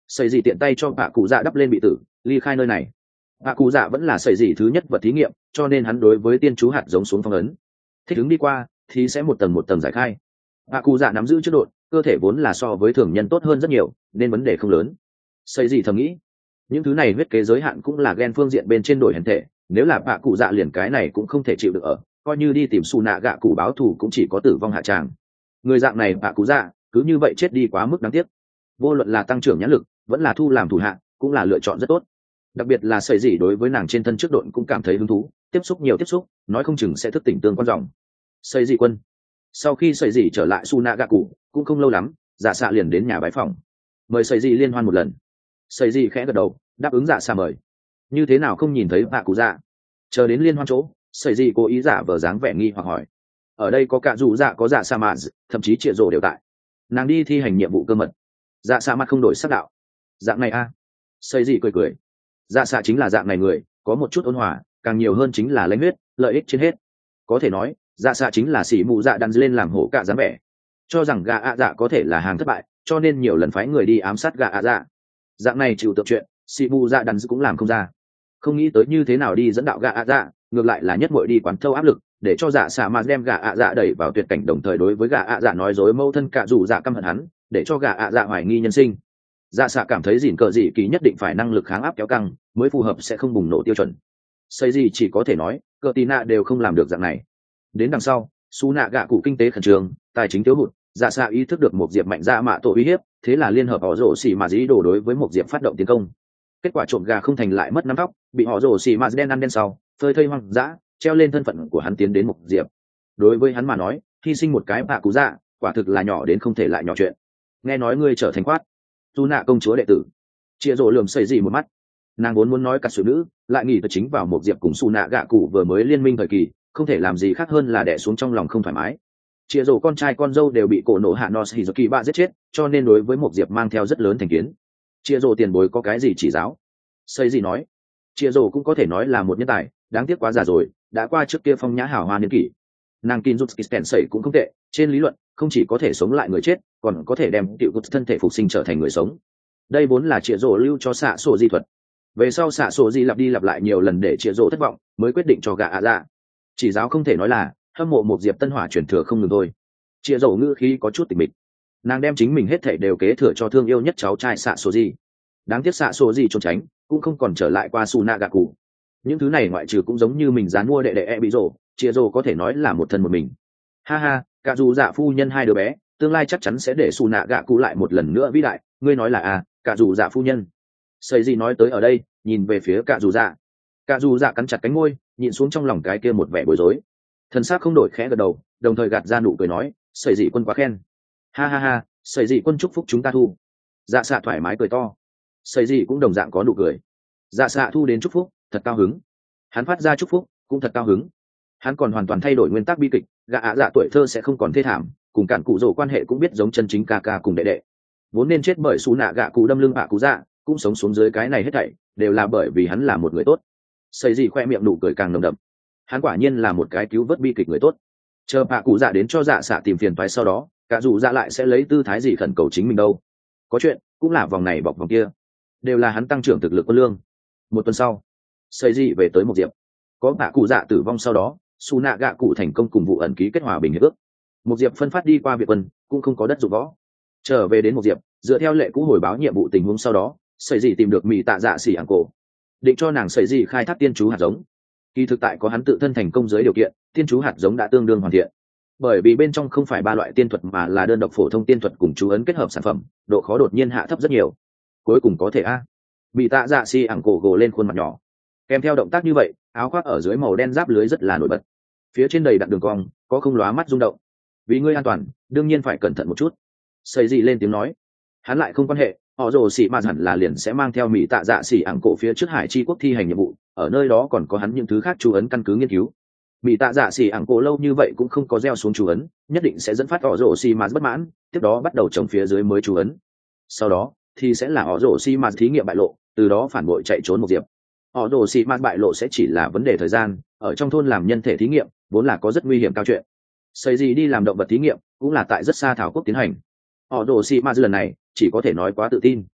Sẩy gì tiện tay cho bạ cụ dạ đắp lên bị tử, ly khai nơi này. Bạ cụ dạ vẫn là sẩy gì thứ nhất vật thí nghiệm, cho nên hắn đối với tiên chú hạt giống xuống phong ấn. Thích ứng đi qua thì sẽ một tầng một tầng giải khai. Bạ cụ dạ nắm giữ chất độn, cơ thể vốn là so với thường nhân tốt hơn rất nhiều, nên vấn đề không lớn. Sẩy gì thầm nghĩ, những thứ này huyết kế giới hạn cũng là gen phương diện bên trên đổi hình thể, nếu là bạ cụ dạ liền cái này cũng không thể chịu được ở, coi như đi tìm su nạ gạ cụ báo thù cũng chỉ có tử vong hạ tràng. Người dạng này bạ cụ dạ cứ như vậy chết đi quá mức đáng tiếc. Vô luận là tăng trưởng nhãn lực vẫn là thu làm thủ hạ cũng là lựa chọn rất tốt, đặc biệt là sợi dỉ đối với nàng trên thân trước độn cũng cảm thấy hứng thú, tiếp xúc nhiều tiếp xúc nói không chừng sẽ thức tỉnh tương quan dòng. Sợi dỉ quân sau khi sợi dỉ trở lại su nạ gạ cụ cũng không lâu lắm, dạ xạ liền đến nhà bái phòng mời sợi dỉ liên hoan một lần. Sợi dỉ khẽ gật đầu đáp ứng dạ xạ mời. Như thế nào không nhìn thấy bạ cụ dạ? Chờ đến liên hoan chỗ, sợi dỉ cố ý giả vờ dáng vẻ nghi hoặc hỏi. Ở đây có cả dù dạ có dạ sa mạ, thậm chí triệu rồ đều tại. Nàng đi thi hành nhiệm vụ cơ mật. Dạ sa mặt không đổi sắc đạo. Dạng này a à? Sợi dỉ cười cười. Dạ xạ chính là dạng này người, có một chút ôn hòa, càng nhiều hơn chính là lãnh huyết, lợi ích trên hết. Có thể nói dạ xạ chính là xỉ mụ dạ đắn lên làm hổ cả dáng vẻ, cho rằng gà ạ dạ có thể là hàng thất bại, cho nên nhiều lần phái người đi ám sát gà ạ dạ. Dạng này chịu tượng chuyện xỉ mụ dạ đắn cũng làm không ra, không nghĩ tới như thế nào đi dẫn đạo gà ạ dạ, ngược lại là nhất muội đi quán thâu áp lực, để cho dạ xạ mà đem gà ạ dạ đẩy vào tuyệt cảnh, đồng thời đối với gà ạ dạ nói dối mâu thân cả dù dạ căm hận hắn, để cho gà ạ dạ hoài nghi nhân sinh. Dạ xạ cảm thấy dỉn cờ dị kỳ nhất định phải năng lực kháng áp kéo căng mới phù hợp, sẽ không bùng nổ tiêu chuẩn. Xây gì chỉ có thể nói cờ tì nạ đều không làm được dạng này. Đến đằng sau su nạ gạ cụ kinh tế khẩn trương, tài chính thiếu hụt, dạ xạ ý thức được một diệp mạnh ra mạ tổ uy hiếp, thế là liên hợp họ rổ xì mà dĩ đổ đối với một diệp phát động tiến công. Kết quả trộm gà không thành lại mất nắm tóc, bị họ rổ xì mà đen ăn đen sau phơi thây hoang dã, treo lên thân phận của hắn tiến đến một diệp. Đối với hắn mà nói hy sinh một cái bạ cú dạ quả thực là nhỏ đến không thể lại nhỏ chuyện. Nghe nói ngươi trở thành quát tu nạ công chúa đệ tử. Chia rổ lườm xây gì một mắt, nàng vốn muốn nói cả sự nữ lại nghĩ tới chính vào một diệp cùng su nạ gạ cụ vừa mới liên minh thời kỳ, không thể làm gì khác hơn là đè xuống trong lòng không thoải mái. Chia rổ con trai con dâu đều bị cổ nổ hạ nos hizuki ba giết chết, cho nên đối với một diệp mang theo rất lớn thành kiến. Chia rổ tiền bối có cái gì chỉ giáo? Xây gì nói, chia rổ cũng có thể nói là một nhân tài, đáng tiếc quá già rồi, đã qua trước kia phong nhã hào hoa niên kỷ. Nàng tin rút kisten sẩy cũng không tệ, trên lý luận không chỉ có thể sống lại người chết, còn có thể đem tiểu cốt thân thể phục sinh trở thành người sống. Đây vốn là chia rổ lưu cho xạ sổ di thuật, về sau xạ sổ di lặp đi lặp lại nhiều lần để chia rổ thất vọng, mới quyết định cho gạ ạ dạ chỉ giáo, không thể nói là hâm mộ một diệp tân hỏa truyền thừa không ngừng thôi. Chia rổ ngữ khí có chút tịch mịch, nàng đem chính mình hết thảy đều kế thừa cho thương yêu nhất cháu trai xạ sổ di. Đáng tiếc xạ sổ di trốn tránh, cũng không còn trở lại qua su nạ gạ cụ. Những thứ này ngoại trừ cũng giống như mình dán mua đệ đệ e bị rổ, chia rổ có thể nói là một thân một mình. Ha ha, cả dù dạ phu nhân hai đứa bé tương lai chắc chắn sẽ để su nạ gạ cụ lại một lần nữa vĩ đại, ngươi nói là à, cả dù dạ phu nhân. Xây gì nói tới ở đây nhìn về phía cả dù dạ, cả dù dạ cắn chặt cánh môi nhìn xuống trong lòng cái kia một vẻ bối rối, thần sắc không đổi khẽ gật đầu, đồng thời gạt ra nụ cười nói xây dị quân quá khen. Ha ha ha, xây dị quân chúc phúc chúng ta thu. Dạ xạ thoải mái cười to, xây dị cũng đồng dạng có nụ cười. Dạ xạ thu đến chúc phúc thật cao hứng, hắn phát ra chúc phúc cũng thật cao hứng. Hắn còn hoàn toàn thay đổi nguyên tắc bi kịch, gạ ạ dạ tuổi thơ sẽ không còn thê thảm, cùng cản cụ rổ quan hệ cũng biết giống chân chính ca ca cùng đệ đệ. Vốn nên chết bởi xú nạ gạ cụ đâm lưng bạ cụ dạ, cũng sống xuống dưới cái này hết thảy đều là bởi vì hắn là một người tốt. Xây gì khoe miệng nụ cười càng nồng đậm, hắn quả nhiên là một cái cứu vớt bi kịch người tốt. Chờ bạ cụ dạ đến cho dạ xạ tìm phiền toái sau đó, cả dù dạ lại sẽ lấy tư thái gì khẩn cầu chính mình đâu. Có chuyện cũng là vòng này bọc vòng kia, đều là hắn tăng trưởng thực lực quân lương. Một tuần sau, xây gì về tới một diệp, có bạ cụ dạ tử vong sau đó su nạ gạ cụ thành công cùng vụ ẩn ký kết hòa bình hiệp ước. Một diệp phân phát đi qua việt quân cũng không có đất dụng võ, trở về đến một diệp dựa theo lệ cũ hồi báo nhiệm vụ tình huống sau đó, sẩy gì tìm được mỹ tạ dạ xỉ ảng cổ, định cho nàng sẩy gì khai thác tiên chú hạt giống. Kỳ thực tại có hắn tự thân thành công dưới điều kiện, tiên chú hạt giống đã tương đương hoàn thiện, bởi vì bên trong không phải ba loại tiên thuật mà là đơn độc phổ thông tiên thuật cùng chú ấn kết hợp sản phẩm, độ khó đột nhiên hạ thấp rất nhiều. Cuối cùng có thể a mỹ tạ dạ xỉ ảng cổ gồ lên khuôn mặt nhỏ, kèm theo động tác như vậy áo khoác ở dưới màu đen giáp lưới rất là nổi bật, phía trên đầy đặn đường cong có không lóa mắt rung động. Vì ngươi an toàn đương nhiên phải cẩn thận một chút, xây gì lên tiếng nói. Hắn lại không quan hệ, họ rồ xỉ mà hẳn là liền sẽ mang theo mỹ tạ dạ xỉ ảng cổ phía trước hải chi quốc thi hành nhiệm vụ, ở nơi đó còn có hắn những thứ khác chú ấn căn cứ nghiên cứu. Mỹ tạ dạ xỉ ảng cổ lâu như vậy cũng không có gieo xuống chú ấn, nhất định sẽ dẫn phát họ rồ xỉ mà bất mãn, tiếp đó bắt đầu trồng phía dưới mới chú ấn. Sau đó thì sẽ là họ rồ xỉ mà thí nghiệm bại lộ, từ đó phản bội chạy trốn một diệp. Họ rồ xỉ mà bại lộ sẽ chỉ là vấn đề thời gian, ở trong thôn làm nhân thể thí nghiệm vốn là có rất nguy hiểm cao chuyện. Xây gì đi làm động vật thí nghiệm cũng là tại rất xa thảo quốc tiến hành. Họ rồ xỉ mà lần này chỉ có thể nói quá tự tin.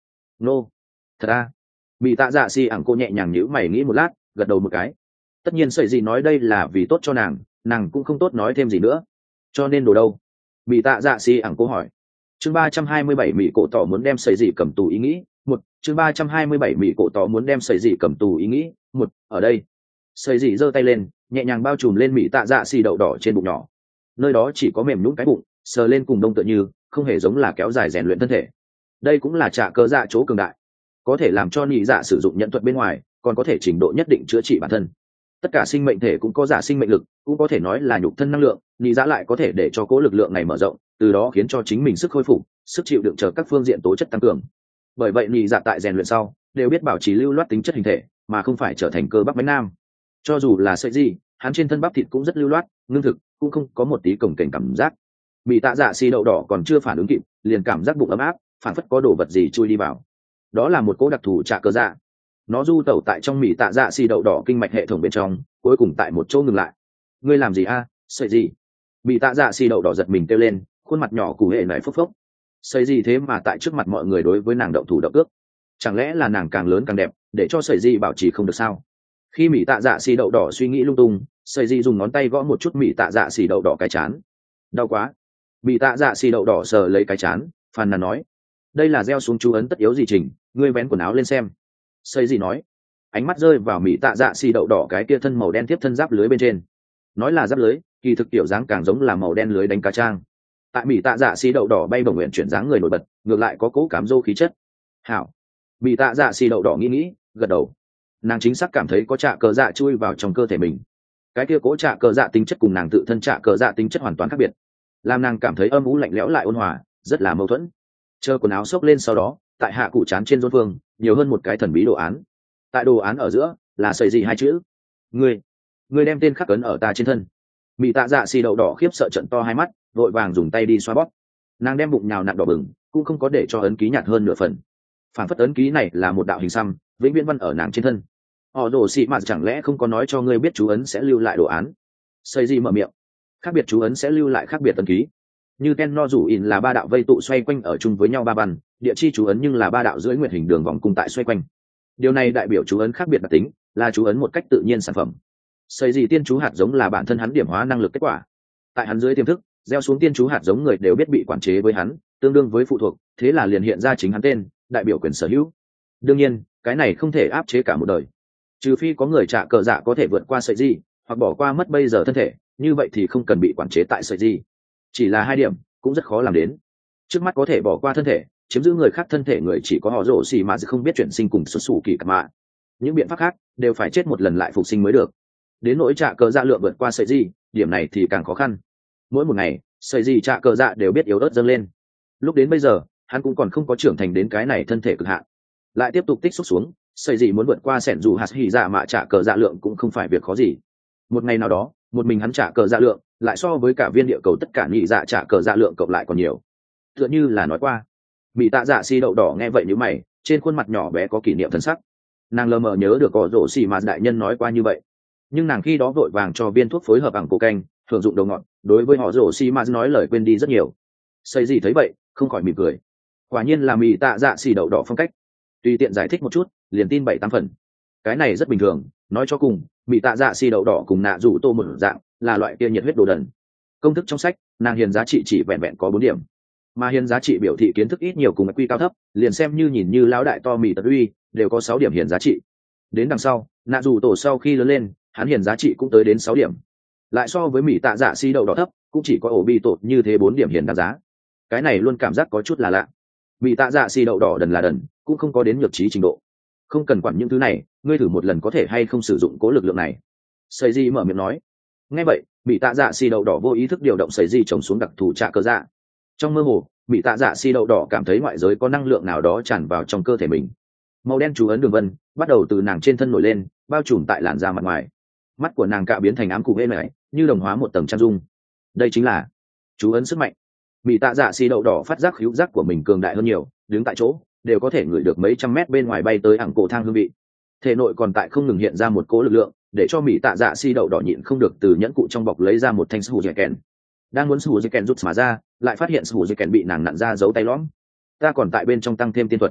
nô thật à? Bị tạ dạ xì ẳng cô nhẹ nhàng nhíu mày nghĩ một lát, gật đầu một cái. Tất nhiên sợi gì nói đây là vì tốt cho nàng, nàng cũng không tốt nói thêm gì nữa. Cho nên đồ đâu? Bị tạ dạ xì ẳng cô hỏi. Chương ba trăm hai mươi bảy mỹ cổ tỏ muốn đem sợi gì cầm tù ý nghĩ. Một chương ba trăm hai mươi bảy mỹ cổ tỏ muốn đem sợi gì cầm tù ý nghĩ. Một ở đây. Sợi gì giơ tay lên, nhẹ nhàng bao trùm lên mỹ tạ dạ xì đậu đỏ trên bụng nhỏ. Nơi đó chỉ có mềm nhũn cái bụng, sờ lên cùng đông tựa như, không hề giống là kéo dài rèn luyện thân thể. Đây cũng là trả cơ dạ chỗ cường đại, có thể làm cho nhị dạ sử dụng nhận thuật bên ngoài, còn có thể trình độ nhất định chữa trị bản thân. Tất cả sinh mệnh thể cũng có giả sinh mệnh lực, cũng có thể nói là nhục thân năng lượng, nhị dạ lại có thể để cho cố lực lượng này mở rộng, từ đó khiến cho chính mình sức khôi phục, sức chịu đựng chờ các phương diện tố chất tăng cường. Bởi vậy nhị dạ tại rèn luyện sau đều biết bảo trì lưu loát tính chất hình thể, mà không phải trở thành cơ bắp bánh nam. Cho dù là sợi gì, hắn trên thân bắp thịt cũng rất lưu loát, ngưng thực, cũng không có một tí cồng kềnh cảm giác. Bị tạ dạ xì đậu đỏ còn chưa phản ứng kịp, liền cảm giác bụng ấm áp, phản phất có đồ vật gì chui đi vào. Đó là một cỗ đặc thù trả cơ dạ, nó du tẩu tại trong mỹ tạ dạ xì đậu đỏ kinh mạch hệ thống bên trong, cuối cùng tại một chỗ ngừng lại. Ngươi làm gì a? Sợi gì? Mỹ tạ dạ xì đậu đỏ giật mình kêu lên, khuôn mặt nhỏ cụ hệ nảy phốc phốc. Sợi gì thế mà tại trước mặt mọi người đối với nàng động thủ động ước? Chẳng lẽ là nàng càng lớn càng đẹp, để cho sợi gì bảo trì không được sao? Khi mỹ tạ dạ xì đậu đỏ suy nghĩ lung tung, sợi gì dùng ngón tay gõ một chút mỹ tạ dạ xì đậu đỏ cái chán. Đau quá. Mỹ tạ dạ xì đậu đỏ sờ lấy cái chán, phàn nàn nói, đây là gieo xuống chú ấn tất yếu gì trình, ngươi vén quần áo lên xem. Xây gì nói, ánh mắt rơi vào mỹ tạ dạ xì đậu đỏ cái kia thân màu đen tiếp thân giáp lưới bên trên. Nói là giáp lưới, kỳ thực tiểu dáng càng giống là màu đen lưới đánh cá trang. Tại mỹ tạ dạ xì đậu đỏ bay bổng nguyện chuyển dáng người nổi bật, ngược lại có cố cám dô khí chất. Hảo. Mỹ tạ dạ xì đậu đỏ nghĩ nghĩ, gật đầu. Nàng chính xác cảm thấy có trạ cờ dạ chui vào trong cơ thể mình. Cái kia cố trạ cờ dạ tính chất cùng nàng tự thân trạ cờ dạ tính chất hoàn toàn khác biệt, làm nàng cảm thấy âm u lạnh lẽo lại ôn hòa, rất là mâu thuẫn. Chờ quần áo xốc lên sau đó, tại hạ cụ chán trên rôn phương nhiều hơn một cái thần bí đồ án. Tại đồ án ở giữa là sợi gì hai chữ. Ngươi, ngươi đem tên khắc ấn ở ta trên thân. Mỹ tạ dạ xì đậu đỏ khiếp sợ trận to hai mắt, vội vàng dùng tay đi xoa bóp. Nàng đem bụng nhào nặn đỏ bừng, cũng không có để cho ấn ký nhạt hơn nửa phần. Phản phất ấn ký này là một đạo hình xăm vĩnh viễn văn ở nàng trên thân. Họ đồ xị mạt chẳng lẽ không có nói cho ngươi biết chú ấn sẽ lưu lại đồ án? Sợi gì mở miệng. Khác biệt chú ấn sẽ lưu lại khác biệt ấn ký. Như Ken no rủ in là ba đạo vây tụ xoay quanh ở chung với nhau ba văn, địa chi chú ấn nhưng là ba đạo dưới nguyệt hình đường vòng cung tại xoay quanh. Điều này đại biểu chú ấn khác biệt đặc tính, là chú ấn một cách tự nhiên sản phẩm. Xây gì tiên chú hạt giống là bản thân hắn điểm hóa năng lực kết quả. Tại hắn dưới tiềm thức, gieo xuống tiên chú hạt giống người đều biết bị quản chế với hắn, tương đương với phụ thuộc, thế là liền hiện ra chính hắn tên, đại biểu quyền sở hữu. Đương nhiên, cái này không thể áp chế cả một đời. Trừ phi có người trả cờ dạ có thể vượt qua sợi gì, hoặc bỏ qua mất bây giờ thân thể, như vậy thì không cần bị quản chế tại sợi gì. Chỉ là hai điểm cũng rất khó làm đến. Trước mắt có thể bỏ qua thân thể, chiếm giữ người khác thân thể người chỉ có họ rổ xì mà không biết chuyển sinh cùng xuất xù kỳ cặp mạ. Những biện pháp khác đều phải chết một lần lại phục sinh mới được. Đến nỗi trả cờ dạ lượng vượt qua sợi gì, điểm này thì càng khó khăn. Mỗi một ngày sợi gì trả cờ dạ đều biết yếu ớt dâng lên. Lúc đến bây giờ hắn cũng còn không có trưởng thành đến cái này thân thể cực hạn, lại tiếp tục tích xúc xuống, sợi gì muốn vượt qua sẻn dù hạt hỉ dạ mạ trả cờ dạ lượng cũng không phải việc khó gì. Một ngày nào đó, một mình hắn trả cờ dạ lượng lại so với cả viên địa cầu tất cả nhị dạ trả cờ dạ lượng cộng lại còn nhiều. Tựa như là nói qua. Mỹ tạ dạ xì đậu đỏ nghe vậy như mày, trên khuôn mặt nhỏ bé có kỷ niệm thân sắc. Nàng lờ mờ nhớ được có rổ xì mà đại nhân nói qua như vậy, nhưng nàng khi đó vội vàng cho viên thuốc phối hợp bằng cổ canh thường dụng đầu ngọn, đối với họ rổ xì mà nói lời quên đi rất nhiều. Xây gì thấy vậy không khỏi mỉm cười, quả nhiên là Mỹ tạ dạ xì đậu đỏ phong cách, tùy tiện giải thích một chút liền tin bảy tám phần. Cái này rất bình thường, nói cho cùng Mỹ tạ dạ xì đậu đỏ cùng nạ rủ tô một dạng là loại kia nhiệt huyết đồ đần. Công thức trong sách nàng hiền giá trị chỉ vẹn vẹn có bốn điểm, mà hiền giá trị biểu thị kiến thức ít nhiều cùng quy cao thấp, liền xem như nhìn như lão đại to Mỹ tật uy đều có sáu điểm hiền giá trị. Đến đằng sau nạ rủ tổ sau khi lớn lên hắn hiền giá trị cũng tới đến sáu điểm, lại so với Mỹ tạ dạ xì đậu đỏ thấp cũng chỉ có ổ bi tột như thế bốn điểm hiền đáng giá. Cái này luôn cảm giác có chút là lạ. Mỹ tạ dạ xì đậu đỏ đần là đần, cũng không có đến nhược trí trình độ. Không cần quản những thứ này, ngươi thử một lần có thể hay không sử dụng cố lực lượng này. Sấy di mở miệng nói. Nghe vậy Mỹ tạ dạ xì đậu đỏ vô ý thức điều động sấy di trồng xuống đặc thù trạ cơ dạ. Trong mơ hồ Mỹ tạ dạ xì đậu đỏ cảm thấy ngoại giới có năng lượng nào đó tràn vào trong cơ thể mình. Màu đen chú ấn đường vân bắt đầu từ nàng trên thân nổi lên, bao trùm tại làn da mặt ngoài. Mắt của nàng cạ biến thành ám cụ hê mải, như đồng hóa một tầng trang dung. Đây chính là chú ấn sức mạnh. Mỹ tạ dạ xì đậu đỏ phát giác khứu giác của mình cường đại hơn nhiều, đứng tại chỗ đều có thể ngửi được mấy trăm mét bên ngoài bay tới ảng cổ thang hương vị. Thể nội còn tại không ngừng hiện ra một cỗ lực lượng, để cho Mỹ tạ dạ xì đậu đỏ nhịn không được từ nhẫn cụ trong bọc lấy ra một thanh sù dẻ kèn. Đang muốn sù dẻ kèn rút mà ra, lại phát hiện sù dẻ kèn bị nàng nặn ra giấu tay lõm. Ta còn tại bên trong tăng thêm tiên thuật.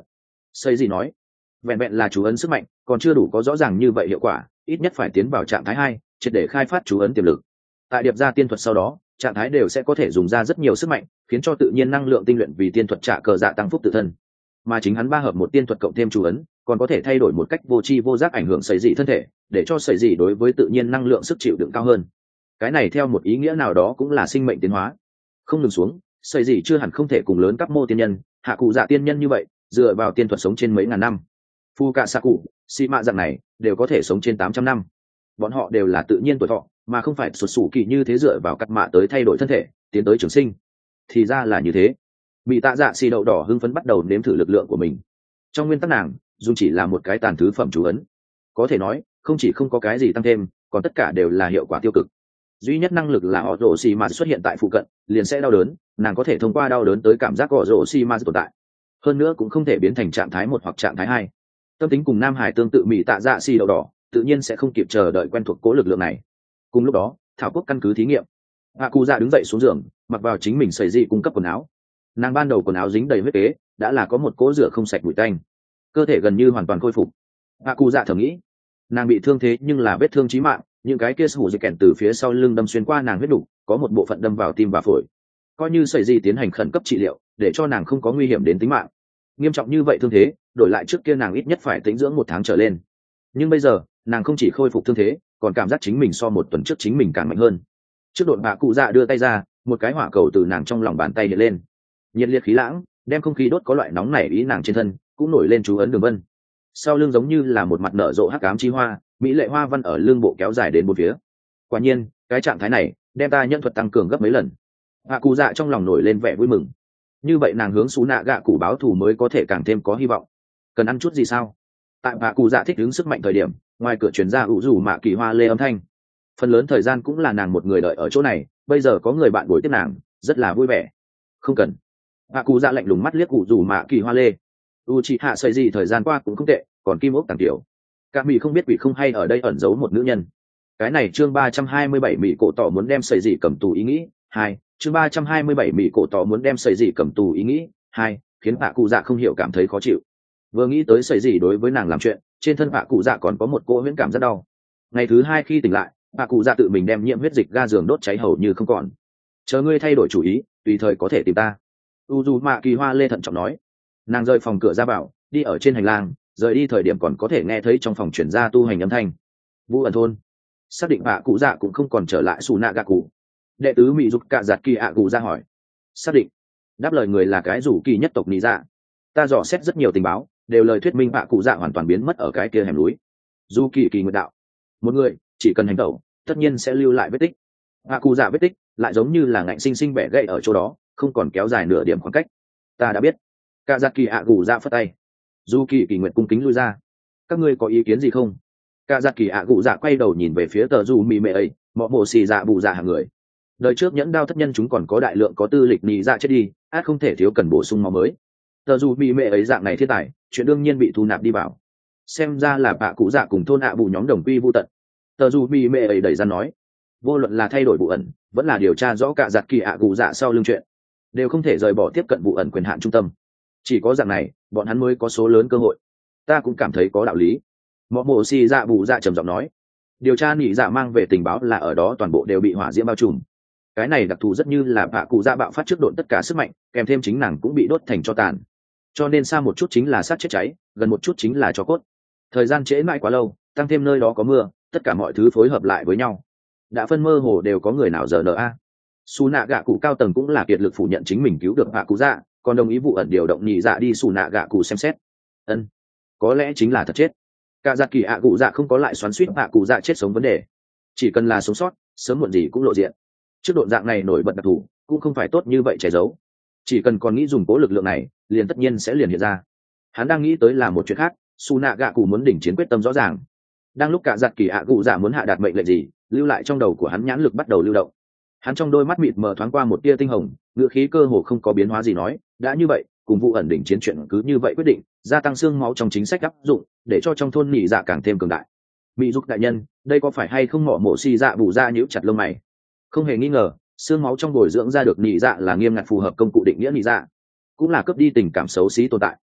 Xây gì nói, vẹn vẹn là chú ấn sức mạnh còn chưa đủ có rõ ràng như vậy hiệu quả, ít nhất phải tiến vào trạng thái hai triệt để khai phát chú ấn tiềm lực. Tại điệp ra tiên thuật sau đó, trạng thái đều sẽ có thể dùng ra rất nhiều sức mạnh, khiến cho tự nhiên năng lượng tinh luyện vì tiên thuật trả cờ dạ tăng phúc tự thân. Mà chính hắn ba hợp một tiên thuật cộng thêm chú ấn, còn có thể thay đổi một cách vô tri vô giác ảnh hưởng sẩy dị thân thể, để cho sẩy dị đối với tự nhiên năng lượng sức chịu đựng cao hơn. Cái này theo một ý nghĩa nào đó cũng là sinh mệnh tiến hóa. Không ngừng xuống, sẩy dị chưa hẳn không thể cùng lớn cấp mô tiên nhân, hạ cụ dạ tiên nhân như vậy, dựa vào tiên thuật sống trên mấy ngàn năm. Phu cạ xạ cụ, xì mạ dạng này đều có thể sống trên tám trăm năm. Bọn họ đều là tự nhiên tuổi thọ, mà không phải sụt sủ kỳ như thế dựa vào cắt mạ tới thay đổi thân thể, tiến tới trường sinh. Thì ra là như thế. Bị tạ dạ xì đậu đỏ hưng phấn bắt đầu nếm thử lực lượng của mình. Trong nguyên tắc nàng dùng chỉ là một cái tàn thứ phẩm chú ấn, có thể nói không chỉ không có cái gì tăng thêm, còn tất cả đều là hiệu quả tiêu cực. Duy nhất năng lực là họ rổ xì mà xuất hiện tại phụ cận liền sẽ đau đớn, nàng có thể thông qua đau đớn tới cảm giác họ rổ xì mà tồn tại. Hơn nữa cũng không thể biến thành trạng thái một hoặc trạng thái hai. Tâm tính cùng nam hải tương tự, mỹ tạ dạ xì đậu đỏ tự nhiên sẽ không kịp chờ đợi quen thuộc cố lực lượng này. Cùng lúc đó, thảo quốc căn cứ thí nghiệm, hạ cụ dạ đứng dậy xuống giường, mặc vào chính mình sẩy dị cung cấp quần áo. Nàng ban đầu quần áo dính đầy huyết kế, đã là có một cỗ rửa không sạch bụi tanh, cơ thể gần như hoàn toàn khôi phục. Hạ cụ dạ thầm nghĩ, nàng bị thương thế nhưng là vết thương chí mạng, những cái kia sủ dây kèn từ phía sau lưng đâm xuyên qua nàng huyết đủ, có một bộ phận đâm vào tim và phổi. Coi như sẩy dị tiến hành khẩn cấp trị liệu, để cho nàng không có nguy hiểm đến tính mạng. Nghiêm trọng như vậy thương thế, đổi lại trước kia nàng ít nhất phải tĩnh dưỡng một tháng trở lên. Nhưng bây giờ, nàng không chỉ khôi phục thương thế, còn cảm giác chính mình so một tuần trước chính mình càng mạnh hơn. Trước đội hạ cụ dạ đưa tay ra, một cái hỏa cầu từ nàng trong lòng bàn tay hiện lên, nhiệt liệt khí lãng đem không khí đốt có loại nóng nảy ý nàng trên thân cũng nổi lên chú ấn đường vân. Sau lưng giống như là một mặt nở rộ hắc ám chi hoa, mỹ lệ hoa văn ở lưng bộ kéo dài đến bốn phía. Quả nhiên cái trạng thái này đem ta nhân thuật tăng cường gấp mấy lần. Hạ cụ dạ trong lòng nổi lên vẻ vui mừng. Như vậy nàng hướng xú nạ gạ cụ báo thù mới có thể càng thêm có hy vọng. Cần ăn chút gì sao? Tại hạ cụ dạ thích ứng sức mạnh thời điểm, ngoài cửa truyền ra ủ rủ mạ kỳ hoa lê âm thanh. Phần lớn thời gian cũng là nàng một người đợi ở chỗ này, bây giờ có người bạn bồi tiếp nàng, rất là vui vẻ. Không cần. Hạ cụ dạ lạnh lùng mắt liếc ủ rủ mạ kỳ hoa lê. U chị hạ sợi gì thời gian qua cũng không tệ, còn kim ốc tàng tiểu. Cả mỹ không biết quỷ không hay ở đây ẩn giấu một nữ nhân. Cái này chương ba trăm hai mươi bảy mỹ cổ tỏ muốn đem sợi gì cầm tù ý nghĩ. Hai, chương ba trăm hai mươi bảy mỹ cổ tỏ muốn đem sợi gì cầm tù ý nghĩ. Hai, khiến hạ cụ dạ không hiểu cảm thấy khó chịu. Vừa nghĩ tới sợi gì đối với nàng làm chuyện, trên thân hạ cụ dạ còn có một cỗ huyễn cảm rất đau. Ngày thứ hai khi tỉnh lại, hạ cụ dạ tự mình đem nhiễm huyết dịch ga giường đốt cháy hầu như không còn. Chờ ngươi thay đổi chủ ý, tùy thời có thể tìm ta. U dù mạ kỳ hoa lê thận trọng nói. Nàng rời phòng cửa ra bảo, đi ở trên hành lang, rời đi thời điểm còn có thể nghe thấy trong phòng chuyển ra tu hành âm thanh. Vũ ẩn thôn xác định hạ cụ dạ cũng không còn trở lại xù nạ gạ cụ. Đệ tứ mỹ dục cạ giặt kỳ hạ cụ ra hỏi. Xác định. Đáp lời người là cái rủ kỳ nhất tộc nị dạ. Ta dò xét rất nhiều tình báo, đều lời thuyết minh hạ cụ dạ hoàn toàn biến mất ở cái kia hẻm núi. Du kỳ kỳ nguyện đạo, một người chỉ cần hành tẩu tất nhiên sẽ lưu lại vết tích. Hạ cụ dạ vết tích lại giống như là ngạnh sinh sinh bẻ gãy ở chỗ đó, không còn kéo dài nửa điểm khoảng cách. Ta đã biết. Cả giặc kỳ hạ cụ dạ phất tay. Du kỳ kỳ nguyện cung kính lui ra. Các ngươi có ý kiến gì không? Cả giặc kỳ hạ cụ dạ quay đầu nhìn về phía tờ du mì mệ ấy, mọ mổ xì dạ bù dạ hàng người. Đời trước nhẫn đao thất nhân chúng còn có đại lượng có tư lịch nị dạ chết đi, át không thể thiếu cần bổ sung máu mới. Tờ du mì mệ ấy dạng này thiên tài, chuyện đương nhiên bị thu nạp đi vào. Xem ra là bạ cụ dạ cùng thôn hạ bù nhóm đồng quy vô tận. Tờ du mì mệ ấy đẩy ra nói, vô luận là thay đổi vụ ẩn, vẫn là điều tra rõ cả giặc kỳ hạ cụ dạ sau lưng chuyện, đều không thể rời bỏ tiếp cận vụ ẩn quyền hạn trung tâm. Chỉ có dạng này bọn hắn mới có số lớn cơ hội. Ta cũng cảm thấy có đạo lý. Mọ mổ xì dạ bù dạ trầm giọng nói, điều tra nỉ dạ mang về tình báo là ở đó toàn bộ đều bị hỏa diễm bao trùm. Cái này đặc thù rất như là bạ cụ dạ bạo phát trước độn tất cả sức mạnh, kèm thêm chính nàng cũng bị đốt thành cho tàn. Cho nên xa một chút chính là sát chết cháy, gần một chút chính là cho cốt. Thời gian trễ mãi quá lâu, tăng thêm nơi đó có mưa, tất cả mọi thứ phối hợp lại với nhau, đã phân mơ hồ đều có người nào giờ nợ a. Su nạ gạ cụ cao tầng cũng là kiệt lực phủ nhận chính mình cứu được bạ cụ dạ, còn đồng ý vụ ẩn điều động nhị dạ đi xù nạ gạ cụ xem xét. Ân, có lẽ chính là thật chết. Cả giặc kỳ ạ cụ dạ không có lại xoắn suýt bạ cụ dạ chết sống vấn đề, chỉ cần là sống sót, sớm muộn gì cũng lộ diện. Trước độn dạng này nổi bật đặc thù cũng không phải tốt như vậy che giấu, chỉ cần còn nghĩ dùng cố lực lượng này liền tất nhiên sẽ liền hiện ra. Hắn đang nghĩ tới là một chuyện khác. Su nạ gạ cụ muốn đỉnh chiến quyết tâm rõ ràng. Đang lúc cả giặc kỳ ạ cụ dạ muốn hạ đạt mệnh lệnh gì, lưu lại trong đầu của hắn nhãn lực bắt đầu lưu động. Hắn trong đôi mắt mịt mờ thoáng qua một tia tinh hồng, ngựa khí cơ hồ không có biến hóa gì nói, đã như vậy cùng vụ ẩn đỉnh chiến chuyện cứ như vậy quyết định, gia tăng xương máu trong chính sách áp dụng, để cho trong thôn nhị dạ càng thêm cường đại. Mỹ dục đại nhân, đây có phải hay không mọ mổ xì dạ bù ra nhíu chặt lông mày. Không hề nghi ngờ, xương máu trong bồi dưỡng ra được nhị dạ là nghiêm ngặt phù hợp công cụ định nghĩa nhị dạ, cũng là cướp đi tình cảm xấu xí tồn tại.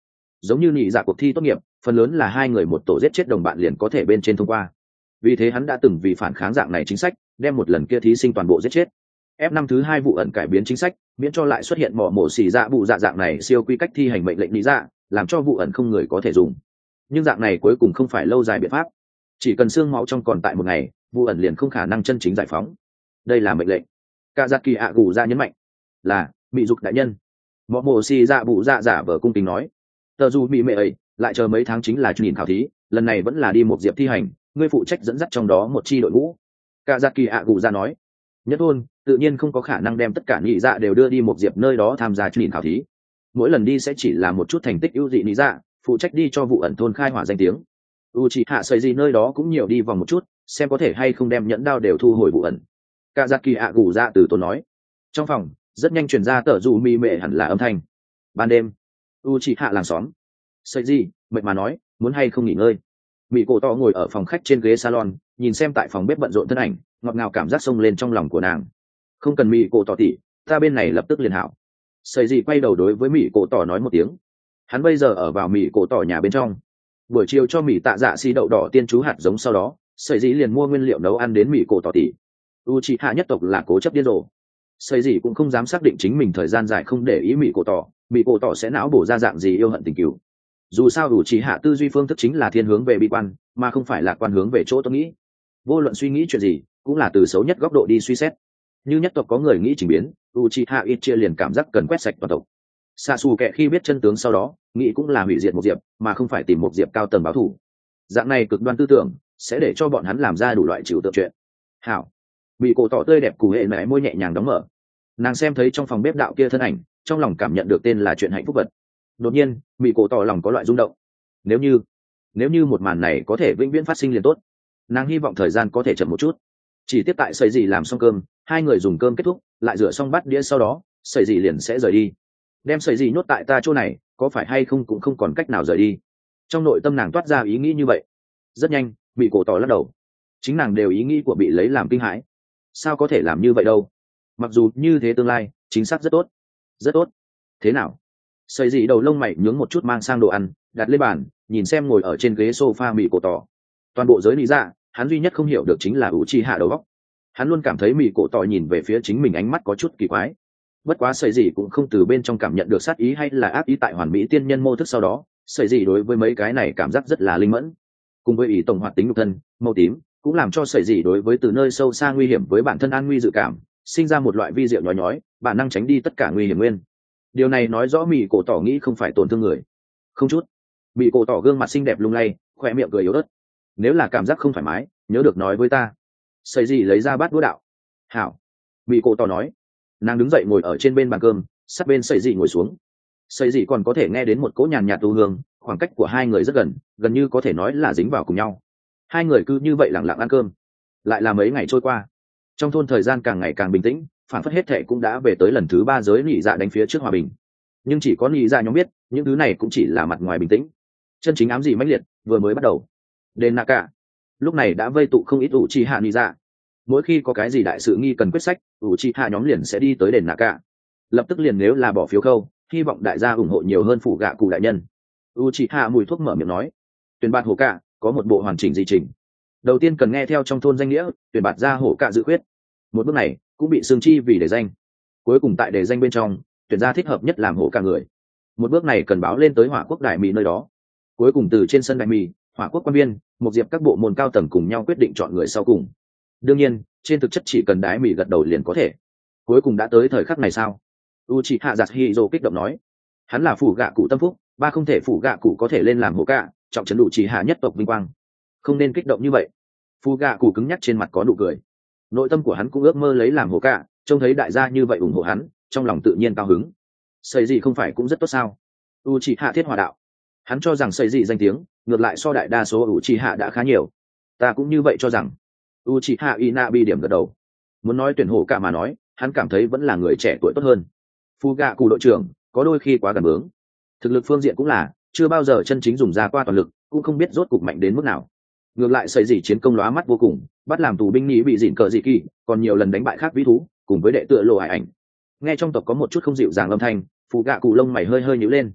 giống như nhị dạ cuộc thi tốt nghiệp phần lớn là hai người một tổ giết chết đồng bạn liền có thể bên trên thông qua, vì thế hắn đã từng vì phản kháng dạng này chính sách đem một lần kia thí sinh toàn bộ giết chết. F năm thứ hai vụ ẩn cải biến chính sách miễn cho lại xuất hiện mỏ mổ xì dạ bụ dạ dạng này siêu quy cách thi hành mệnh lệnh lý dạ, làm cho vụ ẩn không người có thể dùng. Nhưng dạng này cuối cùng không phải lâu dài biện pháp, chỉ cần xương máu trong còn tại một ngày vụ ẩn liền không khả năng chân chính giải phóng. Đây là mệnh lệnh. Cả giặc kỳ ạ gù ra nhấn mạnh. Là bị dục đại nhân. Mỏ mổ xì dạ bụ dạ giả vờ cung kính nói. Tờ dù bị mẹ ấy lại chờ mấy tháng chính là nhìn khảo thí, lần này vẫn là đi một diệp thi hành, ngươi phụ trách dẫn dắt trong đó một chi đội ngũ. Cả giặc kỳ ạ gù ra nói. Nhất thôn tự nhiên không có khả năng đem tất cả nhị dạ đều đưa đi một diệp nơi đó tham gia nhìn khảo thí, mỗi lần đi sẽ chỉ là một chút thành tích ưu dị nhị dạ, phụ trách đi cho vụ ẩn thôn khai hỏa danh tiếng. U chỉ hạ sợi gì nơi đó cũng nhiều đi vòng một chút, xem có thể hay không đem nhẫn đao đều thu hồi vụ ẩn. Cả giặc kỳ ạ gù ra từ tốn nói. Trong phòng rất nhanh truyền ra tờ dù mì mệ hẳn là âm thanh. Ban đêm u chỉ hạ làng xóm sợi gì mệt mà nói, muốn hay không nghỉ ngơi. Mỹ cổ to ngồi ở phòng khách trên ghế salon, nhìn xem tại phòng bếp bận rộn thân ảnh, ngọt ngào cảm giác xông lên trong lòng của nàng. Không cần Mỹ cổ tỏ tỉ, ta bên này lập tức liền hảo. Sợi gì quay đầu đối với Mỹ cổ tỏ nói một tiếng. Hắn bây giờ ở vào Mỹ cổ tỏ nhà bên trong. Buổi chiều cho Mỹ tạ dạ xì đậu đỏ tiên chú hạt giống, sau đó sợi gì liền mua nguyên liệu nấu ăn đến Mỹ cổ tỏ tỉ. U chị hạ nhất tộc là cố chấp điên rồ. Sợi gì cũng không dám xác định chính mình thời gian dài không để ý Mỹ cổ tỏ, Mỹ cổ tỏ sẽ não bổ ra dạng gì yêu hận tình cừu. Dù sao U chị hạ tư duy phương thức chính là thiên hướng về bi quan, mà không phải là quan hướng về chỗ tôi nghĩ. Vô luận suy nghĩ chuyện gì cũng là từ xấu nhất góc độ đi suy xét. Như nhất tộc có người nghĩ chỉnh biến, Uchiha Itchia liền cảm giác cần quét sạch toàn tộc. Sasuke khi biết chân tướng sau đó, nghĩ cũng là hủy diệt một diệp, mà không phải tìm một diệp cao tầng báo thù. Dạng này cực đoan tư tưởng sẽ để cho bọn hắn làm ra đủ loại chịu tượng chuyện. Hảo, bị cổ tỏ tươi đẹp cù hệ mẹ môi nhẹ nhàng đóng mở. Nàng xem thấy trong phòng bếp đạo kia thân ảnh, trong lòng cảm nhận được tên là chuyện hạnh phúc vật. Đột nhiên, bị cổ tỏ lòng có loại rung động. Nếu như, nếu như một màn này có thể vĩnh viễn phát sinh liền tốt. Nàng hy vọng thời gian có thể chậm một chút. Chỉ tiếp tại sợi gì làm xong cơm, hai người dùng cơm kết thúc, lại rửa xong bát đĩa, sau đó sợi gì liền sẽ rời đi. Đem sợi gì nhốt tại ta chỗ này, có phải hay không cũng không còn cách nào rời đi. Trong nội tâm nàng toát ra ý nghĩ như vậy. Rất nhanh, bị cổ tỏ lắc đầu. Chính nàng đều ý nghĩ của bị lấy làm kinh hãi. Sao có thể làm như vậy đâu? Mặc dù như thế tương lai chính xác rất tốt, rất tốt. Thế nào? Sợi gì đầu lông mày nhướng một chút, mang sang đồ ăn đặt lên bàn, nhìn xem ngồi ở trên ghế sofa bị cổ tỏ. Toàn bộ giới lý dạ, hắn duy nhất không hiểu được chính là Uchiha đầu óc. Hắn luôn cảm thấy Mị cổ tỏ nhìn về phía chính mình ánh mắt có chút kỳ quái. Bất quá sợi gì cũng không từ bên trong cảm nhận được sát ý hay là ác ý tại hoàn mỹ tiên nhân mô thức, sau đó sợi gì đối với mấy cái này cảm giác rất là linh mẫn. Cùng với ý tổng hoạt tính nhục thân màu tím cũng làm cho sợi gì đối với từ nơi sâu xa nguy hiểm với bản thân an nguy dự cảm, sinh ra một loại vi diệu nhói nhói, bản năng tránh đi tất cả nguy hiểm nguyên. Điều này nói rõ Mị cổ tỏ nghĩ không phải tổn thương người. Không chút. Mị cổ tỏ gương mặt xinh đẹp lung lay, khỏe miệng cười yếu ớt. Nếu là cảm giác không thoải mái, nhớ được nói với ta. Sợi gì lấy ra bát đũa đạo. Hảo. Mị cổ tỏ nói. Nàng đứng dậy ngồi ở trên bên bàn cơm, sát bên sợi gì ngồi xuống. Sợi gì còn có thể nghe đến một cỗ nhàn nhạt tu hương, khoảng cách của hai người rất gần, gần như có thể nói là dính vào cùng nhau. Hai người cứ như vậy lặng lặng ăn cơm. Lại là mấy ngày trôi qua, trong thôn thời gian càng ngày càng bình tĩnh, phản phất hết thệ cũng đã về tới lần thứ ba giới nhị dạ đánh phía trước hòa bình. Nhưng chỉ có nhị dạ nhóm biết, những thứ này cũng chỉ là mặt ngoài bình tĩnh, chân chính ám dị mãnh liệt vừa mới bắt đầu. Đền Naka lúc này đã vây tụ không ít Uchiha nhị dạ. Mỗi khi có cái gì đại sự nghi cần quyết sách, Uchiha nhóm liền sẽ đi tới đền Naka. Lập tức liền nếu là bỏ phiếu khâu, hy vọng đại gia ủng hộ nhiều hơn phủ gạ cụ đại nhân. Uchiha mùi thuốc mở miệng nói, tuyển bạt hổ cạ có một bộ hoàn chỉnh di trình. Đầu tiên cần nghe theo trong thôn danh nghĩa, tuyển bạt ra hổ cạ dự khuyết. Một bước này cũng bị xương chi vì đề danh. Cuối cùng tại đề danh bên trong, tuyển ra thích hợp nhất làm hổ cạ người. Một bước này cần báo lên tới hỏa quốc đại mỹ nơi đó. Cuối cùng từ trên sân đại mỹ, hỏa quốc quan viên, một diệp các bộ môn cao tầng cùng nhau quyết định chọn người sau cùng. Đương nhiên, trên thực chất chỉ cần đái mỹ gật đầu liền có thể. Cuối cùng đã tới thời khắc này sao? Uchiha Yasuhiro kích động nói, hắn là phủ gạ cụ tâm phúc, ba không thể phủ gạ cụ có thể lên làm hổ cạ, trọng trấn Uchiha nhất tộc vinh quang. Không nên kích động như vậy. Phủ gạ cụ cứng nhắc trên mặt có nụ cười. Nội tâm của hắn cũng ước mơ lấy làm hổ cạ, trông thấy đại gia như vậy ủng hộ hắn, trong lòng tự nhiên cao hứng. Sợi gì không phải cũng rất tốt sao? Uchiha thiết hòa đạo. Hắn cho rằng sợi gì danh tiếng ngược lại so đại đa số Uchiha đã khá nhiều. Ta cũng như vậy cho rằng. Uchiha Inabi điểm gật đầu. Muốn nói tuyển hổ cạ mà nói, hắn cảm thấy vẫn là người trẻ tuổi tốt hơn. Fugaku đội trưởng có đôi khi quá gần bướng, thực lực phương diện cũng là chưa bao giờ chân chính dùng ra qua toàn lực, cũng không biết rốt cục mạnh đến mức nào. Ngược lại sợi gì chiến công lóa mắt vô cùng, bắt làm tù binh nghĩ bị dịn cờ dị kỳ, còn nhiều lần đánh bại khác vĩ thú, cùng với đệ tựa lộ hải ảnh. Nghe trong tộc có một chút không dịu dàng âm thanh, Fugaku lông mày hơi hơi nhíu lên.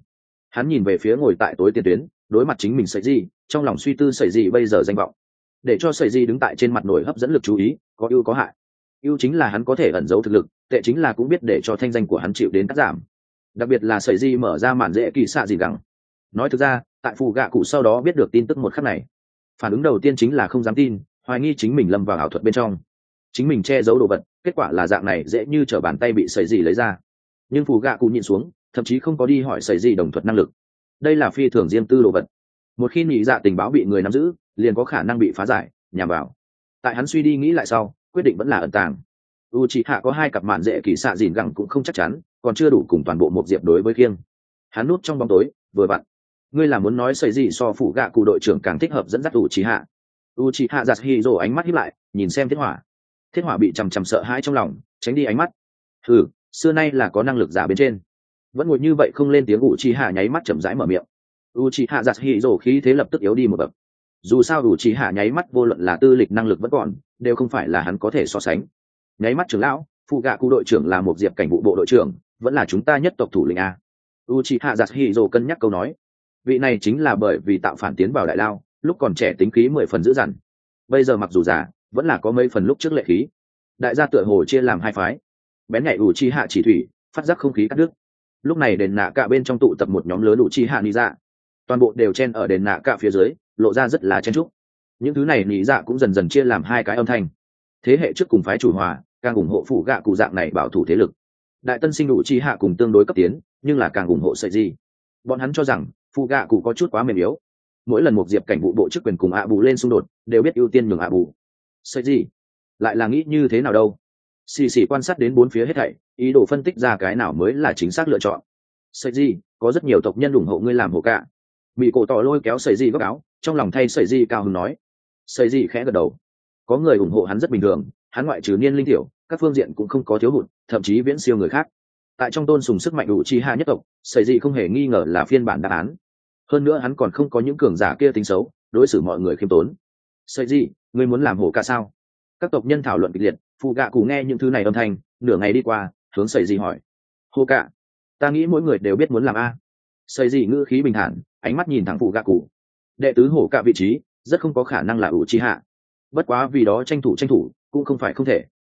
Hắn nhìn về phía ngồi tại tối tiền tuyến đối mặt chính mình sợi gì, trong lòng suy tư sợi gì bây giờ danh vọng. Để cho sợi gì đứng tại trên mặt nổi hấp dẫn lực chú ý có ưu có hại. Ưu chính là hắn có thể ẩn giấu thực lực, tệ chính là cũng biết để cho thanh danh của hắn chịu đến cắt giảm. Đặc biệt là sợi gì mở ra màn dễ kỳ xạ gì gắng. Nói thực ra tại phù gạ cụ sau đó biết được tin tức một khắc này, phản ứng đầu tiên chính là không dám tin, hoài nghi chính mình lâm vào ảo thuật bên trong, chính mình che giấu đồ vật, kết quả là dạng này dễ như trở bàn tay bị sợi gì lấy ra. Nhưng phù gạ cụ nhìn xuống, thậm chí không có đi hỏi sợi gì đồng thuật năng lực. Đây là phi thường riêng tư đồ vật, một khi nhị dạ tình báo bị người nắm giữ liền có khả năng bị phá giải nhằm vào. Tại hắn suy đi nghĩ lại sau, quyết định vẫn là ẩn tàng. Uchiha có hai cặp mạn dễ kỳ xạ dìn gẳng cũng không chắc chắn, còn chưa đủ cùng toàn bộ một diệp đối với khiêng. Hắn núp trong bóng tối vừa vặn. Ngươi là muốn nói sợi gì so phủ gạ cụ đội trưởng càng thích hợp dẫn dắt Uchiha? Uchiha giật hì rồ ánh mắt híp lại, nhìn xem thiết hỏa. Thiết hỏa bị trầm trầm sợ hãi trong lòng, tránh đi ánh mắt. Hừ, xưa nay là có năng lực giả bên trên. Vẫn ngồi như vậy không lên tiếng, Uchiha nháy mắt chậm rãi mở miệng. Uchiha giật hì rồ khí thế lập tức yếu đi một bậc. Dù sao Uchiha nháy mắt vô luận là tư lịch năng lực vẫn còn, đều không phải là hắn có thể so sánh. Nháy mắt trưởng lão, phụ gạ cụ đội trưởng là một diệp cảnh vụ bộ đội trưởng, vẫn là chúng ta nhất tộc thủ lĩnh a. Uchiha giật hì rồ cân nhắc câu nói. Vị này chính là bởi vì tạo phản tiến vào đại lao, lúc còn trẻ tính khí mười phần dữ dằn, bây giờ mặc dù già vẫn là có mấy phần lúc trước lệ khí. Đại gia tựa hồ chia làm hai phái, bén nhạy Uchiha chỉ thủy phát giác không khí cắt đứt. Lúc này đền nạ cả bên trong tụ tập một nhóm lớn Uchiha nị dạ, toàn bộ đều chen ở đền nạ cả phía dưới, lộ ra rất là chen chúc. Những thứ này nị dạ cũng dần dần chia làm hai cái âm thanh. Thế hệ trước cùng phái chủ hòa, càng ủng hộ phụ gạ cụ dạng này bảo thủ thế lực. Đại tân sinh Uchiha cùng tương đối cấp tiến, nhưng là càng ủng hộ sợi gì. Bọn hắn cho rằng phụ gạ cụ có chút quá mềm yếu, mỗi lần một diệp cảnh vụ bộ chức quyền cùng ạ bù lên xung đột đều biết ưu tiên nhường ạ bù. Sợi gì lại là nghĩ như thế nào đâu? Xì xì quan sát đến bốn phía hết thảy, ý đồ phân tích ra cái nào mới là chính xác lựa chọn. Sợi gì có rất nhiều tộc nhân ủng hộ ngươi làm hộ cả. Bị cổ tỏ lôi kéo sợi gì góc áo, trong lòng thay sợi gì cao hứng nói. Sợi gì khẽ gật đầu, có người ủng hộ hắn rất bình thường, hắn ngoại trừ niên linh tiểu, các phương diện cũng không có thiếu hụt, thậm chí viễn siêu người khác. Tại trong tôn sùng sức mạnh đủ chi hạ nhất tộc, sợi gì không hề nghi ngờ là phiên bản đáp án. Hơn nữa hắn còn không có những cường giả kia tính xấu, đối xử mọi người khiêm tốn. Sợi gì, ngươi muốn làm hổ ca sao? Các tộc nhân thảo luận kịch liệt, phụ gạ cụ nghe những thứ này âm thanh, nửa ngày đi qua, hướng sợi gì hỏi. Hổ ca, ta nghĩ mỗi người đều biết muốn làm a. Sợi gì ngữ khí bình thản, ánh mắt nhìn thẳng phụ gạ cụ. Đệ tứ hổ ca vị trí rất không có khả năng là ủ chi hạ, bất quá vì đó tranh thủ tranh thủ cũng không phải không thể.